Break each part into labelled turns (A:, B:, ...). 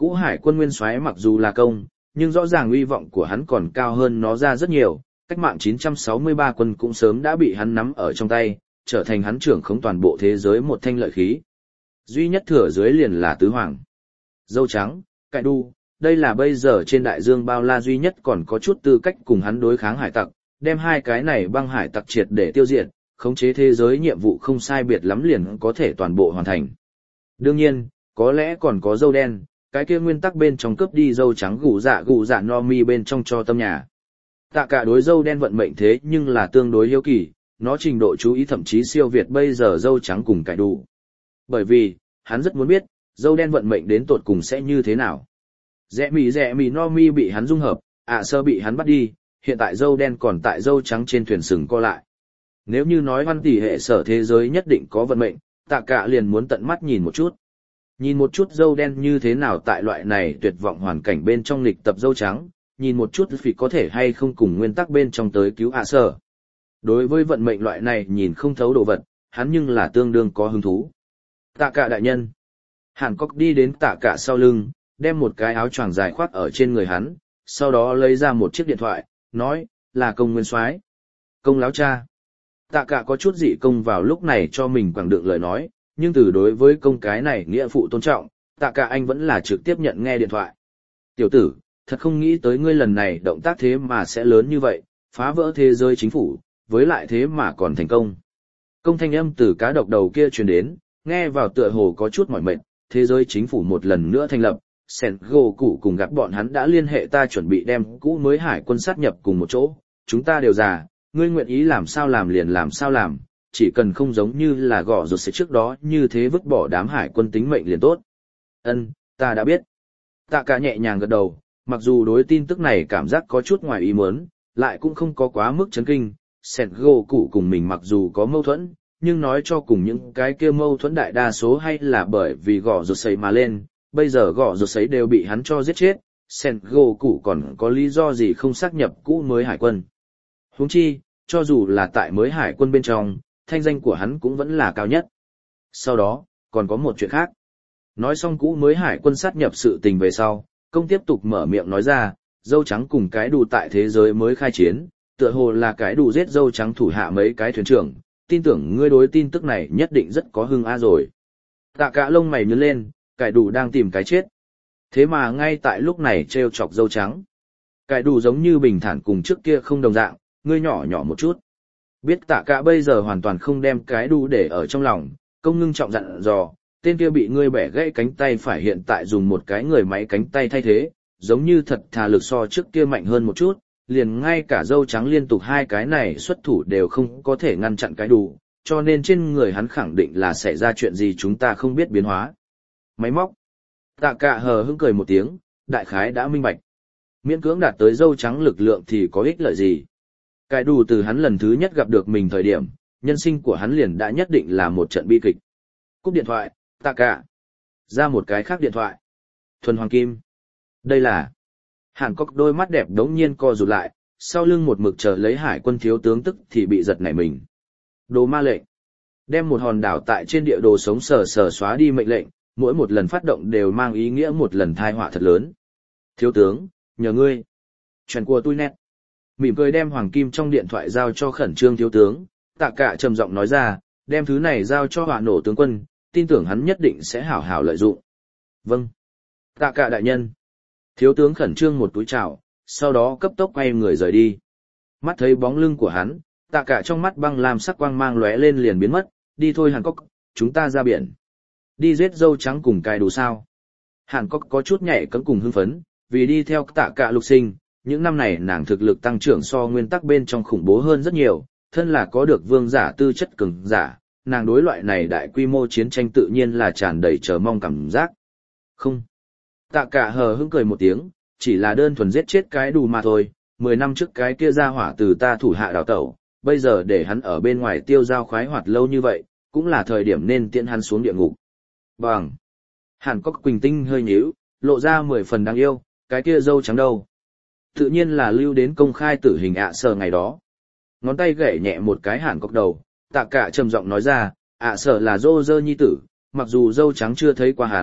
A: Cũ hải quân nguyên soái mặc dù là công, nhưng rõ ràng uy vọng của hắn còn cao hơn nó ra rất nhiều, cách mạng 963 quân cũng sớm đã bị hắn nắm ở trong tay, trở thành hắn trưởng khống toàn bộ thế giới một thanh lợi khí. Duy nhất thừa dưới liền là tứ hoàng. Dâu trắng, cải đu, đây là bây giờ trên đại dương bao la duy nhất còn có chút tư cách cùng hắn đối kháng hải tặc, đem hai cái này băng hải tặc triệt để tiêu diệt, khống chế thế giới nhiệm vụ không sai biệt lắm liền có thể toàn bộ hoàn thành. Đương nhiên, có lẽ còn có dâu đen, cái kia nguyên tắc bên trong cướp đi dâu trắng gù dạ no mi bên trong cho tâm nhà. Tạ cả đối dâu đen vận mệnh thế nhưng là tương đối hiếu kỳ, nó trình độ chú ý thậm chí siêu việt bây giờ dâu trắng cùng cải đủ. Bởi vì, hắn rất muốn biết, dâu đen vận mệnh đến tột cùng sẽ như thế nào. Rẽ mì no mi bị hắn dung hợp, sơ bị hắn bắt đi, hiện tại dâu đen còn tại dâu trắng trên thuyền sừng co lại. Nếu như nói văn tỷ hệ sở thế giới nhất định có vận mệnh, tạ cả liền muốn tận mắt nhìn một chút. Nhìn một chút dâu đen như thế nào tại loại này tuyệt vọng hoàn cảnh bên trong lịch tập dâu trắng, nhìn một chút vì có thể hay không cùng nguyên tắc bên trong tới cứu sở. Đối với vận mệnh loại này nhìn không thấu đồ vật, hắn nhưng là tương đương có hứng thú. Tạ cả đại nhân. Hàn Cốc đi đến tạ cả sau lưng, đem một cái áo choàng dài khoác ở trên người hắn, sau đó lấy ra một chiếc điện thoại, nói, là công nguyên soái. Công láo cha. Tạ cả có chút dị công vào lúc này cho mình quảng đựng lời nói, nhưng từ đối với công cái này nghĩa phụ tôn trọng, tạ cả anh vẫn là trực tiếp nhận nghe điện thoại. Tiểu tử, thật không nghĩ tới ngươi lần này động tác thế mà sẽ lớn như vậy, phá vỡ thế giới chính phủ, với lại thế mà còn thành công. Công thanh âm từ cá độc đầu kia truyền đến, nghe vào tựa hồ có chút mỏi mệt, thế giới chính phủ một lần nữa thành lập, Sengo cụ cùng gặp bọn hắn đã liên hệ ta chuẩn bị đem cũ mới hải quân sát nhập cùng một chỗ, chúng ta đều già, ngươi nguyện ý làm sao làm liền làm sao làm, chỉ cần không giống như là gõ rột sẽ trước đó như thế vứt bỏ đám hải quân tính mệnh liền tốt. Ân, ta đã biết. Tạ cả nhẹ nhàng gật đầu, mặc dù đối tin tức này cảm giác có chút ngoài ý muốn, lại cũng không có quá mức chấn kinh, Sengo cụ cùng mình mặc dù có mâu thuẫn, nhưng nói cho cùng những cái kia mâu thuẫn đại đa số hay là bởi vì gõ rột sấy mà lên, bây giờ gõ rột sấy đều bị hắn cho giết chết, Sengo cụ còn có lý do gì không xác nhập cũ mới hải quân. Huống chi, cho dù là tại mới hải quân bên trong, thanh danh của hắn cũng vẫn là cao nhất. Sau đó, còn có một chuyện khác. Nói xong cũ mới hải quân sát nhập sự tình về sau, công tiếp tục mở miệng nói ra, dâu trắng cùng cái đủ tại thế giới mới khai chiến, tựa hồ là cái đủ giết dâu trắng thủ hạ mấy cái thuyền trưởng, tin tưởng ngươi đối tin tức này nhất định rất có hưng a rồi. Tạ cả lông mày nhướng lên, cái đủ đang tìm cái chết. Thế mà ngay tại lúc này trêu chọc dâu trắng. Cái đủ giống như bình thản cùng trước kia không đồng dạng, ngươi nhỏ nhỏ một chút. Biết tạ cả bây giờ hoàn toàn không đem cái đủ để ở trong lòng, công ngưng trọng dặn dò, tên kia bị ngươi bẻ gãy cánh tay phải hiện tại dùng một cái người máy cánh tay thay thế, giống như thật thà lực so trước kia mạnh hơn một chút, liền ngay cả dâu trắng liên tục hai cái này xuất thủ đều không có thể ngăn chặn cái đủ, cho nên trên người hắn khẳng định là xảy ra chuyện gì chúng ta không biết biến hóa. Máy móc. Tạ cả hờ hững cười một tiếng, đại khái đã minh bạch. Miễn cưỡng đạt tới dâu trắng lực lượng thì có ích lợi gì? Cái đủ từ hắn lần thứ nhất gặp được mình thời điểm, nhân sinh của hắn liền đã nhất định là một trận bi kịch. Cúp điện thoại, tạ cả. Ra một cái khác điện thoại. Thuần hoàng kim. Đây là... Hàn Cốc đôi mắt đẹp đống nhiên co rụt lại, sau lưng một mực chờ lấy hải quân thiếu tướng tức thì bị giật nảy mình. Đồ ma lệnh. Đem một hòn đảo tại trên địa đồ sống sờ sờ xóa đi mệnh lệnh, mỗi một lần phát động đều mang ý nghĩa một lần tai họa thật lớn. Thiếu tướng, nhờ ngươi. Chuyện của tôi nét. Mỉm cười đem hoàng kim trong điện thoại giao cho khẩn trương thiếu tướng, tạ cả trầm giọng nói ra, đem thứ này giao cho hỏa nổ tướng quân, tin tưởng hắn nhất định sẽ hảo hảo lợi dụng. Vâng. Tạ cả đại nhân. Thiếu tướng khẩn trương một túi chào, sau đó cấp tốc quay người rời đi. Mắt thấy bóng lưng của hắn, tạ cả trong mắt băng lam sắc quang mang lóe lên liền biến mất, đi thôi Hàn Cốc, chúng ta ra biển. Đi giết dâu trắng cùng cài đủ sao. Hàn Cốc có chút nhảy cẫng cùng hưng phấn, vì đi theo tạ cả lục sinh, những năm này nàng thực lực tăng trưởng so nguyên tắc bên trong khủng bố hơn rất nhiều, thân là có được vương giả tư chất cường giả, nàng đối loại này đại quy mô chiến tranh tự nhiên là tràn đầy chờ mong cảm giác. Không. Tạ cả hờ hững cười một tiếng, chỉ là đơn thuần giết chết cái đủ mà thôi, 10 năm trước cái kia ra hỏa từ ta thủ hạ đào tẩu, bây giờ để hắn ở bên ngoài tiêu giao khoái hoạt lâu như vậy, cũng là thời điểm nên tiễn hắn xuống địa ngục. Bằng. Hàn Cốc Quỳnh Tinh hơi nhíu, lộ ra 10 phần đáng yêu, cái kia dâu trắng đâu. Tự nhiên là lưu đến công khai tử hình sở ngày đó. Ngón tay gảy nhẹ một cái Hàn Cốc đầu, tạ cả trầm giọng nói ra, sở là dô dơ nhi tử, mặc dù dâu trắng chưa thấy qua hắn,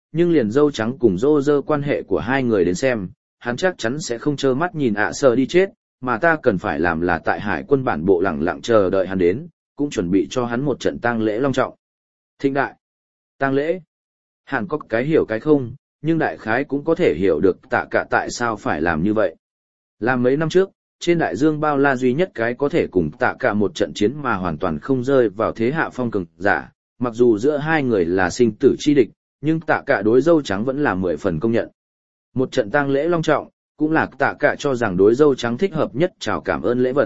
A: nhưng liền dâu trắng cùng rô rơ quan hệ của hai người đến xem, hắn chắc chắn sẽ không trơ mắt nhìn ạ sở đi chết, mà ta cần phải làm là tại hải quân bản bộ lẳng lặng chờ đợi hắn đến, cũng chuẩn bị cho hắn một trận tang lễ long trọng. Thịnh đại, tang lễ, Hàn có cái hiểu cái không, nhưng đại khái cũng có thể hiểu được Tạ Cả tại sao phải làm như vậy. Làm mấy năm trước, trên đại dương bao la duy nhất cái có thể cùng Tạ Cả một trận chiến mà hoàn toàn không rơi vào thế hạ phong cường giả, mặc dù giữa hai người là sinh tử chi địch, nhưng Tạ Cả đối dâu trắng vẫn là 10 phần công nhận. Một trận tang lễ long trọng, cũng là Tạ Cả cho rằng đối dâu trắng thích hợp nhất chào cảm ơn lễ vật.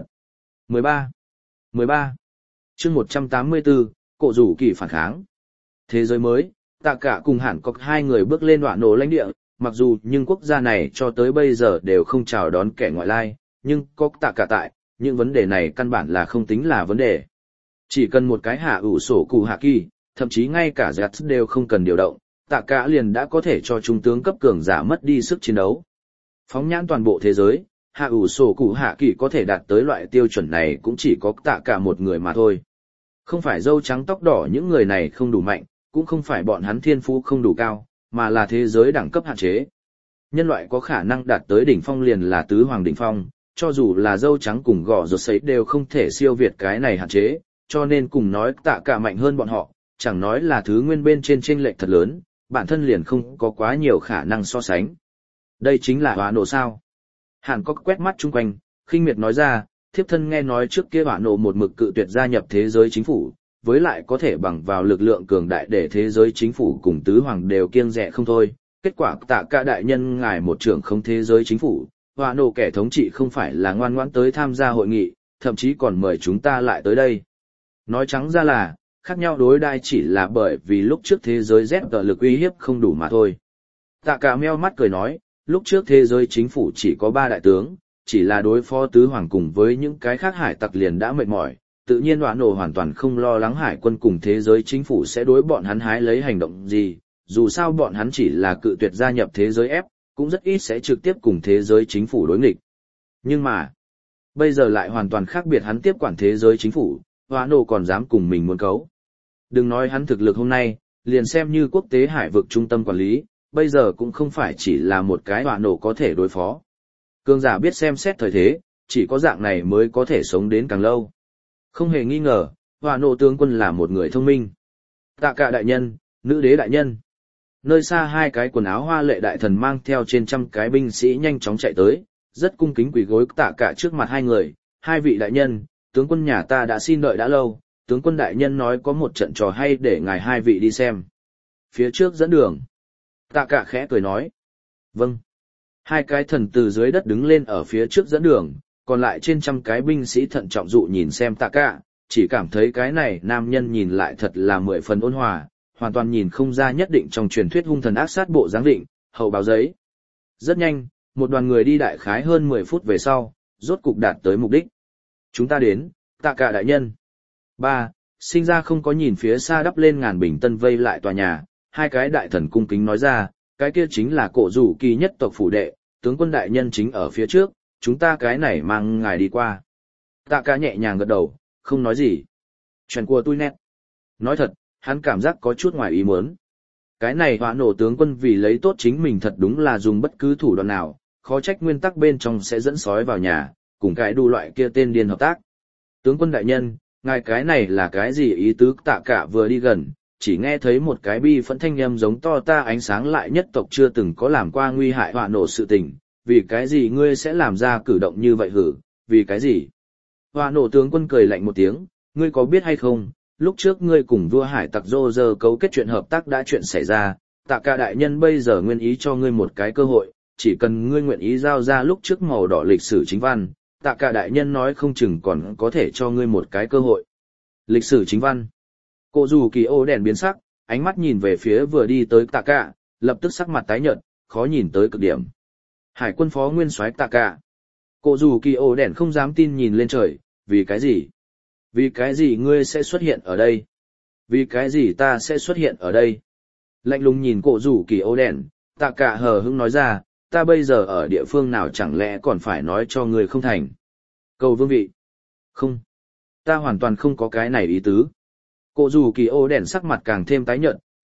A: 13. Chương 184, Cổ rủ kỳ phản kháng. Thế giới mới, Tạ Cả cùng Hàn Cốc hai người bước lên đoạn nổ lãnh địa, mặc dù nhưng quốc gia này cho tới bây giờ đều không chào đón kẻ ngoại lai, nhưng có Tạ Cả tại, những vấn đề này căn bản là không tính là vấn đề. Chỉ cần một cái hạ ủ sổ cụ hạ kỳ, thậm chí ngay cả giặc đều không cần điều động, Tạ Cả liền đã có thể cho trung tướng cấp cường giả mất đi sức chiến đấu. Phóng nhãn toàn bộ thế giới, hạ ủ sổ cụ hạ kỳ có thể đạt tới loại tiêu chuẩn này cũng chỉ có Tạ Cả một người mà thôi. Không phải dâu trắng tóc đỏ những người này không đủ mạnh, cũng không phải bọn hắn thiên phú không đủ cao, mà là thế giới đẳng cấp hạn chế. Nhân loại có khả năng đạt tới đỉnh phong liền là tứ hoàng đỉnh phong, cho dù là dâu trắng cùng gò rột sấy đều không thể siêu việt cái này hạn chế, cho nên cùng nói Tạ Cả mạnh hơn bọn họ, chẳng nói là thứ nguyên bên trên chênh lệch thật lớn, bản thân liền không có quá nhiều khả năng so sánh. Đây chính là hỏa nổ sao? Hàn Cốc quét mắt chung quanh, khinh miệt nói ra, thiếp thân nghe nói trước kia hỏa nổ một mực cự tuyệt gia nhập thế giới chính phủ, với lại có thể bằng vào lực lượng cường đại để thế giới chính phủ cùng tứ hoàng đều kiêng dè không thôi. Kết quả Tạ Cả đại nhân ngài một trưởng không thế giới chính phủ, hỏa nổ kẻ thống trị không phải là ngoan ngoãn tới tham gia hội nghị, thậm chí còn mời chúng ta lại tới đây. Nói trắng ra là, khác nhau đối đai chỉ là bởi vì lúc trước thế giới Z lực uy hiếp không đủ mà thôi. Tạ Cả meo mắt cười nói, lúc trước thế giới chính phủ chỉ có 3 đại tướng, chỉ là đối phó tứ hoàng cùng với những cái khác hải tặc liền đã mệt mỏi, tự nhiên hỏa nổ hoàn toàn không lo lắng hải quân cùng thế giới chính phủ sẽ đối bọn hắn hái lấy hành động gì, dù sao bọn hắn chỉ là cự tuyệt gia nhập thế giới F, cũng rất ít sẽ trực tiếp cùng thế giới chính phủ đối nghịch. Nhưng mà, bây giờ lại hoàn toàn khác biệt, hắn tiếp quản thế giới chính phủ, hỏa nổ còn dám cùng mình muốn cấu. Đừng nói hắn thực lực hôm nay, liền xem như quốc tế hải vực trung tâm quản lý, bây giờ cũng không phải chỉ là một cái hỏa nổ có thể đối phó. Cường giả biết xem xét thời thế, chỉ có dạng này mới có thể sống đến càng lâu. Không hề nghi ngờ, hỏa nổ tướng quân là một người thông minh. Tạ Cả đại nhân, nữ đế đại nhân. Nơi xa hai cái quần áo hoa lệ đại thần mang theo trên trăm cái binh sĩ nhanh chóng chạy tới, rất cung kính quỳ gối Tạ Cả trước mặt hai người. Hai vị đại nhân, tướng quân nhà ta đã xin đợi đã lâu, tướng quân đại nhân nói có một trận trò hay để ngài hai vị đi xem. Phía trước dẫn đường. Tạ Cả khẽ cười nói. Vâng. Hai cái thần từ dưới đất đứng lên ở phía trước dẫn đường, còn lại trên trăm cái binh sĩ thận trọng dụ nhìn xem Tạ Cả, chỉ cảm thấy cái này nam nhân nhìn lại thật là 10 phần ôn hòa, hoàn toàn nhìn không ra nhất định trong truyền thuyết hung thần ác sát bộ dáng định, hậu báo giấy. Rất nhanh, một đoàn người đi đại khái hơn 10 phút về sau, rốt cục đạt tới mục đích. Chúng ta đến, Tạ Cả đại nhân. 3. Sinh ra không có nhìn phía xa đắp lên ngàn bình tân vây lại tòa nhà, hai cái đại thần cung kính nói ra, cái kia chính là cổ rủ kỳ nhất tộc phủ đệ, tướng quân đại nhân chính ở phía trước, chúng ta cái này mang ngài đi qua. Tạ Cả nhẹ nhàng gật đầu, không nói gì. Chuyện của tôi nét. Nói thật, hắn cảm giác có chút ngoài ý muốn. Cái này hỏa nổ tướng quân vì lấy tốt chính mình thật đúng là dùng bất cứ thủ đoạn nào, khó trách nguyên tắc bên trong sẽ dẫn sói vào nhà, cùng cái đu loại kia tên điên hợp tác. Tướng quân đại nhân, ngài cái này là cái gì ý tứ? Tạ Cả vừa đi gần, chỉ nghe thấy một cái bi phẫn thanh âm giống to ta ánh sáng lại nhất tộc chưa từng có làm qua nguy hại hỏa nổ sự tình, vì cái gì ngươi sẽ làm ra cử động như vậy hử, vì cái gì? Hỏa nổ tướng quân cười lạnh một tiếng, ngươi có biết hay không, lúc trước ngươi cùng vua hải tặc Rô Rơ cấu kết chuyện hợp tác đã chuyện xảy ra, Tạ Cả đại nhân bây giờ nguyện ý cho ngươi một cái cơ hội, chỉ cần ngươi nguyện ý giao ra lúc trước màu đỏ lịch sử chính văn, Tạ Cả đại nhân nói không chừng còn có thể cho ngươi một cái cơ hội. Lịch sử chính văn. Cổ rủ kỳ ô đèn biến sắc, ánh mắt nhìn về phía vừa đi tới Tạ Cả, lập tức sắc mặt tái nhợt, khó nhìn tới cực điểm. Hải quân phó nguyên soái Tạ Cả. Cổ rủ kỳ ô đèn không dám tin nhìn lên trời, vì cái gì? Vì cái gì ngươi sẽ xuất hiện ở đây? Vì cái gì ta sẽ xuất hiện ở đây? Lạnh lùng nhìn cổ rủ kỳ ô đèn, Tạ Cả hờ hững nói ra, ta bây giờ ở địa phương nào chẳng lẽ còn phải nói cho ngươi không thành? Cầu vương vị. Không. Ta hoàn toàn không có cái này ý tứ. Cổ rủ kỳ ô đèn sắc mặt càng thêm tái nhợt,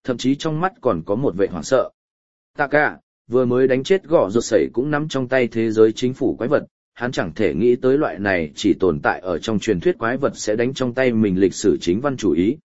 A: thậm chí trong mắt còn có một vẻ hoảng sợ. Tạ cả, vừa mới đánh chết gõ rột sẩy cũng nắm trong tay thế giới chính phủ quái vật, hắn chẳng thể nghĩ tới loại này chỉ tồn tại ở trong truyền thuyết quái vật sẽ đánh trong tay mình lịch sử chính văn chủ ý.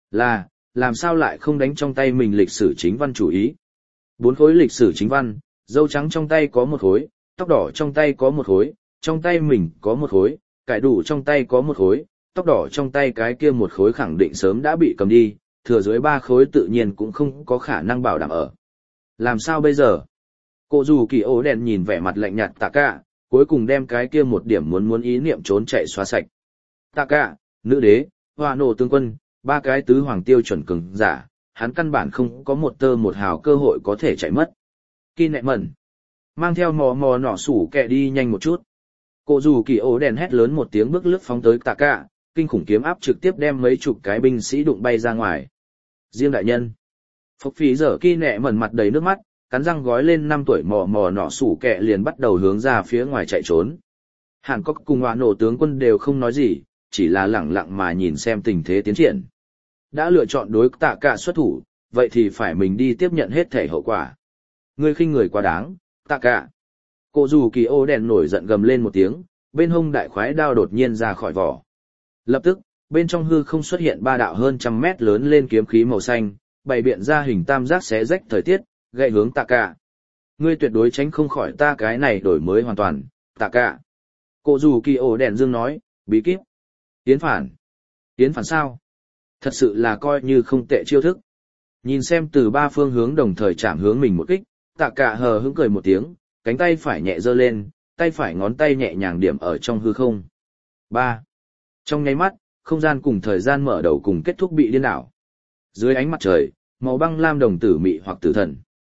A: Làm sao lại không đánh trong tay mình lịch sử chính văn chủ ý? 4 khối lịch sử chính văn, dâu trắng trong tay có 1 khối, tóc đỏ trong tay có 1 khối, trong tay mình có 1 khối, cải đủ trong tay có 1 khối, tóc đỏ trong tay cái kia 1 khối khẳng định sớm đã bị cầm đi, thừa dưới 3 khối tự nhiên cũng không có khả năng bảo đảm ở. Làm sao bây giờ? Cô dù kỳ ố đèn nhìn vẻ mặt lạnh nhạt Tạ cả, cuối cùng đem cái kia một điểm muốn ý niệm trốn chạy xóa sạch. Tạ cả, nữ đế, Hoa nổ tướng quân, 3 cái tứ hoàng tiêu chuẩn cường giả, hắn căn bản không có một tơ một hào cơ hội có thể chạy mất. Kỳ nẹ mẩn, mang theo mò nỏ sủ kẹ đi nhanh một chút. Cô dù kỳ ố đèn hét lớn một tiếng bước lướt phóng tới Tạ cả, kinh khủng kiếm áp trực tiếp đem mấy chục cái binh sĩ đụng bay ra ngoài. Riêng đại nhân, Phộc Phí Dở Kỳ nẹ mẩn mặt đầy nước mắt, cắn răng gói lên 5 tuổi mò nỏ sủ kẹ liền bắt đầu hướng ra phía ngoài chạy trốn. Hàn Cốc cùng Hoa nổ tướng quân đều không nói gì, chỉ là lẳng lặng mà nhìn xem tình thế tiến triển. Đã lựa chọn đối Tạ cả xuất thủ, vậy thì phải mình đi tiếp nhận hết thể hậu quả. Ngươi khinh người quá đáng, Tạ cả. Cô dù kỳ ô đèn nổi giận gầm lên một tiếng, bên hông đại khoái đao đột nhiên ra khỏi vỏ. Lập tức, bên trong hư không xuất hiện 3 đạo hơn trăm mét lớn lên kiếm khí màu xanh, bày biện ra hình tam giác xé rách thời tiết, gậy hướng Tạ cả. Ngươi tuyệt đối tránh không khỏi ta cái này đổi mới hoàn toàn, Tạ cả. Cô dù kỳ ô đèn dương nói, bí kíp. Tiến phản. Tiến phản sao? Thật sự là coi như không tệ chiêu thức. Nhìn xem từ 3 phương hướng đồng thời chạm hướng mình một kích, Tạ cả hờ hững cười một tiếng, cánh tay phải nhẹ giơ lên, tay phải ngón tay nhẹ nhàng điểm ở trong hư không. 3. Trong nháy mắt, không gian cùng thời gian mở đầu cùng kết thúc bị điên đảo. Dưới ánh mặt trời, màu băng lam đồng tử mị hoặc tử thần.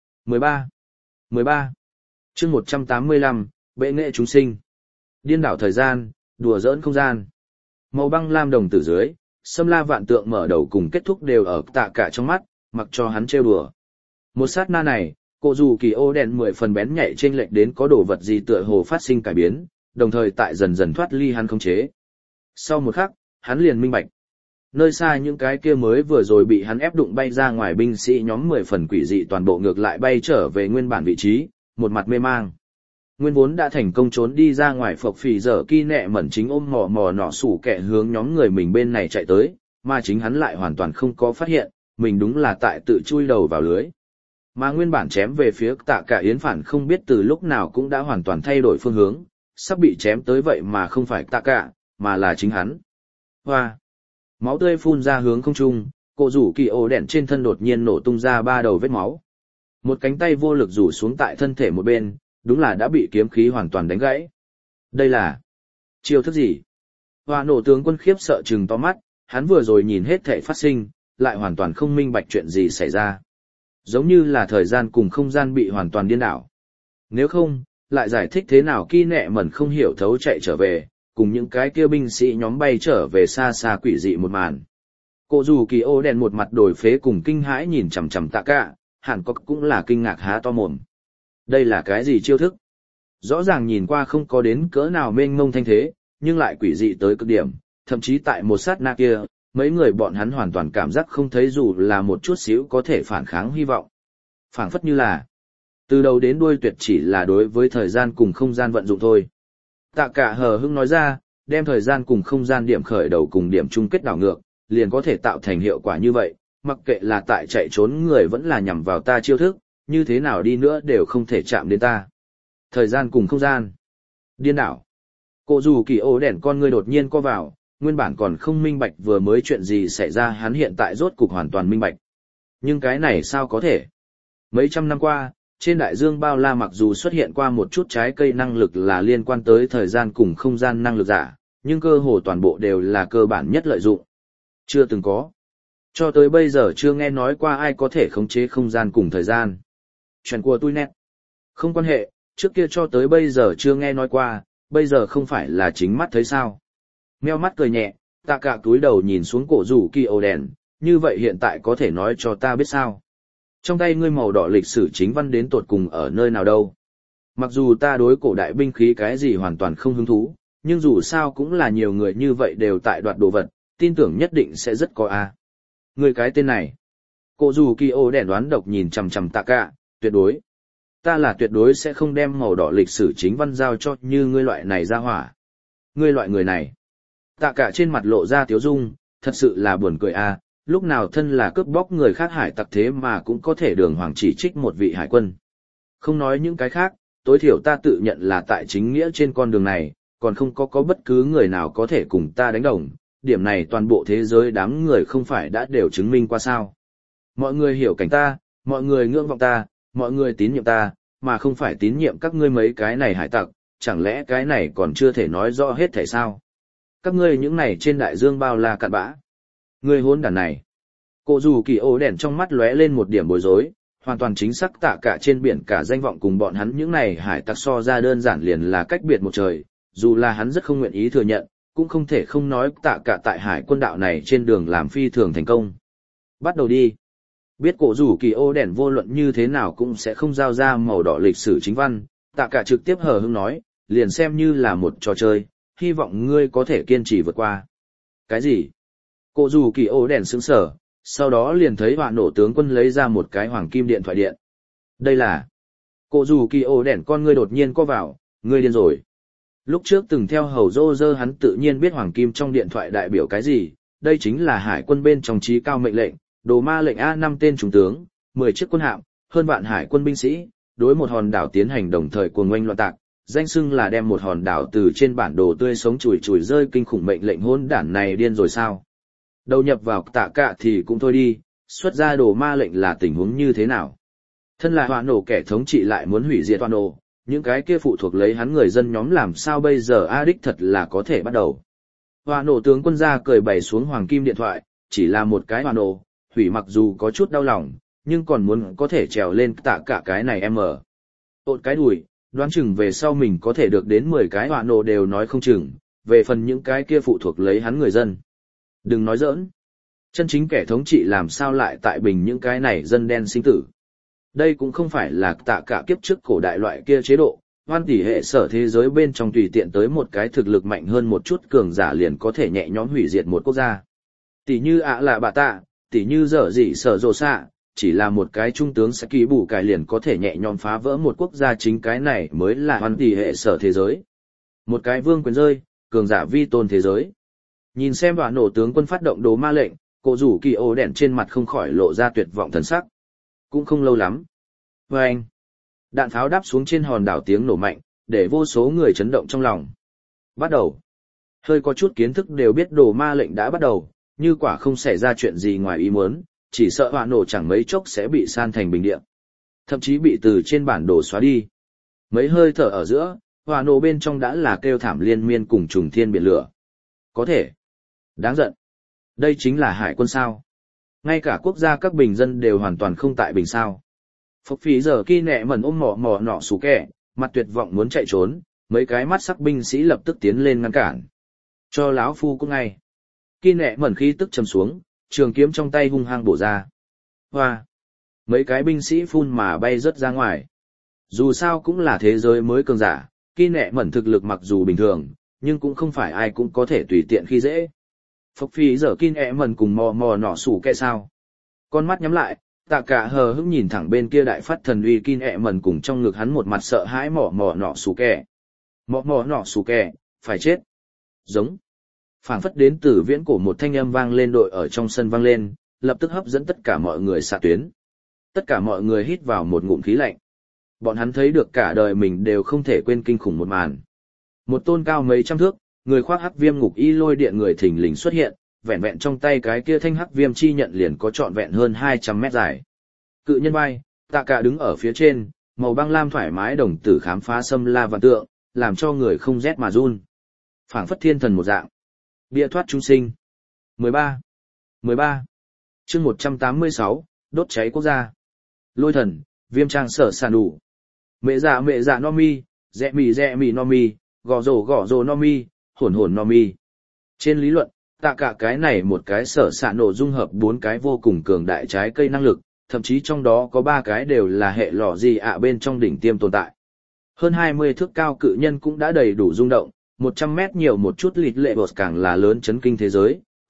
A: 13. Chương 185, bệ nghệ chúng sinh. Điên đảo thời gian, đùa giỡn không gian. Màu băng lam đồng tử dưới, xâm la vạn tượng mở đầu cùng kết thúc đều ở Tạ cả trong mắt, mặc cho hắn trêu đùa. Một sát na này, cô dù kỳ ô đèn 10 phần bén nhạy trên lệch đến có đồ vật gì tựa hồ phát sinh cải biến, đồng thời tại dần dần thoát ly hắn khống chế. Sau một khắc, hắn liền minh bạch. Nơi xa những cái kia mới vừa rồi bị hắn ép đụng bay ra ngoài binh sĩ nhóm 10 phần quỷ dị toàn bộ ngược lại bay trở về nguyên bản vị trí, một mặt mê mang. Nguyên vốn đã thành công trốn đi ra ngoài Phộc Phì Dở Kỳ nẹ mẩn chính ôm mò nỏ sủ kẹ hướng nhóm người mình bên này chạy tới, mà chính hắn lại hoàn toàn không có phát hiện, mình đúng là tại tự chui đầu vào lưới. Mà nguyên bản chém về phía Tạ cả Yến phản không biết từ lúc nào cũng đã hoàn toàn thay đổi phương hướng, sắp bị chém tới vậy mà không phải Tạ cả, mà là chính hắn. Hoa! Máu tươi phun ra hướng không trung, cô rủ kỳ ổ đèn trên thân đột nhiên nổ tung ra 3 đầu vết máu. Một cánh tay vô lực rủ xuống tại thân thể một bên, đúng là đã bị kiếm khí hoàn toàn đánh gãy. Đây là chiêu thức gì? Hoa nổ tướng quân khiếp sợ trừng to mắt, hắn vừa rồi nhìn hết thể phát sinh, lại hoàn toàn không minh bạch chuyện gì xảy ra. Giống như là thời gian cùng không gian bị hoàn toàn điên đảo. Nếu không, lại giải thích thế nào Kỳ nẹ mẩn không hiểu thấu chạy trở về, cùng những cái kia binh sĩ nhóm bay trở về xa xa quỷ dị một màn. Cô dù kỳ ô đèn một mặt đổi phế cùng kinh hãi nhìn chằm chằm Tạ cả, Hàn Cốc cũng là kinh ngạc há to mồm. Đây là cái gì chiêu thức? Rõ ràng nhìn qua không có đến cỡ nào mênh mông thanh thế, nhưng lại quỷ dị tới cực điểm, thậm chí tại một sát na kia, mấy người bọn hắn hoàn toàn cảm giác không thấy dù là một chút xíu có thể phản kháng hy vọng. Phảng phất như là, từ đầu đến đuôi tuyệt chỉ là đối với thời gian cùng không gian vận dụng thôi. Tạ cả hờ hững nói ra, đem thời gian cùng không gian điểm khởi đầu cùng điểm chung kết đảo ngược, liền có thể tạo thành hiệu quả như vậy, mặc kệ là tại chạy trốn người vẫn là nhằm vào ta chiêu thức, như thế nào đi nữa đều không thể chạm đến ta. Thời gian cùng không gian. Điên đảo. Cô dù kỳ ổ đèn con ngươi đột nhiên co vào, nguyên bản còn không minh bạch vừa mới chuyện gì xảy ra hắn hiện tại rốt cục hoàn toàn minh bạch. Nhưng cái này sao có thể? Mấy trăm năm qua, trên đại dương bao la mặc dù xuất hiện qua một chút trái cây năng lực là liên quan tới thời gian cùng không gian năng lực giả, nhưng cơ hồ toàn bộ đều là cơ bản nhất lợi dụng. Chưa từng có. Cho tới bây giờ chưa nghe nói qua ai có thể khống chế không gian cùng thời gian. Chuyện của tôi nét. Không quan hệ, trước kia cho tới bây giờ chưa nghe nói qua, bây giờ không phải là chính mắt thấy sao. Meo mắt cười nhẹ, Tạ cả túi đầu nhìn xuống cổ rủ kỳ ổ đèn, như vậy hiện tại có thể nói cho ta biết sao. Trong tay ngươi màu đỏ lịch sử chính văn đến tột cùng ở nơi nào đâu. Mặc dù ta đối cổ đại binh khí cái gì hoàn toàn không hứng thú, nhưng dù sao cũng là nhiều người như vậy đều tại đoạt đồ vật, tin tưởng nhất định sẽ rất có a. Ngươi cái tên này. Cô dù kỳ ô đèn đoán độc nhìn chằm chằm tạ cả, tuyệt đối. Ta là tuyệt đối sẽ không đem màu đỏ lịch sử chính văn giao cho như ngươi loại này ra hỏa. Ngươi loại người này. Tạ cả trên mặt lộ ra tiếu dung, thật sự là buồn cười a. Lúc nào thân là cướp bóc người khác hải tặc thế mà cũng có thể đường hoàng chỉ trích một vị hải quân. Không nói những cái khác, tối thiểu ta tự nhận là tại chính nghĩa trên con đường này, còn không có bất cứ người nào có thể cùng ta đánh đồng, điểm này toàn bộ thế giới đám người không phải đã đều chứng minh qua sao. Mọi người hiểu cảnh ta, mọi người ngưỡng vọng ta, mọi người tín nhiệm ta, mà không phải tín nhiệm các ngươi mấy cái này hải tặc, chẳng lẽ cái này còn chưa thể nói rõ hết thể sao? Các ngươi những này trên đại dương bao la cặn bã. Ngươi hỗn đản này. Cô dù kỳ ô đèn trong mắt lóe lên một điểm bối rối, hoàn toàn chính xác tạ cả trên biển cả danh vọng cùng bọn hắn những này hải tặc so ra đơn giản liền là cách biệt một trời, dù là hắn rất không nguyện ý thừa nhận, cũng không thể không nói tạ cả tại hải quân đạo này trên đường làm phi thường thành công. Bắt đầu đi. Biết cổ rủ kỳ ô đèn vô luận như thế nào cũng sẽ không giao ra màu đỏ lịch sử chính văn, tạ cả trực tiếp hờ hững nói, liền xem như là một trò chơi, hy vọng ngươi có thể kiên trì vượt qua. Cái gì? Cổ rủ kỳ ô đèn sững sờ, sau đó liền thấy họa nổ tướng quân lấy ra một cái hoàng kim điện thoại điện. Đây là... Cổ rủ kỳ ô đèn con ngươi đột nhiên co vào, ngươi điên rồi. Lúc trước từng theo hầu dô dơ hắn tự nhiên biết hoàng kim trong điện thoại đại biểu cái gì, đây chính là hải quân bên trong trí cao mệnh lệnh, đồ ma lệnh A5 tên trung tướng, 10 chiếc quân hạm, hơn vạn hải quân binh sĩ, đối một hòn đảo tiến hành đồng thời cuồng oanh loạn tạc, danh xưng là đem một hòn đảo từ trên bản đồ tươi sống chùi chùi rơi kinh khủng mệnh lệnh hỗn đản này điên rồi sao? Đầu nhập vào tạ cả thì cũng thôi đi, xuất ra đồ ma lệnh là tình huống như thế nào? Thân là họa nổ kẻ thống trị lại muốn hủy diệt họa nổ, những cái kia phụ thuộc lấy hắn người dân nhóm làm sao bây giờ a đích thật là có thể bắt đầu. Họa nổ tướng quân ra cười bày xuống hoàng kim điện thoại, chỉ là một cái họa nổ, hủy mặc dù có chút đau lòng, nhưng còn muốn có thể trèo lên tạ cả cái này em ở. Ột cái đùi, đoán chừng về sau mình có thể được đến 10 cái họa nổ đều nói không chừng, về phần những cái kia phụ thuộc lấy hắn người dân. Đừng nói giỡn. Chân chính kẻ thống trị làm sao lại tại bình những cái này dân đen sinh tử. Đây cũng không phải là tạ cả kiếp trước cổ đại loại kia chế độ, hoan tỷ hệ sở thế giới bên trong tùy tiện tới một cái thực lực mạnh hơn một chút cường giả liền có thể nhẹ nhõm hủy diệt một quốc gia. Tỷ như ạ là bà tạ, tỷ như dở dị sở rồ xạ, chỉ là một cái trung tướng sẽ ký bù cải liền có thể nhẹ nhõm phá vỡ một quốc gia, chính cái này mới là hoan tỷ hệ sở thế giới. Một cái vương quyền rơi, cường giả vi tôn thế giới. Nhìn xem họa nổ tướng quân phát động đồ ma lệnh, cổ rủ kỳ ô đèn trên mặt không khỏi lộ ra tuyệt vọng thần sắc. Cũng không lâu lắm. Vâng! Đạn pháo đáp xuống trên hòn đảo tiếng nổ mạnh, để vô số người chấn động trong lòng. Bắt đầu. Hơi có chút kiến thức đều biết đồ ma lệnh đã bắt đầu, như quả không xảy ra chuyện gì ngoài ý muốn, chỉ sợ họa nổ chẳng mấy chốc sẽ bị san thành bình địa. Thậm chí bị từ trên bản đồ xóa đi. Mấy hơi thở ở giữa, họa nổ bên trong đã là kêu thảm liên miên cùng trùng thiên biển lửa. Có thể. Đáng giận. Đây chính là hải quân sao. Ngay cả quốc gia các bình dân đều hoàn toàn không tại bình sao. Phốc phí giờ khi nẹ mẩn ôm mỏ mỏ nọ xù kẹ, mặt tuyệt vọng muốn chạy trốn, mấy cái mắt sắc binh sĩ lập tức tiến lên ngăn cản. Cho lão phu cũng ngay. Khi nẹ mẩn khí tức trầm xuống, trường kiếm trong tay hung hăng bổ ra. Hoa! Mấy cái binh sĩ phun mà bay rớt ra ngoài. Dù sao cũng là thế giới mới cường giả, khi nẹ mẩn thực lực mặc dù bình thường, nhưng cũng không phải ai cũng có thể tùy tiện khi dễ. Phốc phí giờ kin ẹ mần cùng mò mò nọ sủ kẹ sao. Con mắt nhắm lại, tạ cả hờ hững nhìn thẳng bên kia đại phát thần uy kin ẹ mần cùng trong ngực hắn một mặt sợ hãi mò mò nọ sủ kẹ. Mò mò nọ sủ kẹ, phải chết. Giống. Phảng phất đến từ viễn cổ một thanh âm vang lên đội ở trong sân vang lên, lập tức hấp dẫn tất cả mọi người xạ tuyến. Tất cả mọi người hít vào một ngụm khí lạnh. Bọn hắn thấy được cả đời mình đều không thể quên kinh khủng một màn. Một tôn cao mấy trăm thước, người khoác hắc viêm ngục y lôi điện người thình lình xuất hiện, vẹn vẹn trong tay cái kia thanh hắc viêm chi nhận liền có trọn vẹn hơn 200 mét dài. Cự nhân bay, tạ cả đứng ở phía trên, màu băng lam thoải mái đồng tử khám phá xâm la vạn tượng, làm cho người không rét mà run. Phảng phất thiên thần một dạng. Bia thoát chúng sinh. 13. Chương 186, đốt cháy quốc gia. Lôi thần, viêm trang sở sàn đủ. Mẹ dạ no mi, dẹ mì no mi, gò rồ no mi, hồn no mi. Trên lý luận, tạ cả cái này một cái sở sạn nổ dung hợp 4 cái vô cùng cường đại trái cây năng lực, thậm chí trong đó có 3 cái đều là hệ lò gì ạ bên trong đỉnh tiêm tồn tại. Hơn 20 thước cao cự nhân cũng đã đầy đủ rung động, 100 mét nhiều một chút lịt lệ bột càng là lớn chấn kinh thế giới,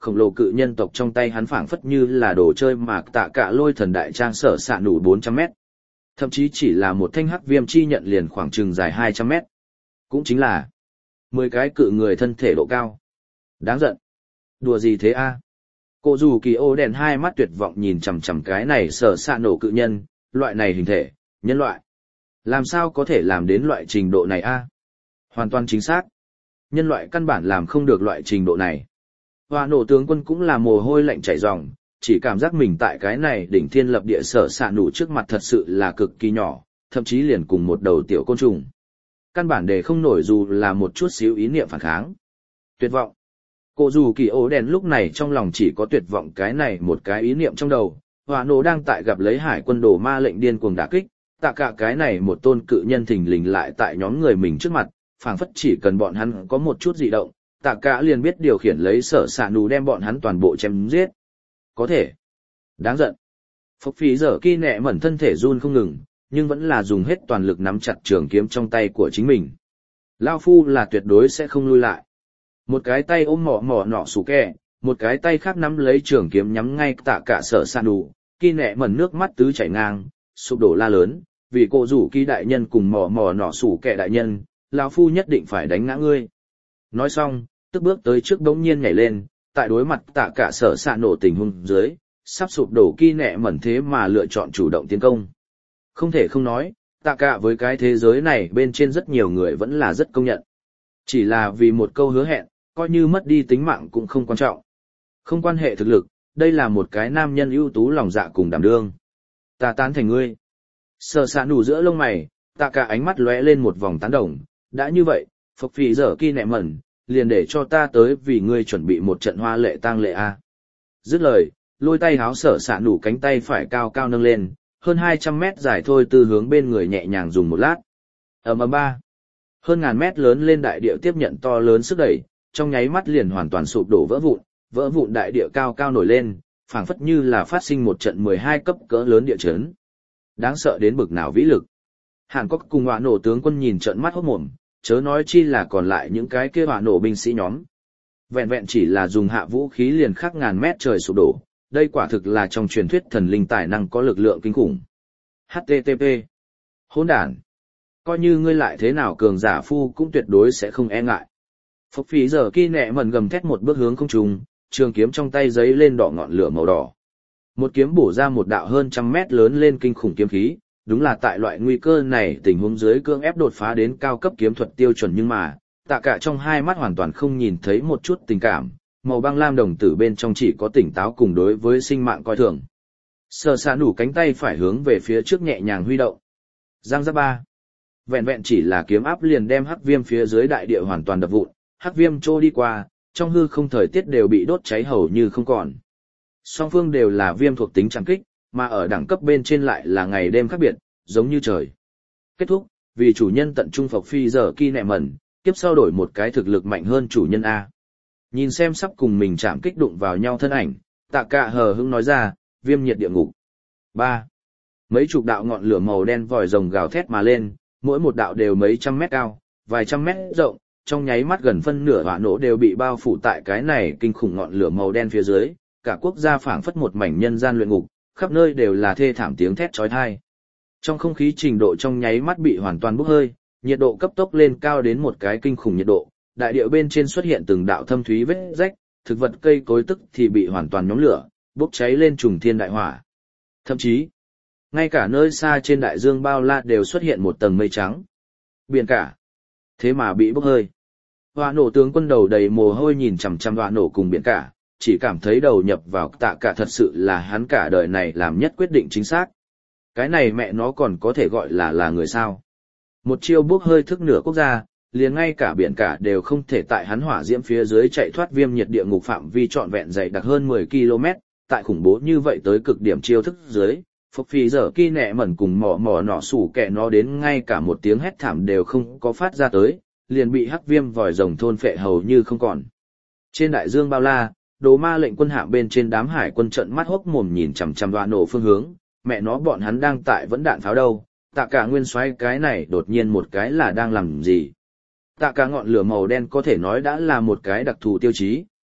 A: khổng lồ cự nhân tộc trong tay hắn phảng phất như là đồ chơi mà tạ cả lôi thần đại trang sở xạ nụ 400 mét. Thậm chí chỉ là một thanh hắc viêm chi nhận liền khoảng chừng dài 200 mét. Cũng chính là 10 cái cự người thân thể độ cao. Đáng giận. Đùa gì thế a? Cổ dù kỳ ô đèn hai mắt tuyệt vọng nhìn chằm chằm cái này sở xạ nổ cự nhân, loại này hình thể, nhân loại. Làm sao có thể làm đến loại trình độ này a? Hoàn toàn chính xác. Nhân loại căn bản làm không được loại trình độ này. Hoa nổ tướng quân cũng là mồ hôi lạnh chảy ròng, chỉ cảm giác mình tại cái này đỉnh thiên lập địa sở xạ nổ trước mặt thật sự là cực kỳ nhỏ, thậm chí liền cùng một đầu tiểu côn trùng. Căn bản để không nổi dù là một chút xíu ý niệm phản kháng. Tuyệt vọng. Cổ dù kỳ ố đèn lúc này trong lòng chỉ có tuyệt vọng cái này một cái ý niệm trong đầu. Hỏa nổ đang tại gặp lấy hải quân đồ ma lệnh điên cuồng đả kích, tạ cả cái này một tôn cự nhân thình lình lại tại nhóm người mình trước mặt, phảng phất chỉ cần bọn hắn có một chút dị động, tạ cả liền biết điều khiển lấy sở xạ nù đem bọn hắn toàn bộ chém giết. Có thể. Đáng giận. Phốc phí giờ kỳ nẹ mẩn thân thể run không ngừng, nhưng vẫn là dùng hết toàn lực nắm chặt trường kiếm trong tay của chính mình. Lao phu là tuyệt đối sẽ không lui lại. Một cái tay ôm mỏ nọ sủ kẹ, một cái tay khác nắm lấy trường kiếm nhắm ngay tạ cả sở san đủ, kỳ nẹ mẩn nước mắt tứ chảy ngang, sụp đổ la lớn, vì cô rủ kỳ đại nhân cùng mỏ nọ sủ kẹ đại nhân, Lao phu nhất định phải đánh ngã ngươi. Nói xong, tức bước tới trước đống nhiên nhảy lên, tại đối mặt tạ cả sở san nổ tình huống dưới, sắp sụp đổ kỳ nẹ mẩn thế mà lựa chọn chủ động tiến công. Không thể không nói, tạ cả với cái thế giới này bên trên rất nhiều người vẫn là rất công nhận. Chỉ là vì một câu hứa hẹn, coi như mất đi tính mạng cũng không quan trọng. Không quan hệ thực lực, đây là một cái nam nhân ưu tú lòng dạ cùng đảm đương. Ta tán thành ngươi. Sở xạ nủ giữa lông mày, tạ cả ánh mắt lóe lên một vòng tán đồng. Đã như vậy, Phộc Phì Dở Kỳ Nẹ Mẩn, liền để cho ta tới vì ngươi chuẩn bị một trận hoa lệ tang lệ a. Dứt lời, lôi tay háo sở xạ nủ cánh tay phải cao cao nâng lên, hơn 200 mét dài thôi từ hướng bên người nhẹ nhàng dùng một lát. Ầm ầm ba. Hơn ngàn mét lớn lên đại địa tiếp nhận to lớn sức đẩy, trong nháy mắt liền hoàn toàn sụp đổ vỡ vụn đại địa cao cao nổi lên, phảng phất như là phát sinh một trận 12 cấp cỡ lớn địa chấn. Đáng sợ đến bực nào vĩ lực. Hàn Quốc cùng hỏa nổ tướng quân nhìn trợn mắt hốt mồm, chớ nói chi là còn lại những cái kia hỏa nổ binh sĩ nhóm. Vẹn vẹn chỉ là dùng hạ vũ khí liền khắc ngàn mét trời sụp đổ, đây quả thực là trong truyền thuyết thần linh tài năng có lực lượng kinh khủng. HTTP. Hỗn đản. Coi như ngươi lại thế nào cường giả phu cũng tuyệt đối sẽ không e ngại. Phốc Phí Giờ Kỳ Nẹ Mẩn gầm thét một bước hướng không trung, trường kiếm trong tay giấy lên đỏ ngọn lửa màu đỏ. Một kiếm bổ ra một đạo hơn trăm mét lớn lên kinh khủng kiếm khí, đúng là tại loại nguy cơ này tình huống dưới cưỡng ép đột phá đến cao cấp kiếm thuật tiêu chuẩn, nhưng mà, tạ cả trong hai mắt hoàn toàn không nhìn thấy một chút tình cảm, màu băng lam đồng tử bên trong chỉ có tỉnh táo cùng đối với sinh mạng coi thường. Sở xạ nủ cánh tay phải hướng về phía trước nhẹ nhàng huy động. Giang giáp ba. Vẹn vẹn chỉ là kiếm áp liền đem hắc viêm phía dưới đại địa hoàn toàn đập vụn, hắc viêm trôi đi qua, trong hư không thời tiết đều bị đốt cháy hầu như không còn. Song phương đều là viêm thuộc tính trảm kích, mà ở đẳng cấp bên trên lại là ngày đêm khác biệt, giống như trời. Kết thúc, vì chủ nhân tận trung Phộc Phi Giờ Kỳ Nẹ Mẩn, tiếp sau đổi một cái thực lực mạnh hơn chủ nhân A. Nhìn xem sắp cùng mình chạm kích đụng vào nhau thân ảnh, tạ cả hờ hững nói ra, viêm nhiệt địa ngục. 3. Mấy chục đạo ngọn lửa màu đen vòi rồng gào thét mà lên, mỗi một đạo đều mấy trăm mét cao, vài trăm mét rộng, trong nháy mắt gần phân nửa hỏa nổ đều bị bao phủ tại cái này kinh khủng ngọn lửa màu đen phía dưới, cả quốc gia phảng phất một mảnh nhân gian luyện ngục, khắp nơi đều là thê thảm tiếng thét chói tai. Trong không khí trình độ trong nháy mắt bị hoàn toàn bốc hơi, nhiệt độ cấp tốc lên cao đến một cái kinh khủng nhiệt độ, đại địa bên trên xuất hiện từng đạo thâm thúy vết rách, thực vật cây cối tức thì bị hoàn toàn nhóm lửa, bốc cháy lên trùng thiên đại hỏa. Thậm chí, ngay cả nơi xa trên đại dương bao la đều xuất hiện một tầng mây trắng. Biển cả, thế mà bị bốc hơi. Hỏa nổ tướng quân đầu đầy mồ hôi nhìn chằm chằm hỏa nổ cùng biển cả, chỉ cảm thấy đầu nhập vào tạ cả thật sự là hắn cả đời này làm nhất quyết định chính xác. Cái này mẹ nó còn có thể gọi là người sao. Một chiêu bốc hơi thức nửa quốc gia, liền ngay cả biển cả đều không thể tại hắn hỏa diễm phía dưới chạy thoát viêm nhiệt địa ngục phạm vi trọn vẹn dày đặc hơn 10 km, tại khủng bố như vậy tới cực điểm chiêu thức dưới, Phộc Phi Giờ Kỳ Nẹ Mẩn cùng mỏ nọ sủ kẹ nó đến ngay cả một tiếng hét thảm đều không có phát ra tới, liền bị hắc viêm vòi rồng thôn phệ hầu như không còn. Trên đại dương bao la, Đồ Ma lệnh quân hạm bên trên đám hải quân trận mắt hốc mồm nhìn chằm chằm đoạ nổ phương hướng, mẹ nó bọn hắn đang tại vẫn đạn pháo đâu, tạ cả nguyên soái cái này đột nhiên một cái là đang làm gì. Tạ cả ngọn lửa màu đen có thể nói đã là một cái đặc thù tiêu chí,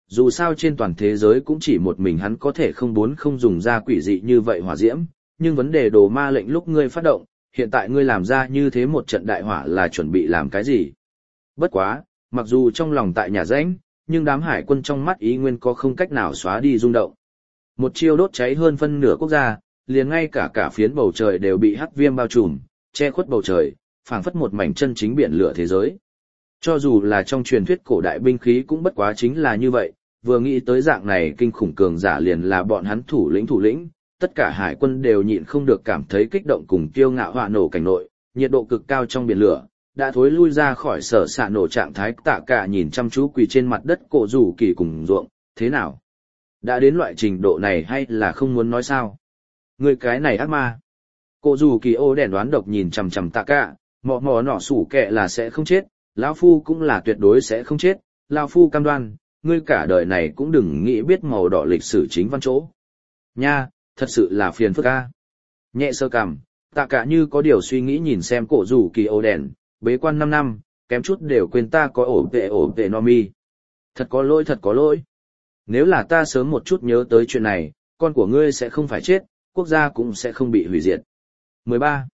A: dù sao trên toàn thế giới cũng chỉ một mình hắn có thể không dùng ra quỷ dị như vậy hỏa diễm, nhưng vấn đề đồ ma lệnh lúc ngươi phát động, hiện tại ngươi làm ra như thế một trận đại hỏa là chuẩn bị làm cái gì? Bất quá, mặc dù trong lòng tại nhà rãnh, nhưng đám hải quân trong mắt ý nguyên có không cách nào xóa đi rung động. Một chiêu đốt cháy hơn phân nửa quốc gia, liền ngay cả phiến bầu trời đều bị hắc viêm bao trùm, che khuất bầu trời, phảng phất một mảnh chân chính biển lửa thế giới. Cho dù là trong truyền thuyết cổ đại binh khí cũng bất quá chính là như vậy, vừa nghĩ tới dạng này kinh khủng cường giả liền là bọn hắn thủ lĩnh, tất cả hải quân đều nhịn không được cảm thấy kích động cùng kiêu ngạo hỏa nổ cảnh nội, nhiệt độ cực cao trong biển lửa, đã thối lui ra khỏi sở xạ nổ trạng thái. Tạ cả nhìn chăm chú quỳ trên mặt đất cổ rủ kỳ cùng ruộng, thế nào? Đã đến loại trình độ này hay là không muốn nói sao? Người cái này ác ma. Cổ rủ kỳ ô đèn đoán độc nhìn chằm chằm tạ cả, mò nọ sủ kệ là sẽ không chết, lão phu cũng là tuyệt đối sẽ không chết, lão phu cam đoan, ngươi cả đời này cũng đừng nghĩ biết màu đỏ lịch sử chính văn chỗ. Nha, thật sự là phiền phức a. Nhẹ sơ cằm, tạ cả như có điều suy nghĩ nhìn xem cổ rủ kỳ ô đèn, bế quan 5 năm, kém chút đều quên ta có ổ vệ no mi. Thật có lỗi. Nếu là ta sớm một chút nhớ tới chuyện này, con của ngươi sẽ không phải chết, quốc gia cũng sẽ không bị hủy diệt. 13.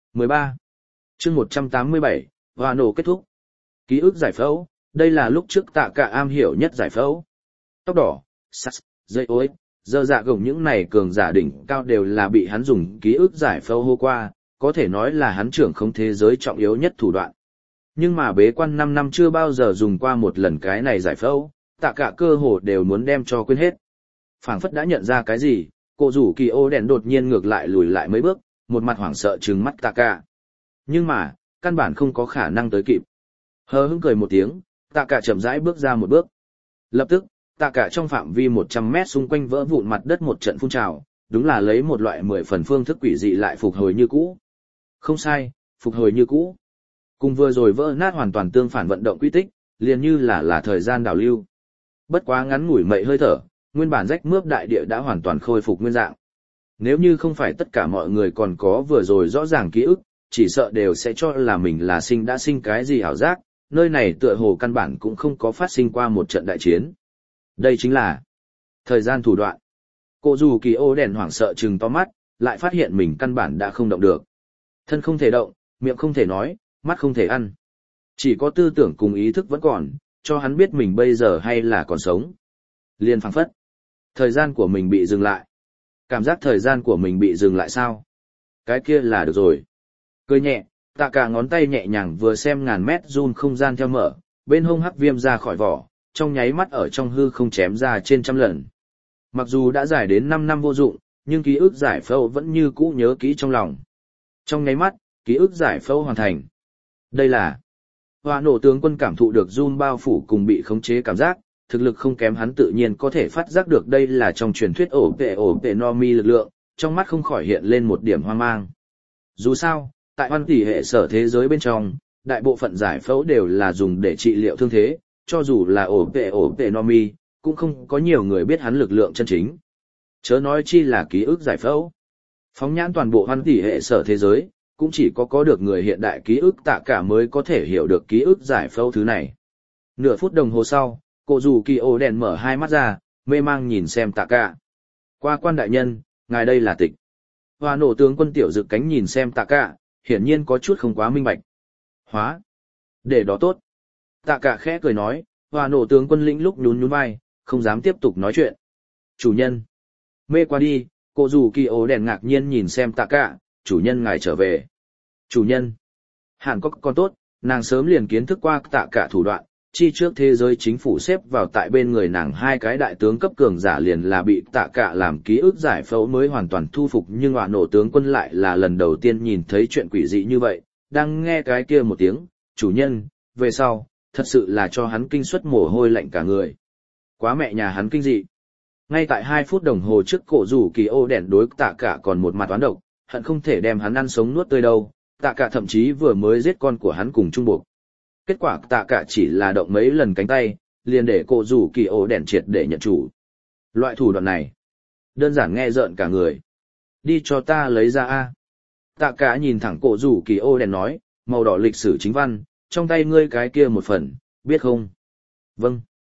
A: Chương 187, hòa nổ kết thúc. Ký ức giải phẫu, đây là lúc trước tạ cả am hiểu nhất giải phẫu. Tóc đỏ, sắt, dây ối, dơ dạ gồng những này cường giả đỉnh cao đều là bị hắn dùng ký ức giải phẫu hô qua, có thể nói là hắn trưởng không thế giới trọng yếu nhất thủ đoạn. Nhưng mà bế quan 5 năm chưa bao giờ dùng qua một lần cái này giải phẫu, tạ cả cơ hồ đều muốn đem cho quên hết. Phảng phất đã nhận ra cái gì, cổ rủ kỳ ô đèn đột nhiên ngược lại lùi lại mấy bước, một mặt hoảng sợ trừng mắt tạ cả. Nhưng mà, căn bản không có khả năng tới kịp. Hờ hững cười một tiếng, tạ cả chậm rãi bước ra một bước. Lập tức, tạ cả trong phạm vi 100 mét xung quanh vỡ vụn mặt đất một trận phun trào, đúng là lấy một loại 10 phần phương thức quỷ dị lại phục hồi như cũ. Không sai, phục hồi như cũ. Cùng vừa rồi vỡ nát hoàn toàn tương phản vận động quy tích, liền như là thời gian đảo lưu. Bất quá ngắn ngủi mậy hơi thở, nguyên bản rách mướp đại địa đã hoàn toàn khôi phục nguyên dạng. Nếu như không phải tất cả mọi người còn có vừa rồi rõ ràng ký ức, chỉ sợ đều sẽ cho là mình là đã sinh cái gì ảo giác, nơi này tựa hồ căn bản cũng không có phát sinh qua một trận đại chiến. Đây chính là thời gian thủ đoạn. Cổ dù kỳ ô đèn hoảng sợ trừng to mắt, lại phát hiện mình căn bản đã không động được. Thân không thể động, miệng không thể nói, mắt không thể ăn. Chỉ có tư tưởng cùng ý thức vẫn còn, cho hắn biết mình bây giờ hay là còn sống. Liền phảng phất. Thời gian của mình bị dừng lại. Cảm giác thời gian của mình bị dừng lại sao? Cái kia là được rồi. Cười nhẹ, tạ cả ngón tay nhẹ nhàng vừa xem ngàn mét zoom không gian theo mở, bên hông hắc viêm ra khỏi vỏ, trong nháy mắt ở trong hư không chém ra trên trăm lần. Mặc dù đã giải đến 5 năm vô dụng, nhưng ký ức giải phẫu vẫn như cũ nhớ kỹ trong lòng. Trong nháy mắt, ký ức giải phẫu hoàn thành. Đây là Hỏa nổ tướng quân cảm thụ được zoom bao phủ cùng bị khống chế cảm giác, thực lực không kém hắn tự nhiên có thể phát giác được đây là trong truyền thuyết ổ vệ no mi lực lượng, trong mắt không khỏi hiện lên một điểm hoang mang. Dù sao, tại hoan tỷ hệ sở thế giới bên trong, đại bộ phận giải phẫu đều là dùng để trị liệu thương thế, cho dù là ổ vệ no mi, cũng không có nhiều người biết hắn lực lượng chân chính. Chớ nói chi là ký ức giải phẫu. Phóng nhãn toàn bộ hoan tỷ hệ sở thế giới, cũng chỉ có được người hiện đại ký ức tạ cả mới có thể hiểu được ký ức giải phẫu thứ này. Nửa phút đồng hồ sau, cổ dù kỳ ô đèn mở hai mắt ra, mê mang nhìn xem tạ cả. Qua quan đại nhân, ngài đây là tịch. Hòa nổ tướng quân tiểu dực cánh nhìn xem tạ cả, hiển nhiên có chút không quá minh bạch. Hóa. Để đó tốt. Tạ cả khẽ cười nói, hòa nổ tướng quân lĩnh lúc nhún vai, không dám tiếp tục nói chuyện. Chủ nhân. Mê qua đi, cổ dù kỳ ô đèn ngạc nhiên nhìn xem tạ cả, chủ nhân ngài trở về. Chủ nhân. Hẳn có con tốt, nàng sớm liền kiến thức qua tạ cả thủ đoạn, chi trước thế giới chính phủ xếp vào tại bên người nàng hai cái đại tướng cấp cường giả liền là bị tạ cả làm ký ức giải phẫu mới hoàn toàn thu phục, nhưng hỏa nổ tướng quân lại là lần đầu tiên nhìn thấy chuyện quỷ dị như vậy, đang nghe cái kia một tiếng, chủ nhân, về sau, thật sự là cho hắn kinh suất mồ hôi lạnh cả người. Quá mẹ nhà hắn kinh dị. Ngay tại 2 phút đồng hồ trước cổ rủ kỳ ô đèn đối tạ cả còn một mặt toán độc, hận không thể đem hắn ăn sống nuốt tươi đâu, tạ cả thậm chí vừa mới giết con của hắn cùng trung buộc. Kết quả tạ cả chỉ là động mấy lần cánh tay, liền để cổ rủ kỳ ô đèn triệt để nhận chủ. Loại thủ đoạn này, đơn giản nghe rợn cả người. Đi cho ta lấy ra a. Tạ cả nhìn thẳng cổ rủ kỳ ô đèn nói, màu đỏ lịch sử chính văn, trong tay ngươi cái kia một phần, biết không? Vâng.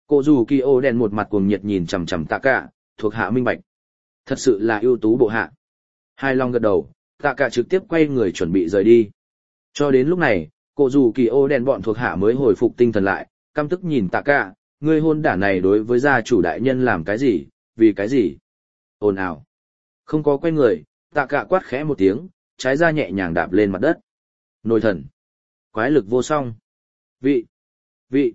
A: Cổ dù kỳ ô đèn một mặt cuồng nhiệt nhìn chằm chằm tạ cả, thuộc hạ minh bạch. Thật sự là ưu tú bộ hạ. Hai long gật đầu, tạ cả trực tiếp quay người chuẩn bị rời đi. Cho đến lúc này, cổ dù kỳ ô đèn bọn thuộc hạ mới hồi phục tinh thần lại, căm tức nhìn tạ cả, ngươi hôn đả này đối với gia chủ đại nhân làm cái gì, vì cái gì? Ồn ào. Không có quay người, tạ cả quát khẽ một tiếng, trái ra nhẹ nhàng đạp lên mặt đất. Nồi thần. Quái lực vô song. Vị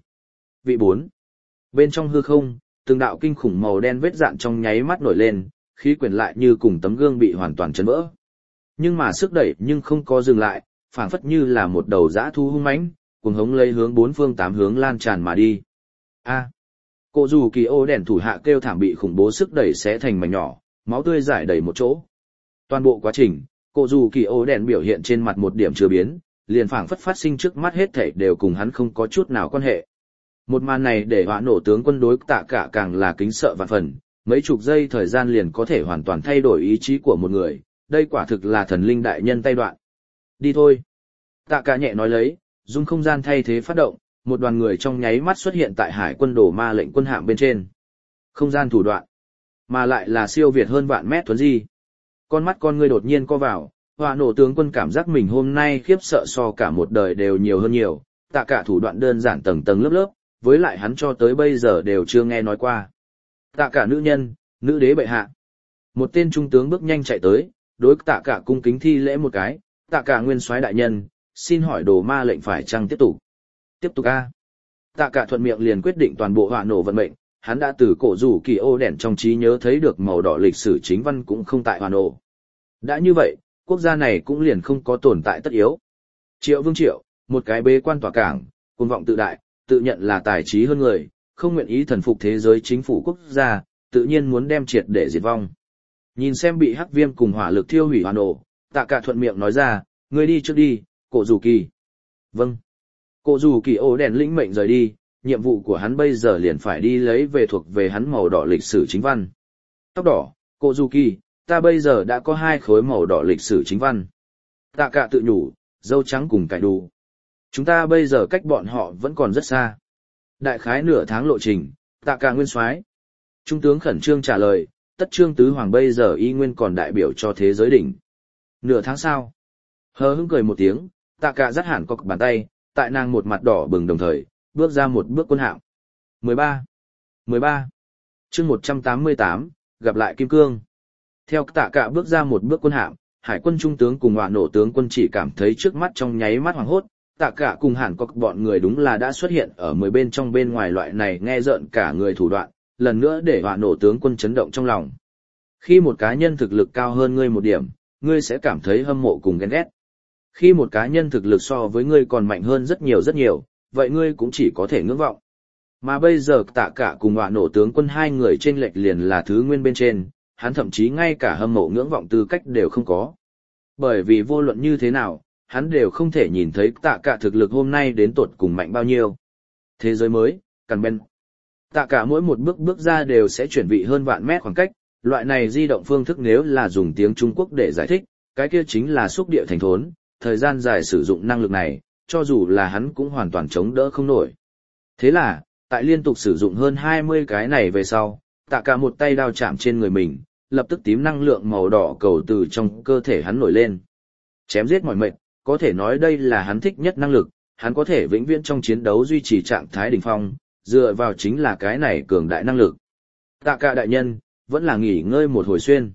A: 4. Bên trong hư không, từng đạo kinh khủng màu đen vết dạn trong nháy mắt nổi lên, khí quyển lại như cùng tấm gương bị hoàn toàn chấn vỡ. Nhưng mà sức đẩy nhưng không có dừng lại, phảng phất như là một đầu dã thú hung mãnh, cuồng hống lấy hướng bốn phương tám hướng lan tràn mà đi. A. Cổ dù kỳ ô đèn thủ hạ kêu thảm bị khủng bố sức đẩy xé thành mảnh nhỏ, máu tươi rải đầy một chỗ. Toàn bộ quá trình, cổ dù kỳ ô đèn biểu hiện trên mặt một điểm chưa biến, liền phảng phất phát sinh trước mắt hết thảy đều cùng hắn không có chút nào quan hệ. Một màn này để họa nổ tướng quân đối tạ cả càng là kính sợ vạn phần, mấy chục giây thời gian liền có thể hoàn toàn thay đổi ý chí của một người, đây quả thực là thần linh đại nhân tay đoạn. Đi thôi. Tạ cả nhẹ nói lấy, dung không gian thay thế phát động, một đoàn người trong nháy mắt xuất hiện tại hải quân đổ ma lệnh quân hạm bên trên. Không gian thủ đoạn, mà lại là siêu việt hơn vạn mét thuấn di. Con mắt con ngươi đột nhiên co vào, họa nổ tướng quân cảm giác mình hôm nay khiếp sợ so cả một đời đều nhiều hơn nhiều, tạ cả thủ đoạn đơn giản tầng tầng lớp lớp, với lại hắn cho tới bây giờ đều chưa nghe nói qua. Tạ cả nữ nhân, nữ đế bệ hạ. Một tên trung tướng bước nhanh chạy tới, đối tạ cả cung kính thi lễ một cái, tạ cả nguyên soái đại nhân, xin hỏi đồ ma lệnh phải chăng tiếp tục? Tiếp tục a. Tạ cả thuận miệng liền quyết định toàn bộ họa nổ vận mệnh, hắn đã từ cổ rủ kỳ ô đèn trong trí nhớ thấy được màu đỏ lịch sử chính văn cũng không tại họa nổ. Đã như vậy, quốc gia này cũng liền không có tồn tại tất yếu. Triệu Vương Triệu, một cái bế quan tỏa cảng, cuồng vọng tự đại, tự nhận là tài trí hơn người, không nguyện ý thần phục thế giới chính phủ quốc gia, tự nhiên muốn đem triệt để diệt vong. Nhìn xem bị hắc viêm cùng hỏa lực thiêu hủy hoàn ổ, tạ cả thuận miệng nói ra, ngươi đi trước đi, cổ dù kỳ. Vâng. Cổ dù kỳ ô đèn lĩnh mệnh rời đi, nhiệm vụ của hắn bây giờ liền phải đi lấy về thuộc về hắn màu đỏ lịch sử chính văn. Tóc đỏ, cổ dù kỳ, ta bây giờ đã có 2 khối màu đỏ lịch sử chính văn. Tạ cả tự nhủ, dâu trắng cùng cải đủ. Chúng ta bây giờ cách bọn họ vẫn còn rất xa. Đại khái nửa tháng lộ trình, tạ cả nguyên soái. Trung tướng khẩn trương trả lời, tất trương tứ hoàng bây giờ y nguyên còn đại biểu cho thế giới đỉnh. Nửa tháng sau. Hờ hững cười một tiếng, tạ cả dắt hẳn có bàn tay, tại nàng một mặt đỏ bừng đồng thời, bước ra một bước quân hạm. 13. Chương 188, gặp lại Kim Cương. Theo tạ cả bước ra một bước quân hạm, hải quân trung tướng cùng họa nổ tướng quân chỉ cảm thấy trước mắt trong nháy mắt hoảng hốt, tạ cả cùng hẳn có bọn người đúng là đã xuất hiện ở 10 bên trong bên ngoài loại này nghe rợn cả người thủ đoạn, lần nữa để họa nổ tướng quân chấn động trong lòng. Khi một cá nhân thực lực cao hơn ngươi một điểm, ngươi sẽ cảm thấy hâm mộ cùng ghen ghét. Khi một cá nhân thực lực so với ngươi còn mạnh hơn rất nhiều, vậy ngươi cũng chỉ có thể ngưỡng vọng. Mà bây giờ tạ cả cùng họa nổ tướng quân hai người trên lệch liền là thứ nguyên bên trên, hắn thậm chí ngay cả hâm mộ ngưỡng vọng tư cách đều không có. Bởi vì vô luận như thế nào, hắn đều không thể nhìn thấy tạ cả thực lực hôm nay đến tột cùng mạnh bao nhiêu. Thế giới mới, Càn Ben. Tạ cả mỗi một bước ra đều sẽ chuyển vị hơn vạn mét khoảng cách, loại này di động phương thức nếu là dùng tiếng Trung Quốc để giải thích, cái kia chính là xúc địa thành thốn, thời gian dài sử dụng năng lực này, cho dù là hắn cũng hoàn toàn chống đỡ không nổi. Thế là, tại liên tục sử dụng hơn 20 cái này về sau, tạ cả một tay đao chạm trên người mình, lập tức tím năng lượng màu đỏ cầu từ trong cơ thể hắn nổi lên. Chém giết mọi mệnh, có thể nói đây là hắn thích nhất năng lực, hắn có thể vĩnh viễn trong chiến đấu duy trì trạng thái đỉnh phong, dựa vào chính là cái này cường đại năng lực. Tạ cả đại nhân, vẫn là nghỉ ngơi một hồi xuyên.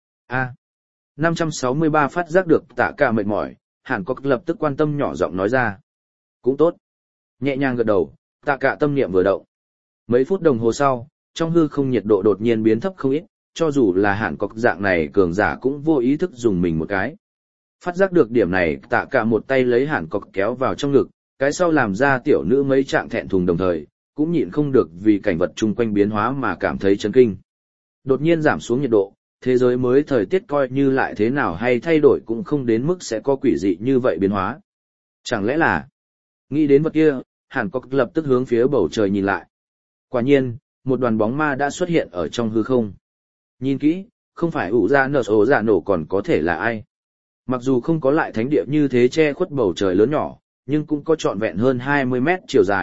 A: 563 phát giác được tạ cả mệt mỏi, Hàn Quốc lập tức quan tâm nhỏ giọng nói ra. Cũng tốt. Nhẹ nhàng gật đầu, tạ cả tâm niệm vừa động. Mấy phút đồng hồ sau, trong hư không nhiệt độ đột nhiên biến thấp không ít, cho dù là Hàn Quốc dạng này cường giả cũng vô ý thức dùng mình một cái. Phát giác được điểm này, tạ cả một tay lấy Hàn Quốc kéo vào trong ngực, cái sau làm ra tiểu nữ mấy trạng thẹn thùng đồng thời, cũng nhịn không được vì cảnh vật chung quanh biến hóa mà cảm thấy chấn kinh. Đột nhiên giảm xuống nhiệt độ, thế giới mới thời tiết coi như lại thế nào hay thay đổi cũng không đến mức sẽ có quỷ dị như vậy biến hóa. Chẳng lẽ là... Nghĩ đến vật kia, Hàn Quốc lập tức hướng phía bầu trời nhìn lại. Quả nhiên, một đoàn bóng ma đã xuất hiện ở trong hư không. Nhìn kỹ, không phải ủ ra ổ giả nổ còn có thể là ai. Mặc dù không có lại thánh địa như thế che khuất bầu trời lớn nhỏ, nhưng cũng có trọn vẹn hơn 20 mét chiều dài,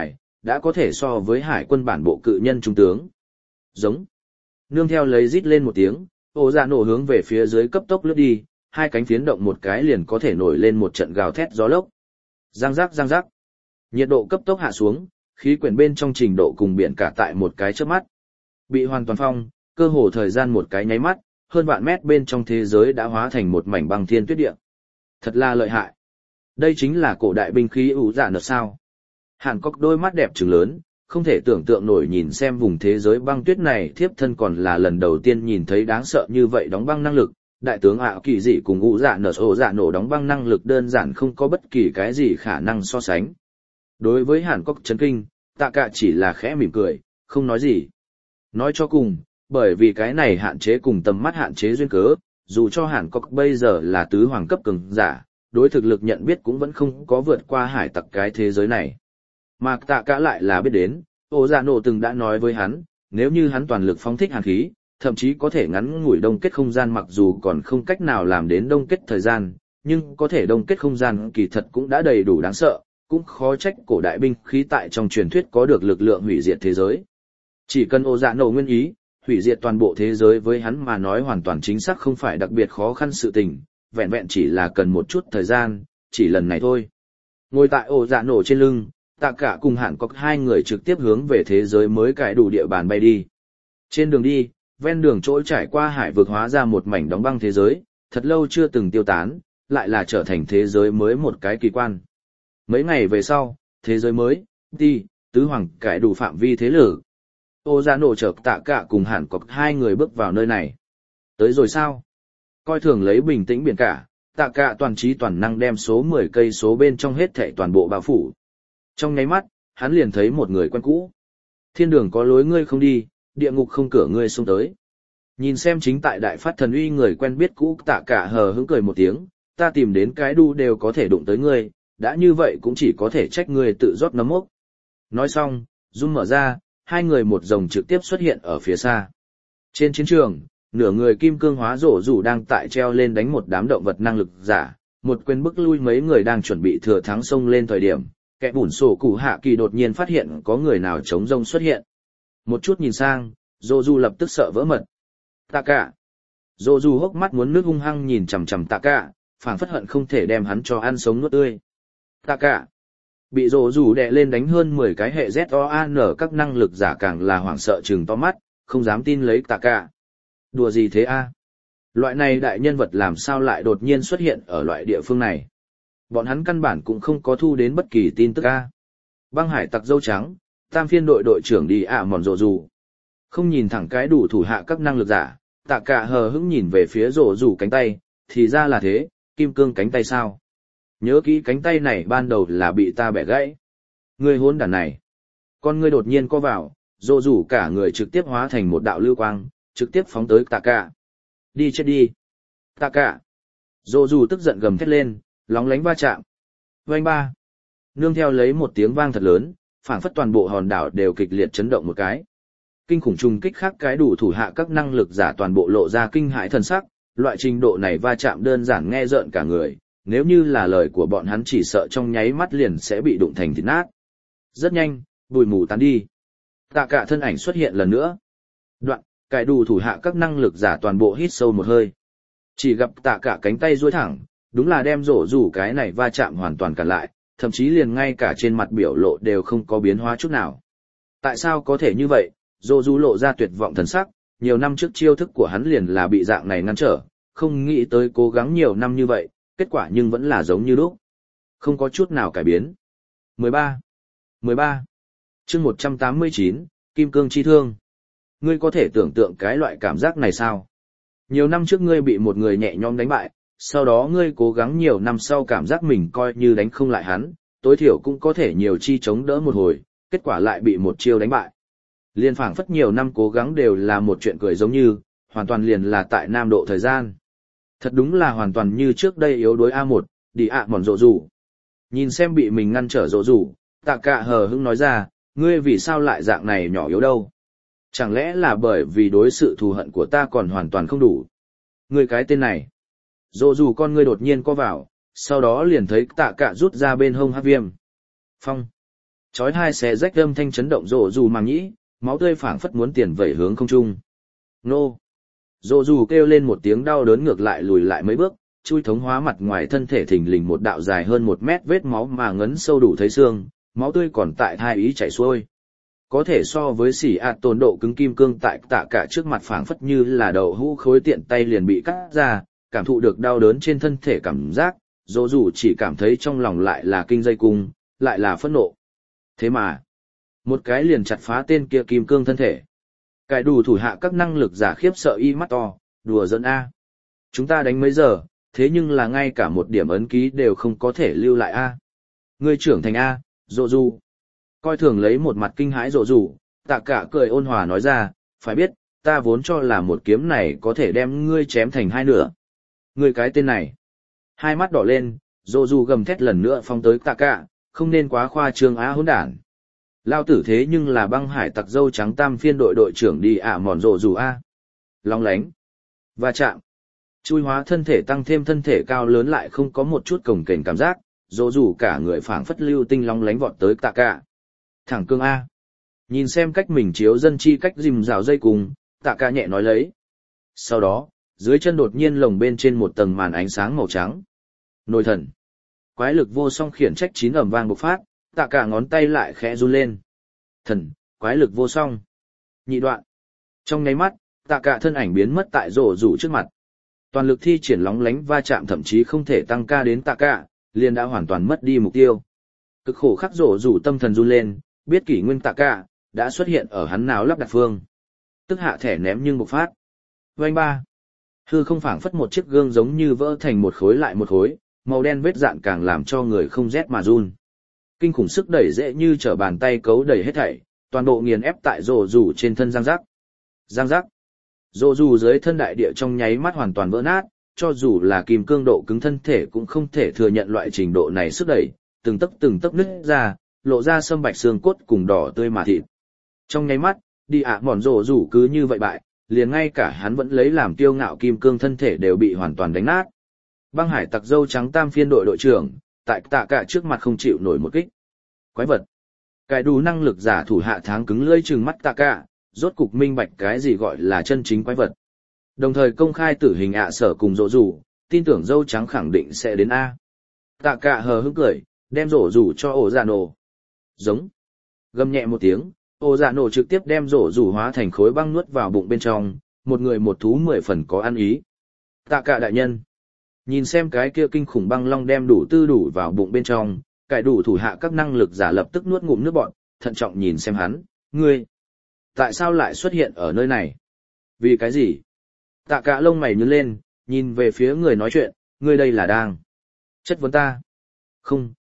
A: đã có thể so với hải quân bản bộ cự nhân trung tướng. Giống. Nương theo lấy rít lên một tiếng, ổ dạ nổ hướng về phía dưới cấp tốc lướt đi, hai cánh phiến động một cái liền có thể nổi lên một trận gào thét gió lốc. Giang giác giang giác. Nhiệt độ cấp tốc hạ xuống, khí quyển bên trong trình độ cùng biển cả tại một cái chớp mắt. Bị hoàn toàn phong, cơ hồ thời gian một cái nháy mắt, hơn vạn mét bên trong thế giới đã hóa thành một mảnh băng thiên tuyết địa. Thật là lợi hại. Đây chính là cổ đại binh khí ủ dạ nợt sao. Hàn Cốc đôi mắt đẹp trừng lớn, không thể tưởng tượng nổi nhìn xem vùng thế giới băng tuyết này thiếp thân còn là lần đầu tiên nhìn thấy đáng sợ như vậy đóng băng năng lực. Đại tướng ạ kỳ dị cùng ủ dạ nổ đóng băng năng lực đơn giản không có bất kỳ cái gì khả năng so sánh. Đối với Hàn Cốc chấn kinh, Tạ Cả chỉ là khẽ mỉm cười, không nói gì. Nói cho cùng, bởi vì cái này hạn chế cùng tầm mắt hạn chế duyên cớ, dù cho Hàn Cốc bây giờ là tứ hoàng cấp cường giả, đối thực lực nhận biết cũng vẫn không có vượt qua hải tặc cái thế giới này. Mà Tạ Cả lại là biết đến, ổ dạ nổ từng đã nói với hắn, nếu như hắn toàn lực phóng thích hàn khí, thậm chí có thể ngắn ngủi đông kết không gian, mặc dù còn không cách nào làm đến đông kết thời gian, nhưng có thể đông kết không gian kỳ thật cũng đã đầy đủ đáng sợ, cũng khó trách cổ đại binh khí tại trong truyền thuyết có được lực lượng hủy diệt thế giới. Chỉ cần ổ dạ nổ nguyên ý, hủy diệt toàn bộ thế giới với hắn mà nói hoàn toàn chính xác không phải đặc biệt khó khăn sự tình, vẹn vẹn chỉ là cần một chút thời gian, chỉ lần này thôi. Ngồi tại ổ dạ nổ trên lưng, Tạ Cả cùng Hàn Cốc hai người trực tiếp hướng về thế giới mới cải đủ địa bàn bay đi. Trên đường đi, ven đường chỗ trải qua hải vực hóa ra một mảnh đóng băng thế giới, thật lâu chưa từng tiêu tán, lại là trở thành thế giới mới một cái kỳ quan. Mấy ngày về sau, thế giới mới, tứ hoàng cải đủ phạm vi thế lực. Ô dạ nổ chợt Tạ Cả cùng Hàn Cốc hai người bước vào nơi này. Tới rồi sao? Coi thường lấy bình tĩnh biển cả, Tạ Cả toàn trí toàn năng đem số 10 cây số bên trong hết thảy toàn bộ bao phủ. Trong nháy mắt, hắn liền thấy một người quen cũ. Thiên đường có lối ngươi không đi, địa ngục không cửa ngươi xông tới. Nhìn xem chính tại đại phát thần uy người quen biết cũ, Tạ Cả hờ hững cười một tiếng, ta tìm đến cái đu đều có thể đụng tới ngươi, đã như vậy cũng chỉ có thể trách ngươi tự rót nấm mốc. Nói xong, rung mở ra, hai người một rồng trực tiếp xuất hiện ở phía xa. Trên chiến trường, nửa người kim cương hóa rổ rủ đang tại treo lên đánh một đám động vật năng lực giả, một quyền bức lui mấy người đang chuẩn bị thừa thắng xông lên thời điểm, kẻ bùn sổ cụ hạ kỳ đột nhiên phát hiện có người nào chống rông xuất hiện. Một chút nhìn sang, rổ rủ lập tức sợ vỡ mật. Tạ Cả. Rổ rủ hốc mắt muốn nước hung hăng nhìn chằm chằm Tạ Cả, phảng phất hận không thể đem hắn cho ăn sống nuốt tươi. Tạ Cả. Bị rổ rủ đè lên đánh hơn 10 cái hệ ZOAN các năng lực giả càng là hoảng sợ trừng to mắt, không dám tin lấy Tạ Cả. Đùa gì thế a? Loại này đại nhân vật làm sao lại đột nhiên xuất hiện ở loại địa phương này? Bọn hắn căn bản cũng không có thu đến bất kỳ tin tức a. Băng hải tặc dâu trắng, tam phiên đội đội trưởng đi mòn rổ rủ. Không nhìn thẳng cái đủ thủ hạ các năng lực giả, Tạ Cả hờ hững nhìn về phía rổ rủ cánh tay, thì ra là thế, kim cương cánh tay sao? Nhớ kỹ cánh tay này ban đầu là bị ta bẻ gãy. Ngươi hỗn đản này. Con ngươi đột nhiên co vào, rổ rủ cả người trực tiếp hóa thành một đạo lưu quang, trực tiếp phóng tới Tạ Cả. Đi chết đi. Tạ Cả. Rổ rủ tức giận gầm thét lên, lóng lánh va chạm. Vành ba. Nương theo lấy một tiếng vang thật lớn, phảng phất toàn bộ hòn đảo đều kịch liệt chấn động một cái. Kinh khủng trùng kích khác cái đủ thủ hạ các năng lực giả toàn bộ lộ ra kinh hãi thần sắc, loại trình độ này va chạm đơn giản nghe rợn cả người, nếu như là lời của bọn hắn chỉ sợ trong nháy mắt liền sẽ bị đụng thành thịt nát. Rất nhanh, bụi mù tán đi. Tạ Cả thân ảnh xuất hiện lần nữa. Đoạn, cái đủ thủ hạ các năng lực giả toàn bộ hít sâu một hơi. Chỉ gặp Tạ Cả cánh tay duỗi thẳng, đúng là đem rổ rủ cái này va chạm hoàn toàn cản lại, thậm chí liền ngay cả trên mặt biểu lộ đều không có biến hóa chút nào. Tại sao có thể như vậy? Rổ rủ lộ ra tuyệt vọng thần sắc, nhiều năm trước chiêu thức của hắn liền là bị dạng này ngăn trở, không nghĩ tới cố gắng nhiều năm như vậy, kết quả nhưng vẫn là giống như lúc. Không có chút nào cải biến. 13. Chương 189, Kim Cương Chi Thương. Ngươi có thể tưởng tượng cái loại cảm giác này sao? Nhiều năm trước ngươi bị một người nhẹ nhõm đánh bại, sau đó ngươi cố gắng nhiều năm sau cảm giác mình coi như đánh không lại hắn, tối thiểu cũng có thể nhiều chi chống đỡ một hồi, kết quả lại bị một chiêu đánh bại. Liên phảng phất nhiều năm cố gắng đều là một chuyện cười giống như, hoàn toàn liền là tại nam độ thời gian. Thật đúng là hoàn toàn như trước đây yếu đuối A1, đi mòn rổ rủ. Nhìn xem bị mình ngăn trở rổ rủ, Tạ Cả hờ hững nói ra, ngươi vì sao lại dạng này nhỏ yếu đâu? Chẳng lẽ là bởi vì đối sự thù hận của ta còn hoàn toàn không đủ? Ngươi cái tên này. Rổ rủ con ngươi đột nhiên co vào, sau đó liền thấy Tạ Cả rút ra bên hông hắc viêm. Phong. Chói tai xé rách âm thanh chấn động rộ dù màng nhĩ, máu tươi phảng phất muốn tiền vẩy hướng không trung. Nô! Rộ dù kêu lên một tiếng đau đớn ngược lại lùi lại mấy bước, chui thống hóa mặt ngoài thân thể thình lình một đạo dài hơn 1 mét vết máu mà ngấn sâu đủ thấy xương, máu tươi còn tại thai ý chảy xuôi. Có thể so với xỉ ạt tồn độ cứng kim cương tại tạ cả trước mặt phảng phất như là đầu hũ khối tiện tay liền bị cắt ra, cảm thụ được đau đớn trên thân thể cảm giác, dỗ dù chỉ cảm thấy trong lòng lại là kinh dây cung, lại là phẫn nộ. Thế mà, một cái liền chặt phá tên kia kim cương thân thể. Cải đủ thủ hạ các năng lực giả khiếp sợ y mắt to, đùa giỡn A. Chúng ta đánh mấy giờ, thế nhưng là ngay cả một điểm ấn ký đều không có thể lưu lại A. Ngươi trưởng thành A, dỗ dù. Coi thường lấy một mặt kinh hãi dỗ dù, tạ cả cười ôn hòa nói ra, phải biết, ta vốn cho là một kiếm này có thể đem ngươi chém thành 2 nửa. Ngươi cái tên này. Hai mắt đỏ lên, dỗ dù gầm thét lần nữa phong tới tạ cả, không nên quá khoa trương á hỗn đản. Lao tử thế nhưng là băng hải tặc dâu trắng tam phiên đội đội trưởng đi mòn rộ dù A. Long lánh. Va chạm. Chui hóa thân thể tăng thêm thân thể cao lớn lại không có một chút cồng kềnh cảm giác, rộ dù cả người phảng phất lưu tinh long lánh vọt tới tạ cả. Thẳng cương A. Nhìn xem cách mình chiếu dân chi cách rìm rào dây cùng, tạ cả nhẹ nói lấy. Sau đó, dưới chân đột nhiên lồng bên trên một tầng màn ánh sáng màu trắng. Nồi thần. Quái lực vô song khiển trách 9 ầm vang bộc phát, tạ cả ngón tay lại khẽ run lên. Thần, quái lực vô song. Nhị đoạn. Trong nháy mắt, tạ cả thân ảnh biến mất tại rổ rủ trước mặt. Toàn lực thi triển lóng lánh va chạm thậm chí không thể tăng ca đến tạ cả, liền đã hoàn toàn mất đi mục tiêu. Cực khổ khắc rổ rủ tâm thần run lên, biết kỷ nguyên tạ cả đã xuất hiện ở hắn nào lắp đặt phương. Tức hạ thẻ ném nhưng bộc phát. Vành ba. Hư không phảng phất một chiếc gương giống như vỡ thành một khối lại một khối, màu đen vết dạn càng làm cho người không rét mà run. Kinh khủng sức đẩy dễ như trở bàn tay cấu đẩy hết thảy, toàn bộ nghiền ép tại rổ rủ trên thân giang giác. Giang giác. Rổ rủ dưới thân đại địa trong nháy mắt hoàn toàn vỡ nát, cho dù là kim cương độ cứng thân thể cũng không thể thừa nhận loại trình độ này sức đẩy, từng tấc nứt ra, lộ ra sâm bạch xương cốt cùng đỏ tươi mà thịt. Trong nháy mắt, đi mòn rổ rủ cứ như vậy bại, liền ngay cả hắn vẫn lấy làm kiêu ngạo kim cương thân thể đều bị hoàn toàn đánh nát. Băng hải tặc dâu trắng tam phiên đội đội trưởng, tại tạ cả trước mặt không chịu nổi một kích. Quái vật. Cái đủ năng lực giả thủ hạ tháng cứng lưỡi trừng mắt tạ cả, rốt cục minh bạch cái gì gọi là chân chính quái vật. Đồng thời công khai tử hình sở cùng rỗ rủ, tin tưởng dâu trắng khẳng định sẽ đến A. Tạ cả hờ hững cười, đem rỗ rủ cho ổ dạ nổ. Giống. Gầm nhẹ một tiếng, ổ dạ nổ trực tiếp đem rỗ rủ hóa thành khối băng nuốt vào bụng bên trong, một người một thú 10 phần có ăn ý. Tạ cả đại nhân. Nhìn xem cái kia kinh khủng băng long đem đủ tư đủ vào bụng bên trong, cải đủ thủ hạ các năng lực giả lập tức nuốt ngụm nước bọt, thận trọng nhìn xem hắn, ngươi, tại sao lại xuất hiện ở nơi này? Vì cái gì? Tạ cả lông mày nhướng lên, nhìn về phía người nói chuyện, ngươi đây là đang chất vấn ta? Không.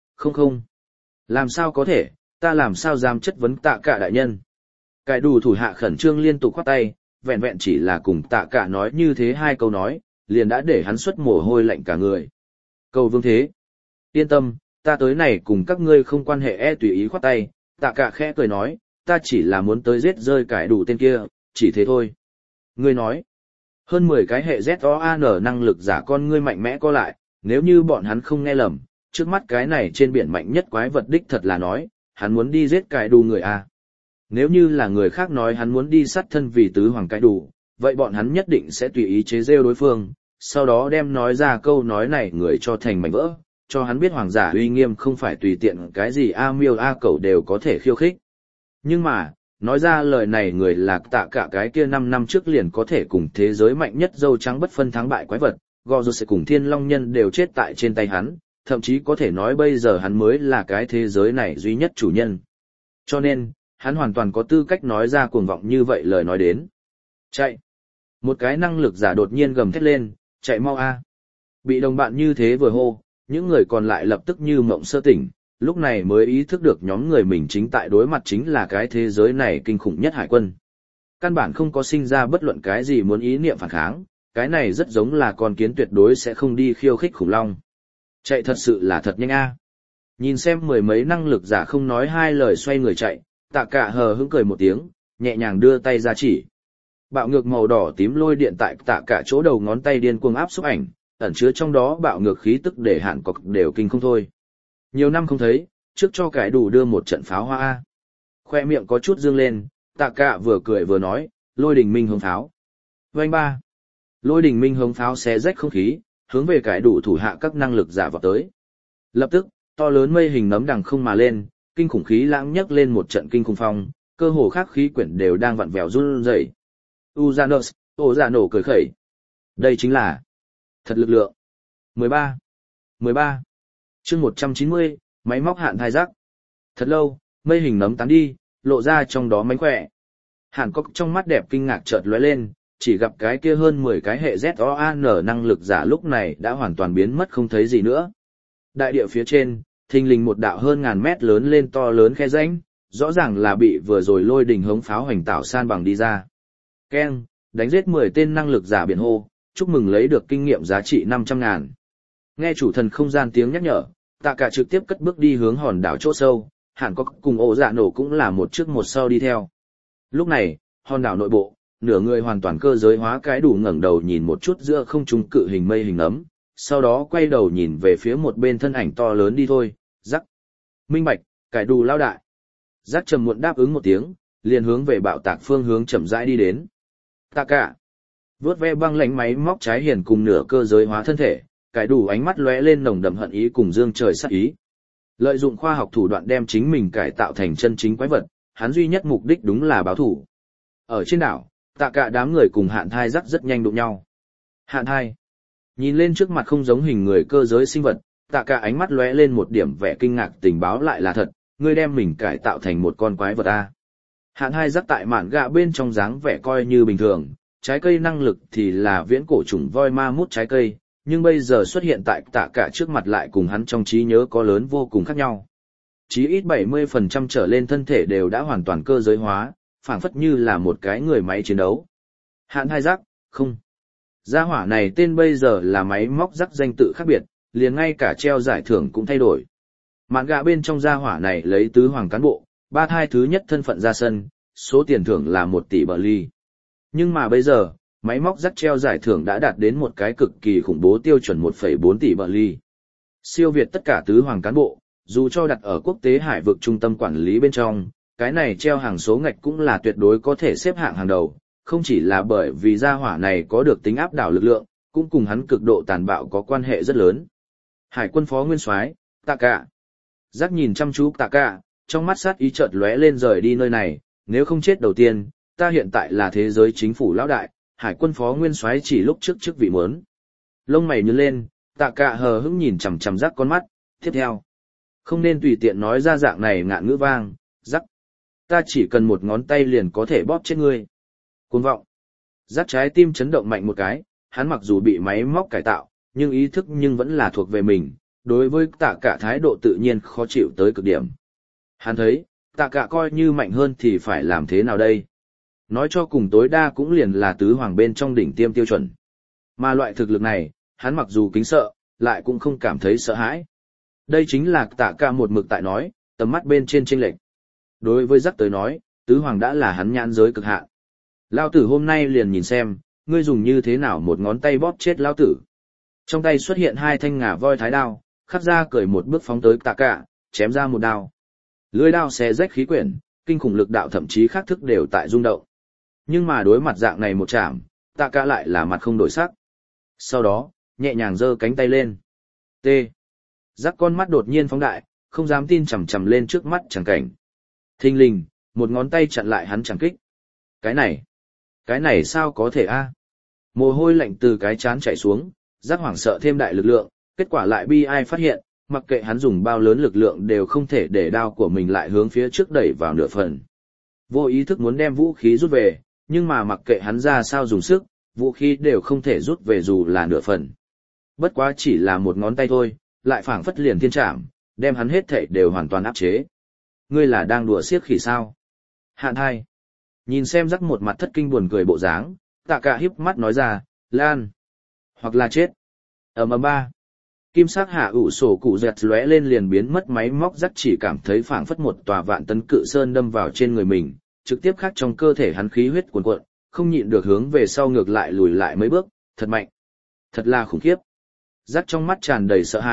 A: Làm sao có thể, ta làm sao dám chất vấn tạ cả đại nhân? Cải đủ thủ hạ khẩn trương liên tục khoát tay, vẹn vẹn chỉ là cùng tạ cả nói như thế 2 câu nói, liền đã để hắn xuất mồ hôi lạnh cả người. Cầu vương thế. Yên tâm, ta tới này cùng các ngươi không quan hệ tùy ý khoát tay, tạ cả khẽ cười nói, ta chỉ là muốn tới giết rơi cải đủ tên kia, chỉ thế thôi. Ngươi nói, hơn 10 cái hệ ZOAN năng lực giả con ngươi mạnh mẽ co lại, nếu như bọn hắn không nghe lầm, trước mắt cái này trên biển mạnh nhất quái vật đích thật là nói, hắn muốn đi giết cải đủ người à. Nếu như là người khác nói hắn muốn đi sát thân vì tứ hoàng cải đủ, vậy bọn hắn nhất định sẽ tùy ý chế rêu đối phương, sau đó đem nói ra câu nói này người cho thành mảnh vỡ, cho hắn biết hoàng giả uy nghiêm không phải tùy tiện cái gì miêu cẩu đều có thể khiêu khích. Nhưng mà, nói ra lời này người là tạ cả cái kia 5 năm trước liền có thể cùng thế giới mạnh nhất dâu trắng bất phân thắng bại quái vật, gò rồi sẽ cùng thiên long nhân đều chết tại trên tay hắn, thậm chí có thể nói bây giờ hắn mới là cái thế giới này duy nhất chủ nhân. Cho nên, hắn hoàn toàn có tư cách nói ra cuồng vọng như vậy lời nói đến. Chạy! Một cái năng lực giả đột nhiên gầm thét lên, chạy mau a! Bị đồng bạn như thế vừa hô, những người còn lại lập tức như mộng sơ tỉnh, lúc này mới ý thức được nhóm người mình chính tại đối mặt chính là cái thế giới này kinh khủng nhất hải quân. Căn bản không có sinh ra bất luận cái gì muốn ý niệm phản kháng, cái này rất giống là con kiến tuyệt đối sẽ không đi khiêu khích khủng long. Chạy thật sự là thật nhanh a! Nhìn xem 10 mấy năng lực giả không nói 2 lời xoay người chạy, tạ cả hờ hững cười một tiếng, nhẹ nhàng đưa tay ra chỉ. Bạo ngược màu đỏ tím lôi điện tại tạ cả chỗ đầu ngón tay điên cuồng áp xúc ảnh, ẩn chứa trong đó bạo ngược khí tức để hạn cọc đều kinh không thôi. Nhiều năm không thấy, trước cho cái đủ đưa một trận pháo hoa. Khoe miệng có chút dương lên, Tạ Cả vừa cười vừa nói, lôi đình minh hướng pháo. Vành ba. Lôi đình minh hướng pháo xé rách không khí, hướng về cái đủ thủ hạ các năng lực giả vào tới. Lập tức, to lớn mây hình nấm đằng không mà lên, kinh khủng khí lãng nhấc lên một trận kinh khủng phong, cơ hồ khác khí quyển đều đang vặn vẹo run rẩy. Uranus, ồ giả nổ cười khẩy. Đây chính là thật lực lượng. 13. Chương 190, máy móc hạn thai rắc. Thật lâu, mây hình nấm tán đi, lộ ra trong đó mánh khỏe. Hàn Cốc trong mắt đẹp kinh ngạc chợt lóe lên, chỉ gặp cái kia hơn 10 cái hệ ZOAN năng lực giả lúc này đã hoàn toàn biến mất không thấy gì nữa. Đại địa phía trên, thình lình một đạo hơn ngàn mét lớn lên to lớn khe rãnh, rõ ràng là bị vừa rồi lôi đình hống pháo hoành tạo san bằng đi ra. Keng, đánh giết 10 tên năng lực giả biển hô, chúc mừng lấy được kinh nghiệm giá trị 500.000. Nghe chủ thần không gian tiếng nhắc nhở, Tạ Cả trực tiếp cất bước đi hướng hòn đảo chỗ sâu, Hàn Cốc cùng ổ dạ nổ cũng là một trước một sau đi theo. Lúc này, hòn đảo nội bộ, nửa người hoàn toàn cơ giới hóa cái đủ ngẩng đầu nhìn một chút giữa không trung cự hình mây hình nấm, sau đó quay đầu nhìn về phía một bên thân ảnh to lớn đi thôi, rắc. Minh bạch, cái đủ lao đại. Rắc trầm muộn đáp ứng một tiếng, liền hướng về bạo tạc phương hướng chậm rãi đi đến. Tạ Cả vớt ve băng lánh máy móc trái hiền cùng nửa cơ giới hóa thân thể, cái đủ ánh mắt lóe lên nồng đậm hận ý cùng dương trời sát ý. Lợi dụng khoa học thủ đoạn đem chính mình cải tạo thành chân chính quái vật, hắn duy nhất mục đích đúng là báo thủ. Ở trên đảo, Tạ Cả đám người cùng Hạn Thai rắc rất nhanh đụng nhau. Hạn Thai nhìn lên trước mặt không giống hình người cơ giới sinh vật, Tạ Cả ánh mắt lóe lên một điểm vẻ kinh ngạc, tình báo lại là thật, ngươi đem mình cải tạo thành một con quái vật a. Hạn Thai rắc tại mạn gạ bên trong dáng vẻ coi như bình thường, trái cây năng lực thì là viễn cổ trùng voi ma mút trái cây, nhưng bây giờ xuất hiện tại Tạ Cả trước mặt lại cùng hắn trong trí nhớ có lớn vô cùng khác nhau. Chí ít 70% trở lên thân thể đều đã hoàn toàn cơ giới hóa, phảng phất như là một cái người máy chiến đấu. Hạn Thai rắc, không. Gia hỏa này tên bây giờ là máy móc rắc danh tự khác biệt, liền ngay cả treo giải thưởng cũng thay đổi. Mạn gạ bên trong gia hỏa này lấy tứ hoàng cán bộ, ba thai thứ nhất thân phận ra sân, số tiền thưởng là 1 tỷ bờ ly. Nhưng mà bây giờ, máy móc rắc treo giải thưởng đã đạt đến một cái cực kỳ khủng bố tiêu chuẩn 1,4 tỷ bờ ly. Siêu việt tất cả tứ hoàng cán bộ, dù cho đặt ở quốc tế hải vực trung tâm quản lý bên trong, cái này treo hàng số ngạch cũng là tuyệt đối có thể xếp hạng hàng đầu, không chỉ là bởi vì gia hỏa này có được tính áp đảo lực lượng, cũng cùng hắn cực độ tàn bạo có quan hệ rất lớn. Hải quân phó nguyên soái, Tạ Cả. Giác nhìn chăm chú Tạ Cả, trong mắt sát ý chợt lóe lên rời đi nơi này, nếu không chết đầu tiên, ta hiện tại là thế giới chính phủ lão đại, hải quân phó nguyên soái chỉ lúc trước chức vị muốn. Lông mày nhướng lên, Tạ Cả hờ hững nhìn chằm chằm Giác con mắt, tiếp theo. Không nên tùy tiện nói ra dạng này ngạn ngữ vang, Giác. Ta chỉ cần một ngón tay liền có thể bóp chết ngươi. Cuồng vọng. Giác trái tim chấn động mạnh một cái, hắn mặc dù bị máy móc cải tạo, nhưng ý thức nhưng vẫn là thuộc về mình, đối với Tạ Cả thái độ tự nhiên khó chịu tới cực điểm. Hắn thấy, Tạ Cả coi như mạnh hơn thì phải làm thế nào đây? Nói cho cùng tối đa cũng liền là tứ hoàng bên trong đỉnh tiêm tiêu chuẩn. Mà loại thực lực này, hắn mặc dù kính sợ, lại cũng không cảm thấy sợ hãi. Đây chính là Tạ Cả một mực tại nói, tầm mắt bên trên chênh lệch. Đối với Giác tới nói, tứ hoàng đã là hắn nhãn giới cực hạn. Lao tử hôm nay liền nhìn xem, ngươi dùng như thế nào một ngón tay bóp chết Lao tử. Trong tay xuất hiện 2 thanh ngà voi thái đao, khắc ra cởi một bước phóng tới Tạ Cả, chém ra một đao. Lưỡi đao xé rách khí quyển, kinh khủng lực đạo thậm chí khác thức đều tại rung động. Nhưng mà đối mặt dạng này một chạm, Tạ Cả lại là mặt không đổi sắc. Sau đó, nhẹ nhàng giơ cánh tay lên. T. Giác con mắt đột nhiên phóng đại, không dám tin chằm chằm lên trước mắt chẳng cảnh. Thình lình, một ngón tay chặn lại hắn chẳng kích. Cái này sao có thể a? Mồ hôi lạnh từ cái trán chảy xuống, Giác hoảng sợ thêm đại lực lượng, kết quả lại bi ai phát hiện, mặc kệ hắn dùng bao lớn lực lượng đều không thể để đao của mình lại hướng phía trước đẩy vào nửa phần. Vô ý thức muốn đem vũ khí rút về, nhưng mà mặc kệ hắn ra sao dùng sức, vũ khí đều không thể rút về dù là nửa phần. Bất quá chỉ là một ngón tay thôi, lại phảng phất liền thiên trảm, đem hắn hết thảy đều hoàn toàn áp chế. Ngươi là đang đùa xiếc khỉ sao? Hạn Thai. Nhìn xem Giác một mặt thất kinh buồn cười bộ dáng, Tạ Cả híp mắt nói ra, Lan. Hoặc là chết. Ba. Kim sắc hạ ủ sổ cụ dẹt lóe lên liền biến mất, máy móc Giác chỉ cảm thấy phảng phất một tòa vạn tấn cự sơn đâm vào trên người mình, trực tiếp khắc trong cơ thể hắn khí huyết cuồn cuộn, không nhịn được hướng về sau ngược lại lùi lại mấy bước, thật mạnh. Thật là khủng khiếp. Giác trong mắt tràn đầy sợ hãi,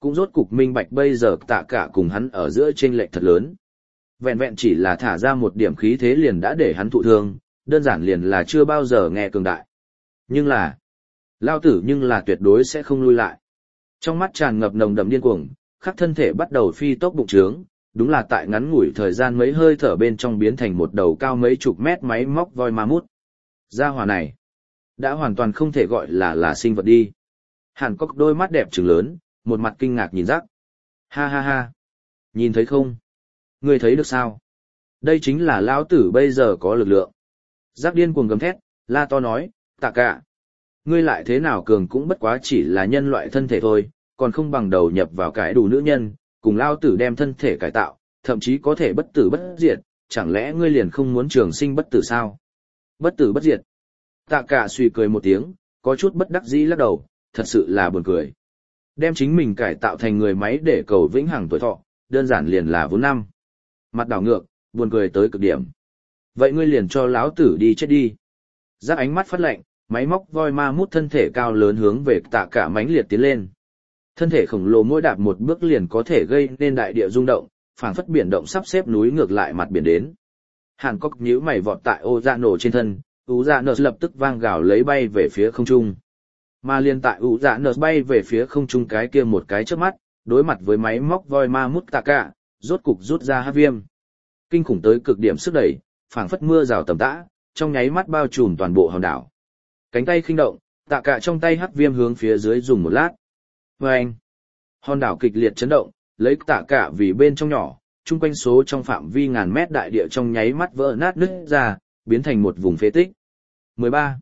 A: cũng rốt cục minh bạch bây giờ tạ cả cùng hắn ở giữa chênh lệch thật lớn. Vẹn vẹn chỉ là thả ra một điểm khí thế liền đã để hắn thụ thương, đơn giản liền là chưa bao giờ nghe cường đại. Nhưng là, lao tử nhưng là tuyệt đối sẽ không lui lại. Trong mắt tràn ngập nồng đậm điên cuồng, khắp thân thể bắt đầu phi tốc bụng trướng, đúng là tại ngắn ngủi thời gian mấy hơi thở bên trong biến thành một đầu cao mấy chục mét máy móc voi ma mút. Gia hỏa này, đã hoàn toàn không thể gọi là sinh vật đi. Hàn Cốc đôi mắt đẹp trừng lớn, một mặt kinh ngạc nhìn Giác. Ha ha ha, nhìn thấy không? Ngươi thấy được sao? Đây chính là lão tử bây giờ có lực lượng. Giác điên cuồng gầm thét, la to nói, Tạ Cả. Ngươi lại thế nào cường cũng bất quá chỉ là nhân loại thân thể thôi, còn không bằng đầu nhập vào cái đủ nữ nhân, cùng lao tử đem thân thể cải tạo, thậm chí có thể bất tử bất diệt, chẳng lẽ ngươi liền không muốn trường sinh bất tử sao? Bất tử bất diệt. Tạ Cả suy cười một tiếng, có chút bất đắc dĩ lắc đầu, thật sự là buồn cười. Đem chính mình cải tạo thành người máy để cầu vĩnh hằng tuổi thọ, đơn giản liền là vốn năm. Mặt đảo ngược, buồn cười tới cực điểm. Vậy ngươi liền cho lão tử đi chết đi. Giác ánh mắt phát lạnh, máy móc voi ma mút thân thể cao lớn hướng về Tạ Cả mãnh liệt tiến lên. Thân thể khổng lồ mỗi đạp một bước liền có thể gây nên đại địa rung động, phảng phất biển động sắp xếp núi ngược lại mặt biển đến. Hàn Cốc nhíu mày vọt tại ô dạ nổ trên thân, ú dạ nở lập tức vang gào lấy bay về phía không trung. Mà liên tại ú dạ nở bay về phía không trung cái kia một cái chớp mắt, đối mặt với máy móc voi ma mút Tạ Cả, rốt cục rút ra hắc viêm. Kinh khủng tới cực điểm sức đẩy, phảng phất mưa rào tầm tã, trong nháy mắt bao trùm toàn bộ hòn đảo. Cánh tay khinh động, Tạ Cả trong tay hắc viêm hướng phía dưới dùng một lát. Vâng! Hòn đảo kịch liệt chấn động, lấy Tạ Cả vì bên trong nhỏ, chung quanh số trong phạm vi ngàn mét đại địa trong nháy mắt vỡ nát nứt ra, biến thành một vùng phế tích. 13.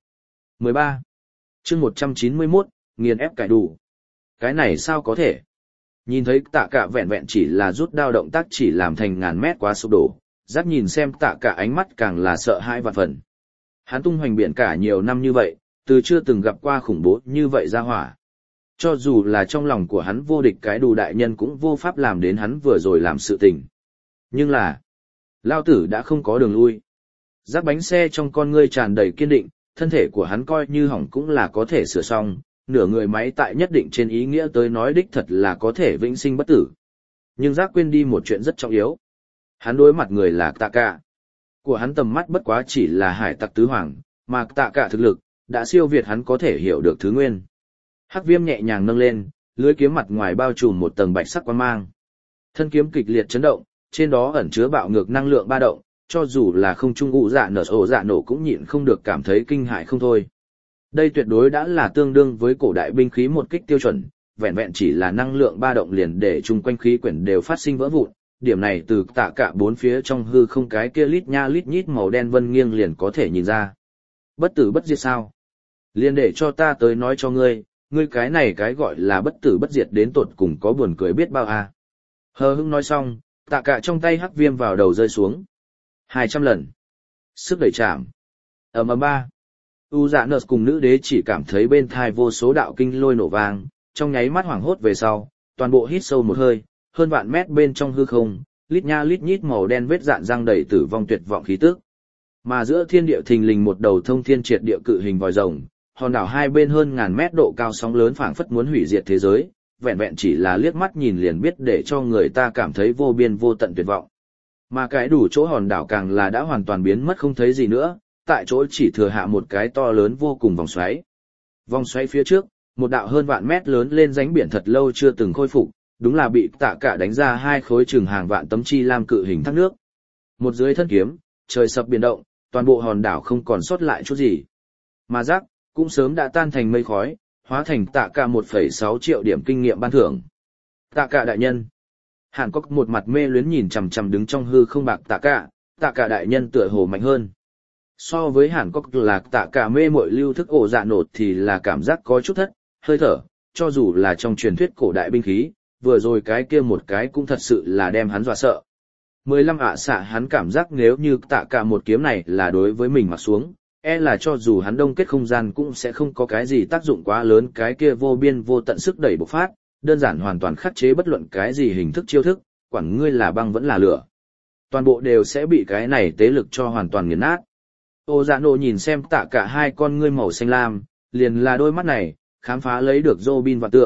A: Chương 191, nghiền ép cải đủ. Cái này sao có thể? Nhìn thấy Tạ Cả vẹn vẹn chỉ là rút đao động tác chỉ làm thành ngàn mét quá sụp đổ, Giác nhìn xem Tạ Cả ánh mắt càng là sợ hãi vạn phần. Hắn tung hoành biển cả nhiều năm như vậy, từ chưa từng gặp qua khủng bố như vậy ra hỏa. Cho dù là trong lòng của hắn vô địch cái đủ đại nhân cũng vô pháp làm đến hắn vừa rồi làm sự tình. Nhưng là, lao tử đã không có đường lui. Giác bánh xe trong con ngươi tràn đầy kiên định, thân thể của hắn coi như hỏng cũng là có thể sửa xong, nửa người máy tại nhất định trên ý nghĩa tới nói đích thật là có thể vĩnh sinh bất tử. Nhưng Giác quên đi một chuyện rất trọng yếu. Hắn đối mặt người là Tạ Cả. Của hắn tầm mắt bất quá chỉ là hải tặc tứ hoàng, mà Tạ Cả thực lực đã siêu việt hắn có thể hiểu được thứ nguyên. Hắc viêm nhẹ nhàng nâng lên, lưới kiếm mặt ngoài bao trùm một tầng bạch sắc quang mang. Thân kiếm kịch liệt chấn động, trên đó ẩn chứa bạo ngược năng lượng ba động, cho dù là không trung ụ dạ nổ cũng nhịn không được cảm thấy kinh hại không thôi. Đây tuyệt đối đã là tương đương với cổ đại binh khí một kích tiêu chuẩn, vẹn vẹn chỉ là năng lượng ba động liền để chung quanh khí quyển đều phát sinh vỡ vụn. Điểm này từ Tạ Cả bốn phía trong hư không cái kia lít nha lít nhít màu đen vân nghiêng liền có thể nhìn ra. Bất tử bất diệt sao? Liền để cho ta tới nói cho ngươi, ngươi cái này cái gọi là bất tử bất diệt đến tột cùng có buồn cười biết bao à. Hờ hững nói xong, Tạ Cả trong tay hắc viêm vào đầu rơi xuống. 200 lần. Sức đẩy chạm. Ba. U Dạ Nợ cùng nữ đế chỉ cảm thấy bên thai vô số đạo kinh lôi nổ vang, trong nháy mắt hoảng hốt về sau, toàn bộ hít sâu một hơi, hơn vạn mét bên trong hư không, lít nha lít nhít màu đen vết dạn răng đầy tử vong tuyệt vọng khí tức. Mà giữa thiên địa thình lình một đầu thông thiên triệt địa cự hình vòi rồng, hòn đảo hai bên hơn ngàn mét độ cao sóng lớn phảng phất muốn hủy diệt thế giới, vẹn vẹn chỉ là liếc mắt nhìn liền biết để cho người ta cảm thấy vô biên vô tận tuyệt vọng. Mà cái đủ chỗ hòn đảo càng là đã hoàn toàn biến mất không thấy gì nữa, tại chỗ chỉ thừa hạ một cái to lớn vô cùng vòng xoáy. Vòng xoáy phía trước, một đạo hơn vạn mét lớn lên rãnh biển thật lâu chưa từng khôi phục, đúng là bị Tạ Cả đánh ra hai khối chừng hàng vạn tấm chi lam cự hình thác nước. Một dưới thân kiếm, trời sập biển động, toàn bộ hòn đảo không còn sót lại chút gì. Mà Giác cũng sớm đã tan thành mây khói, hóa thành Tạ Cả 1,6 triệu điểm kinh nghiệm ban thưởng. Tạ Cả đại nhân. Hàn Cốc một mặt mê luyến nhìn chằm chằm đứng trong hư không bạc Tạ Cả đại nhân tựa hồ mạnh hơn. So với Hàn Cốc là Tạ Cả mê muội lưu thức ổ dạ nột thì là cảm giác có chút thất, hơi thở, cho dù là trong truyền thuyết cổ đại binh khí, vừa rồi cái kia một cái cũng thật sự là đem hắn dọa sợ. 15 xạ hắn cảm giác nếu như Tạ Cả một kiếm này là đối với mình mà xuống, là cho dù hắn đông kết không gian cũng sẽ không có cái gì tác dụng quá lớn, cái kia vô biên vô tận sức đẩy bộc phát, đơn giản hoàn toàn khắc chế bất luận cái gì hình thức chiêu thức, quản ngươi là băng vẫn là lửa. Toàn bộ đều sẽ bị cái này tế lực cho hoàn toàn nghiền nát. Ô Dạ Nổ nhìn xem Tạ Cả hai con ngươi màu xanh lam, liền là đôi mắt này, khám phá lấy được Robin vạn tượng,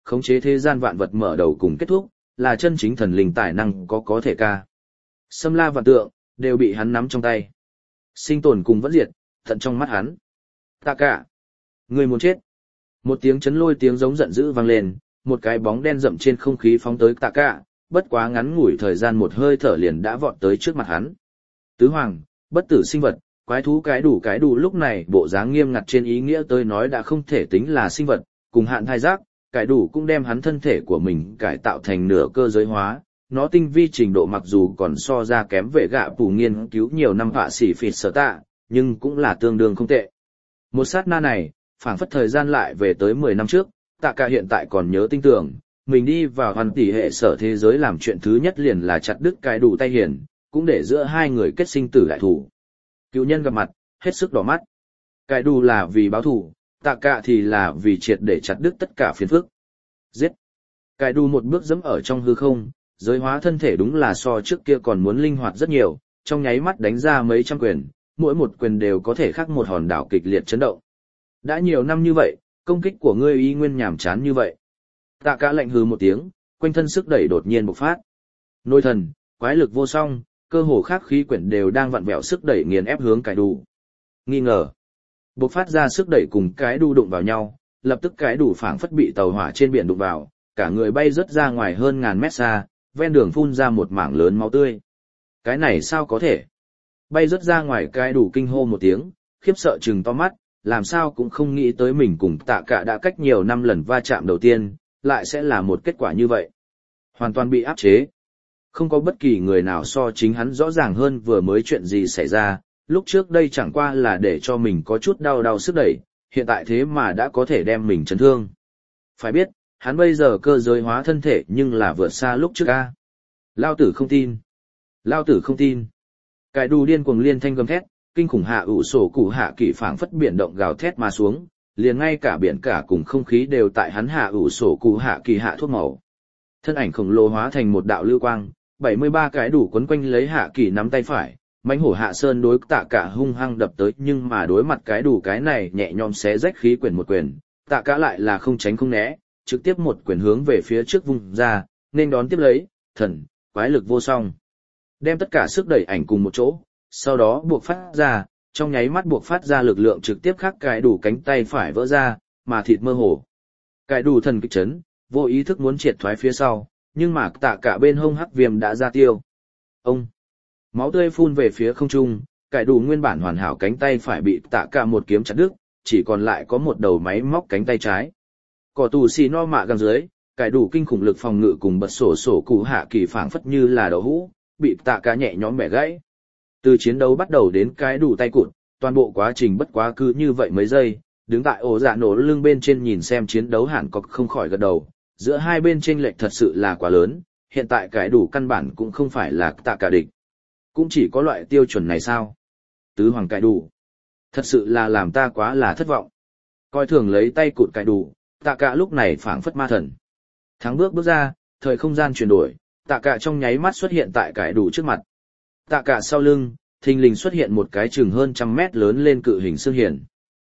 A: khống chế thế gian vạn vật mở đầu cùng kết thúc, là chân chính thần linh tài năng có thể ca. Xâm la vạn tượng, đều bị hắn nắm trong tay. Sinh tồn cùng vẫn diệt, tận trong mắt hắn. Tạ cả. Người muốn chết. Một tiếng chấn lôi tiếng giống giận dữ vang lên, một cái bóng đen rậm trên không khí phóng tới Tạ cả, bất quá ngắn ngủi thời gian một hơi thở liền đã vọt tới trước mặt hắn. Tứ hoàng, bất tử sinh vật, quái thú cái đủ lúc này bộ dáng nghiêm ngặt trên ý nghĩa tới nói đã không thể tính là sinh vật, cùng hạn thai giác, cái đủ cũng đem hắn thân thể của mình cải tạo thành nửa cơ giới hóa. Nó tinh vi trình độ mặc dù còn so ra kém về gạ phủ nghiên cứu nhiều năm họa sĩ phịt sở tạ, nhưng cũng là tương đương không tệ. Một sát na này, phảng phất thời gian lại về tới 10 năm trước, Tạ cả hiện tại còn nhớ tinh tưởng, mình đi vào hoàn tỷ hệ sở thế giới làm chuyện thứ nhất liền là chặt đứt cái đủ tay hiền, cũng để giữa hai người kết sinh tử đại thủ. Cựu nhân gặp mặt, hết sức đỏ mắt. Cái đủ là vì báo thù, Tạ cả thì là vì triệt để chặt đứt tất cả phiền phức. Giết! Cái đủ một bước dẫm ở trong hư không, giới hóa thân thể đúng là so trước kia còn muốn linh hoạt rất nhiều, trong nháy mắt đánh ra mấy trăm quyền, mỗi một quyền đều có thể khắc một hòn đảo kịch liệt chấn động. Đã nhiều năm như vậy, công kích của ngươi y nguyên nhàm chán như vậy. Tạ cả lạnh hừ một tiếng, quanh thân sức đẩy đột nhiên bộc phát. Nôi thần, quái lực vô song, cơ hồ khác khí quyển đều đang vặn vẹo sức đẩy nghiền ép hướng cái đủ. Nghi ngờ. Bộc phát ra sức đẩy cùng cái đủ đụng vào nhau, lập tức cái đủ phảng phất bị tàu hỏa trên biển đụng vào, cả người bay rớt ra ngoài hơn ngàn mét xa, ven đường phun ra một mảng lớn máu tươi. Cái này sao có thể? Bay rớt ra ngoài cái đủ kinh hô một tiếng, khiếp sợ trừng to mắt, làm sao cũng không nghĩ tới mình cùng Tạ cả đã cách nhiều năm lần va chạm đầu tiên, lại sẽ là một kết quả như vậy. Hoàn toàn bị áp chế. Không có bất kỳ người nào so chính hắn rõ ràng hơn vừa mới chuyện gì xảy ra, lúc trước đây chẳng qua là để cho mình có chút đau sức đẩy, hiện tại thế mà đã có thể đem mình chấn thương. Phải biết, hắn bây giờ cơ giới hóa thân thể nhưng là vượt xa lúc trước a. Lao tử không tin. Lao tử không tin. Cái đủ điên cuồng liên thanh gầm thét, kinh khủng hạ ủ sổ cụ hạ kỳ phảng phất biển động gào thét mà xuống, liền ngay cả biển cả cùng không khí đều tại hắn hạ ủ sổ cụ hạ kỳ hạ thuốc màu. Thân ảnh khổng lồ hóa thành một đạo lưu quang, 73 cái đủ quấn quanh lấy hạ kỳ nắm tay phải, mãnh hổ hạ sơn đối Tạ cả hung hăng đập tới, nhưng mà đối mặt cái đủ cái này nhẹ nhõm xé rách khí quyển một quyền, Tạ cả lại là không tránh không né, trực tiếp một quyền hướng về phía trước vung ra, nên đón tiếp lấy, thần, quái lực vô song. Đem tất cả sức đẩy ảnh cùng một chỗ, sau đó buộc phát ra, trong nháy mắt buộc phát ra lực lượng trực tiếp khắc cái đủ cánh tay phải vỡ ra, mà thịt mơ hồ. Cái đủ thần kích chấn, vô ý thức muốn triệt thoái phía sau, nhưng mà Tạ cả bên hông hắc viêm đã ra tiêu. Ông! Máu tươi phun về phía không trung, cái đủ nguyên bản hoàn hảo cánh tay phải bị Tạ cả một kiếm chặt đứt, chỉ còn lại có một đầu máy móc cánh tay trái. Cỏ tù xì no mạ găng dưới, cái đủ kinh khủng lực phòng ngự cùng bật sổ cụ hạ kỳ phảng phất như là đậu hũ, bị Tạ cả nhẹ nhõm bẻ gãy. Từ chiến đấu bắt đầu đến cái đủ tay cụt, toàn bộ quá trình bất quá cứ như vậy mấy giây, đứng tại ổ dạ nổ lưng bên trên nhìn xem chiến đấu Hàn Cốc không khỏi gật đầu, giữa hai bên chênh lệch thật sự là quá lớn, hiện tại cái đủ căn bản cũng không phải là Tạ cả địch. Cũng chỉ có loại tiêu chuẩn này sao? Tứ hoàng cái đủ. Thật sự là làm ta quá là thất vọng. Coi thường lấy tay cụt cái đủ, Tạ cả lúc này phảng phất ma thần. Thắng bước ra, thời không gian chuyển đổi, Tạ cả trong nháy mắt xuất hiện tại cái đủ trước mặt. Tạ cả sau lưng, thình lình xuất hiện một cái chừng hơn 100 mét lớn lên cự hình xương hiển.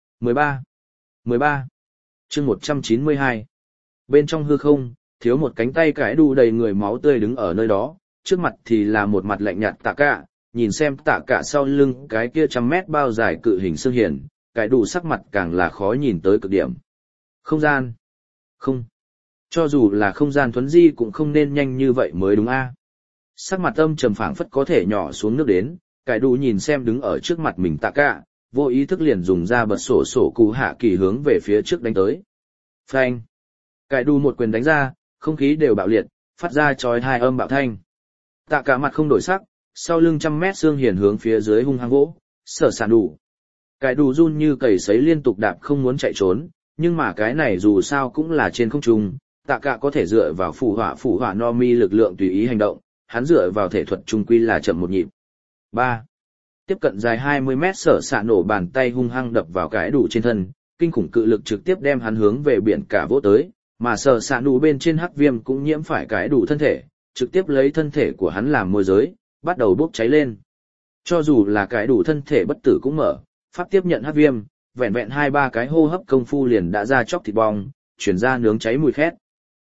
A: 13. Chương 192. Bên trong hư không, thiếu một cánh tay cái đủ đầy người máu tươi đứng ở nơi đó, trước mặt thì là một mặt lạnh nhạt Tạ cả, nhìn xem Tạ cả sau lưng cái kia 100 mét bao dài cự hình xương hiển, cái đủ sắc mặt càng là khó nhìn tới cực điểm. Không gian. Không. Cho dù là không gian thuấn di cũng không nên nhanh như vậy mới đúng a. Sắc mặt âm trầm phảng phất có thể nhỏ xuống nước đến, cái đủ nhìn xem đứng ở trước mặt mình Tạ cả, vô ý thức liền dùng ra bật sổ cụ hạ kỳ hướng về phía trước đánh tới. Phanh. Cái đủ một quyền đánh ra, không khí đều bạo liệt, phát ra chói tai âm bạo thanh. Tạ cả mặt không đổi sắc, sau lưng 100 mét xương hiển hướng phía dưới hung hăng vỗ, sở sản đủ. Cái đủ run như cầy sấy liên tục đạp không muốn chạy trốn, nhưng mà cái này dù sao cũng là trên không trung, Tạ cả có thể dựa vào phủ hỏa no mi lực lượng tùy ý hành động, hắn dựa vào thể thuật trung quy là chậm một nhịp. 3. Tiếp cận dài 20 mét sở xạ nổ bàn tay hung hăng đập vào cái đủ trên thân, kinh khủng cự lực trực tiếp đem hắn hướng về biển cả vỗ tới, mà sở xạ nổ bên trên hắc viêm cũng nhiễm phải cái đủ thân thể, trực tiếp lấy thân thể của hắn làm môi giới, bắt đầu bốc cháy lên. Cho dù là cái đủ thân thể bất tử cũng mở, pháp tiếp nhận hắc viêm, vẹn vẹn 2-3 cái hô hấp công phu liền đã ra chóc thịt bong, chuyển ra nướng cháy mùi khét.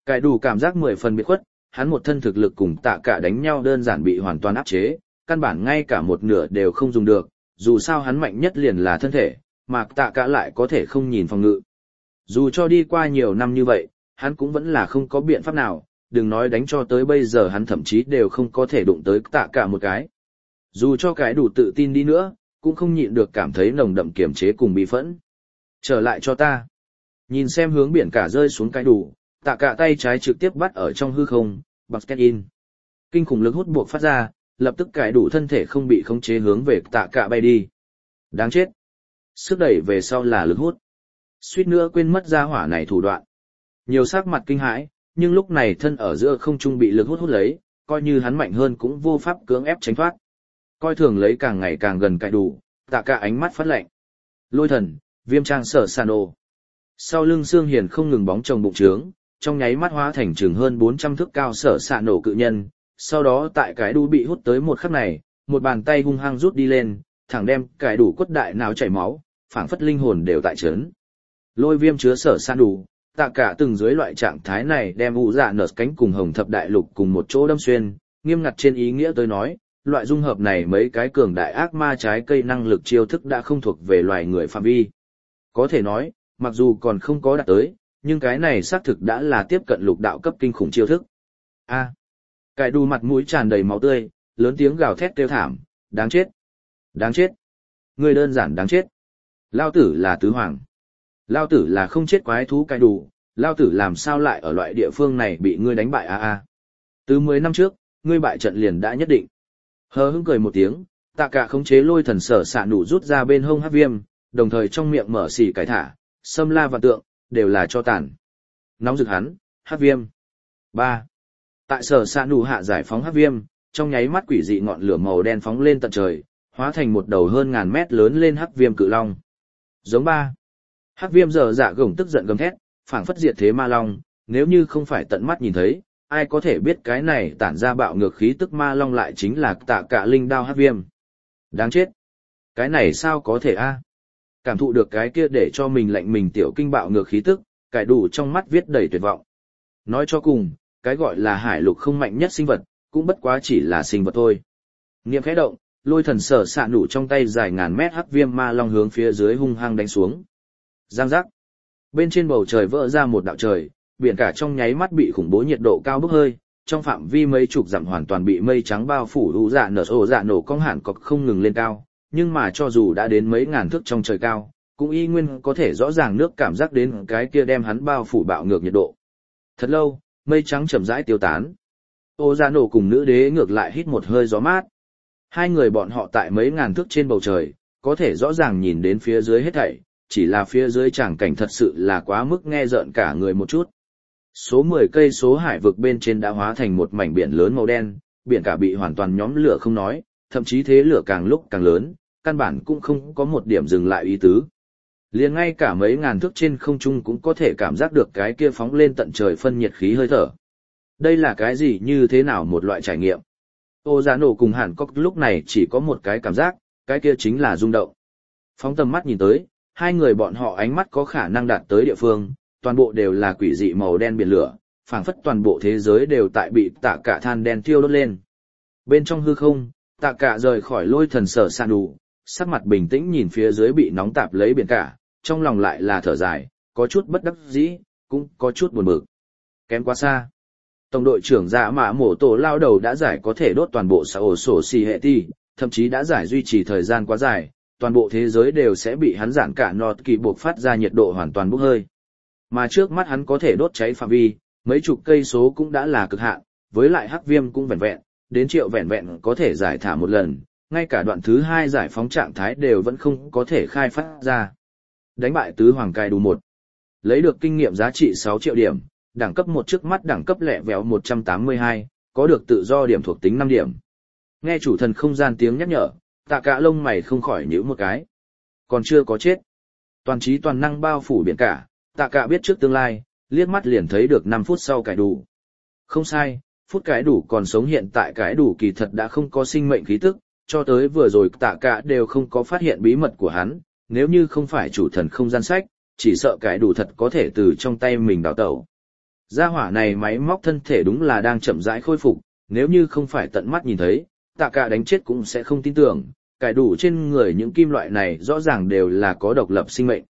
A: Cải đủ cảm giác 10 phần biệt khuất, hắn một thân thực lực cùng tạ cả đánh nhau đơn giản bị hoàn toàn áp chế, căn bản ngay cả một nửa đều không dùng được, dù sao hắn mạnh nhất liền là thân thể, mà tạ cả lại có thể không nhìn phòng ngự. Dù cho đi qua nhiều năm như vậy, hắn cũng vẫn là không có biện pháp nào, đừng nói đánh cho tới bây giờ hắn thậm chí đều không có thể đụng tới tạ cả một cái. Dù cho cái đủ tự tin đi nữa, cũng không nhịn được cảm thấy nồng đậm kiềm chế cùng bị phẫn. Trở lại cho ta. Nhìn xem hướng biển cả rơi xuống cái đủ, tạ cả tay trái trực tiếp bắt ở trong hư không, basket in. Kinh khủng lực hút buộc phát ra, lập tức cái đủ thân thể không bị khống chế hướng về tạ cả bay đi. Đáng chết. Sức đẩy về sau là lực hút. Suýt nữa quên mất ra hỏa này thủ đoạn. Nhiều sắc mặt kinh hãi, nhưng lúc này thân ở giữa không trung bị lực hút hút lấy, coi như hắn mạnh hơn cũng vô pháp cưỡng ép tránh thoát. Coi thường lấy càng ngày càng gần cãi đủ, tạ cả ánh mắt phát lạnh. Lôi thần, viêm trang sở sàn ồ. Sau lưng xương hiền không ngừng bóng chồng bụng trướng, trong nháy mắt hóa thành chừng hơn 400 thước cao sở sạn nổ cự nhân. Sau đó tại cái đu bị hút tới một khắc này, một bàn tay hung hăng rút đi lên, thẳng đem cái đủ quất đại nào chảy máu, phảng phất linh hồn đều tại chấn. Lôi viêm chứa sở sạn đủ, tạ cả từng dưới loại trạng thái này đem u dạ nở cánh cùng hồng thập đại lục cùng một chỗ đâm xuyên, nghiêm ngặt trên ý nghĩa tôi nói, loại dung hợp này mấy cái cường đại ác ma trái cây năng lực chiêu thức đã không thuộc về loài người phạm vi. Có thể nói, mặc dù còn không có đạt tới, nhưng cái này xác thực đã là tiếp cận lục đạo cấp kinh khủng chiêu thức. A. Cải đu mặt mũi tràn đầy máu tươi, lớn tiếng gào thét kêu thảm, đáng chết. Đáng chết. Người đơn giản đáng chết. Lao tử là tứ hoàng. Lao tử là không chết quái thú cải đủ, Lao tử làm sao lại ở loại địa phương này bị ngươi đánh bại a. Từ 10 năm trước, ngươi bại trận liền đã nhất định. Hờ hững cười một tiếng, tạ cả khống chế lôi thần sở xạ nụ rút ra bên hông hắc viêm, đồng thời trong miệng mở xỉ cải thả, xâm la và tượng, đều là cho tàn. Nóng rực hắn, hắc viêm. 3. Tại sở xạ nụ hạ giải phóng hắc viêm, trong nháy mắt quỷ dị ngọn lửa màu đen phóng lên tận trời, hóa thành một đầu hơn ngàn mét lớn lên hắc viêm cự long. Giống 3. Hắc viêm giờ dạ gồng tức giận gầm thét, phảng phất diệt thế ma long, nếu như không phải tận mắt nhìn thấy, ai có thể biết cái này tản ra bạo ngược khí tức ma long lại chính là tạ cả linh đao hắc viêm. Đáng chết. Cái này sao có thể a? Cảm thụ được cái kia để cho mình lạnh mình tiểu kinh bạo ngược khí tức, cải đủ trong mắt viết đầy tuyệt vọng. Nói cho cùng, cái gọi là hải lục không mạnh nhất sinh vật, cũng bất quá chỉ là sinh vật thôi. Niệm khẽ động, lôi thần sở xạ nụ trong tay dài ngàn mét hắc viêm ma long hướng phía dưới hung hăng đánh xuống. Giang giác. Bên trên bầu trời vỡ ra một đạo trời, biển cả trong nháy mắt bị khủng bố nhiệt độ cao bốc hơi, trong phạm vi mấy chục dặm hoàn toàn bị mây trắng bao phủ, u dạ nổ cong hẳn cọc không ngừng lên cao, nhưng mà cho dù đã đến mấy ngàn thước trong trời cao, cũng y nguyên có thể rõ ràng nước cảm giác đến cái kia đem hắn bao phủ bạo ngược nhiệt độ. Thật lâu, mây trắng chậm rãi tiêu tán. Ô dạ nổ cùng nữ đế ngược lại hít một hơi gió mát. Hai người bọn họ tại mấy ngàn thước trên bầu trời, có thể rõ ràng nhìn đến phía dưới hết thảy, chỉ là phía dưới tràng cảnh thật sự là quá mức nghe rợn cả người một chút. Số 10 cây số hải vực bên trên đã hóa thành một mảnh biển lớn màu đen, biển cả bị hoàn toàn nhóm lửa không nói, thậm chí thế lửa càng lúc càng lớn, căn bản cũng không có một điểm dừng lại ý tứ. Liền ngay cả mấy ngàn thước trên không trung cũng có thể cảm giác được cái kia phóng lên tận trời phân nhiệt khí hơi thở. Đây là cái gì như thế nào một loại trải nghiệm? Ô Giá Nổ cùng Hàn Cốc lúc này chỉ có một cái cảm giác, cái kia chính là rung động. Phóng tầm mắt nhìn tới, hai người bọn họ ánh mắt có khả năng đạt tới địa phương, toàn bộ đều là quỷ dị màu đen biển lửa, phảng phất toàn bộ thế giới đều tại bị tạ cả than đen thiêu đốt lên. Bên trong hư không, tạ cả rời khỏi lôi thần sở sàn đủ, sắc mặt bình tĩnh nhìn phía dưới bị nóng tạp lấy biển cả, trong lòng lại là thở dài, có chút bất đắc dĩ, cũng có chút buồn bực. Kém quá xa. Tổng đội trưởng Dạ Mạ Mổ Tổ lao đầu đã giải có thể đốt toàn bộ xã ổ sổ xì hệ ti, thậm chí đã giải duy trì thời gian quá dài, toàn bộ thế giới đều sẽ bị hắn giản cả nọt kỳ buộc phát ra nhiệt độ hoàn toàn bốc hơi. Mà trước mắt hắn có thể đốt cháy phạm vi, mấy chục cây số cũng đã là cực hạn, với lại hắc viêm cũng vẹn vẹn, đến triệu vẹn vẹn có thể giải thả một lần, ngay cả đoạn thứ 2 giải phóng trạng thái đều vẫn không có thể khai phát ra. Đánh bại tứ hoàng cai đủ 1. Lấy được kinh nghiệm giá trị 6 triệu điểm, đẳng cấp 1 trước mắt đẳng cấp lẹ véo 182, có được tự do điểm thuộc tính 5 điểm. Nghe chủ thần không gian tiếng nhắc nhở, tạ cả lông mày không khỏi nhíu một cái. Còn chưa có chết. Toàn trí toàn năng bao phủ biển cả, tạ cả biết trước tương lai, liếc mắt liền thấy được 5 phút sau cải đủ. Không sai, phút cải đủ còn sống hiện tại cải đủ kỳ thật đã không có sinh mệnh khí tức, cho tới vừa rồi tạ cả đều không có phát hiện bí mật của hắn, nếu như không phải chủ thần không gian sách, chỉ sợ cải đủ thật có thể từ trong tay mình đào tẩu. Gia hỏa này máy móc thân thể đúng là đang chậm rãi khôi phục, nếu như không phải tận mắt nhìn thấy, tạ cả đánh chết cũng sẽ không tin tưởng, cải đủ trên người những kim loại này rõ ràng đều là có độc lập sinh mệnh.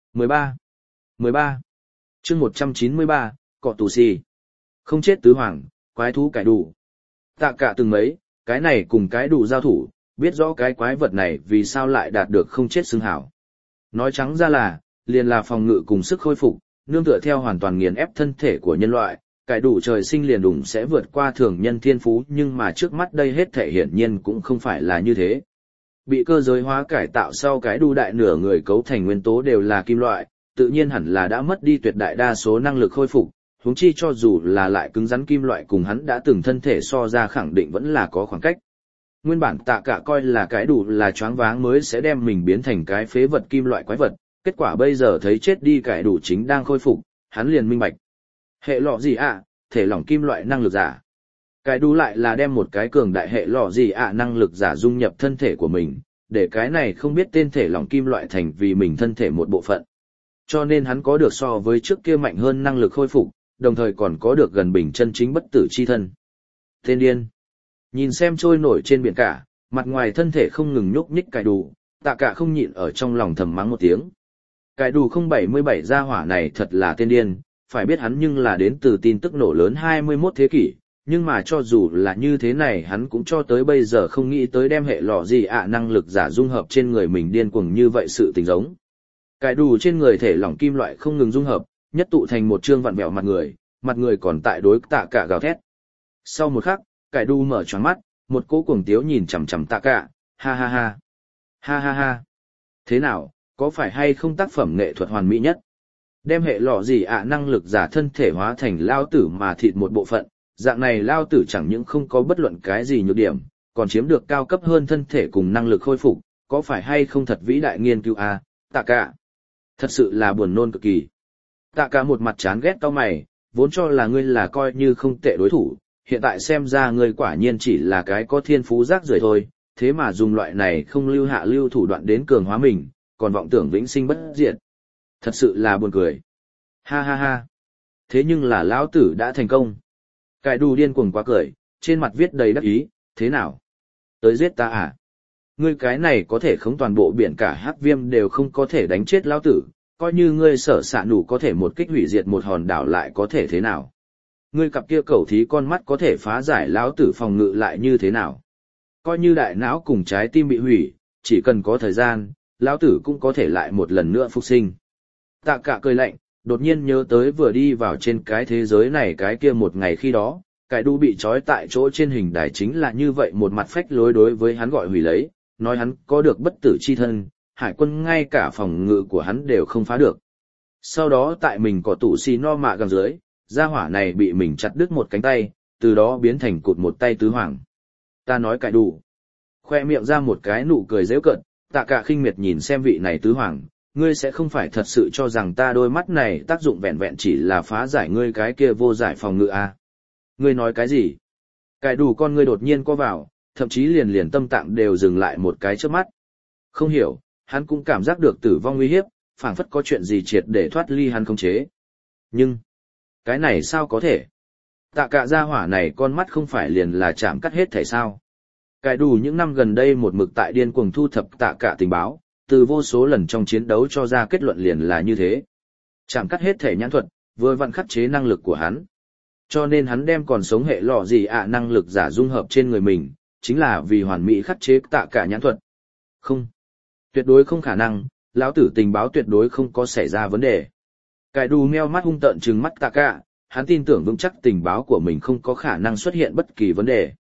A: 13 chương 193, cọ tù xì. Không chết tứ hoàng, quái thú cải đủ. Tạ cả từng mấy, cái này cùng cái đủ giao thủ, biết rõ cái quái vật này vì sao lại đạt được không chết xưng hảo. Nói trắng ra là, liền là phòng ngự cùng sức khôi phục, nương tựa theo hoàn toàn nghiền ép thân thể của nhân loại, cải đủ trời sinh liền đủng sẽ vượt qua thường nhân thiên phú, nhưng mà trước mắt đây hết thể hiển nhiên cũng không phải là như thế. Bị cơ giới hóa cải tạo sau cái đủ đại nửa người cấu thành nguyên tố đều là kim loại, tự nhiên hẳn là đã mất đi tuyệt đại đa số năng lực khôi phục, huống chi cho dù là lại cứng rắn kim loại cùng hắn đã từng thân thể so ra khẳng định vẫn là có khoảng cách. Nguyên bản tạ cả coi là cái đủ là choáng váng mới sẽ đem mình biến thành cái phế vật kim loại quái vật, kết quả bây giờ thấy chết đi cái đủ chính đang khôi phục, hắn liền minh bạch. Hệ lọ gì ạ, thể lỏng kim loại năng lực giả. Cái đủ lại là đem một cái cường đại hệ lọ gì ạ năng lực giả dung nhập thân thể của mình, để cái này không biết tên thể lỏng kim loại thành vì mình thân thể một bộ phận. Cho nên hắn có được so với trước kia mạnh hơn năng lực khôi phục, đồng thời còn có được gần bình chân chính bất tử chi thân. Tên điên. Nhìn xem trôi nổi trên biển cả, mặt ngoài thân thể không ngừng nhúc nhích cải đủ, tạ cả không nhịn ở trong lòng thầm mắng một tiếng. Cải đủ 077 gia hỏa này thật là tên điên, phải biết hắn nhưng là đến từ tin tức nổ lớn 21 thế kỷ, nhưng mà cho dù là như thế này hắn cũng cho tới bây giờ không nghĩ tới đem hệ lọ gì ạ năng lực giả dung hợp trên người mình điên cuồng như vậy sự tình giống. Cải đủ trên người thể lỏng kim loại không ngừng dung hợp, nhất tụ thành một trương vặn vẹo mặt người còn tại đối tạ cả gào thét. Sau một khắc, cải đủ mở choáng mắt, một cỗ cuồng tiếu nhìn chằm chằm tạ cả, ha ha ha, ha ha ha. Thế nào, có phải hay không tác phẩm nghệ thuật hoàn mỹ nhất? Đem hệ lọ gì ạ năng lực giả thân thể hóa thành lao tử mà thịt một bộ phận, dạng này lao tử chẳng những không có bất luận cái gì nhược điểm, còn chiếm được cao cấp hơn thân thể cùng năng lực khôi phục, có phải hay không thật vĩ đại nghiên cứu à, tạ cả. Thật sự là buồn nôn cực kỳ. Tạ cả một mặt chán ghét cau mày, vốn cho là ngươi là coi như không tệ đối thủ, hiện tại xem ra ngươi quả nhiên chỉ là cái có thiên phú rác rưởi thôi, thế mà dùng loại này không lưu hạ lưu thủ đoạn đến cường hóa mình, còn vọng tưởng vĩnh sinh bất diệt. Thật sự là buồn cười. Ha ha ha. Thế nhưng là lão tử đã thành công. Cải đủ điên cuồng quá cười, trên mặt viết đầy đắc ý, thế nào? Tới giết ta à? Ngươi cái này có thể không toàn bộ biển cả hắc viêm đều không có thể đánh chết lão tử, coi như ngươi sở xạ nủ có thể một kích hủy diệt một hòn đảo lại có thể thế nào? Ngươi cặp kia cẩu thí con mắt có thể phá giải lão tử phòng ngự lại như thế nào? Coi như đại não cùng trái tim bị hủy, chỉ cần có thời gian, lão tử cũng có thể lại một lần nữa phục sinh. Tạ cả cười lạnh, đột nhiên nhớ tới vừa đi vào trên cái thế giới này cái kia một ngày khi đó, cái đu bị trói tại chỗ trên hình đài chính là như vậy một mặt phách lối đối với hắn gọi hủy lấy, nói hắn có được bất tử chi thân, hải quân ngay cả phòng ngự của hắn đều không phá được. Sau đó tại mình có tủ xì no mạ gầm dưới, gia hỏa này bị mình chặt đứt một cánh tay, từ đó biến thành cụt một tay tứ hoàng. Ta nói cải đủ. Khoe miệng ra một cái nụ cười giễu cợt, tạ cả khinh miệt nhìn xem vị này tứ hoàng, ngươi sẽ không phải thật sự cho rằng ta đôi mắt này tác dụng vẹn vẹn chỉ là phá giải ngươi cái kia vô giải phòng ngự à. Ngươi nói cái gì? Cải đủ con ngươi đột nhiên co vào, thậm chí liền tâm tạng đều dừng lại một cái trước mắt. Không hiểu, hắn cũng cảm giác được tử vong nguy hiếp, phảng phất có chuyện gì triệt để thoát ly hắn khống chế. Nhưng, cái này sao có thể? Tạ cả gia hỏa này con mắt không phải liền là chạm cắt hết thể sao? Cải đủ những năm gần đây một mực tại điên cuồng thu thập tạ cả tình báo, từ vô số lần trong chiến đấu cho ra kết luận liền là như thế. Chạm cắt hết thể nhãn thuật, vừa vặn khắc chế năng lực của hắn. Cho nên hắn đem còn sống hệ lọ gì ạ năng lực giả dung hợp trên người mình, chính là vì hoàn mỹ khắc chế tạ cả nhãn thuật. Không. Tuyệt đối không khả năng, lão tử tình báo tuyệt đối không có xảy ra vấn đề. Cải đủ meo mắt hung tợn trừng mắt tạ cả, hắn tin tưởng vững chắc tình báo của mình không có khả năng xuất hiện bất kỳ vấn đề.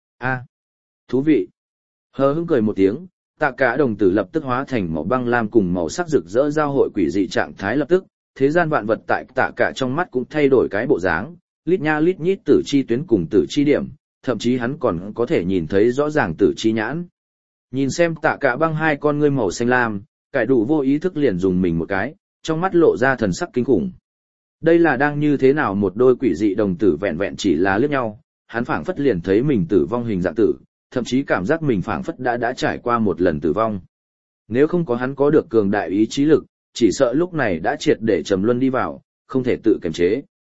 A: Thú vị. Hờ hững cười một tiếng, tạ cả đồng tử lập tức hóa thành màu băng lam cùng màu sắc rực rỡ giao hội quỷ dị trạng thái lập tức, thế gian vạn vật tại tạ cả trong mắt cũng thay đổi cái bộ dáng, lít nha lít nhít tử chi tuyến cùng tử chi điểm, thậm chí hắn còn có thể nhìn thấy rõ ràng tử chi nhãn. Nhìn xem tạ cả băng hai con ngươi màu xanh lam, cải đủ vô ý thức liền dùng mình một cái, trong mắt lộ ra thần sắc kinh khủng. Đây là đang như thế nào một đôi quỷ dị đồng tử vẹn vẹn chỉ là liếc nhau, hắn phảng phất liền thấy mình tử vong hình dạng tử, thậm chí cảm giác mình phảng phất đã trải qua một lần tử vong. Nếu không có hắn có được cường đại ý chí lực, chỉ sợ lúc này đã triệt để trầm luân đi vào, không thể tự kiềm chế.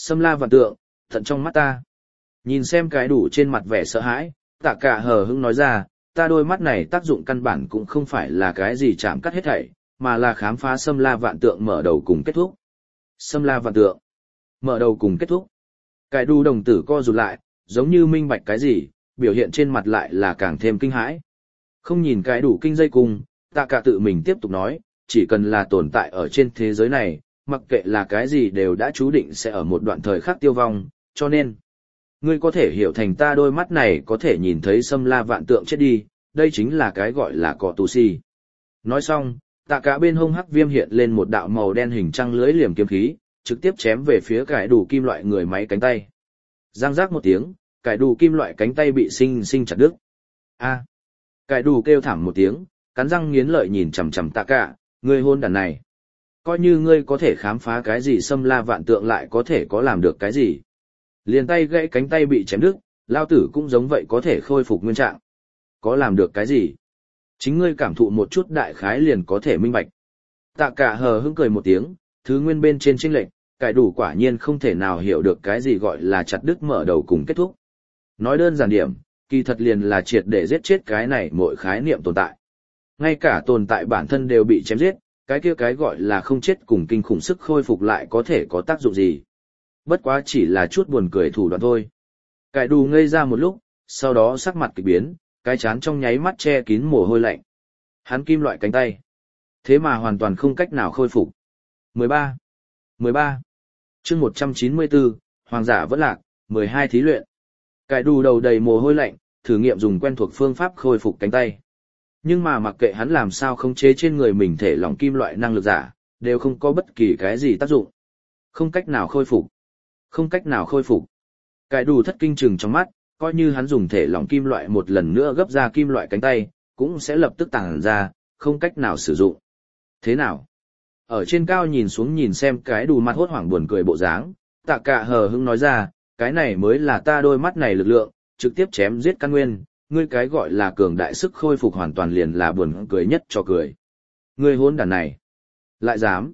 A: Xâm la vạn tượng, tận trong mắt ta. Nhìn xem cái đủ trên mặt vẻ sợ hãi, tạ cả hờ hững nói ra, ta đôi mắt này tác dụng căn bản cũng không phải là cái gì chạm cắt hết thảy, mà là khám phá xâm la vạn tượng mở đầu cùng kết thúc. Xâm la vạn tượng, mở đầu cùng kết thúc. Cái đủ đồng tử co rụt lại, giống như minh bạch cái gì, biểu hiện trên mặt lại là càng thêm kinh hãi. Không nhìn cái đủ kinh dây cùng, tạ cả tự mình tiếp tục nói, chỉ cần là tồn tại ở trên thế giới này, mặc kệ là cái gì đều đã chú định sẽ ở một đoạn thời khắc tiêu vong, cho nên, ngươi có thể hiểu thành ta đôi mắt này có thể nhìn thấy xâm la vạn tượng chết đi, đây chính là cái gọi là cỏ tù si. Nói xong, tạ cả bên hông hắc viêm hiện lên một đạo màu đen hình trăng lưới liềm kiếm khí, trực tiếp chém về phía cái đủ kim loại người máy cánh tay. Giang giác một tiếng, cái đủ kim loại cánh tay bị sinh sinh chặt đứt. A! Cái đủ kêu thảm một tiếng, cắn răng nghiến lợi nhìn chằm chằm tạ cả, ngươi hôn đàn này. Coi như ngươi có thể khám phá cái gì xâm la vạn tượng lại có thể có làm được cái gì. Liền tay gãy cánh tay bị chém đứt, lao tử cũng giống vậy có thể khôi phục nguyên trạng. Có làm được cái gì? Chính ngươi cảm thụ một chút đại khái liền có thể minh bạch. Tạ cả hờ hững cười một tiếng, thứ nguyên bên trên chênh lệch, cái đủ quả nhiên không thể nào hiểu được cái gì gọi là chặt đứt mở đầu cùng kết thúc. Nói đơn giản điểm, kỳ thật liền là triệt để giết chết cái này mỗi khái niệm tồn tại. Ngay cả tồn tại bản thân đều bị chém giết, cái kia cái gọi là không chết cùng kinh khủng sức khôi phục lại có thể có tác dụng gì. Bất quá chỉ là chút buồn cười thủ đoạn thôi. Cải đù ngây ra một lúc, sau đó sắc mặt kỳ biến, cái chán trong nháy mắt che kín mồ hôi lạnh. Hắn kim loại cánh tay. Thế mà hoàn toàn không cách nào khôi phục. 13. Chương 194, Hoàng giả vẫn lạc, 12 thí luyện. Cải đù đầu đầy mồ hôi lạnh, thử nghiệm dùng quen thuộc phương pháp khôi phục cánh tay. Nhưng mà mặc kệ hắn làm sao khống chế trên người mình thể lỏng kim loại năng lực giả, đều không có bất kỳ cái gì tác dụng. Không cách nào khôi phục. Không cách nào khôi phục. Cải đủ thất kinh chừng trong mắt, coi như hắn dùng thể lỏng kim loại một lần nữa gấp ra kim loại cánh tay, cũng sẽ lập tức tàng ra, không cách nào sử dụng. Thế nào? Ở trên cao nhìn xuống nhìn xem cái đủ mặt hốt hoảng buồn cười bộ dáng, tạ cả hờ hững nói ra, cái này mới là ta đôi mắt này lực lượng, trực tiếp chém giết căn nguyên, ngươi cái gọi là cường đại sức khôi phục hoàn toàn liền là buồn cười nhất cho cười. Ngươi hôn đàn này. Lại dám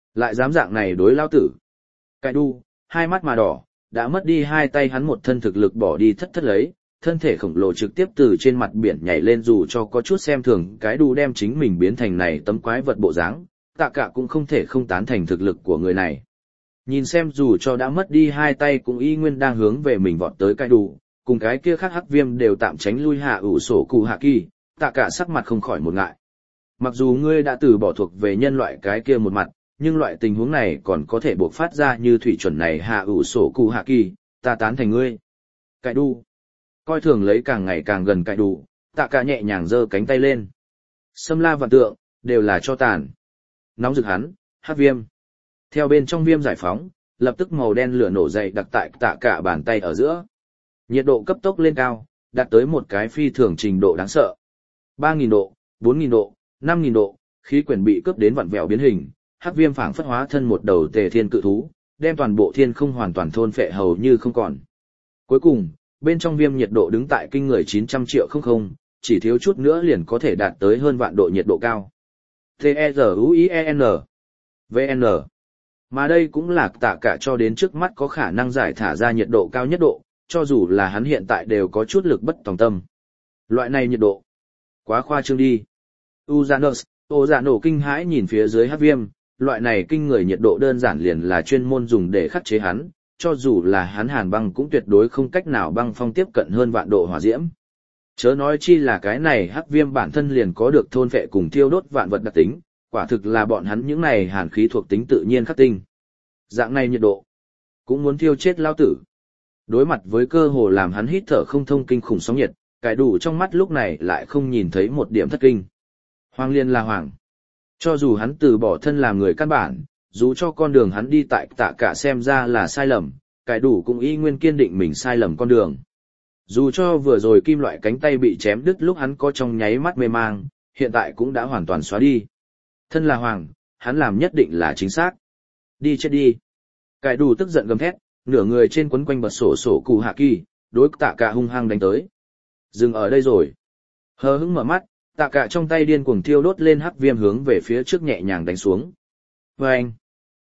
A: dạng này đối lao tử. Cái đu, hai mắt mà đỏ, đã mất đi hai tay hắn một thân thực lực bỏ đi thất lấy, thân thể khổng lồ trực tiếp từ trên mặt biển nhảy lên dù cho có chút xem thường cái đu đem chính mình biến thành này tấm quái vật bộ dáng, tạ cả cũng không thể không tán thành thực lực của người này. Nhìn xem dù cho đã mất đi hai tay cũng y nguyên đang hướng về mình vọt tới cái đu, cùng cái kia khác hắc viêm đều tạm tránh lui hạ ủ sổ cụ hạ kỳ, tạ cả sắc mặt không khỏi một ngại. Mặc dù ngươi đã từ bỏ thuộc về nhân loại cái kia một mặt, nhưng loại tình huống này còn có thể buộc phát ra như thủy chuẩn này hạ ủ sổ cụ hạ kỳ, ta tán thành ngươi. Cải đu. Coi thường lấy càng ngày càng gần cải đu, tạ cả nhẹ nhàng giơ cánh tay lên. Xâm la vạn tượng, đều là cho tàn. Nóng rực hắn, hắc viêm. Theo bên trong viêm giải phóng, lập tức màu đen lửa nổ dậy đặc tại tạ cả bàn tay ở giữa. Nhiệt độ cấp tốc lên cao, đạt tới một cái phi thường trình độ đáng sợ. 3.000 độ, 4.000 độ, 5.000 độ, khí quyển bị cướp đến vặn vẹo biến hình, hắc viêm phảng phất hóa thân một đầu tề thiên cự thú, đem toàn bộ thiên không hoàn toàn thôn phệ hầu như không còn. Cuối cùng, bên trong viêm nhiệt độ đứng tại kinh người 900 triệu không không, chỉ thiếu chút nữa liền có thể đạt tới hơn vạn độ nhiệt độ cao. T-E-Z-U-I-E-N VN. Mà đây cũng là tạ cả cho đến trước mắt có khả năng giải thả ra nhiệt độ cao nhất độ, cho dù là hắn hiện tại đều có chút lực bất tòng tâm. Loại này nhiệt độ, quá khoa trương đi. Uranus, ô dạ nổ kinh hãi nhìn phía dưới hắc viêm, loại này kinh người nhiệt độ đơn giản liền là chuyên môn dùng để khắc chế hắn, cho dù là hắn hàn băng cũng tuyệt đối không cách nào băng phong tiếp cận hơn vạn độ hỏa diễm. Chớ nói chi là cái này hắc viêm bản thân liền có được thôn phệ cùng thiêu đốt vạn vật đặc tính, quả thực là bọn hắn những này hàn khí thuộc tính tự nhiên khắc tinh. Dạng này nhiệt độ, cũng muốn thiêu chết lao tử. Đối mặt với cơ hồ làm hắn hít thở không thông kinh khủng sóng nhiệt, cải đủ trong mắt lúc này lại không nhìn thấy một điểm thất kinh. Hoàng liên là hoàng. Cho dù hắn từ bỏ thân làm người căn bản, dù cho con đường hắn đi tại tạ cả xem ra là sai lầm, cải đủ cũng y nguyên kiên định mình sai lầm con đường. Dù cho vừa rồi kim loại cánh tay bị chém đứt lúc hắn có trong nháy mắt mê mang, hiện tại cũng đã hoàn toàn xóa đi. Thân là hoàng, hắn làm nhất định là chính xác. Đi chết đi. Cải đủ tức giận gầm thét, nửa người trên quấn quanh bật sổ cụ hạ kỳ, đối tạ cả hung hăng đánh tới. Dừng ở đây rồi. Hờ hững mở mắt, tạ cả trong tay điên cuồng thiêu đốt lên hắc viêm hướng về phía trước nhẹ nhàng đánh xuống. Vâng!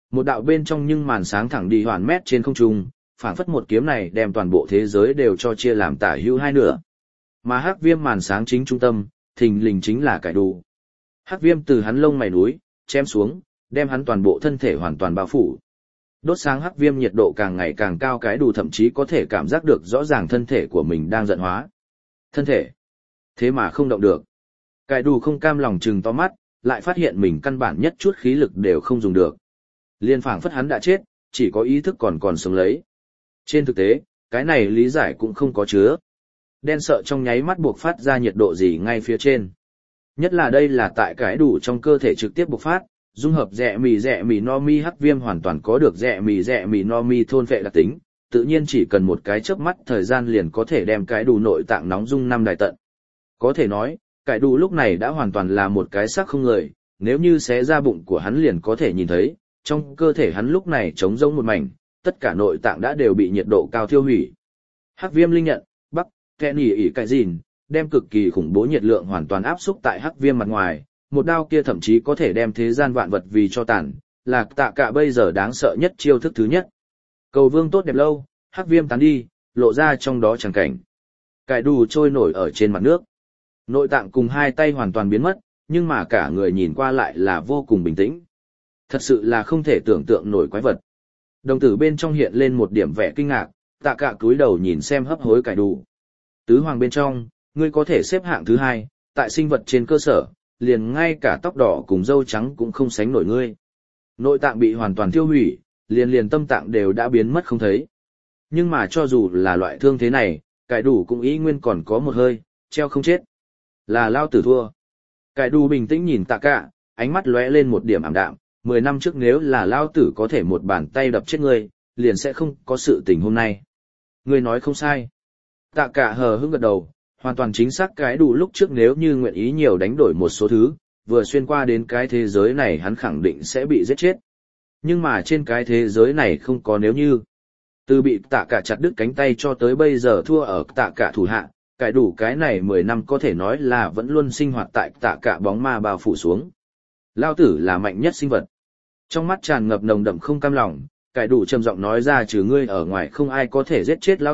A: Một đạo bên trong nhưng màn sáng thẳng đi hoàn mét trên không trung, phảng phất một kiếm này đem toàn bộ thế giới đều cho chia làm tả hữu hai nửa. Mà hắc viêm màn sáng chính trung tâm, thình lình chính là cải đủ. Hắc viêm từ hắn lông mày núi, chém xuống, đem hắn toàn bộ thân thể hoàn toàn bao phủ. Đốt sáng hắc viêm nhiệt độ càng ngày càng cao, cái đủ thậm chí có thể cảm giác được rõ ràng thân thể của mình đang giận hóa. Thân thể. Thế mà không động được. Cái đủ không cam lòng trừng to mắt, lại phát hiện mình căn bản nhất chút khí lực đều không dùng được. Liên phảng phất hắn đã chết, chỉ có ý thức còn sống lấy. Trên thực tế, cái này lý giải cũng không có chứa. Đen sợ trong nháy mắt buộc phát ra nhiệt độ gì ngay phía trên. Nhất là đây là tại cái đủ trong cơ thể trực tiếp bộc phát, dung hợp rẹ mì no mi hắc viêm hoàn toàn có được rẹ mì no mi thôn phệ đặc tính, tự nhiên chỉ cần một cái chớp mắt thời gian liền có thể đem cái đủ nội tạng nóng dung năm đài tận. Có thể nói, cái đủ lúc này đã hoàn toàn là một cái xác không người, nếu như xé ra bụng của hắn liền có thể nhìn thấy, trong cơ thể hắn lúc này trống rỗng một mảnh, tất cả nội tạng đã đều bị nhiệt độ cao thiêu hủy. Hắc viêm linh nhận, bắc, kẹ nỉ ỉ cải gìn, đem cực kỳ khủng bố nhiệt lượng hoàn toàn áp xúc tại hắc viêm mặt ngoài, một đao kia thậm chí có thể đem thế gian vạn vật vì cho tàn, là tạ cả bây giờ đáng sợ nhất chiêu thức thứ nhất. Cầu vương tốt đẹp lâu, hắc viêm tán đi, lộ ra trong đó chẳng cảnh. Cải đủ trôi nổi ở trên mặt nước. Nội tạng cùng hai tay hoàn toàn biến mất, nhưng mà cả người nhìn qua lại là vô cùng bình tĩnh. Thật sự là không thể tưởng tượng nổi quái vật. Đồng tử bên trong hiện lên một điểm vẻ kinh ngạc, tạ cả cúi đầu nhìn xem hấp hối cải đủ. Tứ hoàng bên trong, ngươi có thể xếp hạng thứ hai, tại sinh vật trên cơ sở, liền ngay cả tóc đỏ cùng râu trắng cũng không sánh nổi ngươi. Nội tạng bị hoàn toàn tiêu hủy, liền tâm tạng đều đã biến mất không thấy. Nhưng mà cho dù là loại thương thế này, cải đủ cũng ý nguyên còn có một hơi, treo không chết. Là lao tử thua. Cải đủ bình tĩnh nhìn tạ cả, ánh mắt lóe lên một điểm ảm đạm, 10 năm trước nếu là lao tử có thể một bàn tay đập chết ngươi, liền sẽ không có sự tình hôm nay. Ngươi nói không sai. Tạ cả hờ hững gật đầu, hoàn toàn chính xác cái đủ lúc trước nếu như nguyện ý nhiều đánh đổi một số thứ, vừa xuyên qua đến cái thế giới này hắn khẳng định sẽ bị giết chết. Nhưng mà trên cái thế giới này không có nếu như. Từ bị tạ cả chặt đứt cánh tay cho tới bây giờ thua ở tạ cả thủ hạ, cái đủ cái này 10 năm có thể nói là vẫn luôn sinh hoạt tại tạ cả bóng ma bao phủ xuống. Lao tử là mạnh nhất sinh vật. Trong mắt tràn ngập nồng đậm không cam lòng, cái đủ trầm giọng nói ra trừ ngươi ở ngoài không ai có thể giết chết lão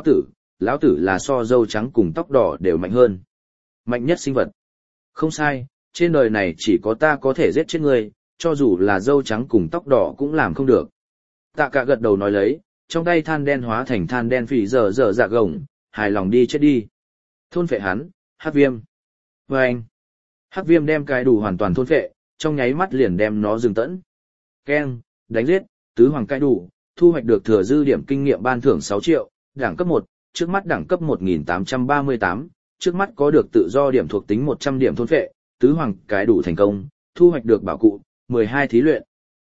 A: tử là so râu trắng cùng tóc đỏ đều mạnh hơn. Mạnh nhất sinh vật. Không sai, trên đời này chỉ có ta có thể giết chết ngươi, cho dù là râu trắng cùng tóc đỏ cũng làm không được. Tạ cả gật đầu nói lấy, trong tay than đen hóa thành than đen phì dở dạ gồng, hài lòng đi chết đi. Thôn phệ hắn, hắc viêm. Và anh. Hắc viêm đem cái đủ hoàn toàn thôn phệ, trong nháy mắt liền đem nó dừng tẫn. Keng, đánh giết, tứ hoàng cái đủ, thu hoạch được thừa dư điểm kinh nghiệm ban thưởng 6 triệu, đẳng cấp 1, trước mắt đẳng cấp 1838, trước mắt có được tự do điểm thuộc tính 100 điểm thôn phệ, tứ hoàng cái đủ thành công, thu hoạch được bảo cụ, 12 thí luyện.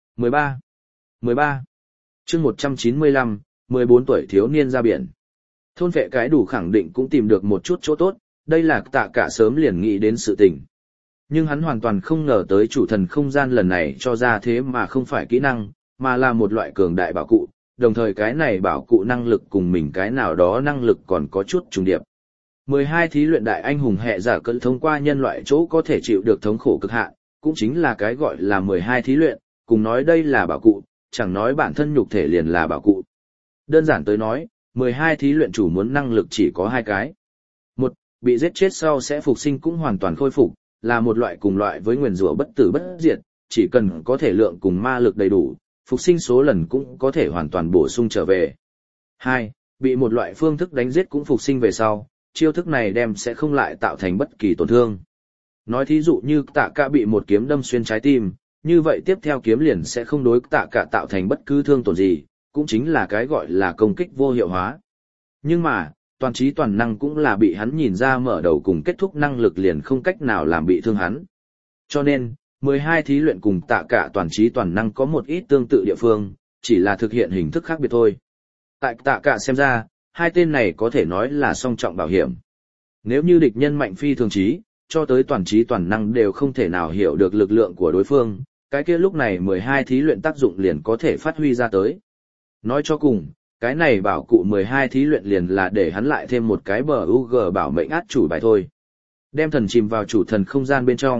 A: 13. Chương 195, 14 tuổi thiếu niên ra biển. Thôn phệ cái đủ khẳng định cũng tìm được một chút chỗ tốt, đây là tạ cả sớm liền nghĩ đến sự tình. Nhưng hắn hoàn toàn không ngờ tới chủ thần không gian lần này cho ra thế mà không phải kỹ năng, mà là một loại cường đại bảo cụ, đồng thời cái này bảo cụ năng lực cùng mình cái nào đó năng lực còn có chút trùng điệp. 12 thí luyện đại anh hùng hệ giả cận thông qua nhân loại chỗ có thể chịu được thống khổ cực hạn, cũng chính là cái gọi là 12 thí luyện, cùng nói đây là bảo cụ, chẳng nói bản thân nhục thể liền là bảo cụ. Đơn giản tới nói, 12 thí luyện chủ muốn năng lực chỉ có hai cái. Một, bị giết chết sau sẽ phục sinh cũng hoàn toàn khôi phục, là một loại cùng loại với nguyền rủa bất tử bất diệt, chỉ cần có thể lượng cùng ma lực đầy đủ, phục sinh số lần cũng có thể hoàn toàn bổ sung trở về. 2. Bị một loại phương thức đánh giết cũng phục sinh về sau, chiêu thức này đem sẽ không lại tạo thành bất kỳ tổn thương. Nói thí dụ như tạ cả bị một kiếm đâm xuyên trái tim, như vậy tiếp theo kiếm liền sẽ không đối tạ cả tạo thành bất cứ thương tổn gì, cũng chính là cái gọi là công kích vô hiệu hóa. Nhưng mà, toàn trí toàn năng cũng là bị hắn nhìn ra mở đầu cùng kết thúc năng lực liền không cách nào làm bị thương hắn. Cho nên, 12 thí luyện cùng tạ cả toàn trí toàn năng có một ít tương tự địa phương, chỉ là thực hiện hình thức khác biệt thôi. Tại tạ cả xem ra, hai tên này có thể nói là song trọng bảo hiểm. Nếu như địch nhân mạnh phi thường trí, cho tới toàn trí toàn năng đều không thể nào hiểu được lực lượng của đối phương, cái kia lúc này 12 thí luyện tác dụng liền có thể phát huy ra tới. Nói cho cùng, cái này bảo cụ 12 thí luyện liền là để hắn lại thêm một cái bờ UG bảo mệnh át chủ bài thôi. Đem thần chìm vào chủ thần không gian bên trong,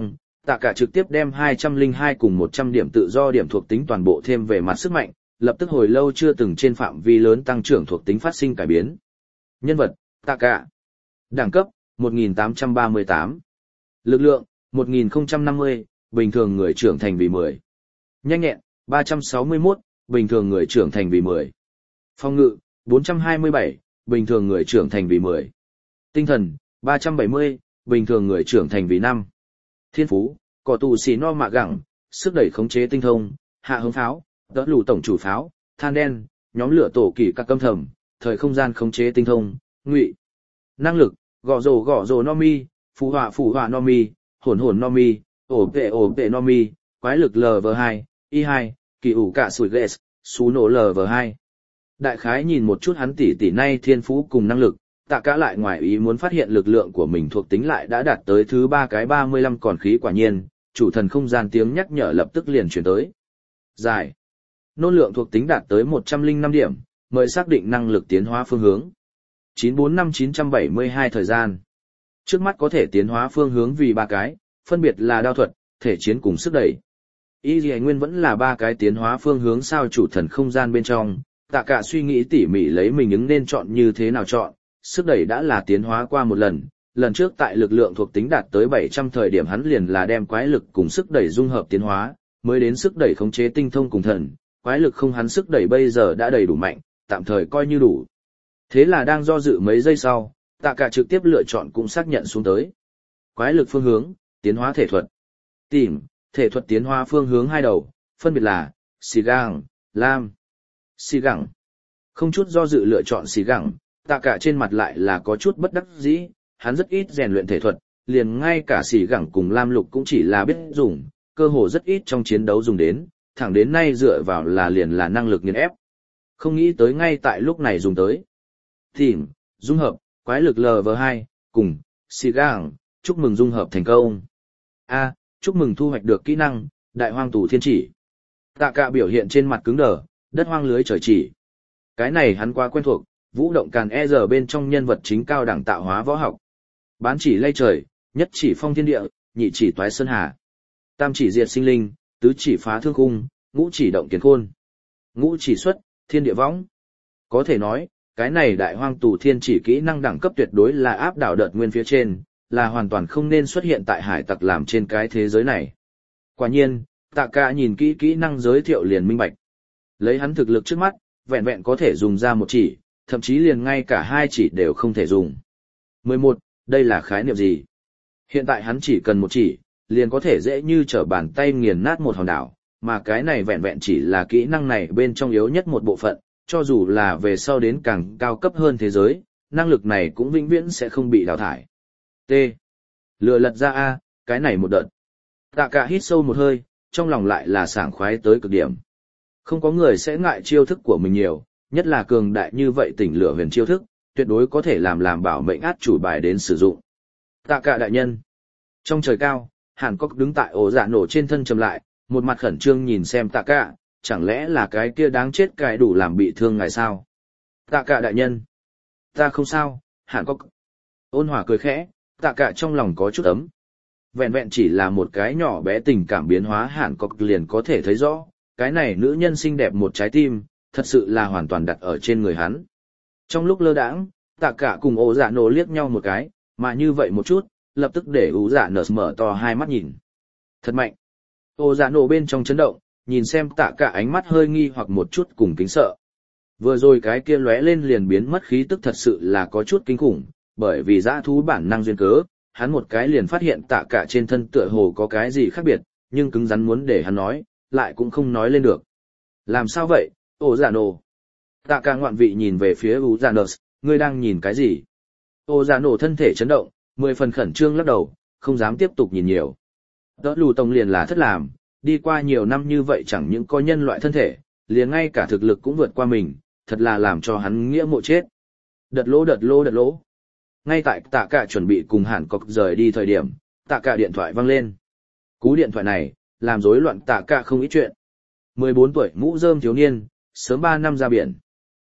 A: Tạ cả trực tiếp đem 202 cùng 100 điểm tự do điểm thuộc tính toàn bộ thêm về mặt sức mạnh, lập tức hồi lâu chưa từng trên phạm vi lớn tăng trưởng thuộc tính phát sinh cải biến. Nhân vật, Tạ cả. Đẳng cấp, 1838. Lực lượng, 1050, bình thường người trưởng thành vì 10. Nhanh nhẹn, 361, bình thường người trưởng thành vì 10. Phòng ngự, 427, bình thường người trưởng thành vì 10. Tinh thần, 370, bình thường người trưởng thành vì 5. Thiên phú, cỏ tù xì no mạ gẳng, sức đẩy khống chế tinh thông, hạ hướng pháo, đỡ lù tổng chủ pháo, than đen, nhóm lửa tổ kỳ các câm thầm, thời không gian khống chế tinh thông, ngụy. Năng lực, gõ rồ no mi, phù họa no mi, hồn no mi, ổ vệ no mi, quái lực LV2, I2, kỳ ủ cả sủi ghê, xú nổ LV2. Đại khái nhìn một chút hắn tỷ nay thiên phú cùng năng lực, Tạ cả lại ngoài ý muốn phát hiện lực lượng của mình thuộc tính lại đã đạt tới thứ 3 cái 35 còn khí quả nhiên, chủ thần không gian tiếng nhắc nhở lập tức liền chuyển tới. Giải. Nôn lượng thuộc tính đạt tới 105 điểm, mời xác định năng lực tiến hóa phương hướng. 945972 thời gian. Trước mắt có thể tiến hóa phương hướng vì 3 cái, phân biệt là đao thuật, thể chiến cùng sức đẩy. Y nguyên vẫn là 3 cái tiến hóa phương hướng sao chủ thần không gian bên trong, Tạ cả suy nghĩ tỉ mỉ lấy mình ứng nên chọn như thế nào chọn. Sức đẩy đã là tiến hóa qua một lần trước tại lực lượng thuộc tính đạt tới 700 thời điểm hắn liền là đem quái lực cùng sức đẩy dung hợp tiến hóa, mới đến sức đẩy khống chế tinh thông cùng thần, quái lực không hắn sức đẩy bây giờ đã đầy đủ mạnh, tạm thời coi như đủ. Thế là đang do dự mấy giây sau, Tạ cả trực tiếp lựa chọn cũng xác nhận xuống tới. Quái lực phương hướng, tiến hóa thể thuật. Tìm, thể thuật tiến hóa phương hướng 2 đầu, phân biệt là, xì gẳng, lam, xì gẳng. Không chút do dự lựa chọn xì gẳng. Tạ cả trên mặt lại là có chút bất đắc dĩ, hắn rất ít rèn luyện thể thuật, liền ngay cả xỉ gẳng cùng lam lục cũng chỉ là biết dùng, cơ hồ rất ít trong chiến đấu dùng đến, thẳng đến nay dựa vào là liền là năng lực nghiền ép. Không nghĩ tới ngay tại lúc này dùng tới. Tìm, dung hợp, quái lực LV2, cùng, xỉ gẳng, chúc mừng dung hợp thành công. Chúc mừng thu hoạch được kỹ năng, đại hoang tù thiên chỉ. Tạ cả biểu hiện trên mặt cứng đờ, đất hoang lưới trời chỉ. Cái này hắn quá quen thuộc. Vũ động càn e giờ bên trong nhân vật chính cao đẳng tạo hóa võ học. Bán chỉ lay trời, nhất chỉ phong thiên địa, nhị chỉ toái sơn hà. Tam chỉ diệt sinh linh, tứ chỉ phá thương khung, ngũ chỉ động kiền khôn. Ngũ chỉ xuất, thiên địa võng. Có thể nói, cái này đại hoang tù thiên chỉ kỹ năng đẳng cấp tuyệt đối là áp đảo đợt nguyên phía trên, là hoàn toàn không nên xuất hiện tại hải tặc làm trên cái thế giới này. Quả nhiên, Tạ cả nhìn kỹ năng giới thiệu liền minh bạch. Lấy hắn thực lực trước mắt, vẹn vẹn có thể dùng ra một chỉ, thậm chí liền ngay cả 2 chỉ đều không thể dùng. 11. Đây là khái niệm gì? Hiện tại hắn chỉ cần một chỉ, liền có thể dễ như trở bàn tay nghiền nát một hòn đảo, mà cái này vẹn vẹn chỉ là kỹ năng này bên trong yếu nhất một bộ phận, cho dù là về sau đến càng cao cấp hơn thế giới, năng lực này cũng vĩnh viễn sẽ không bị đào thải. T. Lừa lật ra cái này một đợt. Tạ cả hít sâu một hơi, trong lòng lại là sảng khoái tới cực điểm. Không có người sẽ ngại chiêu thức của mình nhiều, nhất là cường đại như vậy tỉnh lửa huyền chiêu thức, tuyệt đối có thể làm bảo mệnh át chủ bài đến sử dụng. Tạ cả đại nhân. Trong trời cao, Hàn Cốc đứng tại ổ dạ nổ trên thân trầm lại, một mặt khẩn trương nhìn xem Tạ cả, chẳng lẽ là cái kia đáng chết cái đủ làm bị thương ngài sao? Tạ cả đại nhân. Ta không sao, Hàn Cốc. Ôn hòa cười khẽ, Tạ cả trong lòng có chút ấm. Vẹn vẹn chỉ là một cái nhỏ bé tình cảm biến hóa Hàn Cốc liền có thể thấy rõ, cái này nữ nhân xinh đẹp một trái tim, thật sự là hoàn toàn đặt ở trên người hắn. Trong lúc lơ đãng, Tạ cả cùng ổ dạ nổ liếc nhau một cái, mà như vậy một chút, lập tức để ủ dạ nở mở to hai mắt nhìn. Thật mạnh. Ổ dạ nổ bên trong chấn động, nhìn xem Tạ cả ánh mắt hơi nghi hoặc một chút cùng kính sợ. Vừa rồi cái kia lóe lên liền biến mất khí tức thật sự là có chút kinh khủng, bởi vì dã thú bản năng duyên cớ, hắn một cái liền phát hiện Tạ cả trên thân tựa hồ có cái gì khác biệt, nhưng cứng rắn muốn để hắn nói, lại cũng không nói lên được. Làm sao vậy, ổ dạ nổ? Tạ cả ngoạn vị nhìn về phía ủ dạ nở, ngươi đang nhìn cái gì? Ổ dạ nổ thân thể chấn động, 10 phần khẩn trương lắc đầu, không dám tiếp tục nhìn nhiều. Đỡ lù tông liền là thất làm, đi qua nhiều năm như vậy chẳng những có nhân loại thân thể, liền ngay cả thực lực cũng vượt qua mình, thật là làm cho hắn nghĩa mộ chết. Đợt lỗ. Ngay tại Tạ cả chuẩn bị cùng Hàn Cốc rời đi thời điểm, Tạ cả điện thoại vang lên. Cú điện thoại này, làm rối loạn Tạ cả không ít chuyện. 14 tuổi mũ rơm thiếu niên, sớm 3 năm ra biển.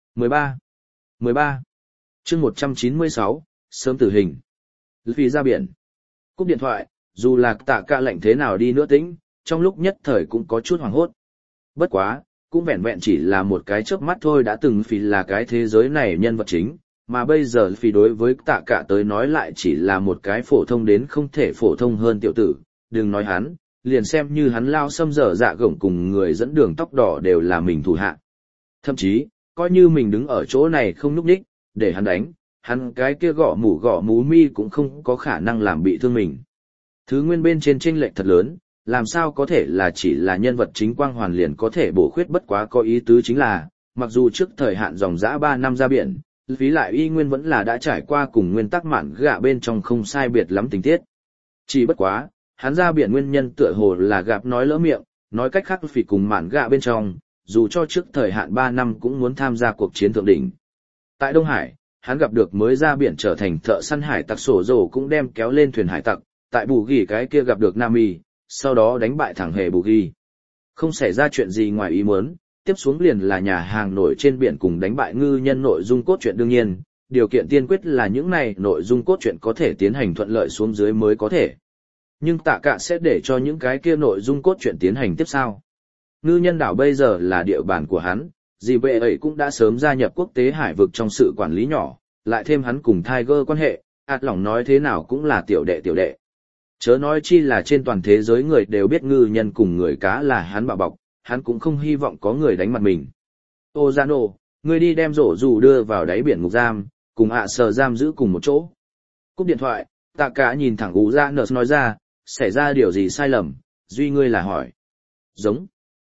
A: 13. Chương 196, sớm tử hình. Vì ra biển. Cúp điện thoại, dù là tạ cả lệnh thế nào đi nữa tĩnh, trong lúc nhất thời cũng có chút hoảng hốt. Bất quá, cũng vẹn vẹn chỉ là một cái chớp mắt thôi đã từng vì là cái thế giới này nhân vật chính, mà bây giờ vì đối với tạ cả tới nói lại chỉ là một cái phổ thông đến không thể phổ thông hơn tiểu tử, đừng nói hắn, liền xem như hắn lao xâm dở dạ gổng cùng người dẫn đường tóc đỏ đều là mình thủ hạ. Thậm chí, coi như mình đứng ở chỗ này không núp đích, để hắn đánh, hắn cái kia gõ mú mi cũng không có khả năng làm bị thương mình. Thứ nguyên bên trên chênh lệch thật lớn, làm sao có thể là chỉ là nhân vật chính quang hoàn liền có thể bổ khuyết, bất quá có ý tứ chính là, mặc dù trước thời hạn dòng dã 3 năm ra biển, phí lại y nguyên vẫn là đã trải qua cùng nguyên tắc mạn gạ bên trong không sai biệt lắm tình tiết. Chỉ bất quá, hắn ra biển nguyên nhân tựa hồ là gặp nói lỡ miệng, nói cách khác phỉ cùng mạn gạ bên trong, dù cho trước thời hạn 3 năm cũng muốn tham gia cuộc chiến thượng đỉnh. Tại Đông Hải, hắn gặp được mới ra biển trở thành thợ săn hải tặc sổ rổ cũng đem kéo lên thuyền hải tặc, tại Bù Ghi cái kia gặp được Nami, sau đó đánh bại thẳng hề Bù Ghi. Không xảy ra chuyện gì ngoài ý muốn, tiếp xuống liền là nhà hàng nổi trên biển cùng đánh bại ngư nhân nội dung cốt truyện. Đương nhiên, điều kiện tiên quyết là những này nội dung cốt truyện có thể tiến hành thuận lợi xuống dưới mới có thể. Nhưng tạ cả sẽ để cho những cái kia nội dung cốt truyện tiến hành tiếp sao. Ngư nhân đảo bây giờ là địa bàn của hắn, dì vệ ấy cũng đã sớm gia nhập quốc tế hải vực trong sự quản lý nhỏ, lại thêm hắn cùng Tiger quan hệ, ạt lỏng nói thế nào cũng là tiểu đệ. Chớ nói chi là trên toàn thế giới người đều biết ngư nhân cùng người cá là hắn bảo bọc, hắn cũng không hy vọng có người đánh mặt mình. Ô Giano, người đi đem rổ dù đưa vào đáy biển ngục giam, cùng sở giam giữ cùng một chỗ. Cúp điện thoại, tạ cả nhìn thẳng Ú Ra Nợ nói ra, xảy ra điều gì sai lầm, duy ngươi là hỏi. Giống.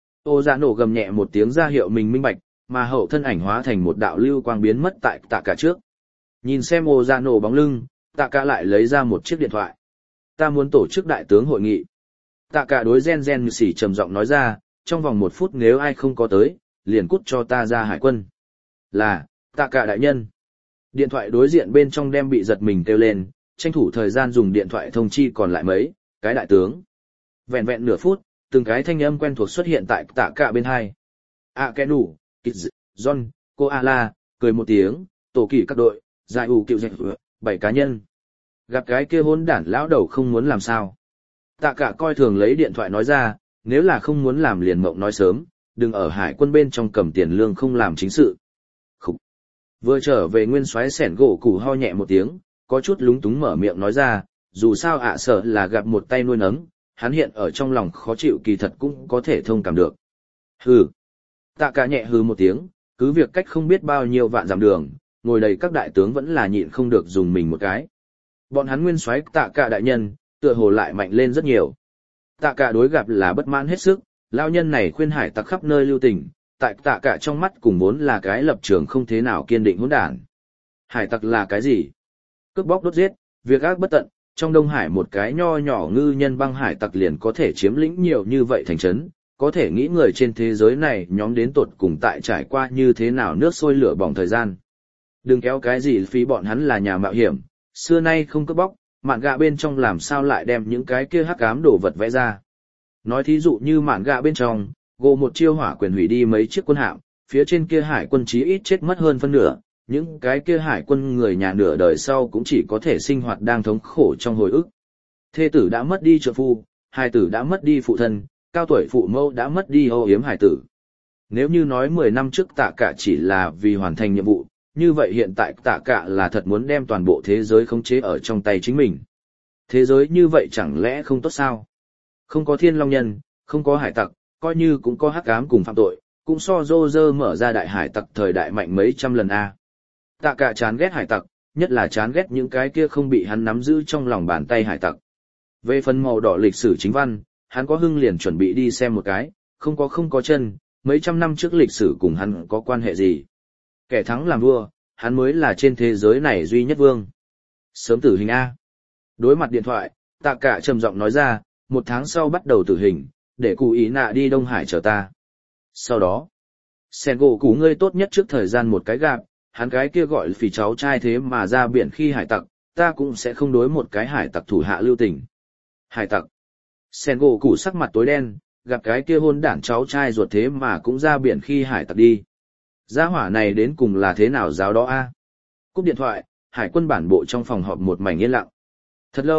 A: Ô Giano gầm nhẹ một tiếng ra hiệu mình minh bạch, mà hậu thân ảnh hóa thành một đạo lưu quang biến mất tại tạ cả trước. Nhìn xem Ô Giano bóng lưng, tạ cả lại lấy ra một chiếc điện thoại. Ta muốn tổ chức đại tướng hội nghị. Tạ cả đối Gen xỉ trầm giọng nói ra, trong vòng 1 phút nếu ai không có tới, liền cút cho ta ra hải quân. Là, tạ cả đại nhân. Điện thoại đối diện bên trong đem bị giật mình kêu lên, tranh thủ thời gian dùng điện thoại thông chi còn lại mấy, cái đại tướng. Vẹn vẹn nửa phút, từng cái thanh âm quen thuộc xuất hiện tại tạ cả bên hai. Kẻ đủ, Kiz, John, Koala, cười một tiếng, tổ kỳ các đội, giải ủ cựu dạy 7 cá nhân. Gặp cái kia hỗn đản lão đầu không muốn làm sao. Tạ cả coi thường lấy điện thoại nói ra, nếu là không muốn làm liền mộng nói sớm, đừng ở hải quân bên trong cầm tiền lương không làm chính sự. Khúc. Vừa trở về nguyên soái sẻn gỗ củ ho nhẹ một tiếng, có chút lúng túng mở miệng nói ra, dù sao sợ là gặp một tay nuôi nấng, hắn hiện ở trong lòng khó chịu kỳ thật cũng có thể thông cảm được. Hừ. Tạ cả nhẹ hừ một tiếng, cứ việc cách không biết bao nhiêu vạn dặm đường, ngồi đầy các đại tướng vẫn là nhịn không được dùng mình một cái. Bọn hắn nguyên soái tạ cả đại nhân, tựa hồ lại mạnh lên rất nhiều. Tạ cả đối gặp là bất mãn hết sức, lao nhân này khuyên hải tặc khắp nơi lưu tình, tại tạ cả trong mắt cùng vốn là cái lập trường không thế nào kiên định hỗn đản. Hải tặc là cái gì? Cướp bóc đốt giết, việc ác bất tận, trong Đông Hải một cái nho nhỏ ngư nhân băng hải tặc liền có thể chiếm lĩnh nhiều như vậy thành trấn, có thể nghĩ người trên thế giới này nhóm đến tột cùng tại trải qua như thế nào nước sôi lửa bỏng thời gian. Đừng kéo cái gì phí, bọn hắn là nhà mạo hiểm, xưa nay không cướp bóc, mạn gạ bên trong làm sao lại đem những cái kia hắc ám đồ vật vẽ ra. Nói thí dụ như mạn gạ bên trong, gồm một chiêu hỏa quyền hủy đi mấy chiếc quân hạm, phía trên kia hải quân chí ít chết mất hơn phân nửa, những cái kia hải quân người nhà nửa đời sau cũng chỉ có thể sinh hoạt đang thống khổ trong hồi ức. Thê tử đã mất đi trợ phu, hài tử đã mất đi phụ thân, cao tuổi phụ mẫu đã mất đi âu yếm hải tử. Nếu như nói 10 năm trước tạ cả chỉ là vì hoàn thành nhiệm vụ, như vậy hiện tại tạ cả là thật muốn đem toàn bộ thế giới khống chế ở trong tay chính mình. Thế giới như vậy chẳng lẽ không tốt sao? Không có thiên long nhân, không có hải tặc, coi như cũng có hắc ám cùng phạm tội, cũng so Roger mở ra đại hải tặc thời đại mạnh mấy trăm lần a. Tạ cả chán ghét hải tặc, nhất là chán ghét những cái kia không bị hắn nắm giữ trong lòng bàn tay hải tặc. Về phần màu đỏ lịch sử chính văn, hắn có hưng liền chuẩn bị đi xem một cái, không có chân, mấy trăm năm trước lịch sử cùng hắn có quan hệ gì. Kẻ thắng làm vua, hắn mới là trên thế giới này duy nhất vương. Sớm tử hình A. Đối mặt điện thoại, tạ cả trầm giọng nói ra, 1 tháng sau bắt đầu tử hình, để cụ ý nạ đi Đông Hải chờ ta. Sau đó, sen gỗ củ ngươi tốt nhất trước thời gian một cái gặp, hắn cái kia gọi phỉ cháu trai thế mà ra biển khi hải tặc, ta cũng sẽ không đối một cái hải tặc thủ hạ lưu tình. Hải tặc. Sen gỗ củ sắc mặt tối đen, gặp cái kia hôn đản cháu trai ruột thế mà cũng ra biển khi hải tặc đi. Gia hỏa này đến cùng là thế nào giáo đó a? Cúp điện thoại, hải quân bản bộ trong phòng họp một mảnh yên lặng. Thật lâu,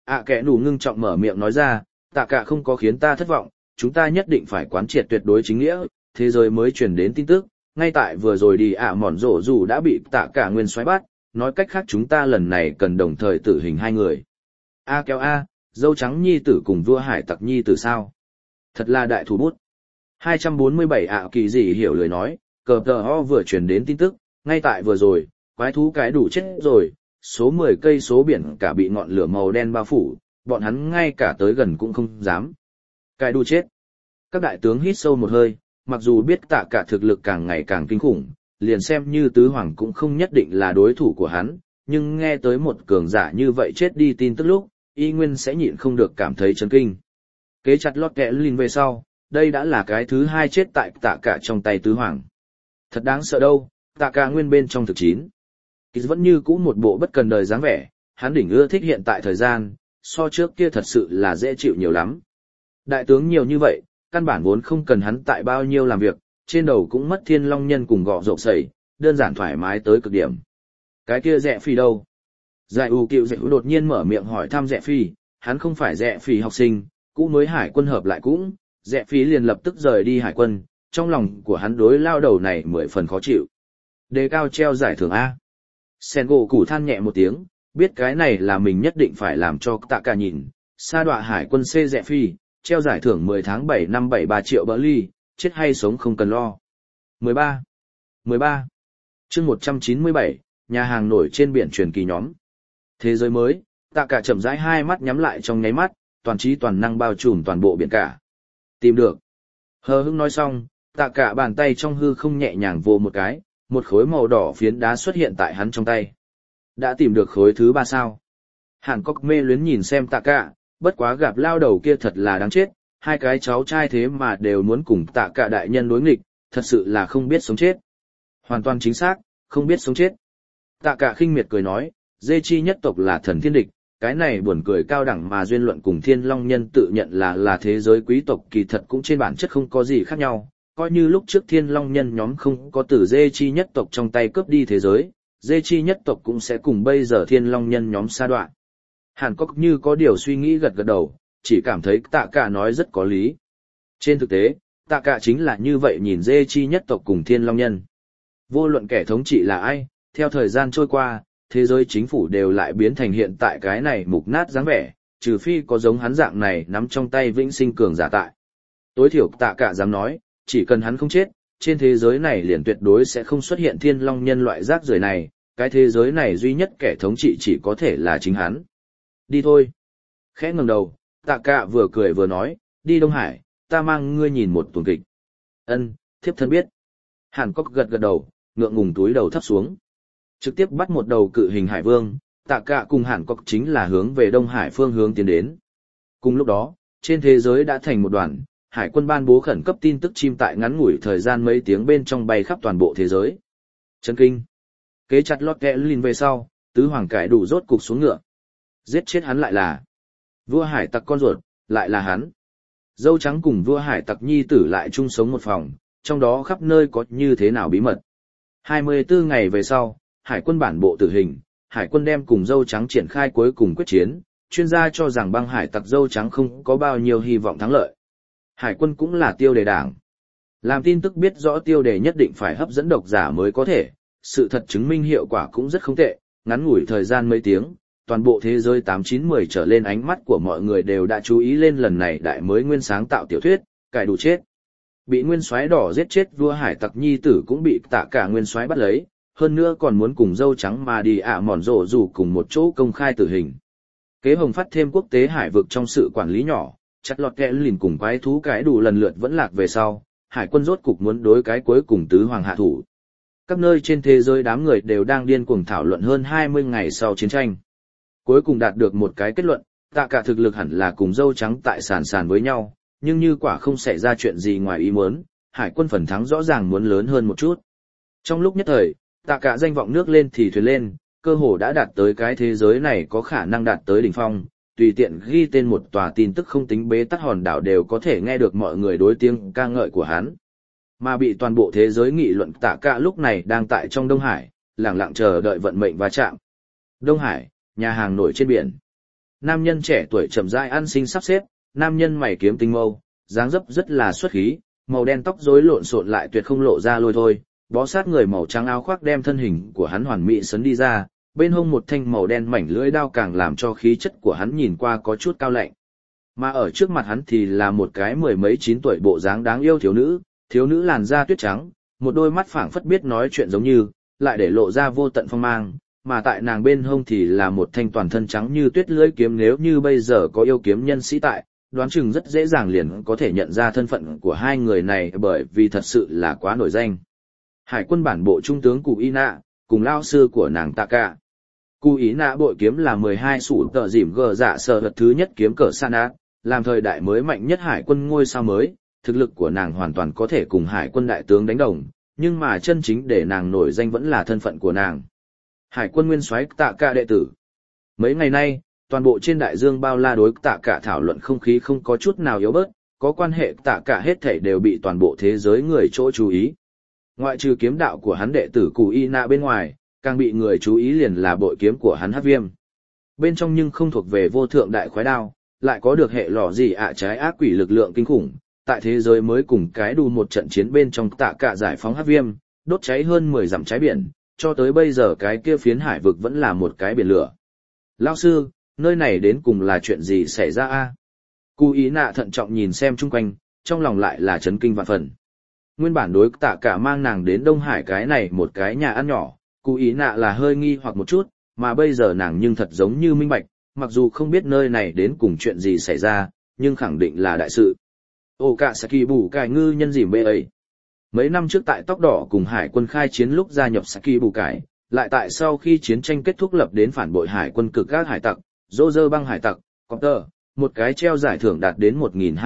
A: Kẻ nủ ngưng trọng mở miệng nói ra, tạ cả không có khiến ta thất vọng, chúng ta nhất định phải quán triệt tuyệt đối chính nghĩa, thế giới mới truyền đến tin tức, ngay tại vừa rồi đi mòn rổ dù đã bị tạ cả nguyên soái bắt, nói cách khác chúng ta lần này cần đồng thời tử hình hai người. Kéo dâu trắng nhi tử cùng vua hải tặc nhi tử sao? Thật là đại thủ bút. 247 kỳ gì hiểu lời nói, cờ tờ ho vừa truyền đến tin tức, ngay tại vừa rồi, quái thú cái đủ chết rồi, số 10 cây số biển cả bị ngọn lửa màu đen bao phủ, bọn hắn ngay cả tới gần cũng không dám. Cái đủ chết. Các đại tướng hít sâu một hơi, mặc dù biết tạ cả thực lực càng ngày càng kinh khủng, liền xem như tứ hoàng cũng không nhất định là đối thủ của hắn, nhưng nghe tới một cường giả như vậy chết đi tin tức lúc, y nguyên sẽ nhịn không được cảm thấy chấn kinh. Kế chặt lót kẽ lìn về sau, đây đã là cái thứ hai chết tại tạ cả trong tay tứ hoàng. Thật đáng sợ đâu, tạ cả nguyên bên trong thực chín. Kỳ vẫn như cũ một bộ bất cần đời dáng vẻ, hắn đỉnh ưa thích hiện tại thời gian, so trước kia thật sự là dễ chịu nhiều lắm. Đại tướng nhiều như vậy, căn bản vốn không cần hắn tại bao nhiêu làm việc, trên đầu cũng mất thiên long nhân cùng gọ rộp sẩy, đơn giản thoải mái tới cực điểm. Cái kia Rẽ Phi đâu? Giải ủ cựu Rẽ đột nhiên mở miệng hỏi thăm Rẽ Phi, hắn không phải Rẽ Phi học sinh, cũ mới hải quân hợp lại cũng, Rẽ Phi liền lập tức rời đi hải quân, trong lòng của hắn đối lao đầu này 10 phần khó chịu. Đề cao treo giải thưởng A. Sen gỗ củ than nhẹ một tiếng, biết cái này là mình nhất định phải làm cho tạ cả nhìn, sa đọa hải quân C Rẽ Phi, treo giải thưởng 10 tháng 7 năm 73 triệu bỡ ly, chết hay sống không cần lo. 13. Chương 197, nhà hàng nổi trên biển truyền kỳ nhóm. Thế giới mới, tạ cả chậm rãi hai mắt nhắm lại trong nháy mắt, toàn trí toàn năng bao trùm toàn bộ biển cả. Tìm được. Hờ hững nói xong, tạ cả bàn tay trong hư không nhẹ nhàng vồ một cái, một khối màu đỏ phiến đá xuất hiện tại hắn trong tay. Đã tìm được khối thứ 3 sao? Hàn Cốc mê luyến nhìn xem tạ cả, bất quá gặp lao đầu kia thật là đáng chết, hai cái cháu trai thế mà đều muốn cùng tạ cả đại nhân đối nghịch, thật sự là không biết sống chết. Hoàn toàn chính xác, không biết sống chết. Tạ cả khinh miệt cười nói, dê chi nhất tộc là thần thiên địch, cái này buồn cười cao đẳng mà duyên luận cùng thiên long nhân tự nhận là thế giới quý tộc kỳ thật cũng trên bản chất không có gì khác nhau, coi như lúc trước thiên long nhân nhóm không có từ dê chi nhất tộc trong tay cướp đi thế giới, dê chi nhất tộc cũng sẽ cùng bây giờ thiên long nhân nhóm sa đoạn. Hàn Cốc như có điều suy nghĩ gật gật đầu, chỉ cảm thấy tạ cả nói rất có lý. Trên thực tế, tạ cả chính là như vậy nhìn dê chi nhất tộc cùng thiên long nhân. Vô luận kẻ thống trị là ai, theo thời gian trôi qua, thế giới chính phủ đều lại biến thành hiện tại cái này mục nát dáng vẻ, trừ phi có giống hắn dạng này nắm trong tay vĩnh sinh cường giả tại. Tối thiểu tạ cả dám nói, chỉ cần hắn không chết, trên thế giới này liền tuyệt đối sẽ không xuất hiện thiên long nhân loại rác rưởi này, cái thế giới này duy nhất kẻ thống trị chỉ có thể là chính hắn. Đi thôi. Khẽ ngẩng đầu, tạ cả vừa cười vừa nói, đi Đông Hải, ta mang ngươi nhìn một tuần kịch. Ân, thiếp thân biết. Hàn Cốc gật gật đầu, ngượng ngùng túi đầu thấp xuống. Trực tiếp bắt một đầu cự hình hải vương, tạ cả cùng Hàn Cốc chính là hướng về Đông Hải phương hướng tiến đến. Cùng lúc đó, trên thế giới đã thành một đoàn, hải quân ban bố khẩn cấp tin tức chim tại ngắn ngủi thời gian mấy tiếng bên trong bay khắp toàn bộ thế giới. Chấn kinh. Kế chặt lót kẽ lìn về sau, tứ hoàng cải đủ rốt cục xuống ngựa. Giết chết hắn lại là vua hải tặc con ruột, lại là hắn. Dâu trắng cùng vua hải tặc nhi tử lại chung sống một phòng, trong đó khắp nơi có như thế nào bí mật. 24 ngày về sau, hải quân bản bộ tử hình, hải quân đem cùng dâu trắng triển khai cuối cùng quyết chiến, chuyên gia cho rằng băng hải tặc dâu trắng không có bao nhiêu hy vọng thắng lợi. Hải quân cũng là tiêu đề đảng. Làm tin tức biết rõ tiêu đề nhất định phải hấp dẫn độc giả mới có thể, sự thật chứng minh hiệu quả cũng rất không tệ, ngắn ngủi thời gian mấy tiếng, toàn bộ thế giới 8-9-10 trở lên ánh mắt của mọi người đều đã chú ý lên lần này đại mới nguyên sáng tạo tiểu thuyết, cải đủ chết. Bị nguyên soái đỏ giết chết vua hải tặc nhi tử cũng bị tạ cả nguyên soái bắt lấy, hơn nữa còn muốn cùng dâu trắng mà đi mòn rổ rủ cùng một chỗ công khai tử hình. Kế hồng phát thêm quốc tế hải vực trong sự quản lý nhỏ, chặt lọt kẽ lìn cùng quái thú cái đủ lần lượt vẫn lạc về sau, hải quân rốt cục muốn đối cái cuối cùng tứ hoàng hạ thủ. Các nơi trên thế giới đám người đều đang điên cuồng thảo luận hơn 20 ngày sau chiến tranh. Cuối cùng đạt được một cái kết luận, tạ cả thực lực hẳn là cùng dâu trắng tại sàn với nhau, nhưng như quả không xảy ra chuyện gì ngoài ý muốn, hải quân phần thắng rõ ràng muốn lớn hơn một chút. Trong lúc nhất thời, tạ cả danh vọng nước lên thì thuyền lên, cơ hồ đã đạt tới cái thế giới này có khả năng đạt tới đỉnh phong, tùy tiện ghi tên một tòa tin tức không tính bế tắc hòn đảo đều có thể nghe được mọi người đối tiếng ca ngợi của hắn. Mà bị toàn bộ thế giới nghị luận tạ cả lúc này đang tại trong Đông Hải, lặng lặng chờ đợi vận mệnh va chạm. Đông Hải, nhà hàng nổi trên biển. Nam nhân trẻ tuổi chậm rãi ăn sinh sắp xếp, nam nhân mày kiếm tinh mâu, dáng dấp rất là xuất khí, màu đen tóc rối lộn xộn lại tuyệt không lộ ra lôi thôi, bó sát người màu trắng áo khoác đem thân hình của hắn hoàn mỹ sấn đi ra, bên hông một thanh màu đen mảnh lưỡi đao càng làm cho khí chất của hắn nhìn qua có chút cao lạnh. Mà ở trước mặt hắn thì là một cái mười mấy 9 tuổi bộ dáng đáng yêu thiếu nữ làn da tuyết trắng, một đôi mắt phảng phất biết nói chuyện giống như, lại để lộ ra vô tận phong mang, mà tại nàng bên hông thì là một thanh toàn thân trắng như tuyết lưỡi kiếm, nếu như bây giờ có yêu kiếm nhân sĩ tại, đoán chừng rất dễ dàng liền có thể nhận ra thân phận của hai người này bởi vì thật sự là quá nổi danh. Hải quân bản bộ trung tướng Cụ Y Nạ, cùng lao sư của nàng Taka. Cụ Ý Nạ bội kiếm là 12 sủ tờ dìm gờ dạ sở vật thứ nhất kiếm cỡ Sana, làm thời đại mới mạnh nhất hải quân ngôi sao mới, thực lực của nàng hoàn toàn có thể cùng hải quân đại tướng đánh đồng, nhưng mà chân chính để nàng nổi danh vẫn là thân phận của nàng. Hải quân nguyên soái Taka đệ tử. Mấy ngày nay, toàn bộ trên đại dương bao la đối Taka thảo luận không khí không có chút nào yếu bớt, có quan hệ Taka hết thảy đều bị toàn bộ thế giới người chỗ chú ý. Ngoại trừ kiếm đạo của hắn đệ tử Cụ Y Nạ bên ngoài, càng bị người chú ý liền là bội kiếm của hắn Hắc Viêm. Bên trong nhưng không thuộc về vô thượng đại khoái đao, lại có được hệ lò gì trái ác quỷ lực lượng kinh khủng, tại thế giới mới cùng cái đu một trận chiến bên trong Taka giải phóng Hắc Viêm, đốt cháy hơn 10 dặm trái biển, cho tới bây giờ cái kia phiến hải vực vẫn là một cái biển lửa. Lão sư, nơi này đến cùng là chuyện gì xảy ra a? Cụ Ý Nạ thận trọng nhìn xem chung quanh, trong lòng lại là chấn kinh vạn phần. Nguyên bản đối Taka mang nàng đến Đông Hải cái này một cái nhà ăn nhỏ, Cụ Ý Nạ là hơi nghi hoặc một chút, mà bây giờ nàng nhưng thật giống như minh bạch, mặc dù không biết nơi này đến cùng chuyện gì xảy ra, nhưng khẳng định là đại sự. Okasaki bù cải ngư nhân dìm bê ấy. Mấy năm trước tại Tóc Đỏ cùng hải quân khai chiến lúc gia nhập Saki bù cải, lại tại sau khi chiến tranh kết thúc lập đến phản bội hải quân cực các hải tặc, Roger băng hải tặc, Copter, một cái treo giải thưởng đạt đến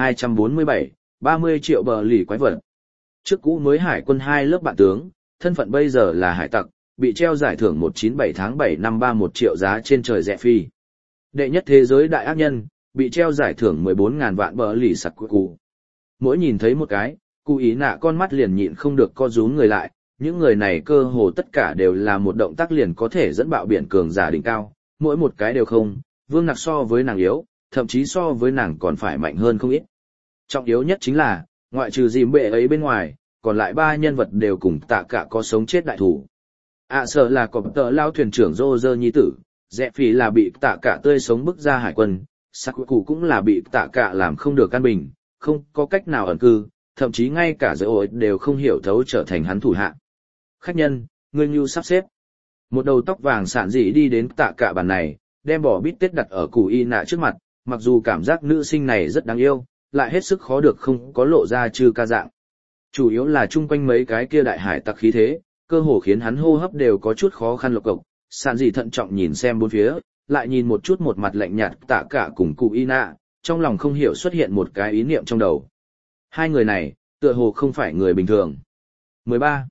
A: 1247, 30 triệu bờ lì quái vật. Trước cũ mới hải quân 2 lớp bạn tướng, thân phận bây giờ là hải tặc, bị treo giải thưởng 197 tháng 7 năm 31 triệu giá trên trời rẻ phi. Đệ nhất thế giới đại ác nhân, bị treo giải thưởng 14.000 vạn bờ lì sặc cụ. Mỗi nhìn thấy một cái, Cụ Ý Nạ con mắt liền nhịn không được co rúm người lại, những người này cơ hồ tất cả đều là một động tác liền có thể dẫn bạo biển cường giả đỉnh cao, mỗi một cái đều không, vương nặc so với nàng yếu, thậm chí so với nàng còn phải mạnh hơn không ít. Trọng yếu nhất chính là, ngoại trừ dìm bệ ấy bên ngoài, còn lại 3 nhân vật đều cùng Taka có sống chết đại thủ. Sợ là cọp tợ lao thuyền trưởng Roger nhi tử, Rẽ Phi là bị Taka tươi sống bức ra hải quân, Sakuku cũng là bị Taka làm không được căn bình, không có cách nào ẩn cư, thậm chí ngay cả giới ổi đều không hiểu thấu trở thành hắn thủ hạ. Khách nhân, ngươi như sắp xếp. Một đầu tóc vàng sạn dị đi đến Taka bàn này, đem bò bít tết đặt ở Cụ Y Nạ trước mặt, mặc dù cảm giác nữ sinh này rất đáng yêu, lại hết sức khó được không có lộ ra chư ca dạng. Chủ yếu là chung quanh mấy cái kia đại hải tặc khí thế, cơ hồ khiến hắn hô hấp đều có chút khó khăn lộc cộc. Sạn dị thận trọng nhìn xem bốn phía, lại nhìn một chút một mặt lạnh nhạt Taka cùng Cụ Y Nạ, trong lòng không hiểu xuất hiện một cái ý niệm trong đầu. Hai người này, tựa hồ không phải người bình thường. 13.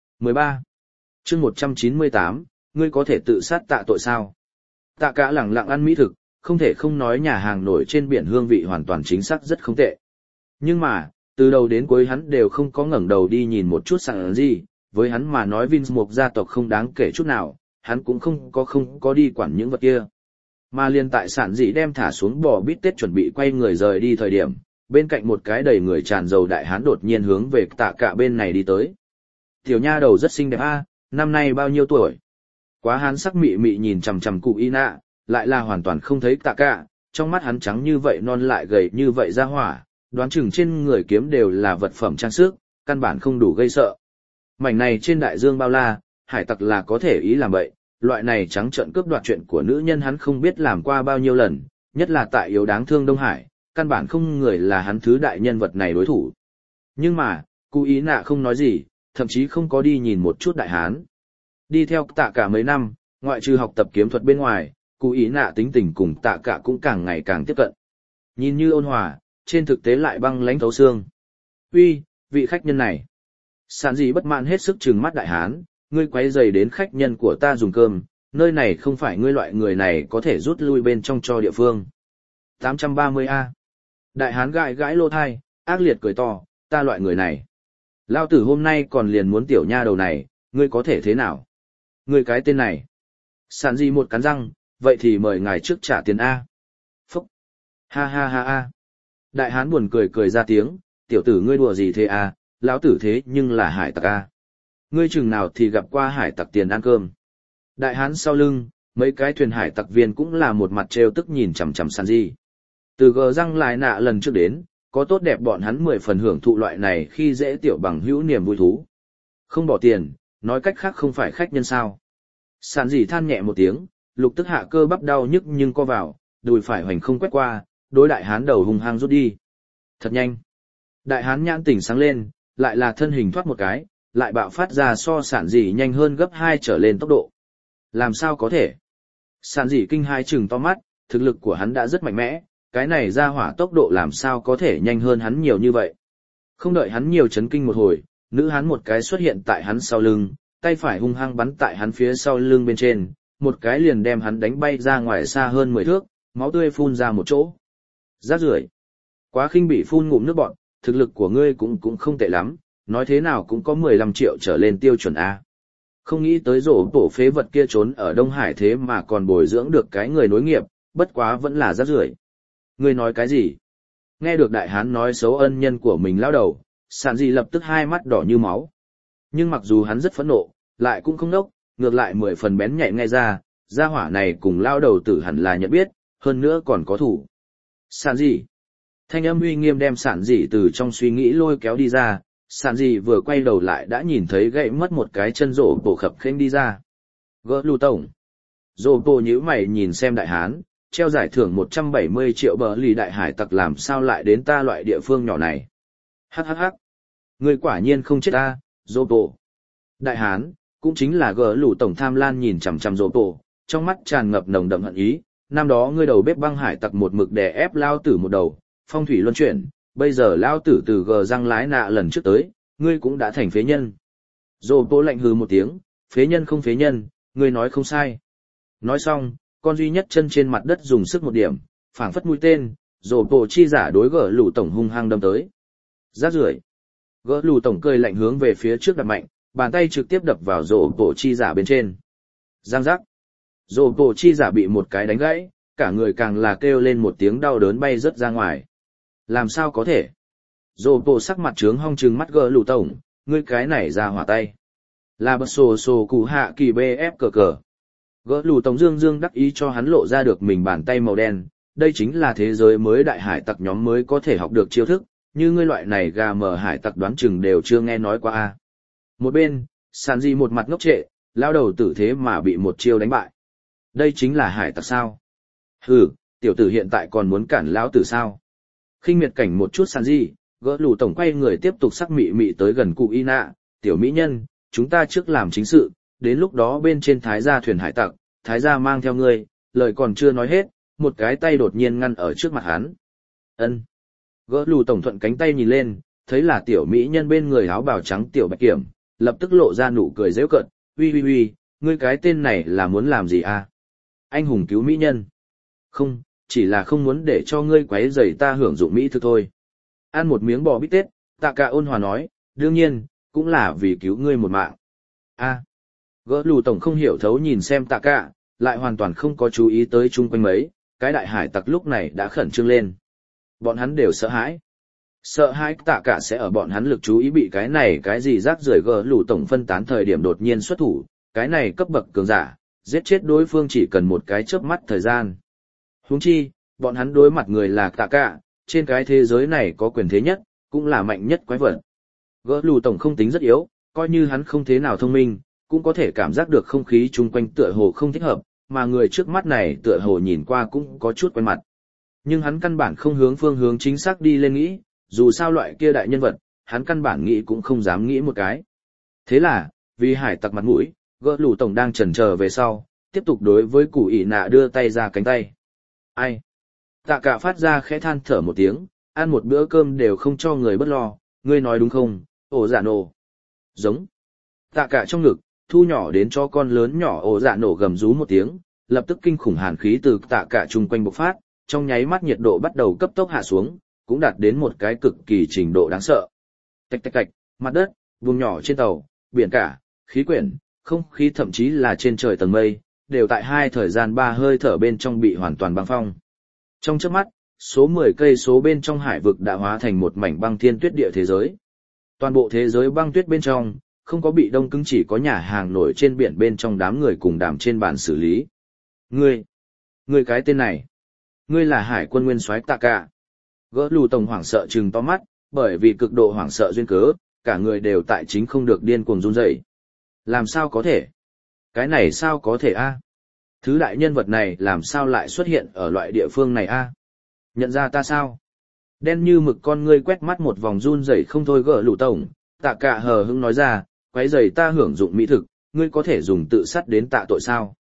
A: Chương 198, ngươi có thể tự sát tạ tội sao? Taka lẳng lặng ăn mỹ thực, không thể không nói nhà hàng nổi trên biển hương vị hoàn toàn chính xác rất không tệ. Nhưng mà, từ đầu đến cuối hắn đều không có ngẩng đầu đi nhìn một chút sạn gì, với hắn mà nói Vince một gia tộc không đáng kể chút nào, hắn cũng không có đi quản những vật kia. Mà liên tại sạn dị đem thả xuống bò bít tết chuẩn bị quay người rời đi thời điểm, bên cạnh một cái đầy người tràn dầu đại hán đột nhiên hướng về Taka bên này đi tới. Tiểu nha đầu rất xinh đẹp a, năm nay bao nhiêu tuổi? Quá hán sắc mị mị nhìn chằm chằm Cụ Y Nạ, lại là hoàn toàn không thấy Taka, trong mắt hắn trắng như vậy non lại gầy như vậy ra hỏa, đoán chừng trên người kiếm đều là vật phẩm trang sức, căn bản không đủ gây sợ. Mảnh này trên đại dương bao la, hải tặc là có thể ý làm vậy, loại này trắng trợn cướp đoạt chuyện của nữ nhân hắn không biết làm qua bao nhiêu lần, nhất là tại yếu đáng thương Đông Hải, căn bản không người là hắn thứ đại nhân vật này đối thủ. Nhưng mà, Cụ Y Nạ không nói gì, thậm chí không có đi nhìn một chút đại hán. Đi theo Taka mấy năm, ngoại trừ học tập kiếm thuật bên ngoài, Cụ Y Nạ tính tình cùng Taka cũng càng ngày càng tiếp cận. Nhìn như ôn hòa, trên thực tế lại băng lãnh thấu xương. Uy, vị khách nhân này. Sạn dị bất mãn hết sức trừng mắt đại hán, ngươi quấy rầy đến khách nhân của ta dùng cơm, nơi này không phải ngươi loại người này có thể rút lui bên trong cho địa phương. 830A. Đại hán gãi gãi lô thai, ác liệt cười to, ta loại người này. Lao tử hôm nay còn liền muốn tiểu nha đầu này, ngươi có thể thế nào? Ngươi cái tên này. Sạn dị một cắn răng, vậy thì mời ngài trước trả tiền A. Ha ha ha ha. Đại hán buồn cười cười ra tiếng, tiểu tử ngươi đùa gì thế à, lão tử thế nhưng là hải tặc à. Ngươi chừng nào thì gặp qua hải tặc tiền ăn cơm. Đại hán sau lưng, mấy cái thuyền hải tặc viên cũng là một mặt trêu tức nhìn chằm chằm Sanji. Từ gờ răng lại nạ lần trước đến, có tốt đẹp bọn hắn 10 phần hưởng thụ loại này khi dễ tiểu bằng hữu niềm vui thú. Không bỏ tiền, nói cách khác không phải khách nhân sao. Sanji than nhẹ một tiếng, lục tức hạ cơ bắp đau nhức nhưng co vào, đùi phải hoành không quét qua, đối đại hán đầu hung hăng rút đi. Thật nhanh. Đại hán nhãn tỉnh sáng lên, lại là thân hình thoát một cái, lại bạo phát ra so sản dị nhanh hơn gấp 2 trở lên tốc độ. Làm sao có thể? Sản dị kinh hai trừng to mắt, thực lực của hắn đã rất mạnh mẽ, cái này ra hỏa tốc độ làm sao có thể nhanh hơn hắn nhiều như vậy. Không đợi hắn nhiều chấn kinh một hồi, nữ hán một cái xuất hiện tại hắn sau lưng, tay phải hung hăng bắn tại hắn phía sau lưng bên trên, một cái liền đem hắn đánh bay ra ngoài xa hơn 10 thước, máu tươi phun ra một chỗ. Rác rưởi. Quá khinh bị phun ngụm nước bọt, thực lực của ngươi cũng không tệ lắm, nói thế nào cũng có 15 triệu trở lên tiêu chuẩn A. Không nghĩ tới rổ tổ phế vật kia trốn ở Đông Hải thế mà còn bồi dưỡng được cái người nối nghiệp, bất quá vẫn là rác rưởi. Ngươi nói cái gì? Nghe được đại hán nói xấu ân nhân của mình lao đầu, Sản Dị lập tức hai mắt đỏ như máu. Nhưng mặc dù hắn rất phẫn nộ, lại cũng không nốc, ngược lại 10 phần bén nhạy ngay ra, gia hỏa này cùng lao đầu tử hẳn là nhận biết, hơn nữa còn có thủ. Sản Dị. Thanh âm uy nghiêm đem Sản Dị từ trong suy nghĩ lôi kéo đi ra, Sản Dị vừa quay đầu lại đã nhìn thấy gãy mất một cái chân rổ tổ khập khênh đi ra. Gỡ lù tổng. Rổ tổ nhíu mày nhìn xem đại hán, treo giải thưởng 170 triệu bờ lì đại hải tặc làm sao lại đến ta loại địa phương nhỏ này. Hắc hắc hắc. Người quả nhiên không chết ta, rổ tổ. Đại hán, cũng chính là gỡ lù tổng tham lan nhìn chằm chằm rổ tổ, trong mắt tràn ngập nồng đậm hận ý. Năm đó ngươi đầu bếp băng hải tặc một mực đè ép lao tử một đầu, phong thủy luân chuyển, bây giờ lao tử từ gờ răng lái nạ lần trước tới, ngươi cũng đã thành phế nhân. Rồ bố lạnh hừ một tiếng, phế nhân không phế nhân, ngươi nói không sai. Nói xong, con duy nhất chân trên mặt đất dùng sức một điểm, phảng phất mũi tên, rồ bố chi giả đối gỡ lù tổng hung hăng đâm tới. Rát rưởi. Gỡ lù tổng cười lạnh hướng về phía trước đặt mạnh, bàn tay trực tiếp đập vào rồ bố chi giả bên trên. Giang giác. Rồ bố chi giả bị một cái đánh gãy, cả người càng là kêu lên một tiếng đau đớn bay rớt ra ngoài. Làm sao có thể? Rồ bố sắc mặt trướng hong trừng mắt gỡ lù tổng, ngươi cái này ra hỏa tay. Là bật sổ sổ cụ hạ kỳ BF cờ cờ. Gỡ lù tổng dương dương đắc ý cho hắn lộ ra được mình bàn tay màu đen, đây chính là thế giới mới đại hải tặc nhóm mới có thể học được chiêu thức, như ngươi loại này gà mờ hải tặc đoán chừng đều chưa nghe nói qua a. Một bên, Sản Dị một mặt ngốc trệ, lao đầu tử thế mà bị một chiêu đánh bại. Đây chính là hải tặc sao? Hừ, tiểu tử hiện tại còn muốn cản lão tử sao? Khinh miệt cảnh một chút Sản Dị, gỡ lù tổng quay người tiếp tục sắc mị mị tới gần cụ y nạ, tiểu mỹ nhân, chúng ta trước làm chính sự, đến lúc đó bên trên thái gia thuyền hải tặc, thái gia mang theo ngươi, lời còn chưa nói hết, một cái tay đột nhiên ngăn ở trước mặt hắn. Ân. Gỡ lù tổng thuận cánh tay nhìn lên, thấy là tiểu mỹ nhân bên người áo bào trắng tiểu bạch kiểm, lập tức lộ ra nụ cười giễu cợt, uy, ngươi cái tên này là muốn làm gì à? Anh hùng cứu mỹ nhân. Không, chỉ là không muốn để cho ngươi quấy rầy ta hưởng dụng mỹ thực thôi. Ăn một miếng bò bít tết, Tạ Cả ôn hòa nói, đương nhiên, cũng là vì cứu ngươi một mạng. A. Gỡ lù tổng không hiểu thấu nhìn xem Tạ Cả, lại hoàn toàn không có chú ý tới chung quanh mấy, cái đại hải tặc lúc này đã khẩn trương lên. Bọn hắn đều sợ hãi. Sợ hãi Tạ Cả sẽ ở bọn hắn lực chú ý bị cái này cái gì rác rưởi gỡ lù tổng phân tán thời điểm đột nhiên xuất thủ, cái này cấp bậc cường giả, giết chết đối phương chỉ cần một cái chớp mắt thời gian. Huống chi, bọn hắn đối mặt người là Tạ Cả, trên cái thế giới này có quyền thế nhất, cũng là mạnh nhất quái vật. Gỡ lù tổng không tính rất yếu, coi như hắn không thế nào thông minh, cũng có thể cảm giác được không khí chung quanh tựa hồ không thích hợp, mà người trước mắt này tựa hồ nhìn qua cũng có chút quen mặt. Nhưng hắn căn bản không hướng phương hướng chính xác đi lên nghĩ, dù sao loại kia đại nhân vật, hắn căn bản nghĩ cũng không dám nghĩ một cái. Thế là, vì hải tặc mặt mũi, gỡ lù tổng đang chần chờ về sau, tiếp tục đối với cụ ỷ nạ đưa tay ra cánh tay. Ai? Tạ Cả phát ra khẽ than thở một tiếng, ăn một bữa cơm đều không cho người bất lo, ngươi nói đúng không, ổ dạ nổ. Giống. Tạ Cả trong ngực, thu nhỏ đến cho con lớn nhỏ ổ dạ nổ gầm rú một tiếng, lập tức kinh khủng hàn khí từ Tạ Cả chung quanh bộc phát, trong nháy mắt nhiệt độ bắt đầu cấp tốc hạ xuống, cũng đạt đến một cái cực kỳ trình độ đáng sợ. Tạch tạch tạch, mặt đất, vùng nhỏ trên tàu, biển cả, khí quyển, không khí thậm chí là trên trời tầng mây, đều tại hai thời gian ba hơi thở bên trong bị hoàn toàn băng phong. Trong chớp mắt, số 10 cây số bên trong hải vực đã hóa thành một mảnh băng thiên tuyết địa thế giới. Toàn bộ thế giới băng tuyết bên trong, không có bị đông cứng, chỉ có nhà hàng nổi trên biển bên trong đám người cùng đàm trên bàn xử lý. Ngươi cái tên này, ngươi là hải quân nguyên soái Tạ Cả. Gỡ lù tổng hoảng sợ trừng to mắt, bởi vì cực độ hoảng sợ duyên cớ, cả người đều tại chính không được điên cuồng run rẩy. Làm sao có thể? Cái này sao có thể a? Thứ đại nhân vật này làm sao lại xuất hiện ở loại địa phương này a? Nhận ra ta sao? Đen như mực con ngươi quét mắt một vòng run rẩy không thôi. Gỡ lù tổng, Tạ Cả hờ hững nói ra, quấy rầy ta hưởng dụng mỹ thực, ngươi có thể dùng tự sát đến tạ tội sao?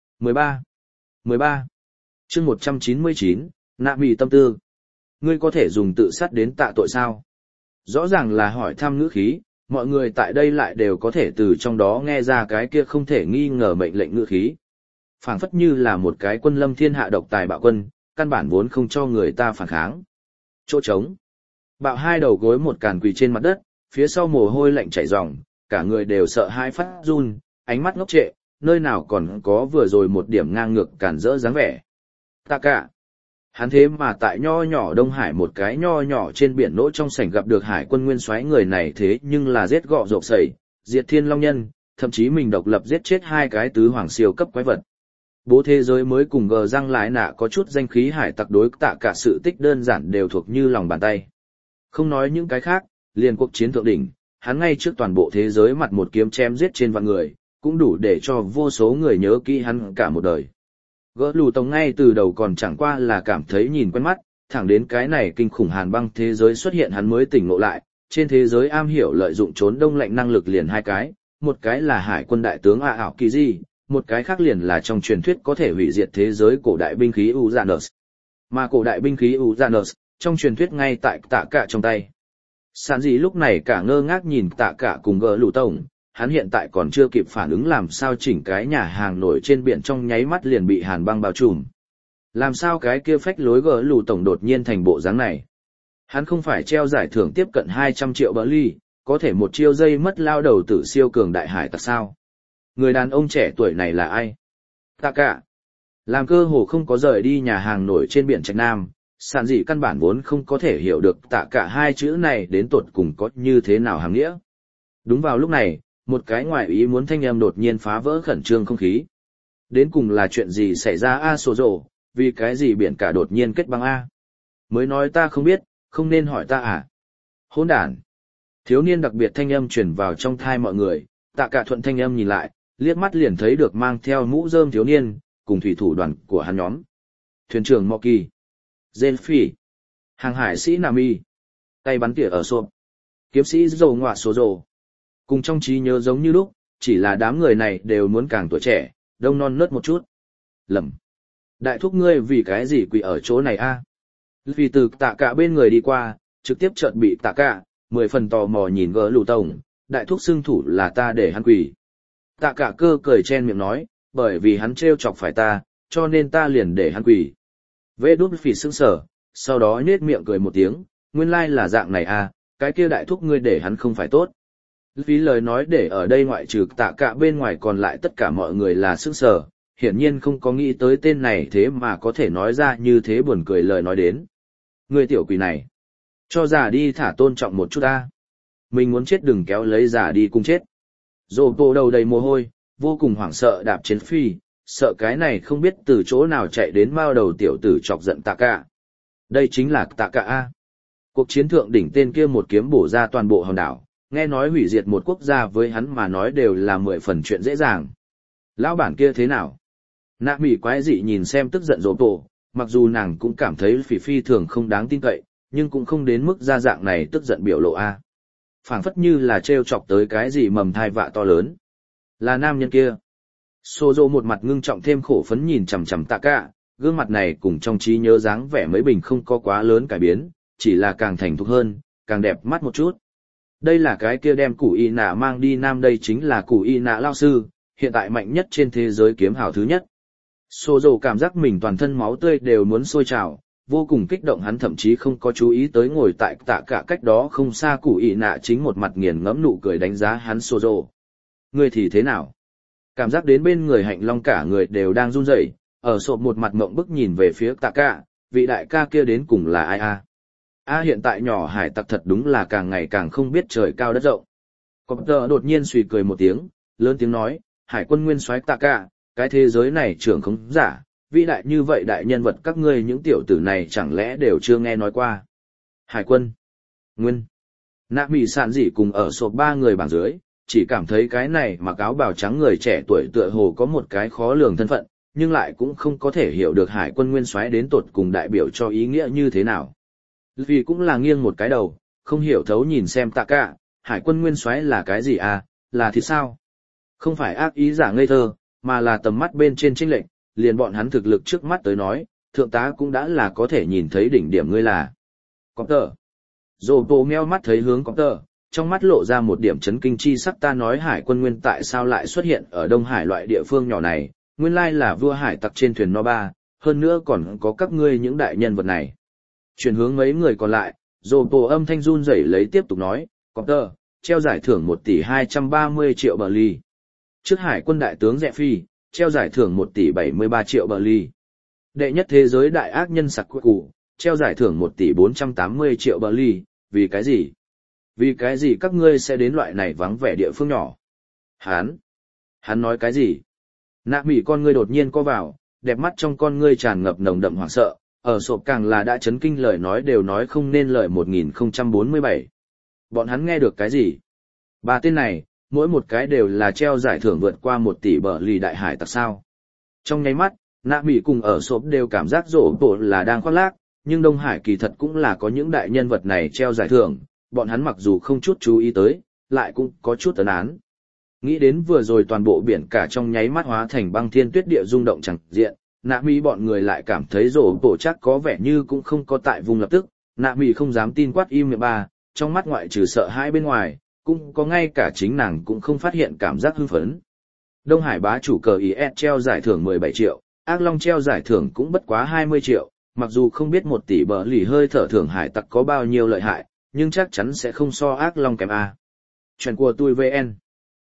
A: 13. Chương 199, nạ mì tâm tư. Ngươi có thể dùng tự sát đến tạ tội sao? Rõ ràng là hỏi thăm ngữ khí, mọi người tại đây lại đều có thể từ trong đó nghe ra cái kia không thể nghi ngờ mệnh lệnh ngữ khí. Phảng phất như là một cái quân lâm thiên hạ độc tài bạo quân, căn bản vốn không cho người ta phản kháng. Chỗ trống. Bạo hai đầu gối một càn quỳ trên mặt đất, phía sau mồ hôi lạnh chảy ròng, cả người đều sợ hãi phát run, ánh mắt ngốc trệ, nơi nào còn có vừa rồi một điểm ngang ngược cản rỡ dáng vẻ. Tạ Cả. Hắn thế mà tại nho nhỏ Đông Hải một cái nho nhỏ trên biển nỗ trong sảnh gặp được hải quân nguyên soái, người này thế nhưng là giết gọ rộp sẩy, diệt thiên long nhân, thậm chí mình độc lập giết chết hai cái tứ hoàng siêu cấp quái vật. Bố thế giới mới cùng gờ răng lái nạ có chút danh khí hải tặc đối Tạ Cả sự tích đơn giản đều thuộc như lòng bàn tay. Không nói những cái khác, liền cuộc chiến thượng đỉnh, hắn ngay trước toàn bộ thế giới mặt một kiếm chém giết trên vạn người, cũng đủ để cho vô số người nhớ kỹ hắn cả một đời. Gỡ lù tổng ngay từ đầu còn chẳng qua là cảm thấy nhìn quen mắt, thẳng đến cái này kinh khủng hàn băng thế giới xuất hiện hắn mới tỉnh ngộ lại, trên thế giới am hiểu lợi dụng trốn đông lạnh năng lực liền hai cái, một cái là hải quân đại tướng ảo kỳ di, một cái khác liền là trong truyền thuyết có thể hủy diệt thế giới cổ đại binh khí Uranus. Mà cổ đại binh khí Uranus, trong truyền thuyết ngay tại Tạ Cả trong tay. Sản dị lúc này cả ngơ ngác nhìn Tạ Cả cùng gỡ lù tổng, hắn hiện tại còn chưa kịp phản ứng làm sao chỉnh cái nhà hàng nổi trên biển trong nháy mắt liền bị hàn băng bao trùm. Làm sao cái kia phách lối gỡ lù tổng đột nhiên thành bộ dáng này. Hắn không phải treo giải thưởng tiếp cận 200 triệu bờ ly, có thể một chiêu dây mất lao đầu tử siêu cường đại hải tặc sao? Người đàn ông trẻ tuổi này là ai? Tạ Cả. Làm cơ hồ không có rời đi nhà hàng nổi trên biển Trạch Nam, sản dị căn bản vốn không có thể hiểu được Tạ Cả hai chữ này đến tột cùng có như thế nào hàm nghĩa. Đúng vào lúc này, một cái ngoại ý muốn thanh âm đột nhiên phá vỡ khẩn trương không khí. Đến cùng là chuyện gì xảy ra a sổ rổ, vì cái gì biển cả đột nhiên kết băng a? Mới nói ta không biết, không nên hỏi ta à? Hỗn đản. Thiếu niên đặc biệt thanh âm truyền vào trong thai mọi người, Tạ Cả thuận thanh âm nhìn lại, liếc mắt liền thấy được mang theo mũ rơm thiếu niên, cùng thủy thủ đoàn của hắn nhóm. Thuyền trưởng Mọ Kỳ, Genphi, hàng hải sĩ Nami, tay bắn tỉa ở sộp, kiếm sĩ dầu ngọa số rồ. Cùng trong trí nhớ giống như lúc, chỉ là đám người này đều muốn càng tuổi trẻ, đông non nớt một chút. Lầm. Đại thúc ngươi vì cái gì quỳ ở chỗ này a? Vì từ Tạ Cả bên người đi qua, trực tiếp chợt bị Tạ Cả, 10 phần tò mò nhìn gỡ lù tổng, đại thúc xưng thủ là ta để hắn quỳ. Tạ Cả cơ cười chen miệng nói, bởi vì hắn trêu chọc phải ta, cho nên ta liền để hắn quỳ. Vê đút phì sững sờ, sau đó nhếch miệng cười một tiếng, nguyên lai là dạng này à, cái kia đại thúc ngươi để hắn không phải tốt. Vì lời nói để ở đây ngoại trừ Tạ Cả bên ngoài còn lại tất cả mọi người là sững sờ, hiển nhiên không có nghĩ tới tên này thế mà có thể nói ra như thế buồn cười lời nói đến. Ngươi tiểu quỷ này, cho già đi thả tôn trọng một chút ta. Mình muốn chết đừng kéo lấy già đi cùng chết. Dô bộ đầu đầy mồ hôi, vô cùng hoảng sợ đạp trên phi, sợ cái này không biết từ chỗ nào chạy đến mao đầu tiểu tử chọc giận Tạ Cả. Đây chính là Tạ Cả a. Cuộc chiến thượng đỉnh tên kia một kiếm bổ ra toàn bộ hòn đảo, nghe nói hủy diệt một quốc gia với hắn mà nói đều là 10 phần chuyện dễ dàng. Lão bản kia thế nào? Nạ mỉ quái dị nhìn xem tức giận Dô bộ, mặc dù nàng cũng cảm thấy phi thường không đáng tin cậy, nhưng cũng không đến mức ra dạng này tức giận biểu lộ a. Phảng phất như là trêu chọc tới cái gì mầm thai vạ to lớn. Là nam nhân kia. Sô dô một mặt ngưng trọng thêm khổ phấn nhìn chằm chằm Tạ Cả, gương mặt này cùng trong trí nhớ dáng vẻ mấy bình không có quá lớn cải biến, chỉ là càng thành thục hơn, càng đẹp mắt một chút. Đây là cái kia đem củ y nạ mang đi nam, đây chính là củ y nạ lao sư, hiện tại mạnh nhất trên thế giới kiếm hào thứ nhất. Sô dô cảm giác mình toàn thân máu tươi đều muốn sôi trào, vô cùng kích động, hắn thậm chí không có chú ý tới ngồi tại Tạ Cả cách đó không xa củ y nạ chính một mặt nghiền ngẫm nụ cười đánh giá hắn. Sô dô, ngươi thì thế nào? Cảm giác đến bên người Hạnh Long cả người đều đang run rẩy, ở sộp một mặt mộng bức nhìn về phía Tạ Cả, vị đại ca kia đến cùng là ai a? A hiện tại nhỏ hải tặc thật đúng là càng ngày càng không biết trời cao đất rộng. Cọp tờ đột nhiên suy cười một tiếng, lớn tiếng nói, hải quân nguyên soái Tạ Cả, cái thế giới này trưởng không giả, vĩ đại như vậy đại nhân vật các ngươi những tiểu tử này chẳng lẽ đều chưa nghe nói qua. Hải quân, nguyên, nạ mỉ sạn dị cùng ở sộp ba người bảng dưới, chỉ cảm thấy cái này mặc áo bào trắng người trẻ tuổi tựa hồ có một cái khó lường thân phận, nhưng lại cũng không có thể hiểu được hải quân nguyên soái đến tột cùng đại biểu cho ý nghĩa như thế nào. Vì cũng là nghiêng một cái đầu, không hiểu thấu nhìn xem Tạ Cả, hải quân nguyên soái là cái gì à, là thì sao? Không phải ác ý giả ngây thơ, mà là tầm mắt bên trên chênh lệch, liền bọn hắn thực lực trước mắt tới nói, thượng tá cũng đã là có thể nhìn thấy đỉnh điểm ngươi là. Cọp tờ. Dồ bộ meo mắt thấy hướng cọp tờ, trong mắt lộ ra một điểm chấn kinh chi sắc. Ta nói hải quân nguyên tại sao lại xuất hiện ở Đông Hải loại địa phương nhỏ này, nguyên lai là vua hải tặc trên thuyền No-ba, hơn nữa còn có các ngươi những đại nhân vật này. Chuyển hướng mấy người còn lại, dồ bộ âm thanh run rẩy lấy tiếp tục nói, cọp tờ, treo giải thưởng 1 tỷ 230 triệu bờ ly. Trước hải quân đại tướng Rẽ Phi, treo giải thưởng 1 tỷ 73 triệu bờ ly. Đệ nhất thế giới đại ác nhân sặc cụ, treo giải thưởng 1 tỷ 480 triệu bờ ly, vì cái gì? Vì cái gì các ngươi sẽ đến loại này vắng vẻ địa phương nhỏ? Hắn nói cái gì? Nạ mỉ con ngươi đột nhiên co vào, đẹp mắt trong con ngươi tràn ngập nồng đậm hoảng sợ, ở sộp càng là đã chấn kinh lời nói đều nói không nên lời 1047. Bọn hắn nghe được cái gì? Ba tên này, mỗi một cái đều là treo giải thưởng vượt qua 1 tỷ bờ lì đại hải tặc sao. Trong nháy mắt, nạ mỉ cùng ở sộp đều cảm giác rổ bộ là đang khoác lác, nhưng Đông Hải kỳ thật cũng là có những đại nhân vật này treo giải thưởng, bọn hắn mặc dù không chút chú ý tới, lại cũng có chút ấn án. Nghĩ đến vừa rồi toàn bộ biển cả trong nháy mắt hóa thành băng thiên tuyết địa rung động chẳng diện, nạ mỉ bọn người lại cảm thấy rổ bộ chắc có vẻ như cũng không có tại vùng lập tức, nạ mỉ không dám tin quát im miệng ba, trong mắt ngoại trừ sợ hãi bên ngoài, cũng có ngay cả chính nàng cũng không phát hiện cảm giác hưng phấn. Đông Hải bá chủ cờ IS treo giải thưởng 17 triệu, Ác Long treo giải thưởng cũng bất quá 20 triệu, mặc dù không biết 1 tỷ bờ lì hơi thở thưởng hải tặc có bao nhiêu lợi hại, nhưng chắc chắn sẽ không so Ác Long kém A. Chuyện của tôi VN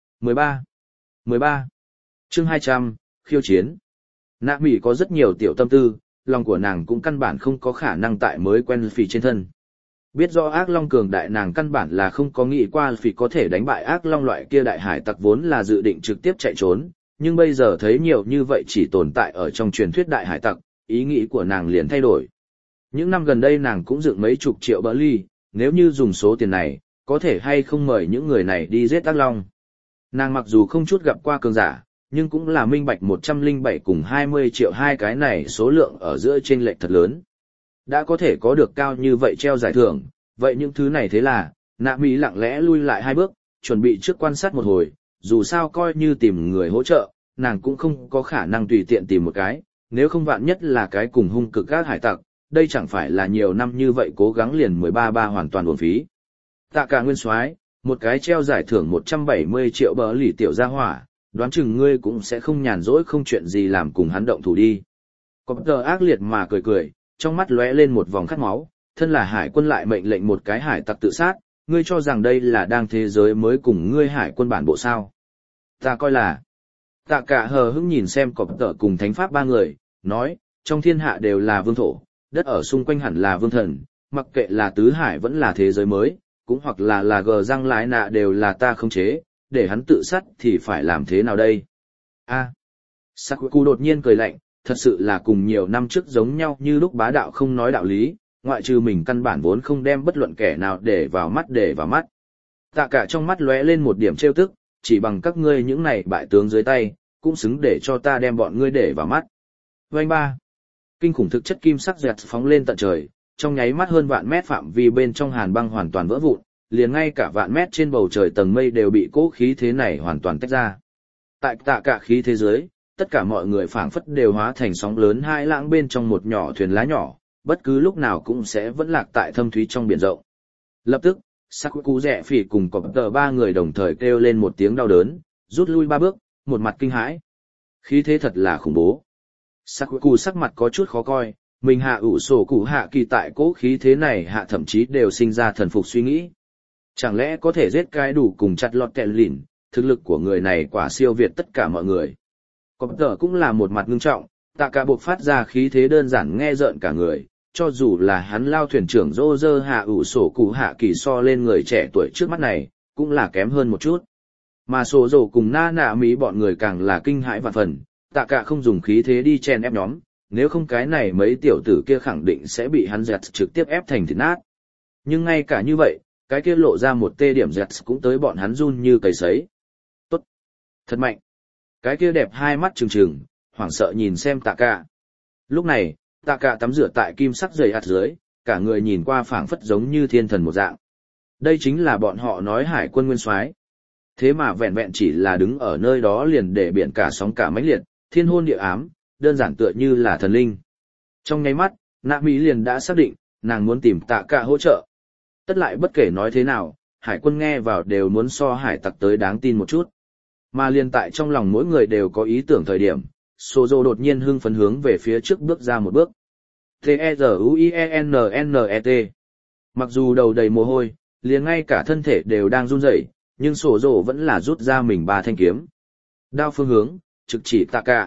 A: 13 chương 200, khiêu chiến. Nạ mỉ có rất nhiều tiểu tâm tư, lòng của nàng cũng căn bản không có khả năng tại mới quen phì trên thân. Biết do Ác Long cường đại nàng căn bản là không có nghĩ qua phì có thể đánh bại Ác Long loại kia đại hải tặc vốn là dự định trực tiếp chạy trốn, nhưng bây giờ thấy nhiều như vậy chỉ tồn tại ở trong truyền thuyết đại hải tặc, ý nghĩ của nàng liền thay đổi. Những năm gần đây nàng cũng dựng mấy chục triệu bờ ly, nếu như dùng số tiền này, có thể hay không mời những người này đi giết Ác Long. Nàng mặc dù không chút gặp qua cường giả, nhưng cũng là minh bạch 107 cùng 20 triệu hai cái này số lượng ở giữa chênh lệch thật lớn. Đã có thể có được cao như vậy treo giải thưởng, vậy những thứ này thế là, nạ mỹ lặng lẽ lui lại 2 bước, chuẩn bị trước quan sát một hồi, dù sao coi như tìm người hỗ trợ, nàng cũng không có khả năng tùy tiện tìm một cái, nếu không vạn nhất là cái cùng hung cực các hải tặc, đây chẳng phải là nhiều năm như vậy cố gắng liền 13 hoàn toàn uổng phí. Tạ Cả nguyên soái, một cái treo giải thưởng 170 triệu bờ lì tiểu gia hỏa, đoán chừng ngươi cũng sẽ không nhàn rỗi không chuyện gì làm cùng hắn động thủ đi. Cọp tờ ác liệt mà cười cười, trong mắt lóe lên một vòng khát máu, thân là hải quân lại mệnh lệnh một cái hải tặc tự sát, ngươi cho rằng đây là đang thế giới mới cùng ngươi hải quân bản bộ sao. Ta coi là. Tạ Cả hờ hững nhìn xem cọp tờ cùng thánh pháp ba người, nói, trong thiên hạ đều là vương thổ, đất ở xung quanh hẳn là vương thần, mặc kệ là tứ hải vẫn là thế giới mới, cũng hoặc là gờ răng lái nạ đều là ta khống chế, để hắn tự sát thì phải làm thế nào đây? Sakuku đột nhiên cười lạnh, thật sự là cùng nhiều năm trước giống nhau như lúc bá đạo không nói đạo lý, ngoại trừ mình căn bản vốn không đem bất luận kẻ nào để vào mắt. Tạ Cả trong mắt lóe lên một điểm trêu tức, chỉ bằng các ngươi những này bại tướng dưới tay, cũng xứng để cho ta đem bọn ngươi để vào mắt. Vành ba. Kinh khủng thực chất kim sắc dẹt phóng lên tận trời, trong nháy mắt hơn vạn mét phạm vi bên trong hàn băng hoàn toàn vỡ vụn, liền ngay cả vạn mét trên bầu trời tầng mây đều bị cỗ khí thế này hoàn toàn tách ra. Tại Tạ Cả khí thế giới, tất cả mọi người phảng phất đều hóa thành sóng lớn hai lãng bên trong một nhỏ thuyền lá nhỏ, bất cứ lúc nào cũng sẽ vẫn lạc tại thâm thúy trong biển rộng. Lập tức, Sakuku Rẽ Phỉ cùng cọp tờ ba người đồng thời kêu lên một tiếng đau đớn, rút lui 3 bước, một mặt kinh hãi. Khí thế thật là khủng bố. Sakuku sắc mặt có chút khó coi, mình hạ ủ sổ cụ hạ kỳ tại cỗ khí thế này hạ thậm chí đều sinh ra thần phục suy nghĩ. Chẳng lẽ có thể giết cái đủ cùng chặt lọt kẹn lìn, thực lực của người này quả siêu việt tất cả mọi người. Cọp tờ cũng là một mặt ngưng trọng, Tạ Cả buộc phát ra khí thế đơn giản nghe rợn cả người, cho dù là hắn lao thuyền trưởng rô rơ hạ ủ sổ cụ hạ kỳ so lên người trẻ tuổi trước mắt này, cũng là kém hơn một chút. Mà sổ rổ cùng na nạ mỹ bọn người càng là kinh hãi vạn phần, tạ cả không dùng khí thế đi chen ép nhóm, nếu không cái này mấy tiểu tử kia khẳng định sẽ bị hắn dẹt trực tiếp ép thành thịt nát. Nhưng ngay cả như vậy, cái kia lộ ra một tê điểm dẹt cũng tới bọn hắn run như cầy sấy. Tốt! Thật mạnh! Cái kia đẹp hai mắt trừng trừng, hoảng sợ nhìn xem tạ cả. Lúc này, tạ cả tắm rửa tại kim sắc dày hạt dưới, cả người nhìn qua phảng phất giống như thiên thần một dạng. Đây chính là bọn họ nói hải quân nguyên soái. Thế mà vẹn vẹn chỉ là đứng ở nơi đó liền để biển cả sóng cả mãnh liệt, thiên hôn địa ám, đơn giản tựa như là thần linh. Trong nháy mắt, Nạ Mỹ liền đã xác định, nàng muốn tìm tạ cả hỗ trợ. Tất lại bất kể nói thế nào, hải quân nghe vào đều muốn so hải tặc tới đáng tin một chút. Mà liền tại trong lòng mỗi người đều có ý tưởng thời điểm, Sozo đột nhiên hưng phấn hướng về phía trước bước ra một bước. T-E-Z-U-I-E-N-N-E-T. Mặc dù đầu đầy mồ hôi, liền ngay cả thân thể đều đang run rẩy, nhưng Sozo vẫn là rút ra mình 3 thanh kiếm. Đao phương hướng, trực chỉ tạ cả.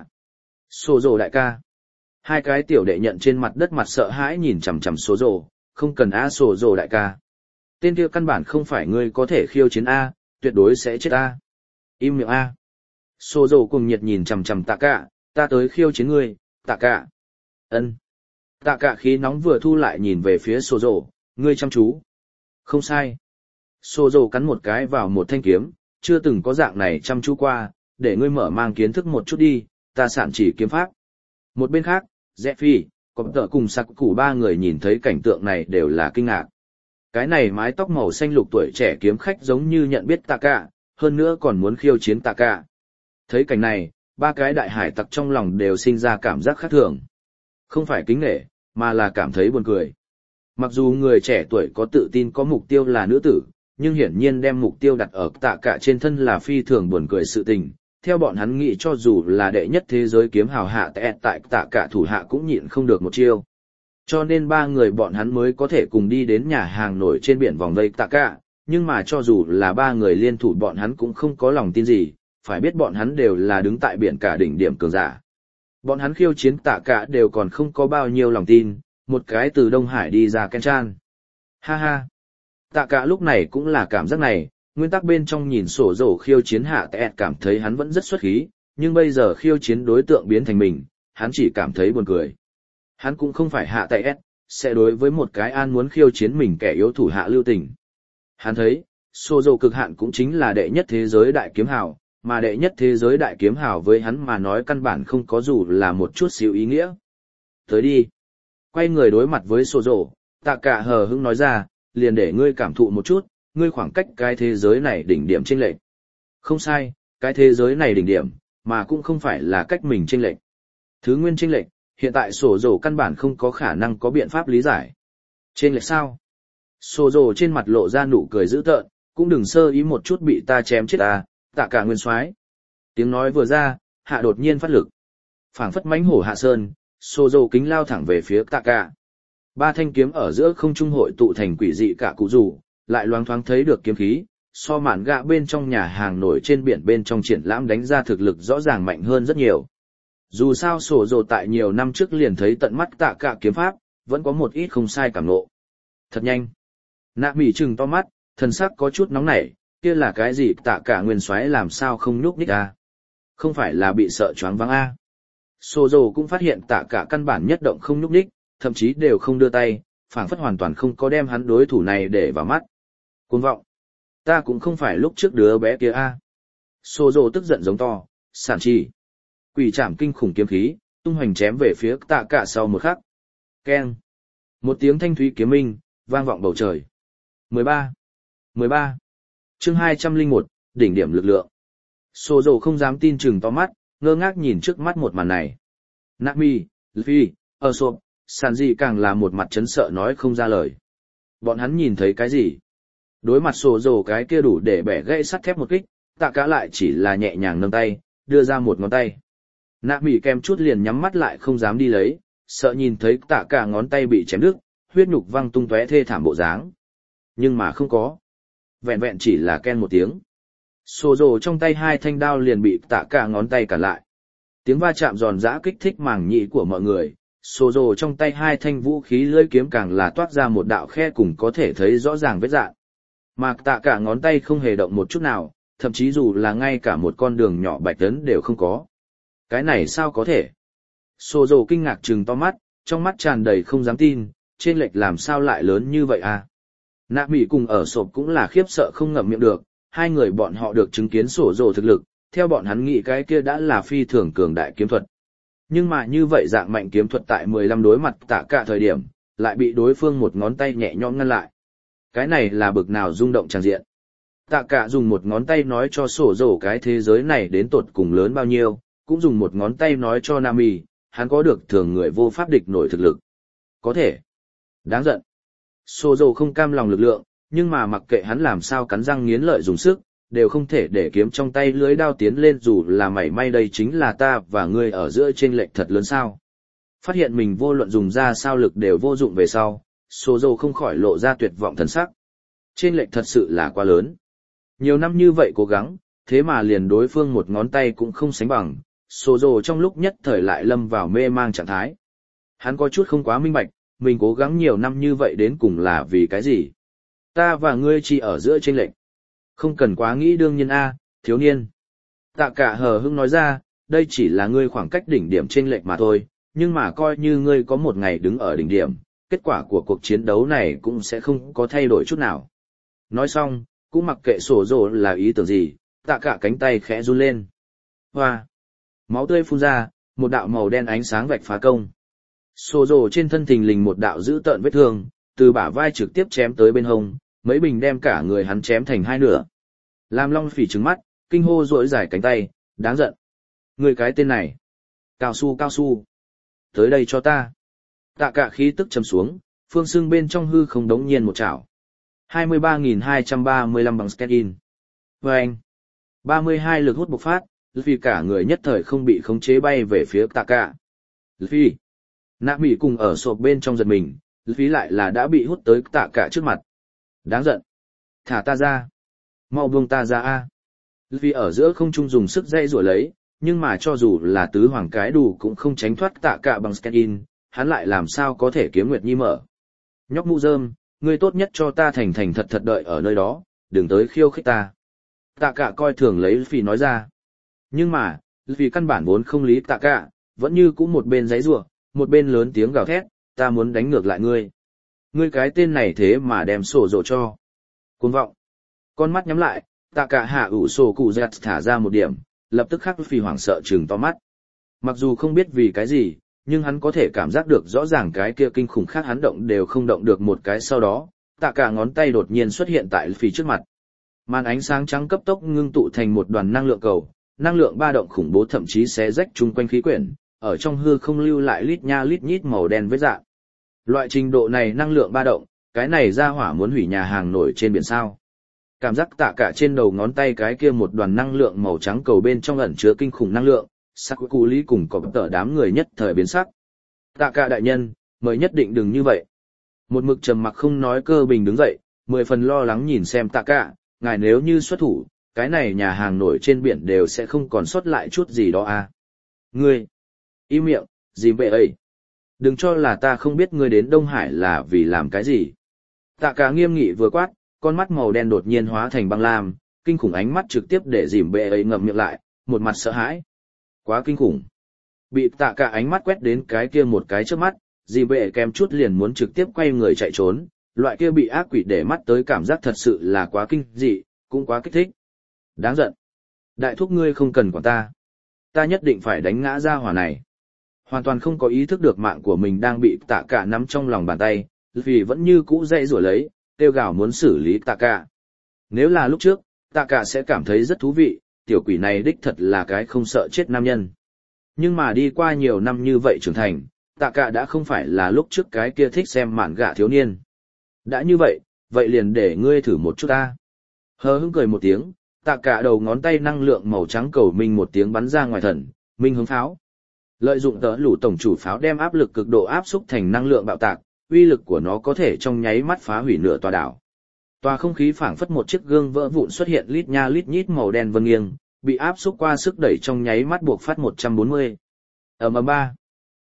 A: Sozo đại ca. Hai cái tiểu đệ nhận trên mặt đất mặt sợ hãi nhìn chằm chằm Sozo, không cần A Sozo đại ca. Tên kia căn bản không phải ngươi có thể khiêu chiến A, tuyệt đối sẽ chết A. Im miệng A. Sozo cùng nhiệt nhìn chằm chằm tạ cả, ta tới khiêu chiến ngươi, tạ cả. Ân. Tạ cả khí nóng vừa thu lại nhìn về phía Sozo, ngươi chăm chú. Không sai. Sozo cắn một cái vào một thanh kiếm, chưa từng có dạng này chăm chú qua, để ngươi mở mang kiến thức một chút đi, ta sản chỉ kiếm pháp. Một bên khác, Zephy, Cọp Tợ cùng Sạc Củ 3 người nhìn thấy cảnh tượng này đều là kinh ngạc. Cái này mái tóc màu xanh lục tuổi trẻ kiếm khách giống như nhận biết tạ cả, hơn nữa còn muốn khiêu chiến tạ cả. Thấy cảnh này, 3 cái đại hải tặc trong lòng đều sinh ra cảm giác khác thường. Không phải kính nể, mà là cảm thấy buồn cười. Mặc dù người trẻ tuổi có tự tin có mục tiêu là nữ tử, nhưng hiển nhiên đem mục tiêu đặt ở tạ cả trên thân là phi thường buồn cười sự tình. Theo bọn hắn nghĩ cho dù là đệ nhất thế giới kiếm hào hạ tại tạ cả thủ hạ cũng nhịn không được một chiêu. Cho nên 3 người bọn hắn mới có thể cùng đi đến nhà hàng nổi trên biển vòng vây tạ cả, nhưng mà cho dù là 3 người liên thủ bọn hắn cũng không có lòng tin gì, phải biết bọn hắn đều là đứng tại biển cả đỉnh điểm cường giả. Bọn hắn khiêu chiến tạ cả đều còn không có bao nhiêu lòng tin, một cái từ Đông Hải đi ra Kenchan. Ha ha! Tạ cả lúc này cũng là cảm giác này, nguyên tắc bên trong nhìn sổ rổ khiêu chiến hạ tẹt cảm thấy hắn vẫn rất xuất khí, nhưng bây giờ khiêu chiến đối tượng biến thành mình, hắn chỉ cảm thấy buồn cười. Hắn cũng không phải hạ tẹt, sẽ đối với một cái an muốn khiêu chiến mình kẻ yếu thủ hạ lưu tình. Hắn thấy, sổ rổ cực hạn cũng chính là đệ nhất thế giới đại kiếm hào, mà đệ nhất thế giới đại kiếm hào với hắn mà nói căn bản không có dù là một chút xíu ý nghĩa. Tới đi. Quay người đối mặt với sổ rổ, tạ cả hờ hững nói ra, liền để ngươi cảm thụ một chút, ngươi khoảng cách cái thế giới này đỉnh điểm chênh lệch. Không sai, cái thế giới này đỉnh điểm, mà cũng không phải là cách mình chênh lệch. Thứ nguyên chênh lệch, hiện tại sổ rổ căn bản không có khả năng có biện pháp lý giải. Chênh lệch sao? Sổ rổ trên mặt lộ ra nụ cười dữ tợn, cũng đừng sơ ý một chút bị ta chém chết à, tạ cả nguyên soái. Tiếng nói vừa ra, hạ đột nhiên phát lực. Phảng phất mãnh hổ hạ sơn, sổ rổ kính lao thẳng về phía tạ cả. 3 thanh kiếm ở giữa không trung hội tụ thành quỷ dị cả cụ rủ, lại loáng thoáng thấy được kiếm khí, so mạn gạ bên trong nhà hàng nổi trên biển bên trong triển lãm đánh ra thực lực rõ ràng mạnh hơn rất nhiều. Dù sao sổ rồ tại nhiều năm trước liền thấy tận mắt tạ cả kiếm pháp, vẫn có một ít không sai cảm ngộ. Thật nhanh. Nạ mỉ trừng to mắt, thần sắc có chút nóng nảy, kia là cái gì tạ cả nguyên soái làm sao không nhúc nhích à? Không phải là bị sợ choáng váng à? Sổ rồ cũng phát hiện tạ cả căn bản nhất động không nhúc nhích, thậm chí đều không đưa tay, phảng phất hoàn toàn không có đem hắn đối thủ này để vào mắt. Cuồng vọng. Ta cũng không phải lúc trước đứa bé kia a. Sô dô tức giận giống to, sản chi. Quỷ trảm kinh khủng kiếm khí, tung hoành chém về phía tạ cả sau một khắc. Keng. Một tiếng thanh thúy kiếm minh, vang vọng bầu trời. 13. Chương 201, đỉnh điểm lực lượng. Sô dô không dám tin chừng to mắt, ngơ ngác nhìn trước mắt một màn này. Nami, Luffy, Usopp, Sanji càng là một mặt chấn sợ nói không ra lời. Bọn hắn nhìn thấy cái gì? Đối mặt sổ rồ cái kia đủ để bẻ gãy sắt thép một kích, tạ cả lại chỉ là nhẹ nhàng nâng tay, đưa ra một ngón tay. Nạ mỉ kem chút liền nhắm mắt lại không dám đi lấy, sợ nhìn thấy tạ cả ngón tay bị chém đứt, huyết nhục văng tung tóe thê thảm bộ dáng. Nhưng mà không có. Vẹn vẹn chỉ là ken một tiếng. Sổ rồ trong tay 2 thanh đao liền bị tạ cả ngón tay cản lại. Tiếng va chạm giòn giã kích thích màng nhĩ của mọi người, Sổ rồ trong tay hai thanh vũ khí lưỡi kiếm càng là toát ra một đạo khe cùng có thể thấy rõ ràng vết dạn. Mà tạ cả ngón tay không hề động một chút nào, thậm chí dù là ngay cả một con đường nhỏ bạch tấn đều không có. Cái này sao có thể? Sổ rồ kinh ngạc trừng to mắt, trong mắt tràn đầy không dám tin, trên lệch làm sao lại lớn như vậy à? Nạ Mỹ cùng ở sộp cũng là khiếp sợ không ngậm miệng được, hai người bọn họ được chứng kiến sổ rồ thực lực, theo bọn hắn nghĩ cái kia đã là phi thường cường đại kiếm thuật. Nhưng mà như vậy dạng mạnh kiếm thuật tại 15 đối mặt tạ cả thời điểm, lại bị đối phương một ngón tay nhẹ nhõm ngăn lại. Cái này là bực nào rung động tràn diện. Tạ cả dùng một ngón tay nói cho sổ rồ cái thế giới này đến tột cùng lớn bao nhiêu, cũng dùng một ngón tay nói cho Nami, hắn có được thường người vô pháp địch nổi thực lực. Có thể. Đáng giận. Sổ rồ không cam lòng lực lượng, nhưng mà mặc kệ hắn làm sao cắn răng nghiến lợi dùng sức, đều không thể để kiếm trong tay lưới đao tiến lên dù là mảy may đây chính là ta và ngươi ở giữa chênh lệch thật lớn sao. Phát hiện mình vô luận dùng ra sao lực đều vô dụng về sau, Sô Dô không khỏi lộ ra tuyệt vọng thần sắc. Chênh lệch thật sự là quá lớn. Nhiều năm như vậy cố gắng, thế mà liền đối phương một ngón tay cũng không sánh bằng, Sô Dô trong lúc nhất thời lại lâm vào mê mang trạng thái. Hắn có chút không quá minh bạch, mình cố gắng nhiều năm như vậy đến cùng là vì cái gì? Ta và ngươi chỉ ở giữa chênh lệch. Không cần quá nghĩ đương nhiên a, thiếu niên. Tạ cả hờ hững nói ra, đây chỉ là ngươi khoảng cách đỉnh điểm chênh lệch mà thôi, nhưng mà coi như ngươi có một ngày đứng ở đỉnh điểm, kết quả của cuộc chiến đấu này cũng sẽ không có thay đổi chút nào. Nói xong, cũng mặc kệ sổ rồ là ý tưởng gì, tạ cả cánh tay khẽ run lên. Hoa! Máu tươi phun ra, một đạo màu đen ánh sáng vạch phá công. Sổ rồ trên thân thình lình một đạo dữ tợn vết thương, từ bả vai trực tiếp chém tới bên hông, mấy bình đem cả người hắn chém thành hai nửa. Lam Long Phỉ trừng mắt, kinh hô rỗi dài cánh tay, đáng giận. Người cái tên này. Cao su. Tới đây cho ta. Tạ cả khí tức trầm xuống, phương xương bên trong hư không đống nhiên một chảo. 23.235 bằng scan-in. Và anh. 32 lực hút bộc phát, vì cả người nhất thời không bị khống chế bay về phía tạ cả. Luffy. Nạ Mỹ cùng ở sộp bên trong giật mình, Luffy lại là đã bị hút tới tạ cả trước mặt. Đáng giận. Thả ta ra. Mau buông ta ra a. Luffy ở giữa không trung dùng sức dây rủa lấy, nhưng mà cho dù là tứ hoàng cái đủ cũng không tránh thoát tạ cả bằng scan-in, hắn lại làm sao có thể kiếm Nguyệt Nhi mở. Nhóc mũ rơm, ngươi tốt nhất cho ta thành thành thật đợi ở nơi đó, đừng tới khiêu khích ta. Tạ cả coi thường lấy Luffy nói ra. Nhưng mà, Luffy căn bản vốn không lý tạ cả, vẫn như cũng một bên giãy giụa, một bên lớn tiếng gào thét, ta muốn đánh ngược lại ngươi. Ngươi cái tên này thế mà đem sổ rộ cho. Cuồng vọng. Con mắt nhắm lại, tạ cả hạ ủ sổ cụ giật thả ra một điểm, lập tức khắc Luffy hoảng sợ trừng to mắt. Mặc dù không biết vì cái gì, nhưng hắn có thể cảm giác được rõ ràng cái kia kinh khủng khác hắn động đều không động được một cái sau đó, tạ cả ngón tay đột nhiên xuất hiện tại Luffy trước mặt. Màn ánh sáng trắng cấp tốc ngưng tụ thành một đoàn năng lượng cầu, năng lượng ba động khủng bố thậm chí xé rách chung quanh khí quyển, ở trong hư không lưu lại lít nha lít nhít màu đen vết dạng. Loại trình độ này năng lượng ba động, cái này ra hỏa muốn hủy nhà hàng nổi trên biển sao. Cảm giác tạ cả trên đầu ngón tay cái kia một đoàn năng lượng màu trắng cầu bên trong ẩn chứa kinh khủng năng lượng, sắc cụ lý cùng có tờ đám người nhất thời biến sắc. Tạ cả đại nhân, mời nhất định đừng như vậy. Một mực trầm mặc không nói Cơ Bình đứng dậy, 10 phần lo lắng nhìn xem tạ cả, ngài nếu như xuất thủ, cái này nhà hàng nổi trên biển đều sẽ không còn sót lại chút gì đó à. Ngươi, im miệng, gì vậy ấy? Đừng cho là ta không biết ngươi đến Đông Hải là vì làm cái gì. Tạ cả nghiêm nghị vừa quát, con mắt màu đen đột nhiên hóa thành băng lam, kinh khủng ánh mắt trực tiếp để dìm bệ ấy ngậm miệng lại, một mặt sợ hãi. Quá kinh khủng. Bị tạ cả ánh mắt quét đến cái kia một cái trước mắt, dìm bệ kèm chút liền muốn trực tiếp quay người chạy trốn, loại kia bị ác quỷ để mắt tới cảm giác thật sự là quá kinh dị, cũng quá kích thích. Đáng giận. Đại thúc ngươi không cần quản ta. Ta nhất định phải đánh ngã ra hỏa này. Hoàn toàn không có ý thức được mạng của mình đang bị tạ cả nắm trong lòng bàn tay, vì vẫn như cũ dậy rủa lấy, kêu gào muốn xử lý tạ cả. Nếu là lúc trước, tạ cả sẽ cảm thấy rất thú vị, tiểu quỷ này đích thật là cái không sợ chết nam nhân. Nhưng mà đi qua nhiều năm như vậy trưởng thành, tạ cả đã không phải là lúc trước cái kia thích xem mạn gạ thiếu niên. Đã như vậy, vậy liền để ngươi thử một chút ta. Hờ hững cười một tiếng, tạ cả đầu ngón tay năng lượng màu trắng cầu minh một tiếng bắn ra ngoài thần, minh hướng pháo. Lợi dụng tớ lũ tổng chủ pháo đem áp lực cực độ áp xúc thành năng lượng bạo tạc, uy lực của nó có thể trong nháy mắt phá hủy nửa tòa đảo. Tòa không khí phảng phất một chiếc gương vỡ vụn xuất hiện lít nha lít nhít màu đen vân nghiêng, bị áp xúc qua sức đẩy trong nháy mắt buộc phát 140. Ba.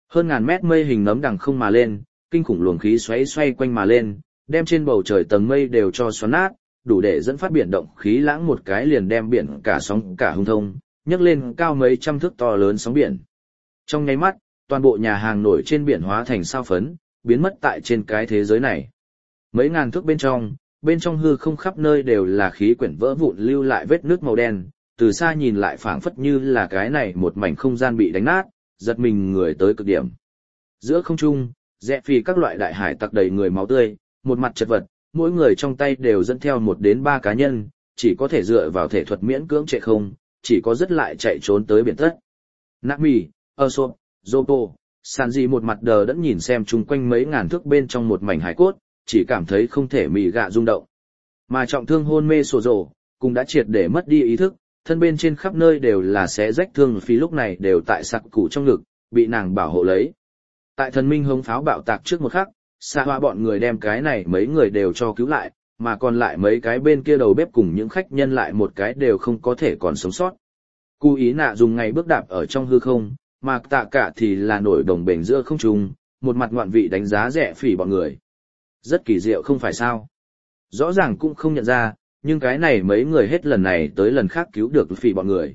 A: Hơn ngàn mét mây hình nấm đằng không mà lên, kinh khủng luồng khí xoay quanh mà lên, đem trên bầu trời tầng mây đều cho xoắn nát, đủ để dẫn phát biển động khí lãng một cái liền đem biển cả sóng cả hung thông, nhấc lên cao mấy trăm thước to lớn sóng biển. Trong nháy mắt, toàn bộ nhà hàng nổi trên biển hóa thành sao phấn, biến mất tại trên cái thế giới này. Mấy ngàn thước bên trong hư không khắp nơi đều là khí quyển vỡ vụn lưu lại vết nước màu đen, từ xa nhìn lại phảng phất như là cái này một mảnh không gian bị đánh nát, giật mình người tới cực điểm. Giữa không trung, rẽ phì các loại đại hải tặc đầy người máu tươi, một mặt chật vật, mỗi người trong tay đều dẫn theo 1 đến 3 cá nhân, chỉ có thể dựa vào thể thuật miễn cưỡng chạy không, chỉ có rất lại chạy trốn tới biển tất. Nami, Usopp, Zoppo, Sanji một mặt đờ đẫn nhìn xem chung quanh mấy ngàn thước bên trong một mảnh hải cốt, chỉ cảm thấy không thể mì gạ rung động. Mà trọng thương hôn mê sổ rổ, cũng đã triệt để mất đi ý thức, thân bên trên khắp nơi đều là xé rách thương phí lúc này đều tại sặc cụ trong ngực, bị nàng bảo hộ lấy. Tại thần minh hống pháo bạo tạc trước một khắc, xa hoa bọn người đem cái này mấy người đều cho cứu lại, mà còn lại mấy cái bên kia đầu bếp cùng những khách nhân lại một cái đều không có thể còn sống sót. Cú ý nạ dùng ngày bước đạp ở trong hư không, mà tạ cả thì là nổi đồng bền giữa không trung, một mặt ngoạn vị đánh giá rẻ phỉ bọn người. Rất kỳ diệu không phải sao. Rõ ràng cũng không nhận ra, nhưng cái này mấy người hết lần này tới lần khác cứu được phỉ bọn người.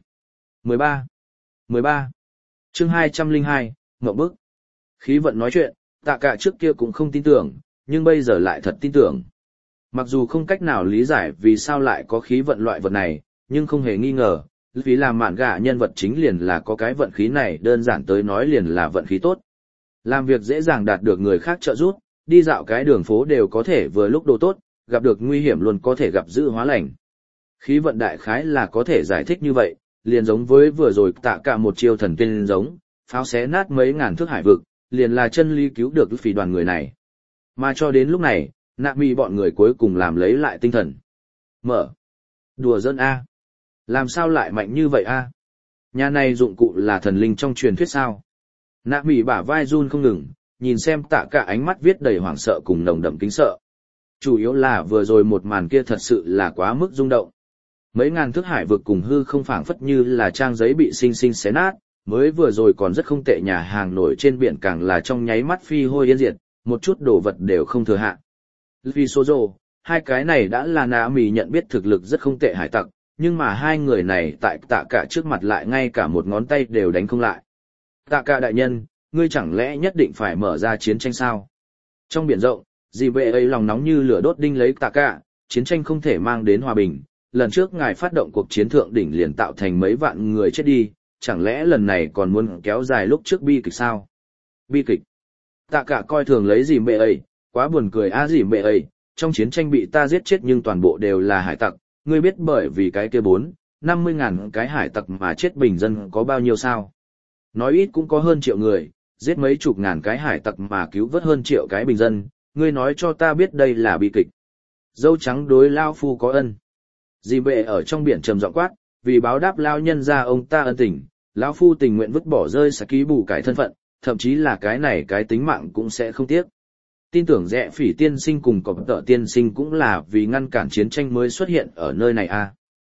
A: 13. Chương 202, Ngộng bức. Khí vận nói chuyện, tạ cả trước kia cũng không tin tưởng, nhưng bây giờ lại thật tin tưởng. Mặc dù không cách nào lý giải vì sao lại có khí vận loại vật này, nhưng không hề nghi ngờ, vì làm mạn gạ nhân vật chính liền là có cái vận khí này, đơn giản tới nói liền là vận khí tốt. Làm việc dễ dàng đạt được người khác trợ giúp, đi dạo cái đường phố đều có thể vừa lúc đồ tốt, gặp được nguy hiểm luôn có thể gặp dữ hóa lành. Khí vận đại khái là có thể giải thích như vậy, liền giống với vừa rồi tạ cả một chiêu thần tiên giống, pháo xé nát mấy ngàn thước hải vực, liền là chân lý cứu được phỉ đoàn người này. Mà cho đến lúc này, Nami bọn người cuối cùng làm lấy lại tinh thần. Mở. Đùa dân A. Làm sao lại mạnh như vậy A? Nhà này dụng cụ là thần linh trong truyền thuyết sao? Nami bả vai run không ngừng, nhìn xem tạ cả ánh mắt viết đầy hoảng sợ cùng nồng đậm kính sợ. Chủ yếu là vừa rồi một màn kia thật sự là quá mức rung động. Mấy ngàn thước hải vực cùng hư không phảng phất như là trang giấy bị xinh xinh xé nát, mới vừa rồi còn rất không tệ nhà hàng nổi trên biển càng là trong nháy mắt phi hôi yên diệt, một chút đồ vật đều không thừa hạ. Vì số rồ, hai cái này đã là Nami nhận biết thực lực rất không tệ hải tặc, nhưng mà hai người này tại tạ cả trước mặt lại ngay cả một ngón tay đều đánh không lại. Tạ cả đại nhân, ngươi chẳng lẽ nhất định phải mở ra chiến tranh sao? Trong biển rộng, dì bệ ấy lòng nóng như lửa đốt đinh lấy tạ cả, chiến tranh không thể mang đến hòa bình. Lần trước ngài phát động cuộc chiến thượng đỉnh liền tạo thành mấy vạn người chết đi, chẳng lẽ lần này còn muốn kéo dài lúc trước bi kịch sao? Bi kịch. Tạ cả coi thường lấy dì bệ ấy, quá buồn cười a dì bệ ấy, trong chiến tranh bị ta giết chết nhưng toàn bộ đều là hải tặc, ngươi biết bởi vì cái kia 50 ngàn cái hải tặc mà chết bình dân có bao nhiêu sao? Nói ít cũng có hơn triệu người, giết mấy chục ngàn cái hải tặc mà cứu vớt hơn triệu cái bình dân, ngươi nói cho ta biết đây là bi kịch. Dâu trắng đối lao phu có ân. Dì bệ ở trong biển trầm giọng quát, vì báo đáp lao nhân ra ông ta ân tình, lão phu tình nguyện vứt bỏ rơi Saki bù cải thân phận, thậm chí là cái này cái tính mạng cũng sẽ không tiếc. Tin tưởng rẽ phỉ tiên sinh cùng cọp tợ tiên sinh cũng là vì ngăn cản chiến tranh mới xuất hiện ở nơi này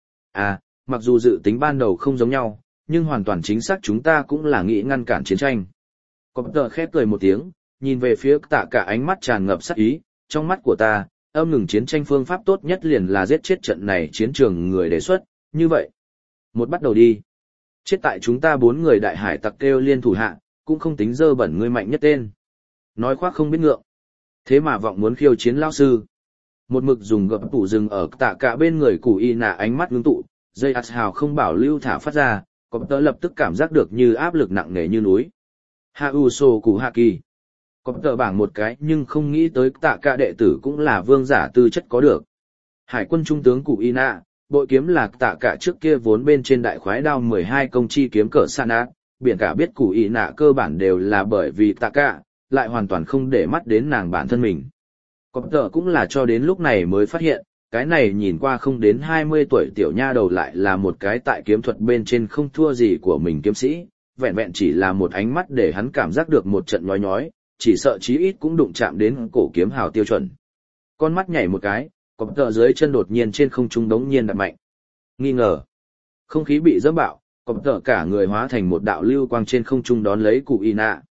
A: mặc dù dự tính ban đầu không giống nhau, nhưng hoàn toàn chính xác chúng ta cũng là nghĩ ngăn cản chiến tranh. Cọp tợ khép cười một tiếng, nhìn về phía tạ cả ánh mắt tràn ngập sát ý, trong mắt của ta, âm ngừng chiến tranh phương pháp tốt nhất liền là giết chết trận này chiến trường người đề xuất, như vậy. Một bắt đầu đi. Chết tại chúng ta 4 người đại hải tặc kêu liên thủ hạ, cũng không tính dơ bẩn ngươi mạnh nhất tên. Nói khoác không biết ngượng. Thế mà vọng muốn khiêu chiến lao sư. Một mực dùng gập tủ rừng ở tạ cả bên người củ y nạ ánh mắt ngưng tụ, dây ạt hào không bảo lưu thả phát ra, cọp tớ lập tức cảm giác được như áp lực nặng nề như núi. Ha Uso củ hạ kỳ. Cọp tớ bảng một cái nhưng không nghĩ tới tạ cả đệ tử cũng là vương giả tư chất có được. Hải quân trung tướng củ y nạ, bội kiếm là tạ cả trước kia vốn bên trên đại khoái đao 12 công chi kiếm cỡ san ác, biển cả biết củ y nạ cơ bản đều là bởi vì tạ cả, lại hoàn toàn không để mắt đến nàng bản thân mình. Cọp tờ cũng là cho đến lúc này mới phát hiện, cái này nhìn qua không đến 20 tuổi tiểu nha đầu lại là một cái tại kiếm thuật bên trên không thua gì của mình kiếm sĩ, vẹn vẹn chỉ là một ánh mắt để hắn cảm giác được một trận nhói nhói, chỉ sợ chí ít cũng đụng chạm đến cổ kiếm hào tiêu chuẩn. Con mắt nhảy một cái, cọp tờ dưới chân đột nhiên trên không trung đống nhiên đập mạnh. Nghi ngờ. Không khí bị dẫm bạo, cọp tờ cả người hóa thành một đạo lưu quang trên không trung đón lấy cụ y nạ.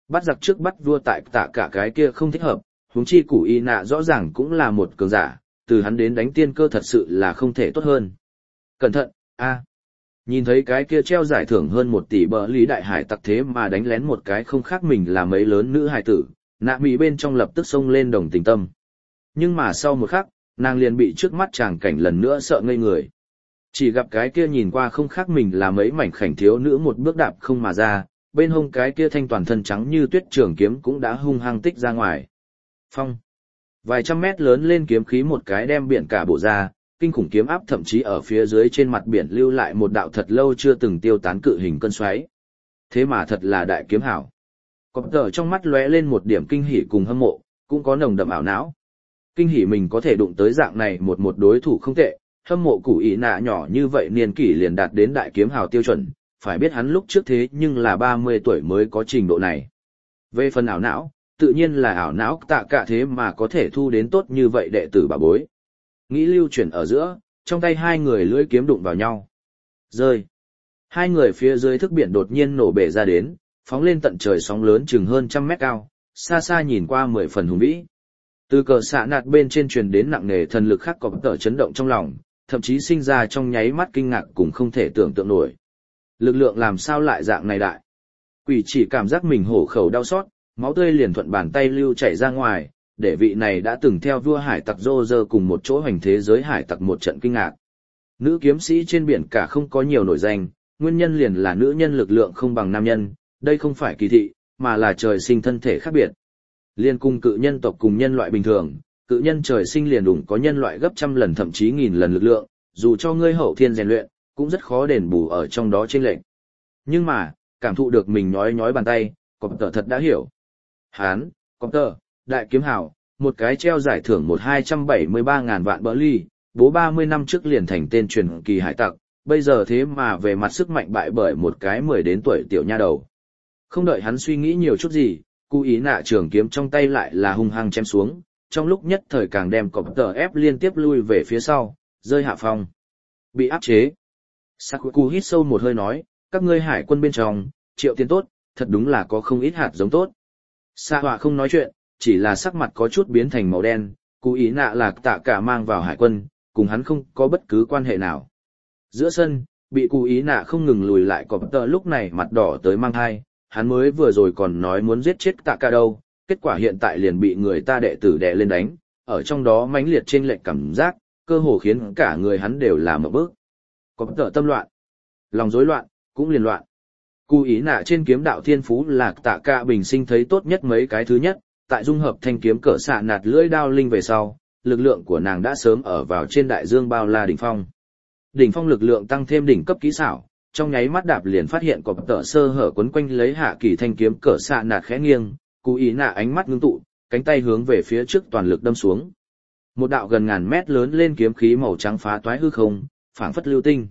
A: Bắt giặc trước bắt vua tại tạ cả cái kia không thích hợp, huống chi Củ Y Nạ rõ ràng cũng là một cường giả, từ hắn đến đánh tiên cơ thật sự là không thể tốt hơn. Cẩn thận, a! Nhìn thấy cái kia treo giải thưởng hơn 1 tỷ bờ lý đại hải tặc thế mà đánh lén một cái không khác mình là mấy lớn nữ hải tử, nạ mị bên trong lập tức xông lên đồng tình tâm. Nhưng mà sau một khắc, nàng liền bị trước mắt chàng cảnh lần nữa sợ ngây người. Chỉ gặp cái kia nhìn qua không khác mình là mấy mảnh khảnh thiếu nữ một bước đạp không mà ra, bên hông cái kia thanh toàn thân trắng như tuyết trường kiếm cũng đã hung hăng tích ra ngoài. Phong. Vài trăm mét lớn lên kiếm khí một cái đem biển cả bộ ra, kinh khủng kiếm áp thậm chí ở phía dưới trên mặt biển lưu lại một đạo thật lâu chưa từng tiêu tán cự hình cơn xoáy. Thế mà thật là đại kiếm hảo. Cọp tờ trong mắt lóe lên một điểm kinh hỉ cùng hâm mộ, cũng có nồng đậm ảo não. Kinh hỉ mình có thể đụng tới dạng này một đối thủ không tệ, hâm mộ Củ Y Nạ nhỏ như vậy niên kỷ liền đạt đến đại kiếm hào tiêu chuẩn, phải biết hắn lúc trước thế nhưng là 30 tuổi mới có trình độ này. Về phần ảo não, tự nhiên là ảo não tạ cả thế mà có thể thu đến tốt như vậy đệ tử bà bối. Nghĩ lưu chuyển ở giữa, trong tay hai người lưỡi kiếm đụng vào nhau. Rơi. Hai người phía dưới thức biển đột nhiên nổ bể ra đến, phóng lên tận trời sóng lớn chừng hơn 100 mét cao, xa xa nhìn qua 10 phần hùng vĩ. Từ cờ xạ nạt bên trên truyền đến nặng nề thần lực khác có tờ chấn động trong lòng, thậm chí sinh ra trong nháy mắt kinh ngạc cùng không thể tưởng tượng nổi. Lực lượng làm sao lại dạng này đại? Quỷ chỉ cảm giác mình hổ khẩu đau xót, máu tươi liền thuận bàn tay lưu chảy ra ngoài, để vị này đã từng theo vua hải tặc Rô Rơ cùng một chỗ hành thế giới hải tặc một trận kinh ngạc. Nữ kiếm sĩ trên biển cả không có nhiều nổi danh, nguyên nhân liền là nữ nhân lực lượng không bằng nam nhân, đây không phải kỳ thị, mà là trời sinh thân thể khác biệt. Liên cung cự nhân tộc cùng nhân loại bình thường, cự nhân trời sinh liền đủng có nhân loại gấp trăm lần thậm chí nghìn lần lực lượng, dù cho ngươi hậu thiên rèn luyện, cũng rất khó đền bù ở trong đó chênh lệch. Nhưng mà, cảm thụ được mình nhói bàn tay, Cọp tờ thật đã hiểu. Hán, Cọp tờ, đại kiếm hào, một cái treo giải thưởng 273.000 vạn bỡ ly, bố 30 năm trước liền thành tên truyền kỳ hải tặc, bây giờ thế mà về mặt sức mạnh bại bởi một cái 10 đến tuổi tiểu nha đầu. Không đợi hắn suy nghĩ nhiều chút gì, Cú Ý Nạ trường kiếm trong tay lại là hung hăng chém xuống, trong lúc nhất thời càng đem Cọp tờ ép liên tiếp lui về phía sau, rơi hạ phong. Bị áp chế. Sakuku hít sâu một hơi nói, các ngươi hải quân bên trong, Triệu Tiên tốt, thật đúng là có không ít hạt giống tốt. Sa Họa không nói chuyện, chỉ là sắc mặt có chút biến thành màu đen, Cú Ý Nạ là tạ cả mang vào hải quân, cùng hắn không có bất cứ quan hệ nào. Giữa sân, bị Cú Ý Nạ không ngừng lùi lại Cọp tờ lúc này mặt đỏ tới mang hai, hắn mới vừa rồi còn nói muốn giết chết tạ cả đâu, kết quả hiện tại liền bị người ta đệ tử đè lên đánh, ở trong đó mãnh liệt chênh lệch cảm giác, cơ hồ khiến cả người hắn đều là một bước. Cọp tờ tâm loạn, lòng rối loạn, cũng liền loạn. Cú Ý Nạ trên kiếm đạo thiên phú là tạ cả bình sinh thấy tốt nhất mấy cái thứ nhất, tại dung hợp thanh kiếm cỡ xạ nạt lưỡi đao linh về sau, lực lượng của nàng đã sớm ở vào trên đại dương bao la đỉnh phong. Đỉnh phong lực lượng tăng thêm đỉnh cấp kỹ xảo, trong nháy mắt đạp liền phát hiện Cọp tờ sơ hở quấn quanh lấy hạ kỳ thanh kiếm cỡ xạ nạt khẽ nghiêng, Cú Ý Nạ ánh mắt ngưng tụ, cánh tay hướng về phía trước toàn lực đâm xuống. Một đạo gần ngàn mét lớn lên kiếm khí màu trắng phá toái hư không, phảng phất lưu tinh.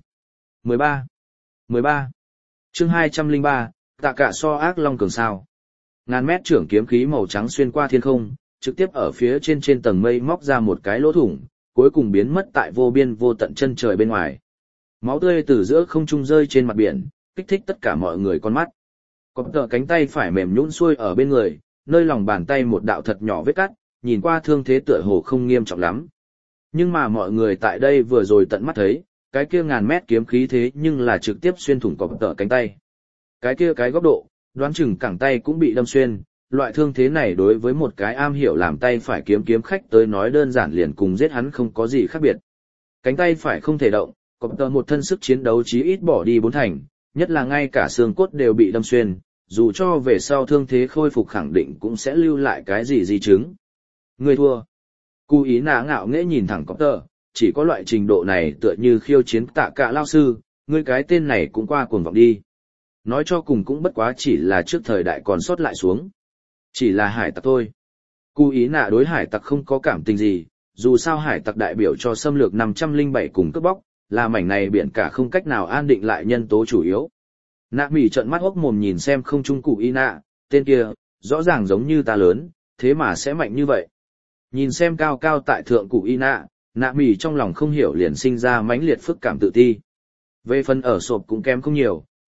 A: 13. Chương 203, tạ cả so ác long cường sao. Ngàn mét trưởng kiếm khí màu trắng xuyên qua thiên không, trực tiếp ở phía trên tầng mây móc ra một cái lỗ thủng, cuối cùng biến mất tại vô biên vô tận chân trời bên ngoài. Máu tươi từ giữa không trung rơi trên mặt biển, kích thích tất cả mọi người con mắt. Cọp tờ cánh tay phải mềm nhũn xuôi ở bên người, nơi lòng bàn tay một đạo thật nhỏ vết cắt, nhìn qua thương thế tựa hồ không nghiêm trọng lắm. Nhưng mà mọi người tại đây vừa rồi tận mắt thấy, cái kia ngàn mét kiếm khí thế nhưng là trực tiếp xuyên thủng Cọp tờ cánh tay. Cái kia cái góc độ, đoán chừng cẳng tay cũng bị đâm xuyên, loại thương thế này đối với một cái am hiểu làm tay phải kiếm khách tới nói đơn giản liền cùng giết hắn không có gì khác biệt. Cánh tay phải không thể động, Cọp tờ một thân sức chiến đấu chí ít bỏ đi 4 thành, nhất là ngay cả xương cốt đều bị đâm xuyên, dù cho về sau thương thế khôi phục khẳng định cũng sẽ lưu lại cái gì di chứng. Người thua. Cú Ý Nạ ngạo nghễ nhìn thẳng Cọp tờ, chỉ có loại trình độ này tựa như khiêu chiến tạ cả lao sư, ngươi cái tên này cũng qua cuồng vọng đi. Nói cho cùng cũng bất quá chỉ là trước thời đại còn sót lại xuống. Chỉ là hải tặc thôi. Cú Ý Nạ đối hải tặc không có cảm tình gì, dù sao hải tặc đại biểu cho xâm lược 507 cùng cướp bóc, là mảnh này biển cả không cách nào an định lại nhân tố chủ yếu. Nạ mỉ trợn mắt hốc mồm nhìn xem không trung Cú Ý Nạ, tên kia, rõ ràng giống như ta lớn, thế mà sẽ mạnh như vậy. Nhìn xem cao cao tại thượng Cú Ý Nạ, nạ mỉ trong lòng không hiểu liền sinh ra mãnh liệt phức cảm tự ti. Về phần ở sộp cũng kém không nhiều,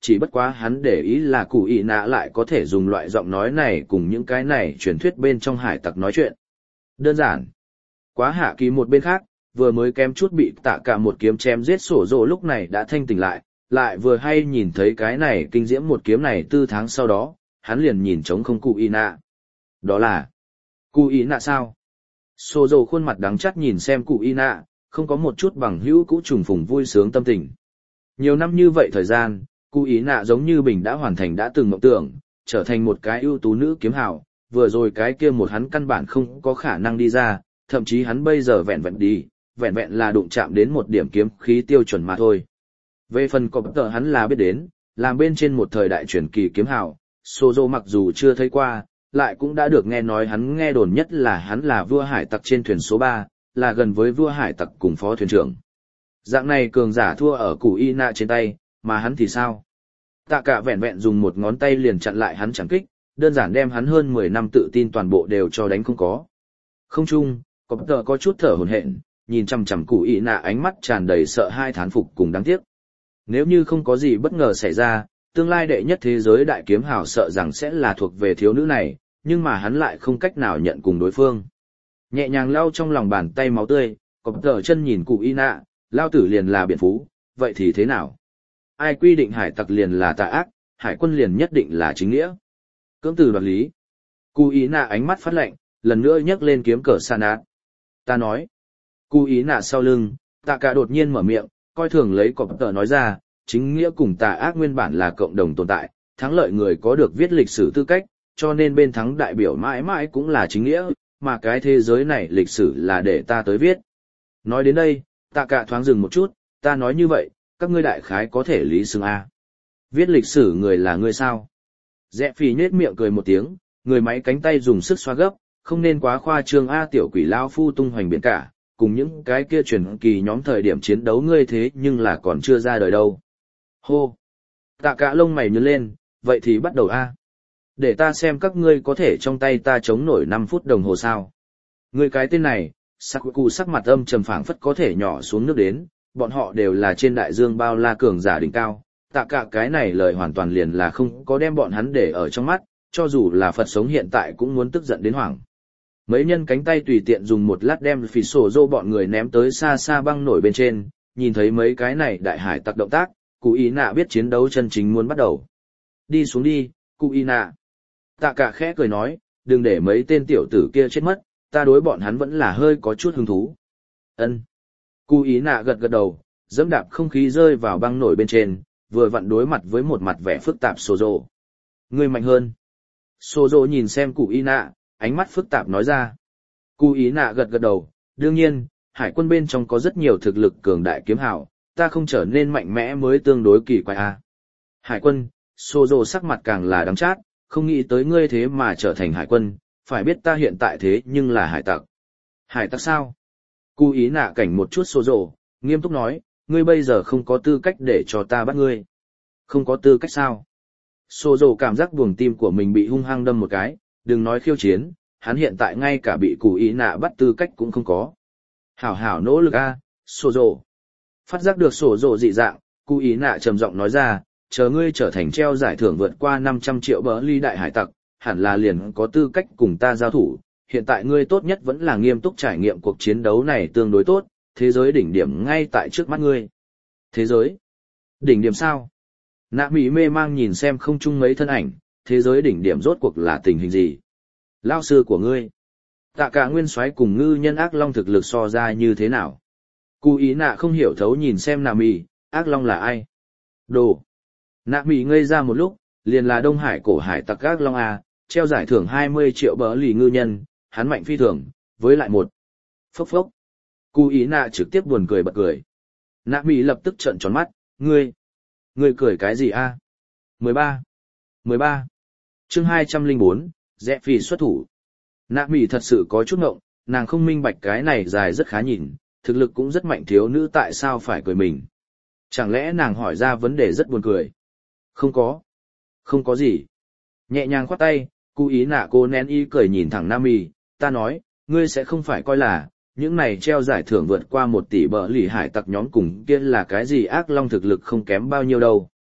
A: chỉ bất quá hắn để ý là cụ ý nạ lại có thể dùng loại giọng nói này cùng những cái này truyền thuyết bên trong hải tặc nói chuyện. Đơn giản. Quá hạ kỳ một bên khác, vừa mới kém chút bị tạ cả một kiếm chém giết sổ rồ lúc này đã thanh tỉnh lại vừa hay nhìn thấy cái này kinh diễm một kiếm này 4 tháng sau đó, hắn liền nhìn trống không cụ ý nạ. Đó là cụ ý nạ sao? Sổ rồ khuôn mặt đắng chắt nhìn xem cụ ý nạ, không có một chút bằng hữu cũ trùng phùng vui sướng tâm tình. Nhiều năm như vậy thời gian, cụ ý nạ giống như bình đã hoàn thành đã từng mộng tưởng, trở thành một cái ưu tú nữ kiếm hào, vừa rồi cái kia một hắn căn bản không có khả năng đi ra, thậm chí hắn bây giờ vẹn vẹn là đụng chạm đến một điểm kiếm khí tiêu chuẩn mà thôi. Về phần cọp tờ hắn là biết đến, làm bên trên một thời đại truyền kỳ kiếm hào, Sozo mặc dù chưa thấy qua, lại cũng đã được nghe nói hắn nghe đồn nhất là hắn là vua hải tặc trên thuyền số 3, là gần với vua hải tặc cùng phó thuyền trưởng. Dạng này cường giả thua ở củ y nạ trên tay, mà hắn thì sao? Tạ cả vẹn vẹn dùng một ngón tay liền chặn lại hắn chẳng kích, đơn giản đem hắn hơn 10 năm tự tin toàn bộ đều cho đánh không có. Không chung, cọp tờ có chút thở hổn hển, nhìn chằm chằm cụ ý nạ ánh mắt tràn đầy sợ hai thán phục cùng đáng tiếc. Nếu như không có gì bất ngờ xảy ra, tương lai đệ nhất thế giới đại kiếm hào sợ rằng sẽ là thuộc về thiếu nữ này, nhưng mà hắn lại không cách nào nhận cùng đối phương. Nhẹ nhàng lau trong lòng bàn tay máu tươi, cọp tờ chân nhìn cụ ý nạ, lao tử liền là biện phú, vậy thì thế nào? Ai quy định hải tặc liền là tà ác, hải quân liền nhất định là chính nghĩa. Cưỡng từ đoạt lý. Cụ ý nạ ánh mắt phát lạnh, lần nữa nhấc lên kiếm cờ sa nát. Ta nói. Cụ ý nạ sau lưng, tạ cả đột nhiên mở miệng, coi thường lấy cọp tờ nói ra, chính nghĩa cùng tà ác nguyên bản là cộng đồng tồn tại, thắng lợi người có được viết lịch sử tư cách, cho nên bên thắng đại biểu mãi mãi cũng là chính nghĩa, mà cái thế giới này lịch sử là để ta tới viết. Nói đến đây, tạ cả thoáng dừng một chút, ta nói như vậy, các ngươi đại khái có thể lý xưng A. Viết lịch sử người là ngươi sao? Rẽ phì nhết miệng cười một tiếng, người máy cánh tay dùng sức xoa gấp, không nên quá khoa trương A, tiểu quỷ lao phu tung hoành biển cả, cùng những cái kia truyền kỳ nhóm thời điểm chiến đấu ngươi thế nhưng là còn chưa ra đời đâu. Hô! Tạ cả lông mày nhướng lên, vậy thì bắt đầu A. Để ta xem các ngươi có thể trong tay ta chống nổi 5 phút đồng hồ sao. Ngươi cái tên này, Sakuku sắc mặt âm trầm phảng phất có thể nhỏ xuống nước đến, bọn họ đều là trên đại dương bao la cường giả đỉnh cao. Tạ cả cái này lời hoàn toàn liền là không có đem bọn hắn để ở trong mắt, cho dù là Phật sống hiện tại cũng muốn tức giận đến hoảng. Mấy nhân cánh tay tùy tiện dùng một lát đem phỉ sổ dô bọn người ném tới xa xa băng nổi bên trên, nhìn thấy mấy cái này đại hải tặc động tác, cụ ý nạ biết chiến đấu chân chính muốn bắt đầu. Đi xuống đi, cụ ý nạ. Tạ cả khẽ cười nói, đừng để mấy tên tiểu tử kia chết mất, ta đối bọn hắn vẫn là hơi có chút hứng thú. Ân. Cụ ý nạ gật gật đầu, dẫm đạp không khí rơi vào băng nổi bên trên, vừa vặn đối mặt với một mặt vẻ phức tạp sổ dô. Ngươi mạnh hơn. Sổ dô nhìn xem cụ ý nạ, ánh mắt phức tạp nói ra. Cụ ý nạ gật gật đầu, đương nhiên, hải quân bên trong có rất nhiều thực lực cường đại kiếm hào, ta không trở nên mạnh mẽ mới tương đối kỳ quái a. Hải quân, sổ dô sắc mặt càng là đắng chát, không nghĩ tới ngươi thế mà trở thành hải quân, phải biết ta hiện tại thế nhưng là hải tặc. Hải tặc sao? Cụ ý nạ cảnh một chút sổ dô, nghiêm túc nói, ngươi bây giờ không có tư cách để cho ta bắt ngươi. Không có tư cách sao? Sổ dô cảm giác buồng tim của mình bị hung hăng đâm một cái, đừng nói khiêu chiến, hắn hiện tại ngay cả bị cụ ý nạ bắt tư cách cũng không có. Hảo hảo nỗ lực a, sổ dô. Phát giác được sổ dô dị dạng, cụ ý nạ trầm giọng nói ra, chờ ngươi trở thành treo giải thưởng vượt qua 500 triệu bờ ly đại hải tặc, hẳn là liền có tư cách cùng ta giao thủ. Hiện tại ngươi tốt nhất vẫn là nghiêm túc trải nghiệm cuộc chiến đấu này tương đối tốt, thế giới đỉnh điểm ngay tại trước mắt ngươi. Thế giới? Đỉnh điểm sao? Nạ mỹ mê mang nhìn xem không chung mấy thân ảnh, thế giới đỉnh điểm rốt cuộc là tình hình gì? Lao sư của ngươi. Tạ cả nguyên soái cùng ngư nhân ác long thực lực so ra như thế nào? Cụ ý nạ không hiểu thấu nhìn xem nạ mỹ, ác long là ai? Đồ. Nạ mỹ ngây ra một lúc, liền là Đông Hải cổ hải tặc ác long A, treo giải thưởng 20 triệu bờ lì ngư nhân, hắn mạnh phi thường, với lại một. Phốc phốc. Cụ ý nạ trực tiếp buồn cười bật cười. Nạ mỹ lập tức trợn tròn mắt, ngươi cười cái gì A? 13. Chương 204, Rẽ Phi xuất thủ. Nạ mỹ thật sự có chút ngộng, nàng không minh bạch cái này dài rất khá nhìn, thực lực cũng rất mạnh thiếu nữ tại sao phải cười mình. Chẳng lẽ nàng hỏi ra vấn đề rất buồn cười? Không có gì. Nhẹ nhàng khoát tay, cụ ý nạ cô nén y cười nhìn thẳng Nam Mì, ta nói, ngươi sẽ không phải coi là, những này treo giải thưởng vượt qua 1 tỷ bờ lì hải tặc nhóm cùng kia là cái gì ác long thực lực không kém bao nhiêu đâu.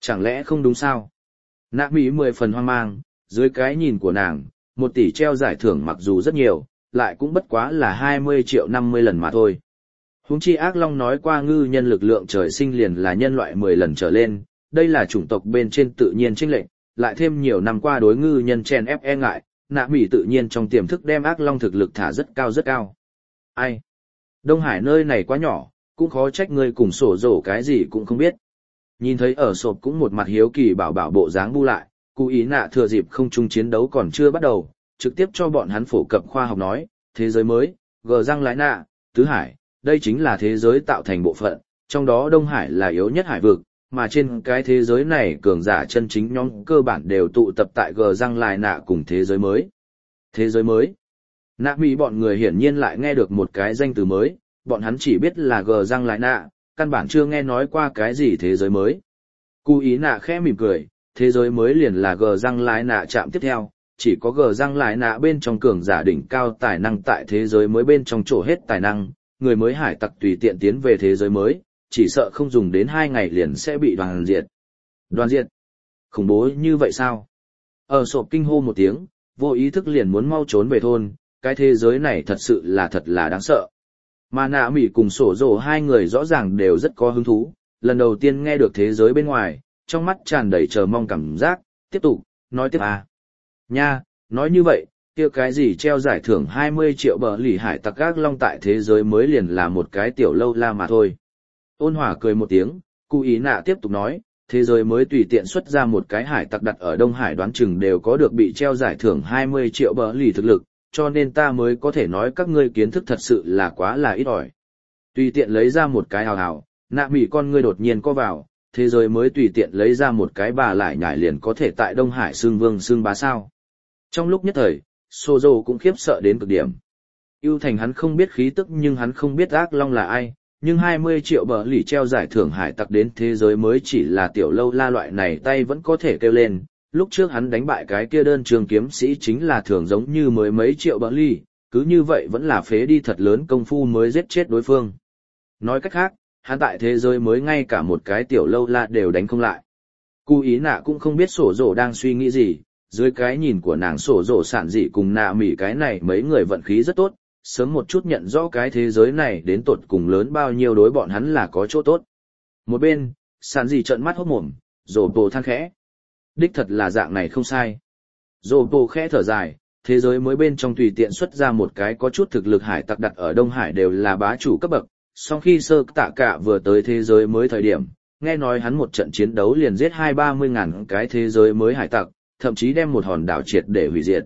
A: Chẳng lẽ không đúng sao? Nạ Mỹ 10 phần hoang mang, dưới cái nhìn của nàng, 1 tỷ treo giải thưởng mặc dù rất nhiều, lại cũng bất quá là 20 triệu 50 lần mà thôi. Huống chi ác long nói qua ngư nhân lực lượng trời sinh liền là nhân loại 10 lần trở lên, đây là chủng tộc bên trên tự nhiên chênh lệch, lại thêm nhiều năm qua đối ngư nhân chen ép e ngại, Nạ Mỹ tự nhiên trong tiềm thức đem ác long thực lực thả rất cao rất cao. Ai? Đông Hải nơi này quá nhỏ, cũng khó trách ngươi cùng sổ rổ cái gì cũng không biết. Nhìn thấy ở sộp cũng một mặt hiếu kỳ bảo bảo bộ dáng bu lại, Cú Ý Nạ thừa dịp không chung chiến đấu còn chưa bắt đầu, trực tiếp cho bọn hắn phổ cập khoa học nói, thế giới mới, gờ răng lái nạ, tứ hải, đây chính là thế giới tạo thành bộ phận, trong đó Đông Hải là yếu nhất hải vực, mà trên cái thế giới này cường giả chân chính nhóm cơ bản đều tụ tập tại gờ răng lái nạ cùng thế giới mới. Thế giới mới. Nạ Mỹ bọn người hiển nhiên lại nghe được một cái danh từ mới, bọn hắn chỉ biết là gờ răng lái nạ, căn bản chưa nghe nói qua cái gì thế giới mới. Cú Ý Nạ khẽ mỉm cười, thế giới mới liền là gờ răng lái nạ chạm tiếp theo, chỉ có gờ răng lái nạ bên trong cường giả đỉnh cao tài năng tại thế giới mới bên trong trổ hết tài năng, người mới hải tặc tùy tiện tiến về thế giới mới, chỉ sợ không dùng đến 2 ngày liền sẽ bị đoàn diệt. Đoàn diệt? Khủng bố như vậy sao? Ở sộp kinh hô một tiếng, vô ý thức liền muốn mau trốn về thôn, cái thế giới này thật sự là thật là đáng sợ. Mà Nạ Mỹ cùng sổ rổ hai người rõ ràng đều rất có hứng thú, lần đầu tiên nghe được thế giới bên ngoài, trong mắt tràn đầy chờ mong cảm giác, tiếp tục, nói tiếp à. Nha, nói như vậy, kia cái gì treo giải thưởng 20 triệu bờ lì hải tặc ác long tại thế giới mới liền là một cái tiểu lâu la mà thôi. Ôn Hòa cười một tiếng, Cú Ý Nạ tiếp tục nói, thế giới mới tùy tiện xuất ra một cái hải tặc đặt ở Đông Hải đoán chừng đều có được bị treo giải thưởng 20 triệu bờ lì thực lực, cho nên ta mới có thể nói các ngươi kiến thức thật sự là quá là ít ỏi. Tùy tiện lấy ra một cái hào hào, Nạ Mỹ con ngươi đột nhiên co vào, thế giới mới tùy tiện lấy ra một cái bà lại nhảy liền có thể tại Đông Hải xương vương xương bá sao. Trong lúc nhất thời, Sozo cũng khiếp sợ đến cực điểm. Ưu thành hắn không biết khí tức nhưng hắn không biết ác long là ai, nhưng 20 triệu bờ lì treo giải thưởng hải tặc đến thế giới mới chỉ là tiểu lâu la loại này tay vẫn có thể kêu lên. Lúc trước hắn đánh bại cái kia đơn trường kiếm sĩ chính là thường giống như mới mấy triệu bờ lì, cứ như vậy vẫn là phế đi thật lớn công phu mới giết chết đối phương. Nói cách khác, hắn tại thế giới mới ngay cả một cái tiểu lâu la đều đánh không lại. Cú Ý Nạ cũng không biết sổ rổ đang suy nghĩ gì, dưới cái nhìn của nàng sổ rổ sản dị cùng Nạ Mỹ cái này mấy người vận khí rất tốt, sớm một chút nhận rõ cái thế giới này đến tột cùng lớn bao nhiêu đối bọn hắn là có chỗ tốt. Một bên, sản dị trợn mắt hốt mồm, rổ bồ than khẽ. Đích thật là dạng này không sai. Rổ bồ khẽ thở dài, thế giới mới bên trong tùy tiện xuất ra một cái có chút thực lực hải tặc đặt ở Đông Hải đều là bá chủ cấp bậc. Sau khi sơ tạ cả vừa tới thế giới mới thời điểm, nghe nói hắn một trận chiến đấu liền giết 20-30 ngàn cái thế giới mới hải tặc, thậm chí đem một hòn đảo triệt để hủy diệt.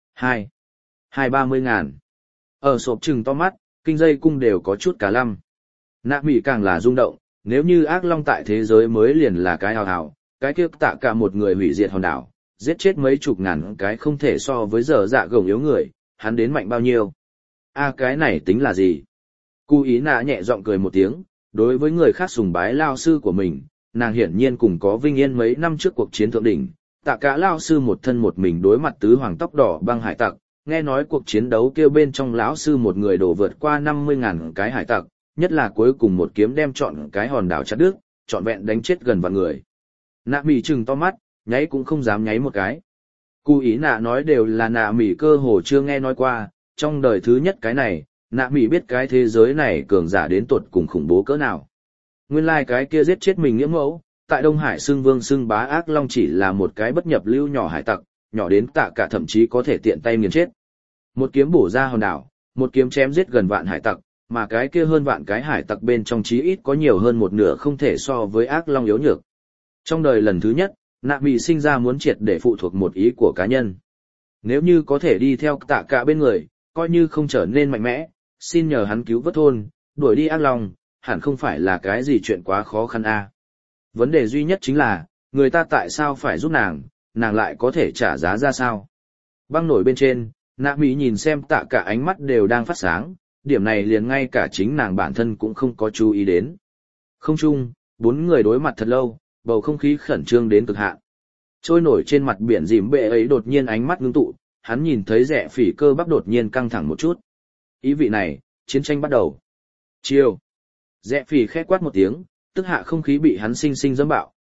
A: 20-30 ngàn. Ở sộp trừng to mắt, kinh dây cung đều có chút cả lăm. Nạ Mỹ càng là rung động, nếu như ác long tại thế giới mới liền là cái hào hào, cái kia tạ cả một người hủy diệt hòn đảo, giết chết mấy chục ngàn cái không thể so với giờ dạ gồng yếu người, hắn đến mạnh bao nhiêu. Cái này tính là gì? Cú Ý Nạ nhẹ giọng cười một tiếng, đối với người khác sùng bái lao sư của mình, nàng hiển nhiên cùng có vinh yên mấy năm trước cuộc chiến thượng đỉnh, tạ cả lao sư một thân một mình đối mặt tứ hoàng tóc đỏ băng hải tặc, nghe nói cuộc chiến đấu kêu bên trong lão sư một người đổ vượt qua 50.000 cái hải tặc, nhất là cuối cùng một kiếm đem trọn cái hòn đảo chặt đứt, trọn vẹn đánh chết gần vạn người. Nạ Mỹ trừng to mắt, nháy cũng không dám nháy một cái. Cú Ý Nạ nói đều là Nạ Mỹ cơ hồ chưa nghe nói qua, trong đời thứ nhất cái này, Nạ Mỹ biết cái thế giới này cường giả đến tột cùng khủng bố cỡ nào. Nguyên lai cái kia giết chết mình nghĩa mẫu, tại Đông Hải xưng vương xưng bá ác long chỉ là một cái bất nhập lưu nhỏ hải tặc, nhỏ đến tạ cả thậm chí có thể tiện tay nghiền chết. Một kiếm bổ ra hòn đảo, một kiếm chém giết gần vạn hải tặc, mà cái kia hơn vạn cái hải tặc bên trong chí ít có nhiều hơn một nửa không thể so với ác long yếu nhược. Trong đời lần thứ nhất, Nạ Mỹ sinh ra muốn triệt để phụ thuộc một ý của cá nhân. Nếu như có thể đi theo tạ cả bên người, coi như không trở nên mạnh mẽ, xin nhờ hắn cứu vớt thôn, đuổi đi ác long, hẳn không phải là cái gì chuyện quá khó khăn a. Vấn đề duy nhất chính là, người ta tại sao phải giúp nàng lại có thể trả giá ra sao. Băng nổi bên trên, Nạ Mỹ nhìn xem tạ cả ánh mắt đều đang phát sáng, điểm này liền ngay cả chính nàng bản thân cũng không có chú ý đến. Không chung, 4 người đối mặt thật lâu, bầu không khí khẩn trương đến cực hạn. Trôi nổi trên mặt biển dìm bệ ấy đột nhiên ánh mắt ngưng tụ, hắn nhìn thấy Rẽ Phỉ cơ bắp đột nhiên căng thẳng một chút. Ý vị này, chiến tranh bắt đầu. Chiêu. Rẽ Phỉ khẽ quát một tiếng, tức hạ không khí bị hắn sinh sinh dẫm bạo,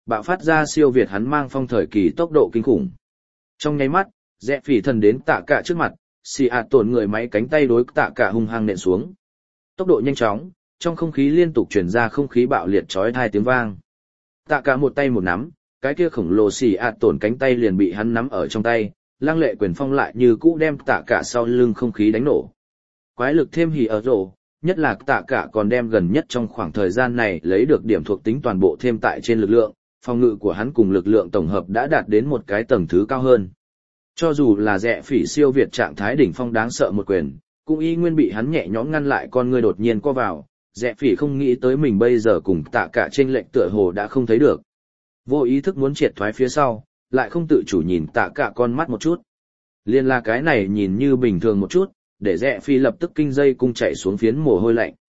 A: bạo phát ra siêu việt hắn mang phong thời kỳ tốc độ kinh khủng. Trong nháy mắt, Rẽ Phỉ thần đến Tạ Cả trước mặt, xì ạt tổn người máy cánh tay đối Tạ Cả hung hăng nện xuống. Tốc độ nhanh chóng, trong không khí liên tục truyền ra không khí bạo liệt chói tai tiếng vang. Tạ Cả một tay một nắm, cái kia khổng lồ xì ạt tổn cánh tay liền bị hắn nắm ở trong tay, lăng lệ quyền phong lại như cũ đem Tạ Cả sau lưng không khí đánh nổ. Quái lực thêm hỉ ở rổ, nhất là Tạ Cả còn đem gần nhất trong khoảng thời gian này lấy được điểm thuộc tính toàn bộ thêm tại trên lực lượng, phòng ngự của hắn cùng lực lượng tổng hợp đã đạt đến một cái tầng thứ cao hơn. Cho dù là Rẽ Phỉ siêu việt trạng thái đỉnh phong đáng sợ một quyền, cũng y nguyên bị hắn nhẹ nhõm ngăn lại, con ngươi đột nhiên co vào. Rẽ Phỉ không nghĩ tới mình bây giờ cùng Tạ Cả chênh lệch tựa hồ đã không thấy được. Vô ý thức muốn triệt thoái phía sau, lại không tự chủ nhìn Tạ Cả con mắt một chút. Liên là cái này nhìn như bình thường một chút, để Rẽ Phỉ lập tức kinh dây cung chạy xuống phiến mồ hôi lạnh.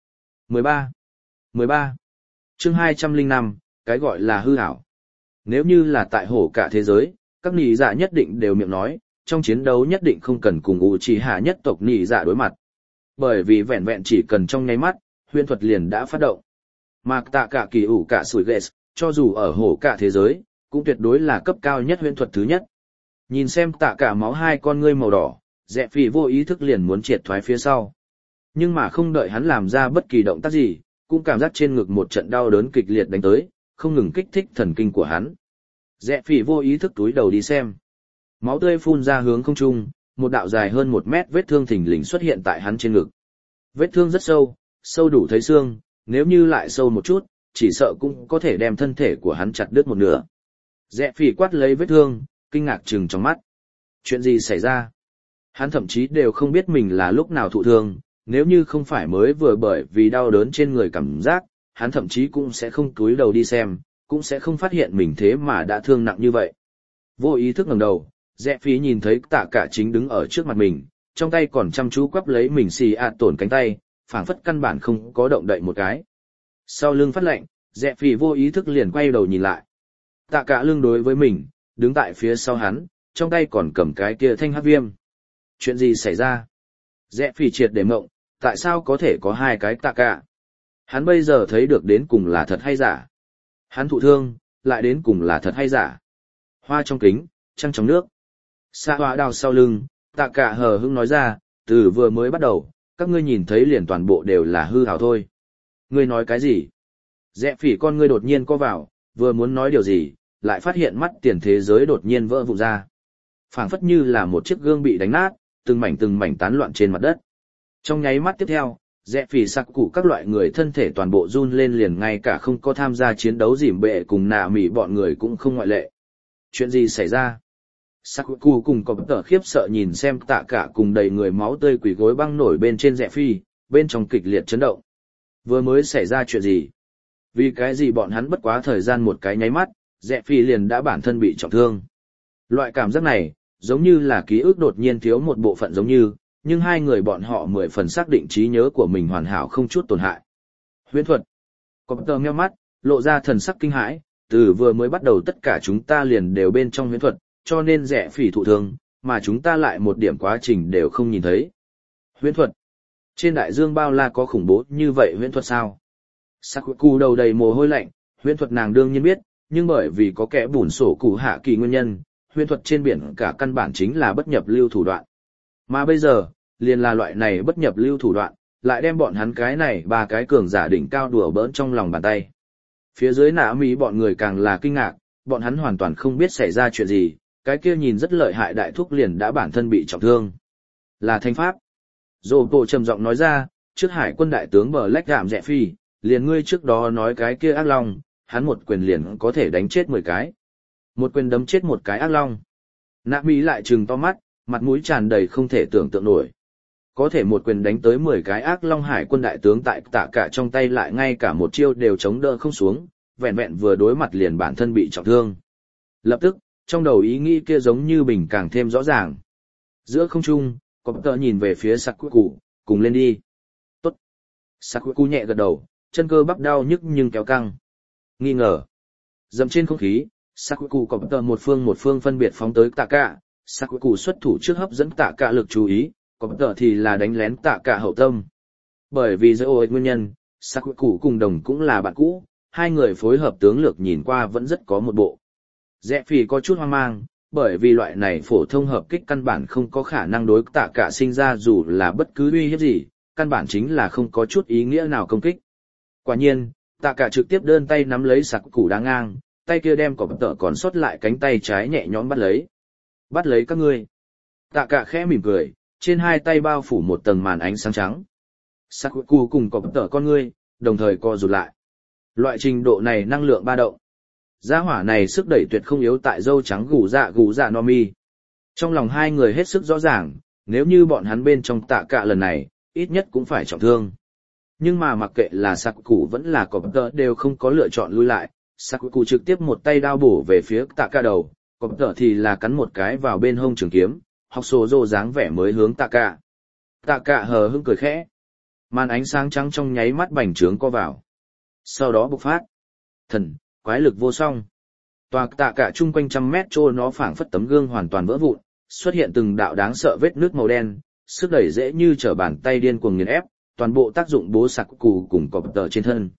A: 13. Chương 205, cái gọi là hư ảo. Nếu như là tại hổ cả thế giới, các nị dạ nhất định đều miệng nói, trong chiến đấu nhất định không cần cùng Uchiha nhất tộc nị dạ đối mặt. Bởi vì vẹn vẹn chỉ cần trong nháy mắt, huyễn thuật liền đã phát động. Mà Tạ Cả kỳ ủ cả sủi ghét, cho dù ở hổ cả thế giới, cũng tuyệt đối là cấp cao nhất huyễn thuật thứ nhất. Nhìn xem Tạ Cả máu hai con ngươi màu đỏ, Rẽ Phỉ vô ý thức liền muốn triệt thoái phía sau. Nhưng mà không đợi hắn làm ra bất kỳ động tác gì, cũng cảm giác trên ngực một trận đau đớn kịch liệt đánh tới, không ngừng kích thích thần kinh của hắn. Rẽ Phỉ vô ý thức túi đầu đi xem. Máu tươi phun ra hướng không trung, một đạo dài hơn 1 mét vết thương thình lình xuất hiện tại hắn trên ngực. Vết thương rất sâu, sâu đủ thấy xương, nếu như lại sâu một chút, chỉ sợ cũng có thể đem thân thể của hắn chặt đứt một nửa. Rẽ Phỉ quát lấy vết thương, kinh ngạc trừng trong mắt. Chuyện gì xảy ra? Hắn thậm chí đều không biết mình là lúc nào thụ thương, nếu như không phải mới vừa bởi vì đau đớn trên người cảm giác, hắn thậm chí cũng sẽ không cúi đầu đi xem, cũng sẽ không phát hiện mình thế mà đã thương nặng như vậy. Vô ý thức ngẩng đầu, Rẽ Phỉ nhìn thấy Tạ Cả chính đứng ở trước mặt mình, trong tay còn chăm chú quắp lấy mình xì ạt tổn cánh tay, phảng phất căn bản không có động đậy một cái. Sau lưng phát lạnh, Rẽ Phỉ vô ý thức liền quay đầu nhìn lại. Tạ Cả lưng đối với mình, đứng tại phía sau hắn, trong tay còn cầm cái kia thanh hắc viêm. Chuyện gì xảy ra? Rẽ Phỉ triệt để mộng, tại sao có thể có hai cái Tạ Cả? Hắn bây giờ thấy được đến cùng là thật hay giả? Hắn thụ thương, lại đến cùng là thật hay giả? Hoa trong kính, trăng trong nước. Sa Hoa đào sau lưng, Tạ Cả hờ hững nói ra, từ vừa mới bắt đầu, các ngươi nhìn thấy liền toàn bộ đều là hư ảo thôi. Ngươi nói cái gì? Rẽ Phỉ con ngươi đột nhiên co vào, vừa muốn nói điều gì, lại phát hiện mắt tiền thế giới đột nhiên vỡ vụn ra. Phảng phất như là một chiếc gương bị đánh nát, từng mảnh tán loạn trên mặt đất. Trong nháy mắt tiếp theo, Rẽ Phỉ sặc cụ các loại người thân thể toàn bộ run lên, liền ngay cả không có tham gia chiến đấu dìm bệ cùng nạ mỉ bọn người cũng không ngoại lệ. Chuyện gì xảy ra? Sakuku cùng có tờ khiếp sợ nhìn xem Tạ Cả cùng đầy người máu tươi quỳ gối băng nổi bên trên Rẽ Phỉ, bên trong kịch liệt chấn động. Vừa mới xảy ra chuyện gì? Vì cái gì bọn hắn bất quá thời gian một cái nháy mắt, Rẽ Phỉ liền đã bản thân bị trọng thương. Loại cảm giác này, giống như là ký ức đột nhiên thiếu một bộ phận giống như, nhưng hai người bọn họ 10 phần xác định trí nhớ của mình hoàn hảo không chút tổn hại. Huyễn thuật. Có tờ nheo mắt, lộ ra thần sắc kinh hãi, từ vừa mới bắt đầu tất cả chúng ta liền đều bên trong huyễn thuật, cho nên Rẽ Phỉ thụ thương, mà chúng ta lại một điểm quá trình đều không nhìn thấy. Huyễn thuật. Trên đại dương bao la có khủng bố như vậy huyễn thuật sao? Sakuku đầu đầy mồ hôi lạnh, huyễn thuật nàng đương nhiên biết, nhưng bởi vì có kẻ bùn sổ cụ hạ kỳ nguyên nhân, huyễn thuật trên biển cả căn bản chính là bất nhập lưu thủ đoạn. Mà bây giờ, liền là loại này bất nhập lưu thủ đoạn, lại đem bọn hắn cái này ba cái cường giả đỉnh cao đùa bỡn trong lòng bàn tay. Phía dưới nã mỹ bọn người càng là kinh ngạc, bọn hắn hoàn toàn không biết xảy ra chuyện gì, cái kia nhìn rất lợi hại đại thúc liền đã bản thân bị trọng thương. Là thanh pháp. Dô Tô trầm giọng nói ra, trước hải quân đại tướng bờ lách gạm Rẽ Phỉ, liền ngươi trước đó nói cái kia ác long, hắn một quyền liền có thể đánh chết 10 cái. Một quyền đấm chết một cái ác long. Nã mỹ lại trừng to mắt, mặt mũi tràn đầy không thể tưởng tượng nổi. Có thể một quyền đánh tới 10 cái ác long hải quân đại tướng tại Tạ Cả trong tay lại ngay cả một chiêu đều chống đỡ không xuống, vẹn vẹn vừa đối mặt liền bản thân bị trọng thương. Lập tức, trong đầu ý nghĩ kia giống như bình càng thêm rõ ràng. Giữa không trung, có tờ nhìn về phía Sakuku, cùng lên đi. Tốt. Sakuku nhẹ gật đầu, chân cơ bắp đau nhức nhưng kéo căng. Nghi ngờ. Dậm trên không khí, Sakuku có tờ một phương phân biệt phóng tới Tạ Cả. Sakuku xuất thủ trước hấp dẫn Tạ Cả lực chú ý, có tờ thì là đánh lén Tạ Cả hậu tâm. Bởi vì giữa ôi nguyên nhân, Sakuku cùng đồng cũng là bạn cũ, hai người phối hợp tướng lược nhìn qua vẫn rất có một bộ. Rẽ phì có chút hoang mang, bởi vì loại này phổ thông hợp kích căn bản không có khả năng đối tạ cả sinh ra dù là bất cứ uy hiếp gì, căn bản chính là không có chút ý nghĩa nào công kích. Quả nhiên, tạ cả trực tiếp đơn tay nắm lấy sạc củ đá ngang, tay kia đem cọp tợ còn sót lại cánh tay trái nhẹ nhõm bắt lấy. Bắt lấy các ngươi. Tạ cả khẽ mỉm cười, trên hai tay bao phủ một tầng màn ánh sáng trắng. Sạc củ cùng cọp tợ con ngươi, đồng thời co rụt lại. Loại trình độ này năng lượng ba động. Gia hỏa này sức đẩy tuyệt không yếu tại dâu trắng gù dạ no mi. Trong lòng hai người hết sức rõ ràng, nếu như bọn hắn bên trong tạ cả lần này, ít nhất cũng phải trọng thương. Nhưng mà mặc kệ là sạc cụ vẫn là cọp tợ đều không có lựa chọn lui lại, sạc cụ trực tiếp một tay đao bổ về phía tạ cả đầu, cọp tợ thì là cắn một cái vào bên hông trường kiếm, học sổ rô dáng vẻ mới hướng tạ cả. Tạ cả hờ hững cười khẽ. Màn ánh sáng trắng trong nháy mắt bành trướng co vào. Sau đó bộc phát. Thần, quái lực vô song. Tòa tạ cả chung quanh trăm mét trô nó phảng phất tấm gương hoàn toàn vỡ vụn, xuất hiện từng đạo đáng sợ vết nước màu đen, sức đẩy dễ như trở bàn tay điên cuồng nghiền ép, toàn bộ tác dụng bố sạc cù cùng cọp tợ trên thân.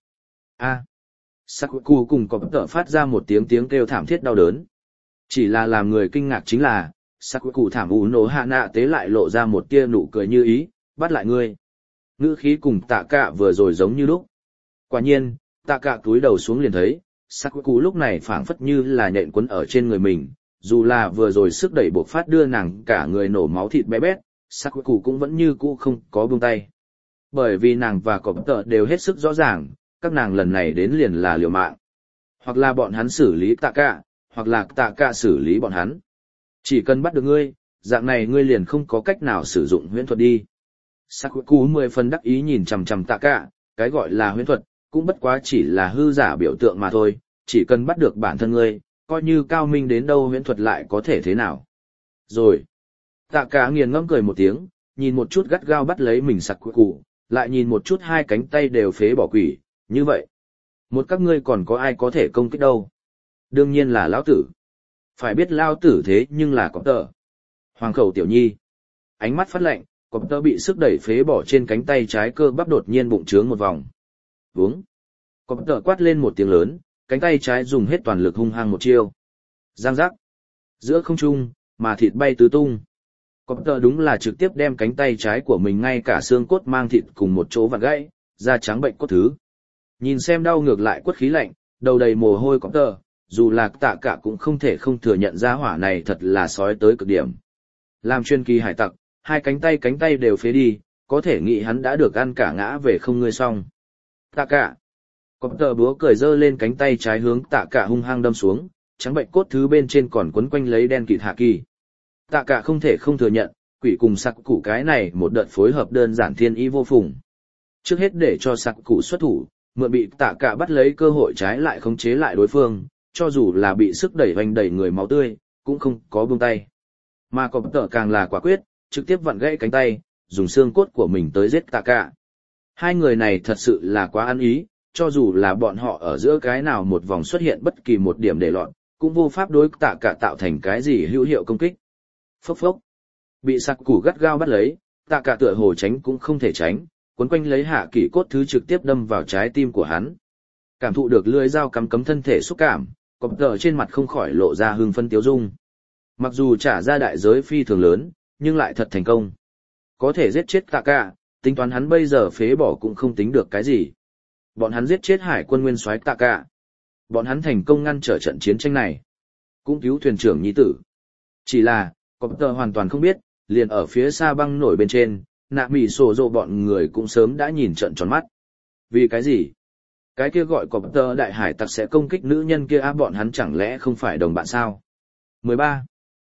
A: Sạc cù cùng cọp tợ phát ra một tiếng kêu thảm thiết đau đớn. Chỉ là làm người kinh ngạc chính là, sạc cù thảm ủ nổ hạ nạ tế lại lộ ra một tia nụ cười như ý, bắt lại ngươi. Ngữ khí cùng tạ cả vừa rồi giống như lúc. Quả nhiên, tạ cả cúi đầu xuống liền thấy, sạc cù lúc này phảng phất như là nhện quấn ở trên người mình, dù là vừa rồi sức đẩy bộc phát đưa nàng cả người nổ máu thịt bé bét, sạc cù cũng vẫn như cũ không có buông tay. Bởi vì nàng và cọp tợ đều hết sức rõ ràng, các nàng lần này đến liền là liều mạng. Hoặc là bọn hắn xử lý tạ cả, hoặc là tạ cả xử lý bọn hắn. Chỉ cần bắt được ngươi, dạng này ngươi liền không có cách nào sử dụng huyễn thuật đi. Sakuku 10 phần đắc ý nhìn chằm chằm tạ cả, cái gọi là huyễn thuật, cũng bất quá chỉ là hư giả biểu tượng mà thôi, chỉ cần bắt được bản thân ngươi, coi như cao minh đến đâu huyễn thuật lại có thể thế nào. Rồi, tạ cả nghiền ngẫm cười một tiếng, nhìn một chút gắt gao bắt lấy mình Sakuku, lại nhìn một chút hai cánh tay đều phế bỏ quỷ, như vậy. Một các ngươi còn có ai có thể công kích đâu? Đương nhiên là lão tử. Phải biết lao tử thế nhưng là cọp tợ. Hoàng khẩu tiểu nhi. Ánh mắt phát lạnh, cọp tợ bị sức đẩy phế bỏ trên cánh tay trái cơ bắp đột nhiên bụng trướng một vòng. Vướng. Cọp tợ quát lên một tiếng lớn, cánh tay trái dùng hết toàn lực hung hăng một chiêu. Giang giác. Giữa không trung, mà thịt bay tứ tung. Cọp tợ đúng là trực tiếp đem cánh tay trái của mình ngay cả xương cốt mang thịt cùng một chỗ vặn gãy, da trắng bệnh cốt thứ. Nhìn xem đau ngược lại quất khí lạnh, đầu đầy mồ hôi cọp tợ, dù là tạ cả cũng không thể không thừa nhận ra hỏa này thật là sói tới cực điểm. Làm chuyên kỳ hải tặc, hai cánh tay đều phế đi, có thể nghĩ hắn đã được ăn cả ngã về không ngươi xong. Tạ cả. Cọp tợ búa cười giơ lên cánh tay trái hướng tạ cả hung hăng đâm xuống, trắng bệnh cốt thứ bên trên còn quấn quanh lấy đen kịt hạ kỳ. Tạ cả không thể không thừa nhận, quỷ cùng sặc cụ cái này một đợt phối hợp đơn giản thiên ý vô phùng. Trước hết để cho sặc cụ xuất thủ, mượn bị tạ cả bắt lấy cơ hội trái lại khống chế lại đối phương, cho dù là bị sức đẩy vành đẩy người máu tươi, cũng không có buông tay. Mà cọp tợ càng là quả quyết, trực tiếp vặn gãy cánh tay, dùng xương cốt của mình tới giết tạ cả. Hai người này thật sự là quá ăn ý, cho dù là bọn họ ở giữa cái nào một vòng xuất hiện bất kỳ một điểm để lọt, cũng vô pháp đối tạ cả tạo thành cái gì hữu hiệu công kích. Phốc phốc. Bị sặc củ gắt gao bắt lấy, tạ cả tựa hồ tránh cũng không thể tránh, quấn quanh lấy hạ kỷ cốt thứ trực tiếp đâm vào trái tim của hắn. Cảm thụ được lưỡi dao cắm cấm thân thể xúc cảm, cọp tợ trên mặt không khỏi lộ ra hưng phân tiếu dung. Mặc dù trả ra đại giới phi thường lớn, nhưng lại thật thành công. Có thể giết chết tạ cả, tính toán hắn bây giờ phế bỏ cũng không tính được cái gì. Bọn hắn giết chết hải quân nguyên soái tạ cả. Bọn hắn thành công ngăn trở trận chiến tranh này. Cũng cứu thuyền trưởng nhi tử. Chỉ là, cọp tợ hoàn toàn không biết, liền ở phía xa băng nổi bên trên, nạ mỉ sổ rộ bọn người cũng sớm đã nhìn trận tròn mắt. Vì cái gì? Cái kia gọi cọp tợ đại hải tặc sẽ công kích nữ nhân kia áp bọn hắn chẳng lẽ không phải đồng bạn sao? 13.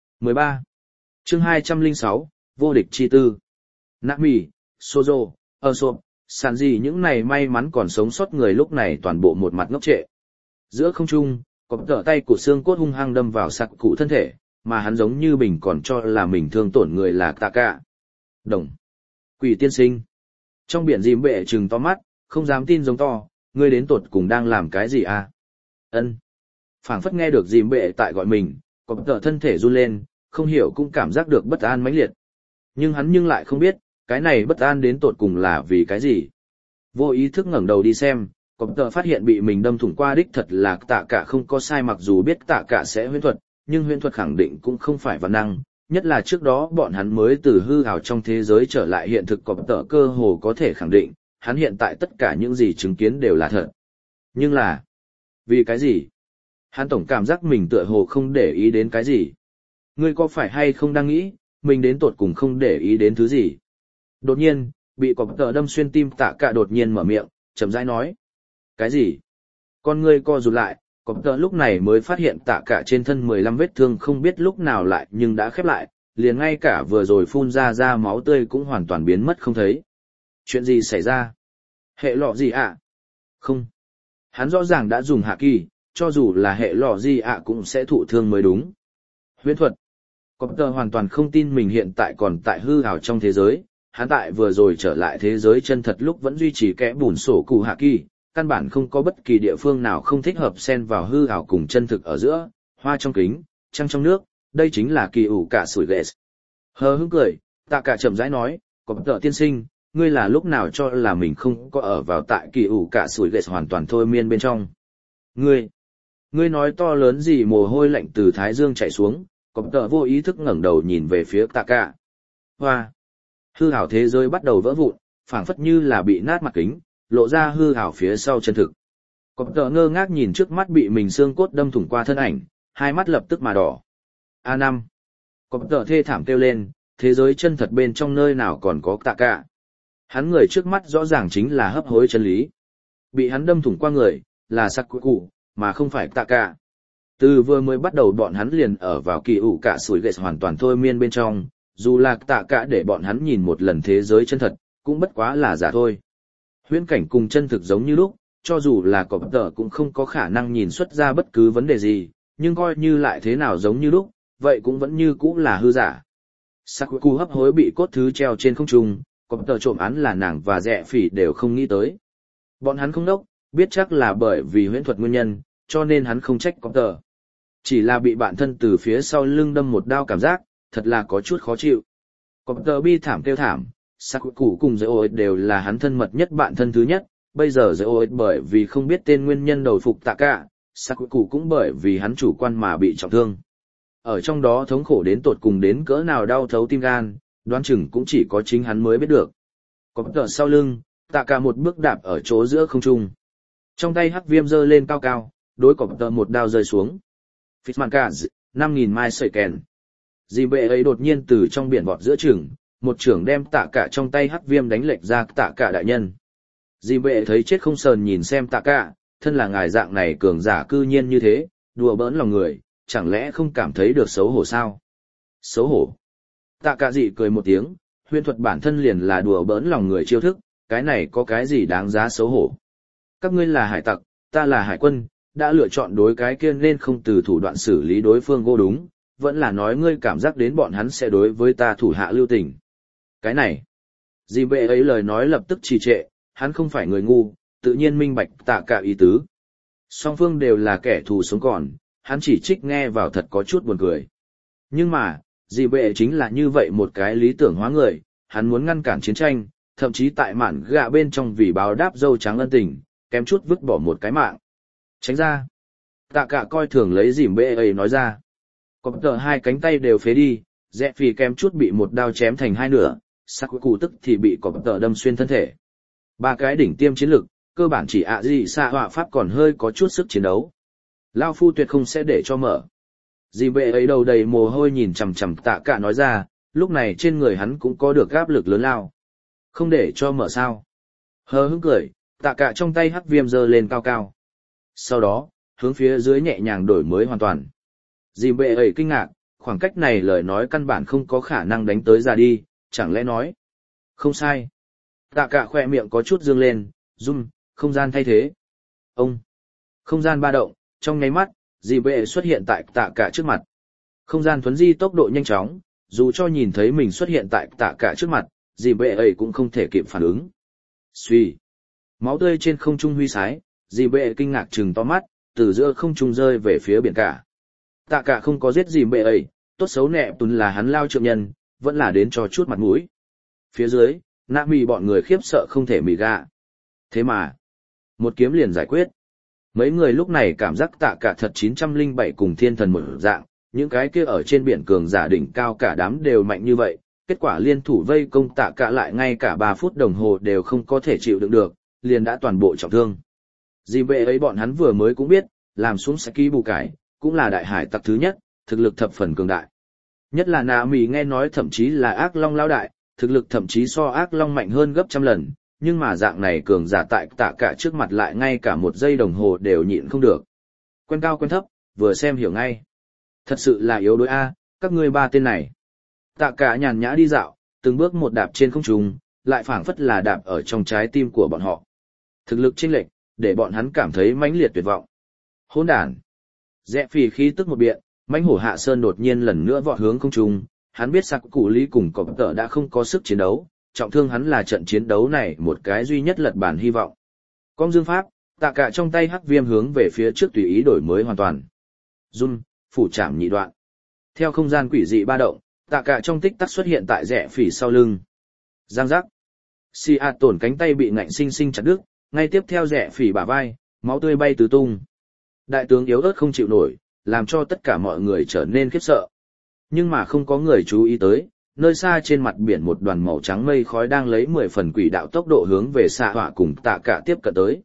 A: Chương 206, vô địch chi tư. Nami, Sozo, Usopp, Sanji những này may mắn còn sống sót người lúc này toàn bộ một mặt ngốc trệ. Giữa không trung, cọp tợ tay của xương cốt hung hăng đâm vào sặc cụ thân thể, mà hắn giống như bình còn cho là mình thương tổn người là tạ cả. Đồng. Quỷ tiên sinh. Trong biển dìm bệ trừng to mắt, không dám tin giống to, ngươi đến tột cùng đang làm cái gì à? Ân. Phảng phất nghe được dìm bệ tại gọi mình, cọp tợ thân thể run lên, không hiểu cũng cảm giác được bất an mãnh liệt. Nhưng hắn lại không biết, cái này bất an đến tột cùng là vì cái gì. Vô ý thức ngẩng đầu đi xem, cọp tờ phát hiện bị mình đâm thủng qua đích thật là tạ cả không có sai, mặc dù biết tạ cả sẽ huyễn thuật, nhưng huyễn thuật khẳng định cũng không phải văn năng, nhất là trước đó bọn hắn mới từ hư ảo trong thế giới trở lại hiện thực, cọp tờ cơ hồ có thể khẳng định, hắn hiện tại tất cả những gì chứng kiến đều là thật. Nhưng là, vì cái gì? Hắn tổng cảm giác mình tựa hồ không để ý đến cái gì. Ngươi có phải hay không đang nghĩ, mình đến tột cùng không để ý đến thứ gì? Đột nhiên, bị cọp tờ đâm xuyên tim tạ cả đột nhiên mở miệng, chậm rãi nói. Cái gì? Con ngươi co rụt lại, cọp tờ lúc này mới phát hiện tạ cả trên thân 15 vết thương không biết lúc nào lại nhưng đã khép lại, liền ngay cả vừa rồi phun ra máu tươi cũng hoàn toàn biến mất không thấy. Chuyện gì xảy ra? Hệ lọ gì ạ? Không. Hắn rõ ràng đã dùng hạ kỳ, cho dù là hệ lọ gì ạ cũng sẽ thụ thương mới đúng. Huyễn thuật. Cọp tờ hoàn toàn không tin mình hiện tại còn tại hư ảo trong thế giới, hắn tại vừa rồi trở lại thế giới chân thật lúc vẫn duy trì kẽ bùn sổ cụ hạ kỳ, căn bản không có bất kỳ địa phương nào không thích hợp xen vào hư ảo cùng chân thực ở giữa, hoa trong kính, trăng trong nước, đây chính là kỳ ủ cả sủi ghét. Hờ hững cười, tạ cả chậm rãi nói, cọp tờ tiên sinh, ngươi là lúc nào cho là mình không có ở vào tại kỳ ủ cả sủi ghét hoàn toàn thôi miên bên trong. Ngươi nói to lớn gì, mồ hôi lạnh từ thái dương chảy xuống, cọp tờ vô ý thức ngẩng đầu nhìn về phía tạ cả. Hoa! Hư ảo thế giới bắt đầu vỡ vụn, phảng phất như là bị nát mặt kính, lộ ra hư ảo phía sau chân thực. Cọp tờ ngơ ngác nhìn trước mắt bị mình xương cốt đâm thủng qua thân ảnh, hai mắt lập tức mà đỏ. A5. Cọp tờ thê thảm kêu lên, thế giới chân thật bên trong nơi nào còn có tạ cả. Hắn người trước mắt rõ ràng chính là hấp hối chân lý. Bị hắn đâm thủng qua người, là Sakuku, mà không phải tạ cả. Từ vừa mới bắt đầu bọn hắn liền ở vào kỳ ủ cả sủi ghét hoàn toàn thôi miên bên trong, dù là tạ cả để bọn hắn nhìn một lần thế giới chân thật, cũng bất quá là giả thôi. Huyễn cảnh cùng chân thực giống như lúc, cho dù là cọp tờ cũng không có khả năng nhìn xuất ra bất cứ vấn đề gì, nhưng coi như lại thế nào giống như lúc, vậy cũng vẫn như cũ là hư giả. Sakuku hấp hối bị cốt thứ treo trên không trung, cọp tờ trộm án là nàng và Rẹ Phỉ đều không nghĩ tới. Bọn hắn không đốc, biết chắc là bởi vì huyễn thuật nguyên nhân, cho nên hắn không trách cọp tờ. Chỉ là bị bạn thân từ phía sau lưng đâm một đao cảm giác, thật là có chút khó chịu. Cọp tờ bi thảm kêu thảm, Sakuku cùng Zoe đều là hắn thân mật nhất bạn thân thứ nhất, bây giờ Zoe bởi vì không biết tên nguyên nhân đầu phục tạ cả, Sakuku cũng bởi vì hắn chủ quan mà bị trọng thương. Ở trong đó thống khổ đến tột cùng đến cỡ nào đau thấu tim gan, đoán chừng cũng chỉ có chính hắn mới biết được. Cọp tờ sau lưng, tạ cả một bước đạp ở chỗ giữa không trung. Trong tay hắc viêm giơ lên cao cao, đối cọp tờ một đao rơi xuống. Fitzmancaz, 5.000 mai sợi kèn. Dì bệ ấy đột nhiên từ trong biển vọt giữa trường, một trưởng đem tạ cả trong tay hắc viêm đánh lệch ra tạ cả đại nhân. Dì bệ thấy chết không sờn nhìn xem tạ cả, thân là ngài dạng này cường giả cư nhiên như thế, đùa bỡn lòng người, chẳng lẽ không cảm thấy được xấu hổ sao? Xấu hổ. Tạ cả dị cười một tiếng, huyễn thuật bản thân liền là đùa bỡn lòng người chiêu thức, cái này có cái gì đáng giá xấu hổ? Các ngươi là hải tặc, ta là hải quân, đã lựa chọn đối cái kia nên không từ thủ đoạn xử lý đối phương vô đúng, vẫn là nói ngươi cảm giác đến bọn hắn sẽ đối với ta thủ hạ lưu tình. Cái này, dì bệ ấy lời nói lập tức trì trệ, hắn không phải người ngu, tự nhiên minh bạch tạ cả ý tứ. Song phương đều là kẻ thù sống còn, hắn chỉ trích nghe vào thật có chút buồn cười. Nhưng mà, dì bệ chính là như vậy một cái lý tưởng hóa người, hắn muốn ngăn cản chiến tranh, thậm chí tại mạn gạ bên trong vì báo đáp dâu trắng ân tình, kém chút vứt bỏ một cái mạng. Tránh ra. Tạ cả coi thường lấy dì bệ ấy nói ra. Cọp tờ hai cánh tay đều phế đi, Rẹ Phỉ kém chút bị một đao chém thành hai nửa, Sakuku tức thì bị cọp tờ đâm xuyên thân thể. Ba cái đỉnh tiêm chiến lực, cơ bản chỉ ạ gì xạ họa pháp còn hơi có chút sức chiến đấu. Lao phu tuyệt không sẽ để cho mở. Dì bệ ấy đầu đầy mồ hôi nhìn chằm chằm tạ cả nói ra, lúc này trên người hắn cũng có được áp lực lớn lao. Không để cho mở sao. Hờ hững cười, tạ cả trong tay hắc viêm giơ lên cao cao. Sau đó, hướng phía dưới nhẹ nhàng đổi mới hoàn toàn. Dì bệ ấy kinh ngạc, khoảng cách này lời nói căn bản không có khả năng đánh tới ra đi, chẳng lẽ nói. Không sai. Tạ cả khoe miệng có chút dương lên, run, không gian thay thế. Ông. Không gian ba động, trong nháy mắt, dì bệ xuất hiện tại tạ cả trước mặt. Không gian thuấn di tốc độ nhanh chóng, dù cho nhìn thấy mình xuất hiện tại tạ cả trước mặt, dì bệ ấy cũng không thể kịp phản ứng. Xuy. Máu tươi trên không trung huy sái, dì bệ kinh ngạc trừng to mắt, từ giữa không trung rơi về phía biển cả. Tạ cả không có giết dì bệ ấy, tốt xấu nẹ tùn là hắn lao trượng nhân, vẫn là đến cho chút mặt mũi. Phía dưới, nạ mì bọn người khiếp sợ không thể mì gạ. Thế mà, Một kiếm liền giải quyết. Mấy người lúc này cảm giác Tạ Cả thật 907 cùng thiên thần một dạng, những cái kia ở trên biển cường giả đỉnh cao cả đám đều mạnh như vậy, kết quả liên thủ vây công Tạ Cả lại ngay cả 3 phút đồng hồ đều không có thể chịu đựng được, liền đã toàn bộ trọng thương. Vì vậy ấy bọn hắn vừa mới cũng biết, làm xuống Saki bù cải, cũng là đại hải tặc thứ nhất, thực lực thập phần cường đại. Nhất là Nạ Mỉ nghe nói thậm chí là ác long lão đại, thực lực thậm chí so ác long mạnh hơn gấp trăm lần, nhưng mà dạng này cường giả tại Tạ Cả trước mặt lại ngay cả một giây đồng hồ đều nhịn không được. Quen cao quen thấp, vừa xem hiểu ngay. Thật sự là yếu đuối a, các ngươi ba tên này. Tạ Cả nhàn nhã đi dạo, từng bước một đạp trên không trung, lại phảng phất là đạp ở trong trái tim của bọn họ. Thực lực chênh lệch, để bọn hắn cảm thấy mãnh liệt tuyệt vọng. Hỗn đản. Rẽ Phỉ khí tức một biện, mãnh hổ hạ sơn đột nhiên lần nữa vọt hướng không trung, hắn biết Sạc Cụ Lý cùng Cọp Tợ đã không có sức chiến đấu, trọng thương hắn là trận chiến đấu này một cái duy nhất lật bàn hy vọng. Cong dương pháp, Tạ Cả trong tay hắc viêm hướng về phía trước tùy ý đổi mới hoàn toàn. Run, phủ chạm nhị đoạn. Theo không gian quỷ dị ba động, Tạ Cả trong tích tắc xuất hiện tại Rẽ Phỉ sau lưng. Giang giác. Si A tổn cánh tay bị ngạnh sinh sinh chặt đứt, ngay tiếp theo Rẽ Phỉ bả vai, máu tươi bay tứ tung. Đại tướng yếu ớt không chịu nổi, làm cho tất cả mọi người trở nên khiếp sợ. Nhưng mà không có người chú ý tới, nơi xa trên mặt biển một đoàn màu trắng mây khói đang lấy 10 phần quỷ đạo tốc độ hướng về xạ họa cùng Tạ Cả tiếp cận tới.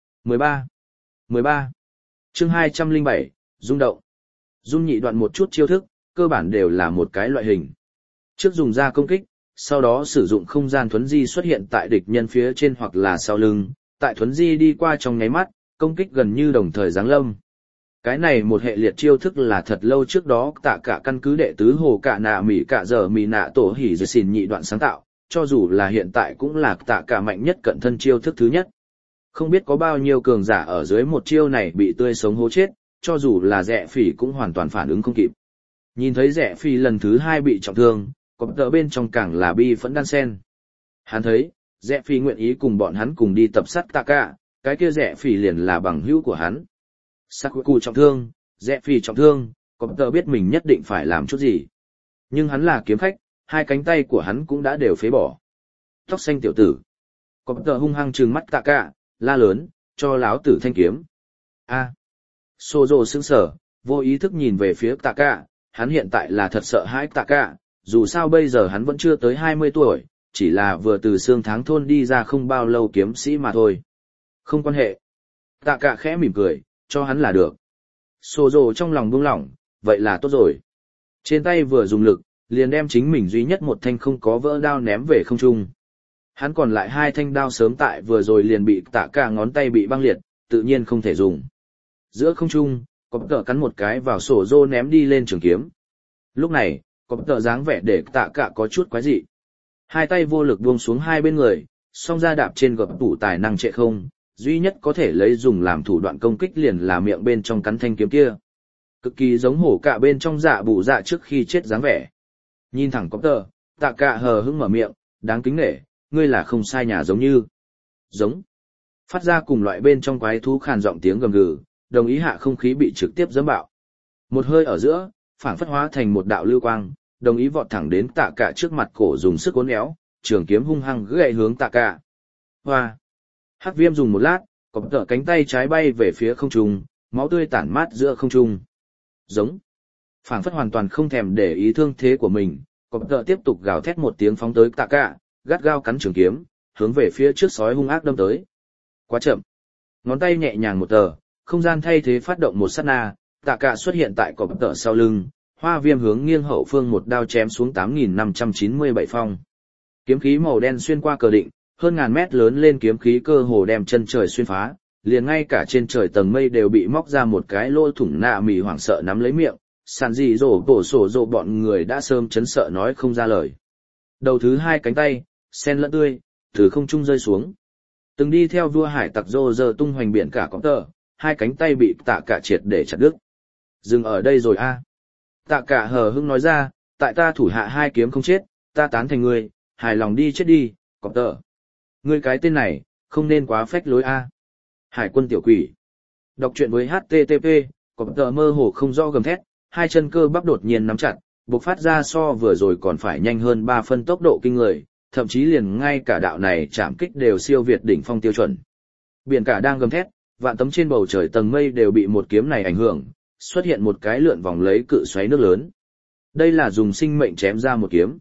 A: 13. Chương 207, rung động. Rung nhị đoạn một chút chiêu thức, cơ bản đều là một cái loại hình. Trước dùng ra công kích, sau đó sử dụng không gian thuấn di xuất hiện tại địch nhân phía trên hoặc là sau lưng, tại thuấn di đi qua trong nháy mắt, công kích gần như đồng thời giáng lâm. Cái này một hệ liệt chiêu thức là thật lâu trước đó Tạ Cả căn cứ đệ tứ hồ cả nạ mỉ cả giờ mỉ nạ tổ hỉ giờ xỉn nhị đoạn sáng tạo, cho dù là hiện tại cũng là Tạ Cả mạnh nhất cận thân chiêu thức thứ nhất. Không biết có bao nhiêu cường giả ở dưới một chiêu này bị tươi sống hố chết, cho dù là Rẽ Phỉ cũng hoàn toàn phản ứng không kịp. Nhìn thấy Rẽ Phỉ lần thứ 2 bị trọng thương, Cọp Tợ bên trong càng là bi phẫn đan sen. Hắn thấy, Rẽ Phỉ nguyện ý cùng bọn hắn cùng đi tập sát Tạ Cả, cái kia Rẽ Phỉ liền là bằng hữu của hắn. Sakuku trọng thương, Rẽ Phỉ trọng thương, Cọp Tợ biết mình nhất định phải làm chút gì. Nhưng hắn là kiếm khách, hai cánh tay của hắn cũng đã đều phế bỏ. Tóc xanh tiểu tử. Cọp Tợ hung hăng trừng mắt Tạ Cả, la lớn, cho láo tử thanh kiếm. A. Sozo sững sờ, vô ý thức nhìn về phía Tạ Cả, hắn hiện tại là thật sợ hãi Tạ Cả, dù sao bây giờ hắn vẫn chưa tới 20 tuổi, chỉ là vừa từ xương tháng thôn đi ra không bao lâu kiếm sĩ mà thôi. Không quan hệ. Tạ Cả khẽ mỉm cười, cho hắn là được. Sozo trong lòng buông lỏng, vậy là tốt rồi. Trên tay vừa dùng lực, liền đem chính mình duy nhất một thanh không có vỡ đao ném về không trung. Hắn còn lại 2 thanh đao sớm tại vừa rồi liền bị Tạ Cả ngón tay bị băng liệt, tự nhiên không thể dùng. Giữa không trung, Cọp Tợ cắn một cái vào Sozo ném đi lên trường kiếm. Lúc này, Cọp Tợ dáng vẻ để Tạ Cả có chút quái dị. Hai tay vô lực buông xuống hai bên người, song ra đạp trên gập tủ tài năng trệ không, duy nhất có thể lấy dùng làm thủ đoạn công kích liền là miệng bên trong cắn thanh kiếm kia. Cực kỳ giống hổ cả bên trong dạ bụ dạ trước khi chết dáng vẻ. Nhìn thẳng Cọp Tợ, Tạ Cả hờ hững mở miệng, đáng kính nể, ngươi là không sai nhà giống như. Giống. Phát ra cùng loại bên trong quái thú khàn giọng tiếng gầm gừ, đồng ý hạ không khí bị trực tiếp dẫm bạo. Một hơi ở giữa, phảng phất hóa thành một đạo lưu quang, đồng ý vọt thẳng đến Tạ Cả trước mặt cổ dùng sức uốn éo, trường kiếm hung hăng gậy hướng Tạ Cả. Hoa. Hắc viêm dùng một lát, Cọp Tợ cánh tay trái bay về phía không trung, máu tươi tản mát giữa không trung. Giống. Phảng phất hoàn toàn không thèm để ý thương thế của mình, Cọp Tợ tiếp tục gào thét một tiếng phóng tới Tạ Cả, gắt gao cắn trường kiếm, hướng về phía trước sói hung ác đâm tới. Quá chậm. Ngón tay nhẹ nhàng một tờ, không gian thay thế phát động một sát na, Tạ Cả xuất hiện tại Cọp Tợ sau lưng, hoa viêm hướng nghiêng hậu phương một đao chém xuống 8597 phong. Kiếm khí màu đen xuyên qua cờ định, hơn ngàn mét lớn lên kiếm khí cơ hồ đem chân trời xuyên phá, liền ngay cả trên trời tầng mây đều bị móc ra một cái lỗ thủng. Nạ mỉ hoảng sợ nắm lấy miệng, sàn dị rổ bổ sổ rộ bọn người đã sớm chấn sợ nói không ra lời. Đầu thứ 2 cánh tay, sen lẫn tươi, từ không trung rơi xuống. Từng đi theo vua hải tặc rô rơ tung hoành biển cả Cọp Tợ, 2 cánh tay bị Tạ Cả triệt để chặt đứt. Dừng ở đây rồi a. Tạ Cả hờ hững nói ra, tại ta thủ hạ 2 kiếm không chết, ta tán thành ngươi, hài lòng đi chết đi, Cọp Tợ. Ngươi cái tên này, không nên quá phách lối a. Hải quân tiểu quỷ. Đọc truyện với HTTP, Cọp Tợ mơ hồ không rõ gầm thét, 2 chân cơ bắp đột nhiên nắm chặt, bộc phát ra so vừa rồi còn phải nhanh hơn 3 phân tốc độ kinh người, thậm chí liền ngay cả đạo này chạm kích đều siêu việt đỉnh phong tiêu chuẩn. Biển cả đang gầm thét, vạn tấm trên bầu trời tầng mây đều bị một kiếm này ảnh hưởng, xuất hiện một cái lượn vòng lấy cự xoáy nước lớn. Đây là dùng sinh mệnh chém ra một kiếm.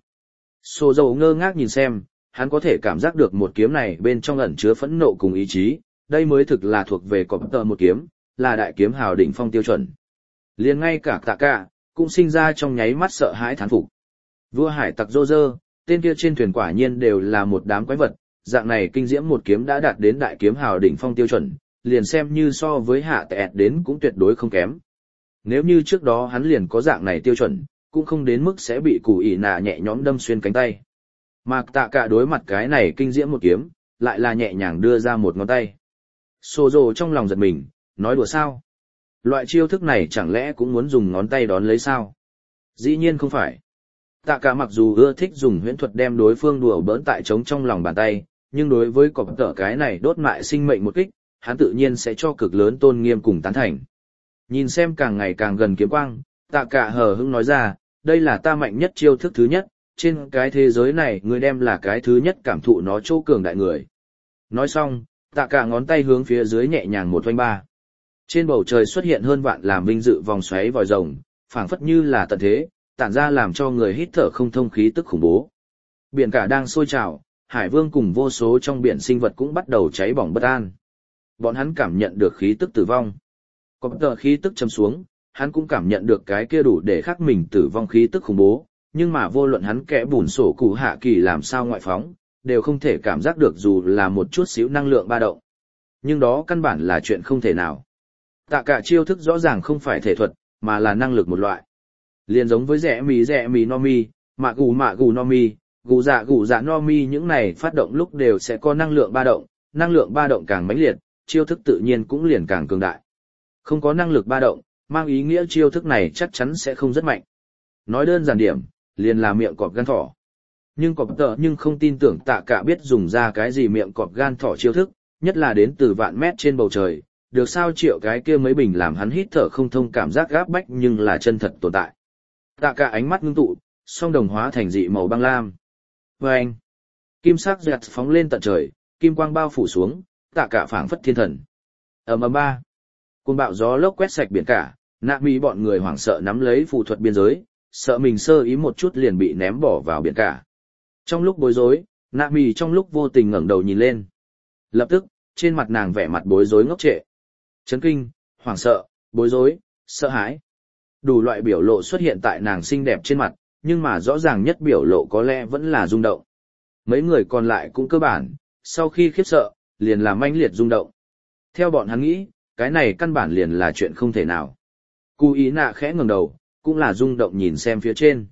A: Sô dầu ngơ ngác nhìn xem, hắn có thể cảm giác được một kiếm này bên trong ẩn chứa phẫn nộ cùng ý chí, đây mới thực là thuộc về cọp tờ một kiếm, là đại kiếm hào đỉnh phong tiêu chuẩn. Liền ngay cả Tạ Cả cũng sinh ra trong nháy mắt sợ hãi thán phục. Vua hải tặc Rô Rơ, tên kia trên thuyền quả nhiên đều là một đám quái vật, dạng này kinh diễm một kiếm đã đạt đến đại kiếm hào đỉnh phong tiêu chuẩn, liền xem như so với hạ tẹt đến cũng tuyệt đối không kém. Nếu như trước đó hắn liền có dạng này tiêu chuẩn, cũng không đến mức sẽ bị củ ỉ nạ nhẹ nhõm đâm xuyên cánh tay. Mà Tạ Cả đối mặt cái này kinh diễm một kiếm, lại là nhẹ nhàng đưa ra một ngón tay. Sô dồ trong lòng giật mình, nói đùa sao? Loại chiêu thức này chẳng lẽ cũng muốn dùng ngón tay đón lấy sao? Dĩ nhiên không phải. Tạ Cả mặc dù ưa thích dùng huyễn thuật đem đối phương đùa bỡn tại trống trong lòng bàn tay, nhưng đối với cọp tợ cái này đốt mại sinh mệnh một kích, hắn tự nhiên sẽ cho cực lớn tôn nghiêm cùng tán thành. Nhìn xem càng ngày càng gần kiếm quang, Tạ Cả hờ hững nói ra, đây là ta mạnh nhất chiêu thức thứ nhất, trên cái thế giới này người đem là cái thứ nhất cảm thụ nó chỗ cường đại người. Nói xong, Tạ Cả ngón tay hướng phía dưới nhẹ nhàng một oanh ba. Trên bầu trời xuất hiện hơn vạn làm vinh dự vòng xoáy vòi rồng, phảng phất như là tận thế, tản ra làm cho người hít thở không thông khí tức khủng bố. Biển cả đang sôi trào, hải vương cùng vô số trong biển sinh vật cũng bắt đầu cháy bỏng bất an. Bọn hắn cảm nhận được khí tức tử vong. Có tờ khí tức châm xuống, hắn cũng cảm nhận được cái kia đủ để khắc mình tử vong khí tức khủng bố, nhưng mà vô luận hắn kẽ bùn sổ cụ hạ kỳ làm sao ngoại phóng, đều không thể cảm giác được dù là một chút xíu năng lượng ba động. Nhưng đó căn bản là chuyện không thể nào. Tạ Cả chiêu thức rõ ràng không phải thể thuật, mà là năng lực một loại. Liên giống với rẽ mì no mi, mạ gù no mi, gù dạ no mi, những này phát động lúc đều sẽ có năng lượng ba động càng mãnh liệt, chiêu thức tự nhiên cũng liền càng cường đại. Không có năng lực ba động, mang ý nghĩa chiêu thức này chắc chắn sẽ không rất mạnh. Nói đơn giản điểm, liền là miệng cọp gan thỏ. Nhưng cọp tợ nhưng không tin tưởng Tạ Cả biết dùng ra cái gì miệng cọp gan thỏ chiêu thức, nhất là đến từ vạn mét trên bầu trời, được sao triệu cái kia mấy bình làm hắn hít thở không thông cảm giác gáp bách nhưng là chân thật tồn tại. Tạ Cả ánh mắt ngưng tụ, song đồng hóa thành dị màu băng lam. Vâng! Kim sắc giật phóng lên tận trời, kim quang bao phủ xuống, Tạ Cả phảng phất thiên thần. Ầm ầm ba! Cơn bão gió lốc quét sạch biển cả, nạ mỹ bọn người hoảng sợ nắm lấy phù thuật biên giới, sợ mình sơ ý một chút liền bị ném bỏ vào biển cả. Trong lúc bối rối, nạ mỹ trong lúc vô tình ngẩng đầu nhìn lên. Lập tức, trên mặt nàng vẻ mặt bối rối ngốc trệ. Chấn kinh, hoảng sợ, bối rối, sợ hãi. Đủ loại biểu lộ xuất hiện tại nàng xinh đẹp trên mặt, nhưng mà rõ ràng nhất biểu lộ có lẽ vẫn là rung động. Mấy người còn lại cũng cơ bản, sau khi khiếp sợ, liền là manh liệt rung động. Theo bọn hắn nghĩ, cái này căn bản liền là chuyện không thể nào. Cú ý nạ khẽ ngẩng đầu, cũng là rung động nhìn xem phía trên.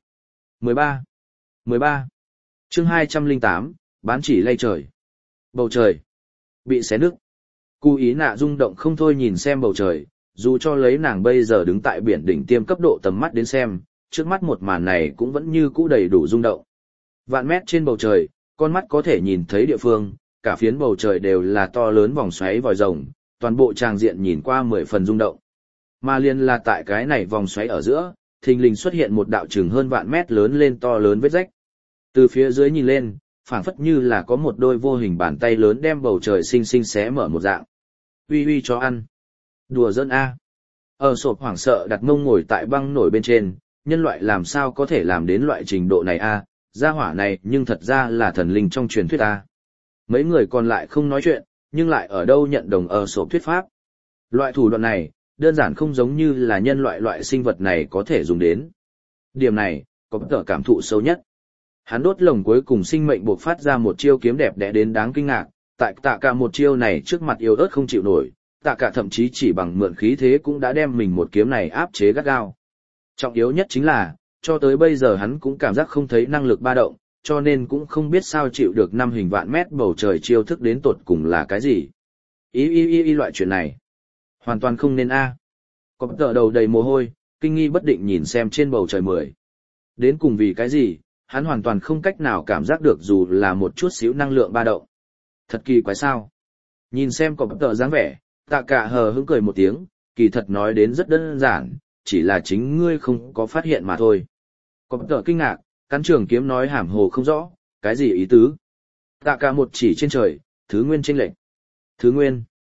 A: 13. Chương 208, bán chỉ lay trời. Bầu trời bị xé nứt. Cú ý nạ rung động không thôi nhìn xem bầu trời, dù cho lấy nàng bây giờ đứng tại biển đỉnh tiêm cấp độ tầm mắt đến xem, trước mắt một màn này cũng vẫn như cũ đầy đủ rung động. Vạn mét trên bầu trời, con mắt có thể nhìn thấy địa phương, cả phiến bầu trời đều là to lớn vòng xoáy vòi rồng, toàn bộ tràng diện nhìn qua 10 phần rung động. Mà liên là tại cái này vòng xoáy ở giữa, thình lình xuất hiện một đạo chừng hơn vạn mét lớn lên to lớn vết rách. Từ phía dưới nhìn lên, phảng phất như là có một đôi vô hình bàn tay lớn đem bầu trời xinh xinh xé mở một dạng. Uy uy cho ăn. Đùa giỡn a. Ở sộp hoảng sợ đặt mông ngồi tại băng nổi bên trên, nhân loại làm sao có thể làm đến loại trình độ này a? Gia hỏa này nhưng thật ra là thần linh trong truyền thuyết a. Mấy người còn lại không nói chuyện, nhưng lại ở đâu nhận đồng ở sộp thuyết pháp. Loại thủ đoạn này, đơn giản không giống như là nhân loại sinh vật này có thể dùng đến. Điểm này, có tờ cảm thụ sâu nhất. Hắn đốt lồng cuối cùng sinh mệnh buộc phát ra một chiêu kiếm đẹp đẽ đến đáng kinh ngạc, tại Tạ Cả một chiêu này trước mặt yếu ớt không chịu nổi, Tạ Cả thậm chí chỉ bằng mượn khí thế cũng đã đem mình một kiếm này áp chế gắt gao. Trọng yếu nhất chính là, cho tới bây giờ hắn cũng cảm giác không thấy năng lực ba động, cho nên cũng không biết sao chịu được năm hình vạn mét bầu trời chiêu thức đến tột cùng là cái gì. Ý loại chuyện này. Hoàn toàn không nên a. Có tờ đầu đầy mồ hôi, kinh nghi bất định nhìn xem trên bầu trời 10. Đến cùng vì cái gì, hắn hoàn toàn không cách nào cảm giác được dù là một chút xíu năng lượng ba động. Thật kỳ quái sao. Nhìn xem có tờ dáng vẻ, Tạ Cả hờ hững cười một tiếng, kỳ thật nói đến rất đơn giản, chỉ là chính ngươi không có phát hiện mà thôi. Có tờ kinh ngạc, cắn trường kiếm nói hàm hồ không rõ, cái gì ý tứ. Tạ Cả một chỉ trên trời, thứ nguyên chênh lệch. Thứ nguyên.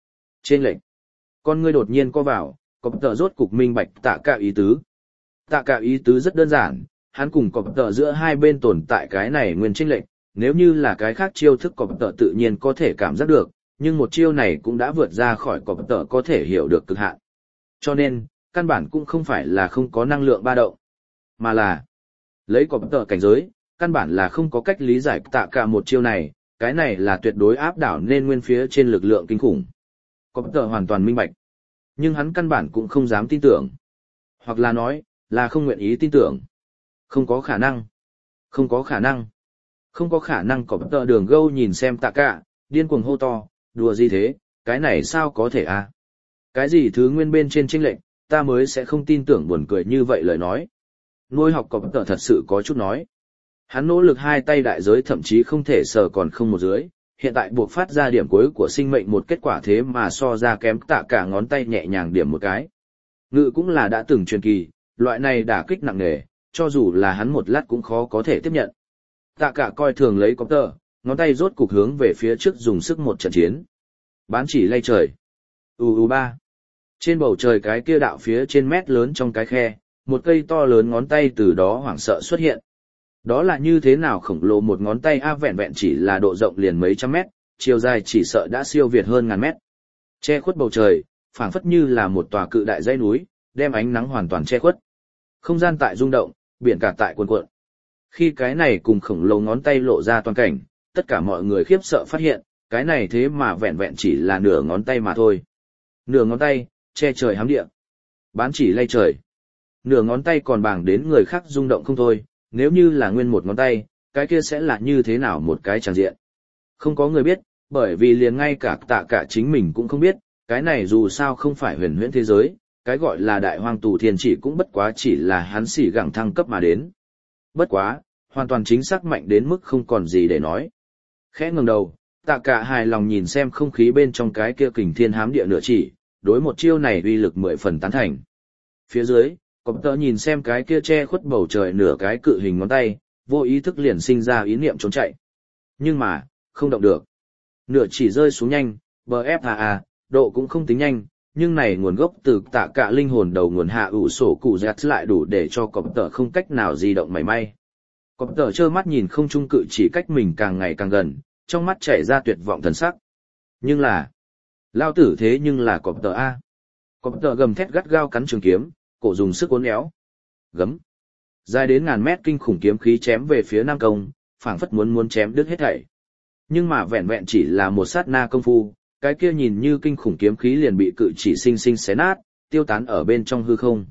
A: Trên lệnh, con ngươi đột nhiên co vào, cọp tờ rốt cục minh bạch tạ cả ý tứ. Tạ cả ý tứ rất đơn giản, hắn cùng cọp tờ giữa hai bên tồn tại cái này nguyên chênh lệnh, nếu như là cái khác chiêu thức cọp tờ tự nhiên có thể cảm giác được, nhưng một chiêu này cũng đã vượt ra khỏi cọp tờ có thể hiểu được cực hạn. Cho nên, căn bản cũng không phải là không có năng lượng ba động, mà là lấy cọp tờ cảnh giới, căn bản là không có cách lý giải tạ cả một chiêu này, cái này là tuyệt đối áp đảo nên nguyên phía trên lực lượng kinh khủng. Cọp tờ hoàn toàn minh bạch, nhưng hắn căn bản cũng không dám tin tưởng, hoặc là nói, là không nguyện ý tin tưởng. Không có khả năng, không có khả năng, không có khả năng. Cọp tờ đường gâu nhìn xem tạ cả, điên cuồng hô to, đùa gì thế, cái này sao có thể à? Cái gì thứ nguyên bên trên chênh lệnh, ta mới sẽ không tin tưởng, buồn cười như vậy lời nói. Nuôi học cọp tờ thật sự có chút nói. Hắn nỗ lực hai tay đại giới thậm chí không thể sờ còn không một dưới, hiện tại buộc phát ra điểm cuối của sinh mệnh một kết quả thế mà so ra kém tạ cả ngón tay nhẹ nhàng điểm một cái. Ngự cũng là đã từng truyền kỳ, loại này đả kích nặng nề, cho dù là hắn một lát cũng khó có thể tiếp nhận. Tạ cả coi thường lấy cọp tờ, ngón tay rốt cục hướng về phía trước dùng sức một trận chiến. Bán chỉ lay trời. ba. Trên bầu trời cái kia đạo phía trên mét lớn trong cái khe, một cây to lớn ngón tay từ đó hoảng sợ xuất hiện. Đó là như thế nào khổng lồ một ngón tay vẹn vẹn chỉ là độ rộng liền mấy trăm mét, chiều dài chỉ sợ đã siêu việt hơn ngàn mét. Che khuất bầu trời, phảng phất như là một tòa cự đại dãy núi, đem ánh nắng hoàn toàn che khuất. Không gian tại rung động, biển cả tại cuồn cuộn. Khi cái này cùng khổng lồ ngón tay lộ ra toàn cảnh, tất cả mọi người khiếp sợ phát hiện, cái này thế mà vẹn vẹn chỉ là nửa ngón tay mà thôi. Nửa ngón tay, che trời hám địa. Bán chỉ lay trời. Nửa ngón tay còn bàng đến người khác rung động không thôi, nếu như là nguyên một ngón tay, cái kia sẽ là như thế nào một cái tràng diện. Không có người biết, bởi vì liền ngay cả tạ cả chính mình cũng không biết, cái này dù sao không phải huyền huyễn thế giới, cái gọi là đại hoang tù thiên chỉ cũng bất quá chỉ là hắn xỉ gẳng thăng cấp mà đến. Bất quá, hoàn toàn chính xác mạnh đến mức không còn gì để nói. Khẽ ngẩng đầu, tạ cả hài lòng nhìn xem không khí bên trong cái kia kình thiên hám địa nửa chỉ, đối một chiêu này uy lực 10 phần tán thành. Phía dưới, cọp tờ nhìn xem cái kia che khuất bầu trời nửa cái cự hình ngón tay, vô ý thức liền sinh ra ý niệm trốn chạy. Nhưng mà, không động được. Nửa chỉ rơi xuống nhanh, BFAA, độ cũng không tính nhanh, nhưng này nguồn gốc từ tạ cả linh hồn đầu nguồn hạ ủ sổ cụ dẹt lại đủ để cho cọp tờ không cách nào di động mảy may. Cọp tờ trơ mắt nhìn không trung cự chỉ cách mình càng ngày càng gần, trong mắt chảy ra tuyệt vọng thần sắc. Nhưng là, lao tử thế nhưng là cọp tờ A. Cọp tờ gầm thét gắt gao cắn trường kiếm, cổ dùng sức uốn éo. Gấm. Dài đến ngàn mét kinh khủng kiếm khí chém về phía Nam Công, phảng phất muốn chém đứt hết thảy. Nhưng mà vẹn vẹn chỉ là một sát na công phu, cái kia nhìn như kinh khủng kiếm khí liền bị cự chỉ sinh sinh xé nát, tiêu tán ở bên trong hư không.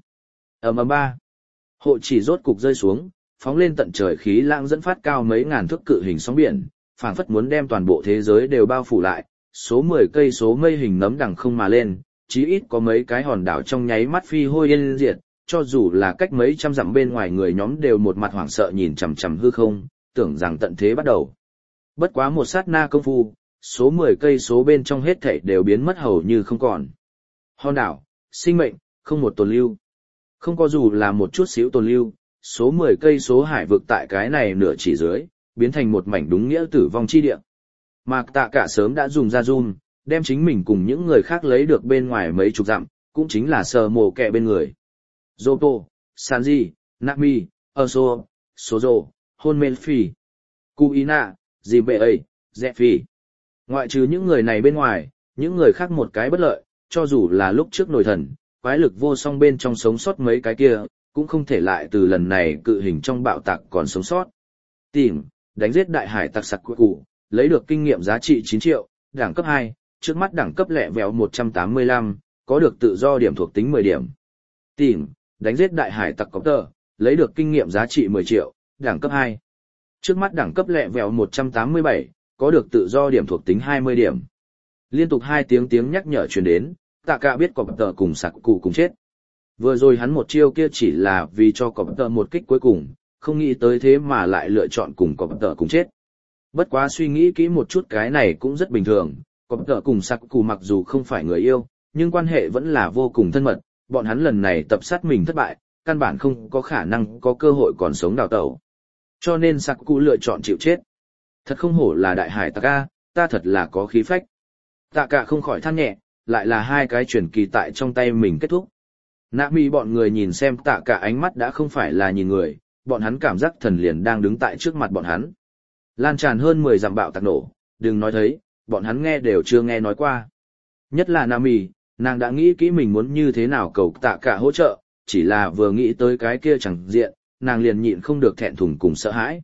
A: Ba. Hộ chỉ rốt cục rơi xuống, phóng lên tận trời khí lãng dẫn phát cao mấy ngàn thước cự hình sóng biển, phảng phất muốn đem toàn bộ thế giới đều bao phủ lại, số 10 cây số mây hình nấm đằng không mà lên, chí ít có mấy cái hòn đảo trong nháy mắt phi hôi yên diệt, cho dù là cách mấy trăm dặm bên ngoài người nhóm đều một mặt hoảng sợ nhìn chằm chằm hư không, tưởng rằng tận thế bắt đầu. Bất quá một sát na công phu, số 10 cây số bên trong hết thảy đều biến mất hầu như không còn. Hòn đảo, sinh mệnh, không một tồn lưu. Không có dù là một chút xíu tồn lưu, số 10 cây số hải vực tại cái này nửa chỉ dưới, biến thành một mảnh đúng nghĩa tử vong chi địa. Mà tạ cả sớm đã dùng ra zoom, đem chính mình cùng những người khác lấy được bên ngoài mấy chục dặm, cũng chính là sờ mồ kẹ bên người. Zoto, Sanji, Nami, Erso, Sozo, Honmelfi, Kuina, Jinbei, Zephi. Ngoại trừ những người này bên ngoài, những người khác một cái bất lợi, cho dù là lúc trước nổi thần, quái lực vô song bên trong sống sót mấy cái kia, cũng không thể lại từ lần này cự hình trong bạo tạc còn sống sót. Tìm, đánh giết đại hải tặc sặc cụ, lấy được kinh nghiệm giá trị 9 triệu, đẳng cấp 2, trước mắt đẳng cấp lẹ vẹo 185, có được tự do điểm thuộc tính 10 điểm. Tìm, đánh giết đại hải tặc cọp tờ, lấy được kinh nghiệm giá trị 10 triệu, đẳng cấp 2. Trước mắt đẳng cấp lẹ vẹo 187, có được tự do điểm thuộc tính 20 điểm. Liên tục 2 tiếng nhắc nhở truyền đến, tạ cả biết cọp tờ cùng sặc cụ cùng chết. Vừa rồi hắn một chiêu kia chỉ là vì cho cọp tờ một kích cuối cùng, không nghĩ tới thế mà lại lựa chọn cùng cọp tờ cùng chết. Bất quá suy nghĩ kỹ một chút cái này cũng rất bình thường, cọp tờ cùng sặc cụ mặc dù không phải người yêu, nhưng quan hệ vẫn là vô cùng thân mật, bọn hắn lần này tập sát mình thất bại, căn bản không có khả năng có cơ hội còn sống đào tẩu. Cho nên sặc cụ lựa chọn chịu chết. Thật không hổ là đại hải tặc A, ta thật là có khí phách. Tạ cả không khỏi than nhẹ, lại là hai cái truyền kỳ tại trong tay mình kết thúc. Nạ mì bọn người nhìn xem tạ cả ánh mắt đã không phải là nhìn người, bọn hắn cảm giác thần liền đang đứng tại trước mặt bọn hắn. Lan tràn hơn 10 dặm bạo tạc nổ, đừng nói thấy, bọn hắn nghe đều chưa nghe nói qua. Nhất là Nạ mì, nàng đã nghĩ kỹ mình muốn như thế nào cầu tạ cả hỗ trợ, chỉ là vừa nghĩ tới cái kia chẳng diện, nàng liền nhịn không được thẹn thùng cùng sợ hãi.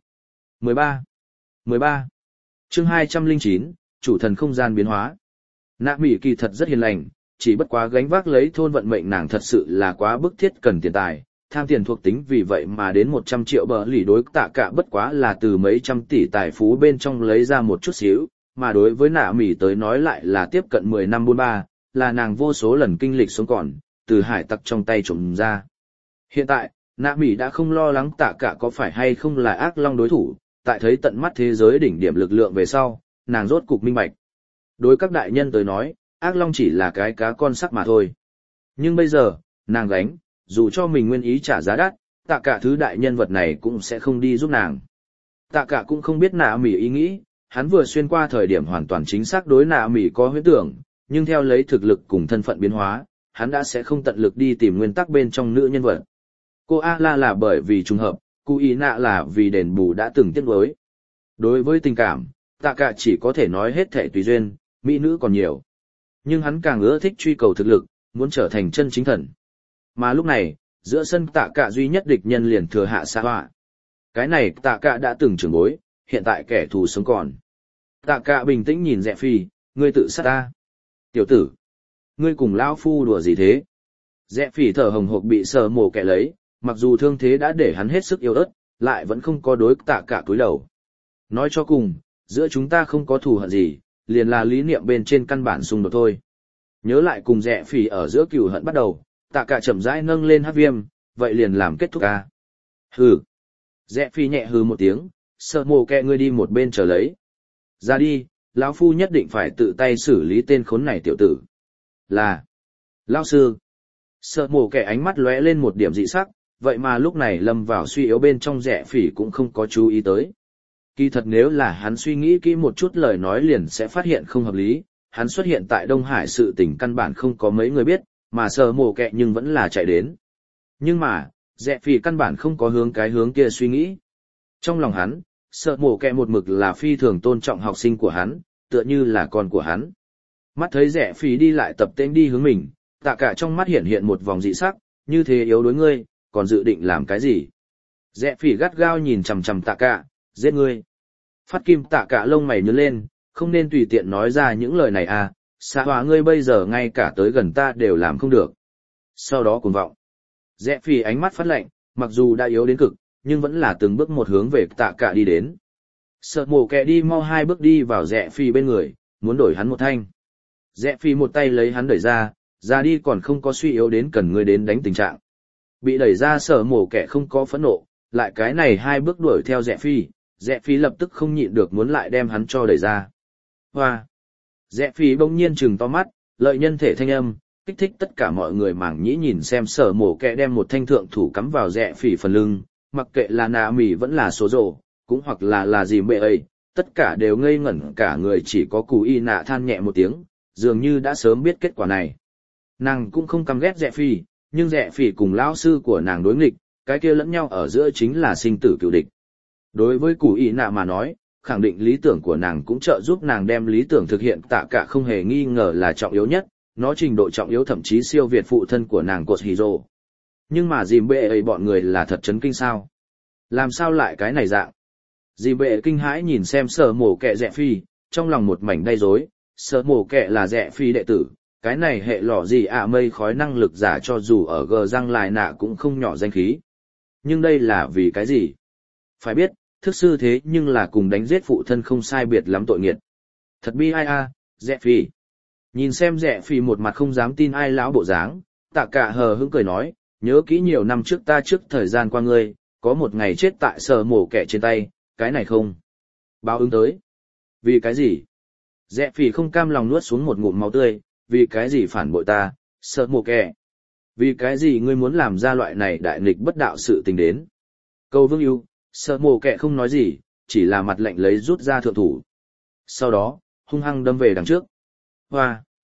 A: 13. Chương 209, chủ thần không gian biến hóa. Nạ mỉ kỳ thật rất hiền lành, chỉ bất quá gánh vác lấy thôn vận mệnh nàng thật sự là quá bức thiết cần tiền tài, tham tiền thuộc tính vì vậy mà đến 100 triệu bờ lì đối tạ cả bất quá là từ mấy trăm tỷ tài phú bên trong lấy ra một chút xíu, mà đối với nạ mỉ tới nói lại là tiếp cận 10 năm 43, là nàng vô số lần kinh lịch sống còn, từ hải tặc trong tay trộm ra. Hiện tại, nạ mỉ đã không lo lắng tạ cả có phải hay không là ác long đối thủ, tại thấy tận mắt thế giới đỉnh điểm lực lượng về sau, nàng rốt cục minh bạch. Đối các đại nhân tới nói, ác long chỉ là cái cá con sắc mà thôi. Nhưng bây giờ, nàng gánh, dù cho mình nguyên ý trả giá đắt, tạ cả thứ đại nhân vật này cũng sẽ không đi giúp nàng. Tạ cả cũng không biết nạ mỉ ý nghĩ, hắn vừa xuyên qua thời điểm hoàn toàn chính xác đối nạ mỉ có huyễn tưởng, nhưng theo lấy thực lực cùng thân phận biến hóa, hắn đã sẽ không tận lực đi tìm nguyên tắc bên trong nữ nhân vật. Cô A-la là bởi vì trùng hợp, cô ý nạ là vì đền bù đã từng tiếc nuối. Đối với tình cảm, tạ cả chỉ có thể nói hết thảy tùy duyên, mỹ nữ còn nhiều. Nhưng hắn càng ưa thích truy cầu thực lực, muốn trở thành chân chính thần. Mà lúc này, giữa sân tạ cả duy nhất địch nhân liền thừa hạ xa họa. Cái này tạ cả đã từng trưởng bối, hiện tại kẻ thù sống còn. Tạ cả bình tĩnh nhìn Rẽ Phi, ngươi tự sát ta. Tiểu tử, ngươi cùng lão phu đùa gì thế? Rẽ Phi thở hồng hộc bị sờ mổ kẻ lấy, mặc dù thương thế đã để hắn hết sức yếu ớt, lại vẫn không có đối tạ cả cúi đầu. Nói cho cùng, giữa chúng ta không có thù hận gì, liền là lý niệm bên trên căn bản xung đột thôi. Nhớ lại cùng Rẽ Phi ở giữa cừu hận bắt đầu, tạ cả chậm rãi nâng lên hắc viêm, vậy liền làm kết thúc ca. Hừ. Rẽ Phi nhẹ hừ một tiếng, sợ mồ kẹ ngươi đi một bên chờ lấy. Ra đi, lão phu nhất định phải tự tay xử lý tên khốn này tiểu tử. Là. Lão sư. Sợ mồ kẹ ánh mắt lóe lên một điểm dị sắc, vậy mà lúc này lâm vào suy yếu bên trong Rẽ Phi cũng không có chú ý tới. Kỳ thật nếu là hắn suy nghĩ kỹ một chút lời nói liền sẽ phát hiện không hợp lý, hắn xuất hiện tại Đông Hải sự tình căn bản không có mấy người biết, mà sợ mồ kẹ nhưng vẫn là chạy đến. Nhưng mà, Rẽ Phi căn bản không có hướng cái hướng kia suy nghĩ. Trong lòng hắn, sợ mồ kẹ một mực là phi thường tôn trọng học sinh của hắn, tựa như là con của hắn. Mắt thấy Rẽ Phi đi lại tập tên đi hướng mình, tạ cả trong mắt hiện hiện một vòng dị sắc, như thế yếu đối ngươi, còn dự định làm cái gì? Rẽ Phi gắt gao nhìn chằm chằm tạ cả, giết ngươi. Phát kim tạ cả lông mày nhướng lên, không nên tùy tiện nói ra những lời này à, xã hòa ngươi bây giờ ngay cả tới gần ta đều làm không được. Sau đó cuồng vọng. Rẽ Phi ánh mắt phát lạnh, mặc dù đã yếu đến cực, nhưng vẫn là từng bước một hướng về tạ cả đi đến. Sợ mổ kẹ đi mau 2 bước đi vào Rẽ Phi bên người, muốn đổi hắn một thanh. Rẽ Phi một tay lấy hắn đẩy ra đi còn không có suy yếu đến cần ngươi đến đánh tình trạng. Bị đẩy ra sợ mổ kẹ không có phẫn nộ, lại cái này 2 bước đuổi theo Rẽ Phi lập tức không nhịn được muốn lại đem hắn cho đẩy ra. Hoa! Rẽ Phi bỗng nhiên trừng to mắt, lợi nhân thể thanh âm, kích thích tất cả mọi người mảng nhĩ nhìn xem sở mổ kẹ đem một thanh thượng thủ cắm vào Rẽ Phi phần lưng, mặc kệ là nạ mỉ vẫn là số rồ, cũng hoặc là gì mẹ ấy, tất cả đều ngây ngẩn cả người, chỉ có Cú Y Nạ than nhẹ một tiếng, dường như đã sớm biết kết quả này. Nàng cũng không căm ghét Rẽ Phi, nhưng Rẽ Phi cùng lão sư của nàng đối nghịch, cái kia lẫn nhau ở giữa chính là sinh tử cựu địch. Đối với Cú Y Nạ mà nói, khẳng định lý tưởng của nàng cũng trợ giúp nàng đem lý tưởng thực hiện, tạ cả không hề nghi ngờ là trọng yếu nhất, nó trình độ trọng yếu thậm chí siêu việt phụ thân của nàng Cột Hiro. Nhưng mà dìm bệ ấy bọn người là thật chấn kinh sao? Làm sao lại cái này dạng? Dìm bệ kinh hãi nhìn xem sở mổ kẹ Rẽ Phi, trong lòng một mảnh đay rối, sở mổ kẹ là Rẽ Phi đệ tử, cái này hệ lọ gì mây khói năng lực giả cho dù ở gờ răng lại nạ cũng không nhỏ danh khí. Nhưng đây là vì cái gì? Phải biết, thức sư thế nhưng là cùng đánh giết phụ thân không sai biệt lắm tội nghiệt. Thật bi ai a, Rẽ Phi. Nhìn xem Rẽ Phi một mặt không dám tin ai lão bộ dáng, tạ cả hờ hững cười nói, nhớ kỹ nhiều năm trước ta trước thời gian qua ngươi, có một ngày chết tại sở mổ kẻ trên tay, cái này không. Báo ứng tới. Vì cái gì? Rẽ Phi không cam lòng nuốt xuống một ngụm máu tươi, vì cái gì phản bội ta, sở mổ kẻ. Vì cái gì ngươi muốn làm ra loại này đại nghịch bất đạo sự tình đến. Câu vương yêu, sở mổ kẻ không nói gì, chỉ là mặt lạnh lấy rút ra thượng thủ. Sau đó, hung hăng đâm về đằng trước. Hoa!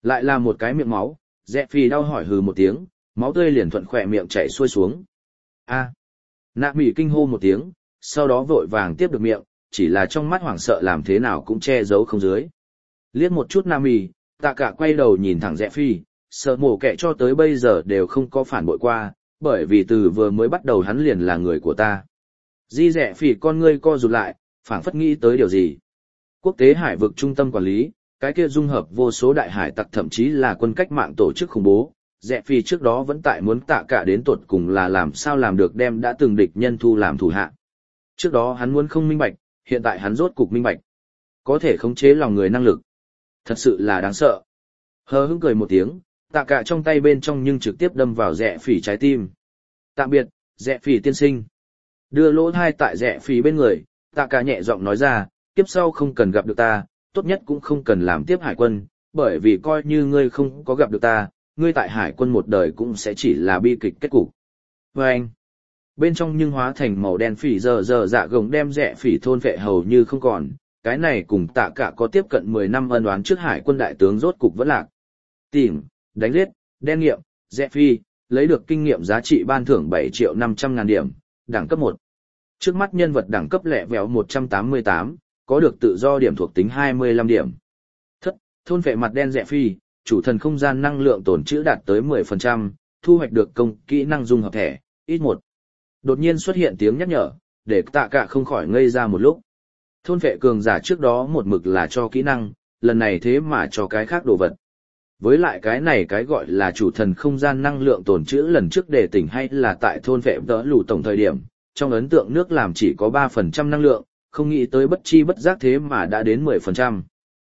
A: Lại là một cái miệng máu, Rẽ Phi đau hỏi hừ một tiếng, máu tươi liền thuận khỏe miệng chảy xuôi xuống. A. Nạ Mị kinh hô một tiếng, sau đó vội vàng tiếp được miệng, chỉ là trong mắt hoảng sợ làm thế nào cũng che giấu không dưới. Liếc một chút Nạ Mị, Tạ Cả quay đầu nhìn thẳng Rẽ Phi, sợ mổ kẻ cho tới bây giờ đều không có phản bội qua, bởi vì từ vừa mới bắt đầu hắn liền là người của ta. Di Rẽ Phi con ngươi co rụt lại, phảng phất nghĩ tới điều gì. Quốc tế hải vực trung tâm quản lý, cái kia dung hợp vô số đại hải tặc thậm chí là quân cách mạng tổ chức khủng bố. Rẽ Phi trước đó vẫn tại muốn Tạ Cả đến tột cùng là làm sao làm được đem đã từng địch nhân thu làm thủ hạ. Trước đó hắn muốn không minh bạch, hiện tại hắn rốt cục minh bạch. Có thể khống chế lòng người năng lực. Thật sự là đáng sợ. Hờ hững cười một tiếng, Tạ Cả trong tay bên trong nhưng trực tiếp đâm vào Rẽ Phi trái tim. Tạm biệt, Rẽ Phi tiên sinh. Đưa lỗ thai tại Rẽ Phi bên người, Tạ Cả nhẹ giọng nói ra, kiếp sau không cần gặp được ta, tốt nhất cũng không cần làm tiếp hải quân, bởi vì coi như ngươi không có gặp được ta, ngươi tại hải quân một đời cũng sẽ chỉ là bi kịch kết cục. Và anh, bên trong nhưng hóa thành màu đen phỉ giờ dạ gồng đem Rẽ Phi thôn vệ hầu như không còn, cái này cùng Tạ Cả có tiếp cận 10 năm ân oán trước hải quân đại tướng rốt cục vẫn lạc. Tìm, đánh giết, đen nghiệm, Rẽ Phi, lấy được kinh nghiệm giá trị ban thưởng 7.500.000 điểm, đẳng cấp 1. Trước mắt nhân vật đẳng cấp lẹ vẹo 188, có được tự do điểm thuộc tính 25 điểm. Thôn vệ mặt đen Rẽ Phi, chủ thần không gian năng lượng tồn trữ đạt tới 10%, thu hoạch được công kỹ năng dung hợp thẻ, ít 1. Đột nhiên xuất hiện tiếng nhắc nhở, để Tạ Cả không khỏi ngây ra một lúc. Thôn vệ cường giả trước đó một mực là cho kỹ năng, lần này thế mà cho cái khác đồ vật. Với lại cái này cái gọi là chủ thần không gian năng lượng tồn trữ lần trước đề tỉnh hay là tại thôn vệ đỡ lù tổng thời điểm, trong ấn tượng nước làm chỉ có 3% năng lượng, không nghĩ tới bất chi bất giác thế mà đã đến 10%.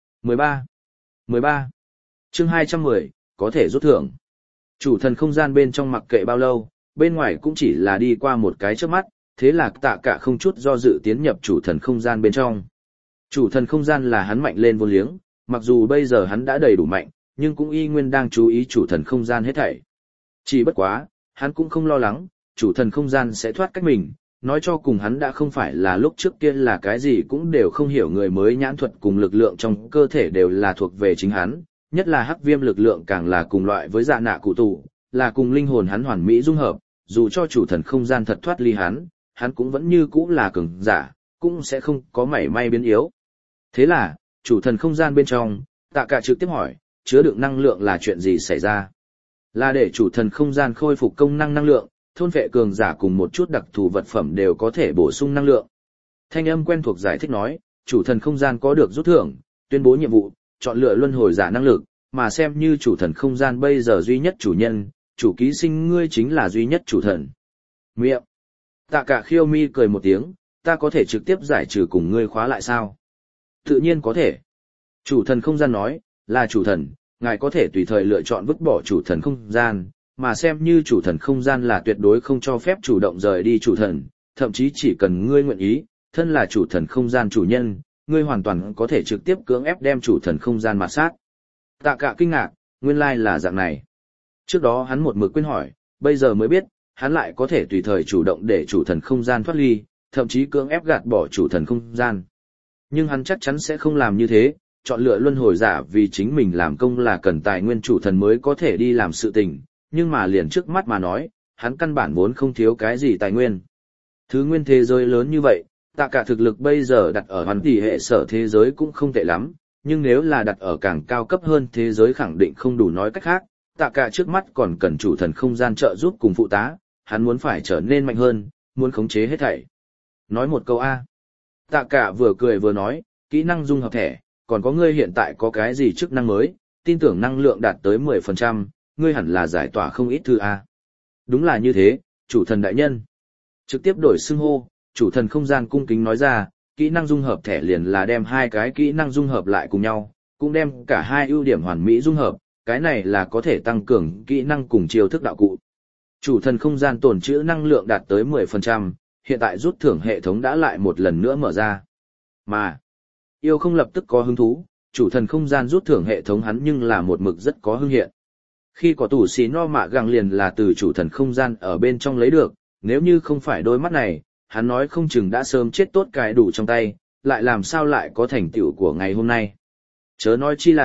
A: 13. Chương 210, có thể rút thưởng. Chủ thần không gian bên trong mặc kệ bao lâu, bên ngoài cũng chỉ là đi qua một cái trước mắt, thế là Tạ Cả không chút do dự tiến nhập chủ thần không gian bên trong. Chủ thần không gian là hắn mạnh lên vô liếng, mặc dù bây giờ hắn đã đầy đủ mạnh, nhưng cũng y nguyên đang chú ý chủ thần không gian hết thảy. Chỉ bất quá, hắn cũng không lo lắng, chủ thần không gian sẽ thoát cách mình, nói cho cùng hắn đã không phải là lúc trước kia là cái gì cũng đều không hiểu người mới nhãn thuật cùng lực lượng trong cơ thể đều là thuộc về chính hắn, nhất là hắc viêm lực lượng càng là cùng loại với dạ nạ cụ tụ, là cùng linh hồn hắn hoàn mỹ dung hợp, dù cho chủ thần không gian thật thoát ly hắn cũng vẫn như cũ là cường giả, cũng sẽ không có mảy may biến yếu. Thế là, chủ thần không gian bên trong, Tạ Cả trực tiếp hỏi, chứa đựng năng lượng là chuyện gì xảy ra? Là để chủ thần không gian khôi phục công năng năng lượng, thôn vệ cường giả cùng một chút đặc thù vật phẩm đều có thể bổ sung năng lượng. Thanh âm quen thuộc giải thích nói, chủ thần không gian có được rút thưởng, tuyên bố nhiệm vụ, chọn lựa luân hồi giả năng lực, mà xem như chủ thần không gian bây giờ duy nhất chủ nhân, chủ ký sinh ngươi chính là duy nhất chủ thần. Miệng. Tạ Cả khiêu mi cười một tiếng, ta có thể trực tiếp giải trừ cùng ngươi khóa lại sao? Tự nhiên có thể. Chủ thần không gian nói, là chủ thần, ngài có thể tùy thời lựa chọn vứt bỏ chủ thần không gian, mà xem như chủ thần không gian là tuyệt đối không cho phép chủ động rời đi chủ thần, thậm chí chỉ cần ngươi nguyện ý, thân là chủ thần không gian chủ nhân, ngươi hoàn toàn có thể trực tiếp cưỡng ép đem chủ thần không gian mạt sát. Tạ Cả kinh ngạc, nguyên lai là dạng này. Trước đó hắn một mực quên hỏi, bây giờ mới biết, hắn lại có thể tùy thời chủ động để chủ thần không gian thoát ly, thậm chí cưỡng ép gạt bỏ chủ thần không gian. Nhưng hắn chắc chắn sẽ không làm như thế, chọn lựa luân hồi giả vì chính mình làm công là cần tài nguyên chủ thần mới có thể đi làm sự tình, nhưng mà liền trước mắt mà nói, hắn căn bản vốn không thiếu cái gì tài nguyên. Thứ nguyên thế giới lớn như vậy, Tạ Cả thực lực bây giờ đặt ở hoàn tỷ hệ sở thế giới cũng không tệ lắm, nhưng nếu là đặt ở càng cao cấp hơn thế giới khẳng định không đủ nói cách khác, Tạ Cả trước mắt còn cần chủ thần không gian trợ giúp cùng phụ tá, hắn muốn phải trở nên mạnh hơn, muốn khống chế hết thảy. Nói một câu A. Tạ Cả vừa cười vừa nói, kỹ năng dung hợp thẻ, còn có ngươi hiện tại có cái gì chức năng mới, tin tưởng năng lượng đạt tới 10%, ngươi hẳn là giải tỏa không ít thư A. Đúng là như thế, chủ thần đại nhân. Trực tiếp đổi xưng hô, chủ thần không gian cung kính nói ra, kỹ năng dung hợp thẻ liền là đem hai cái kỹ năng dung hợp lại cùng nhau, cũng đem cả hai ưu điểm hoàn mỹ dung hợp, cái này là có thể tăng cường kỹ năng cùng chiêu thức đạo cụ. Chủ thần không gian tồn trữ năng lượng đạt tới 10%, hiện tại rút thưởng hệ thống đã lại một lần nữa mở ra. Mà, yêu không lập tức có hứng thú, chủ thần không gian rút thưởng hệ thống hắn nhưng là một mực rất có hưng hiện. Khi có tủ xí no mạ găng liền là từ chủ thần không gian ở bên trong lấy được, nếu như không phải đôi mắt này, hắn nói không chừng đã sớm chết tốt cái đủ trong tay, lại làm sao lại có thành tựu của ngày hôm nay. Chớ nói chi là,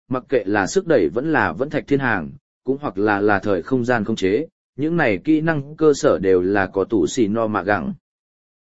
A: mặc kệ là sức đẩy vẫn là vẫn thạch thiên hàng, cũng hoặc là thời không gian không chế, những này kỹ năng cơ sở đều là có tủ xì no mạ gẳng.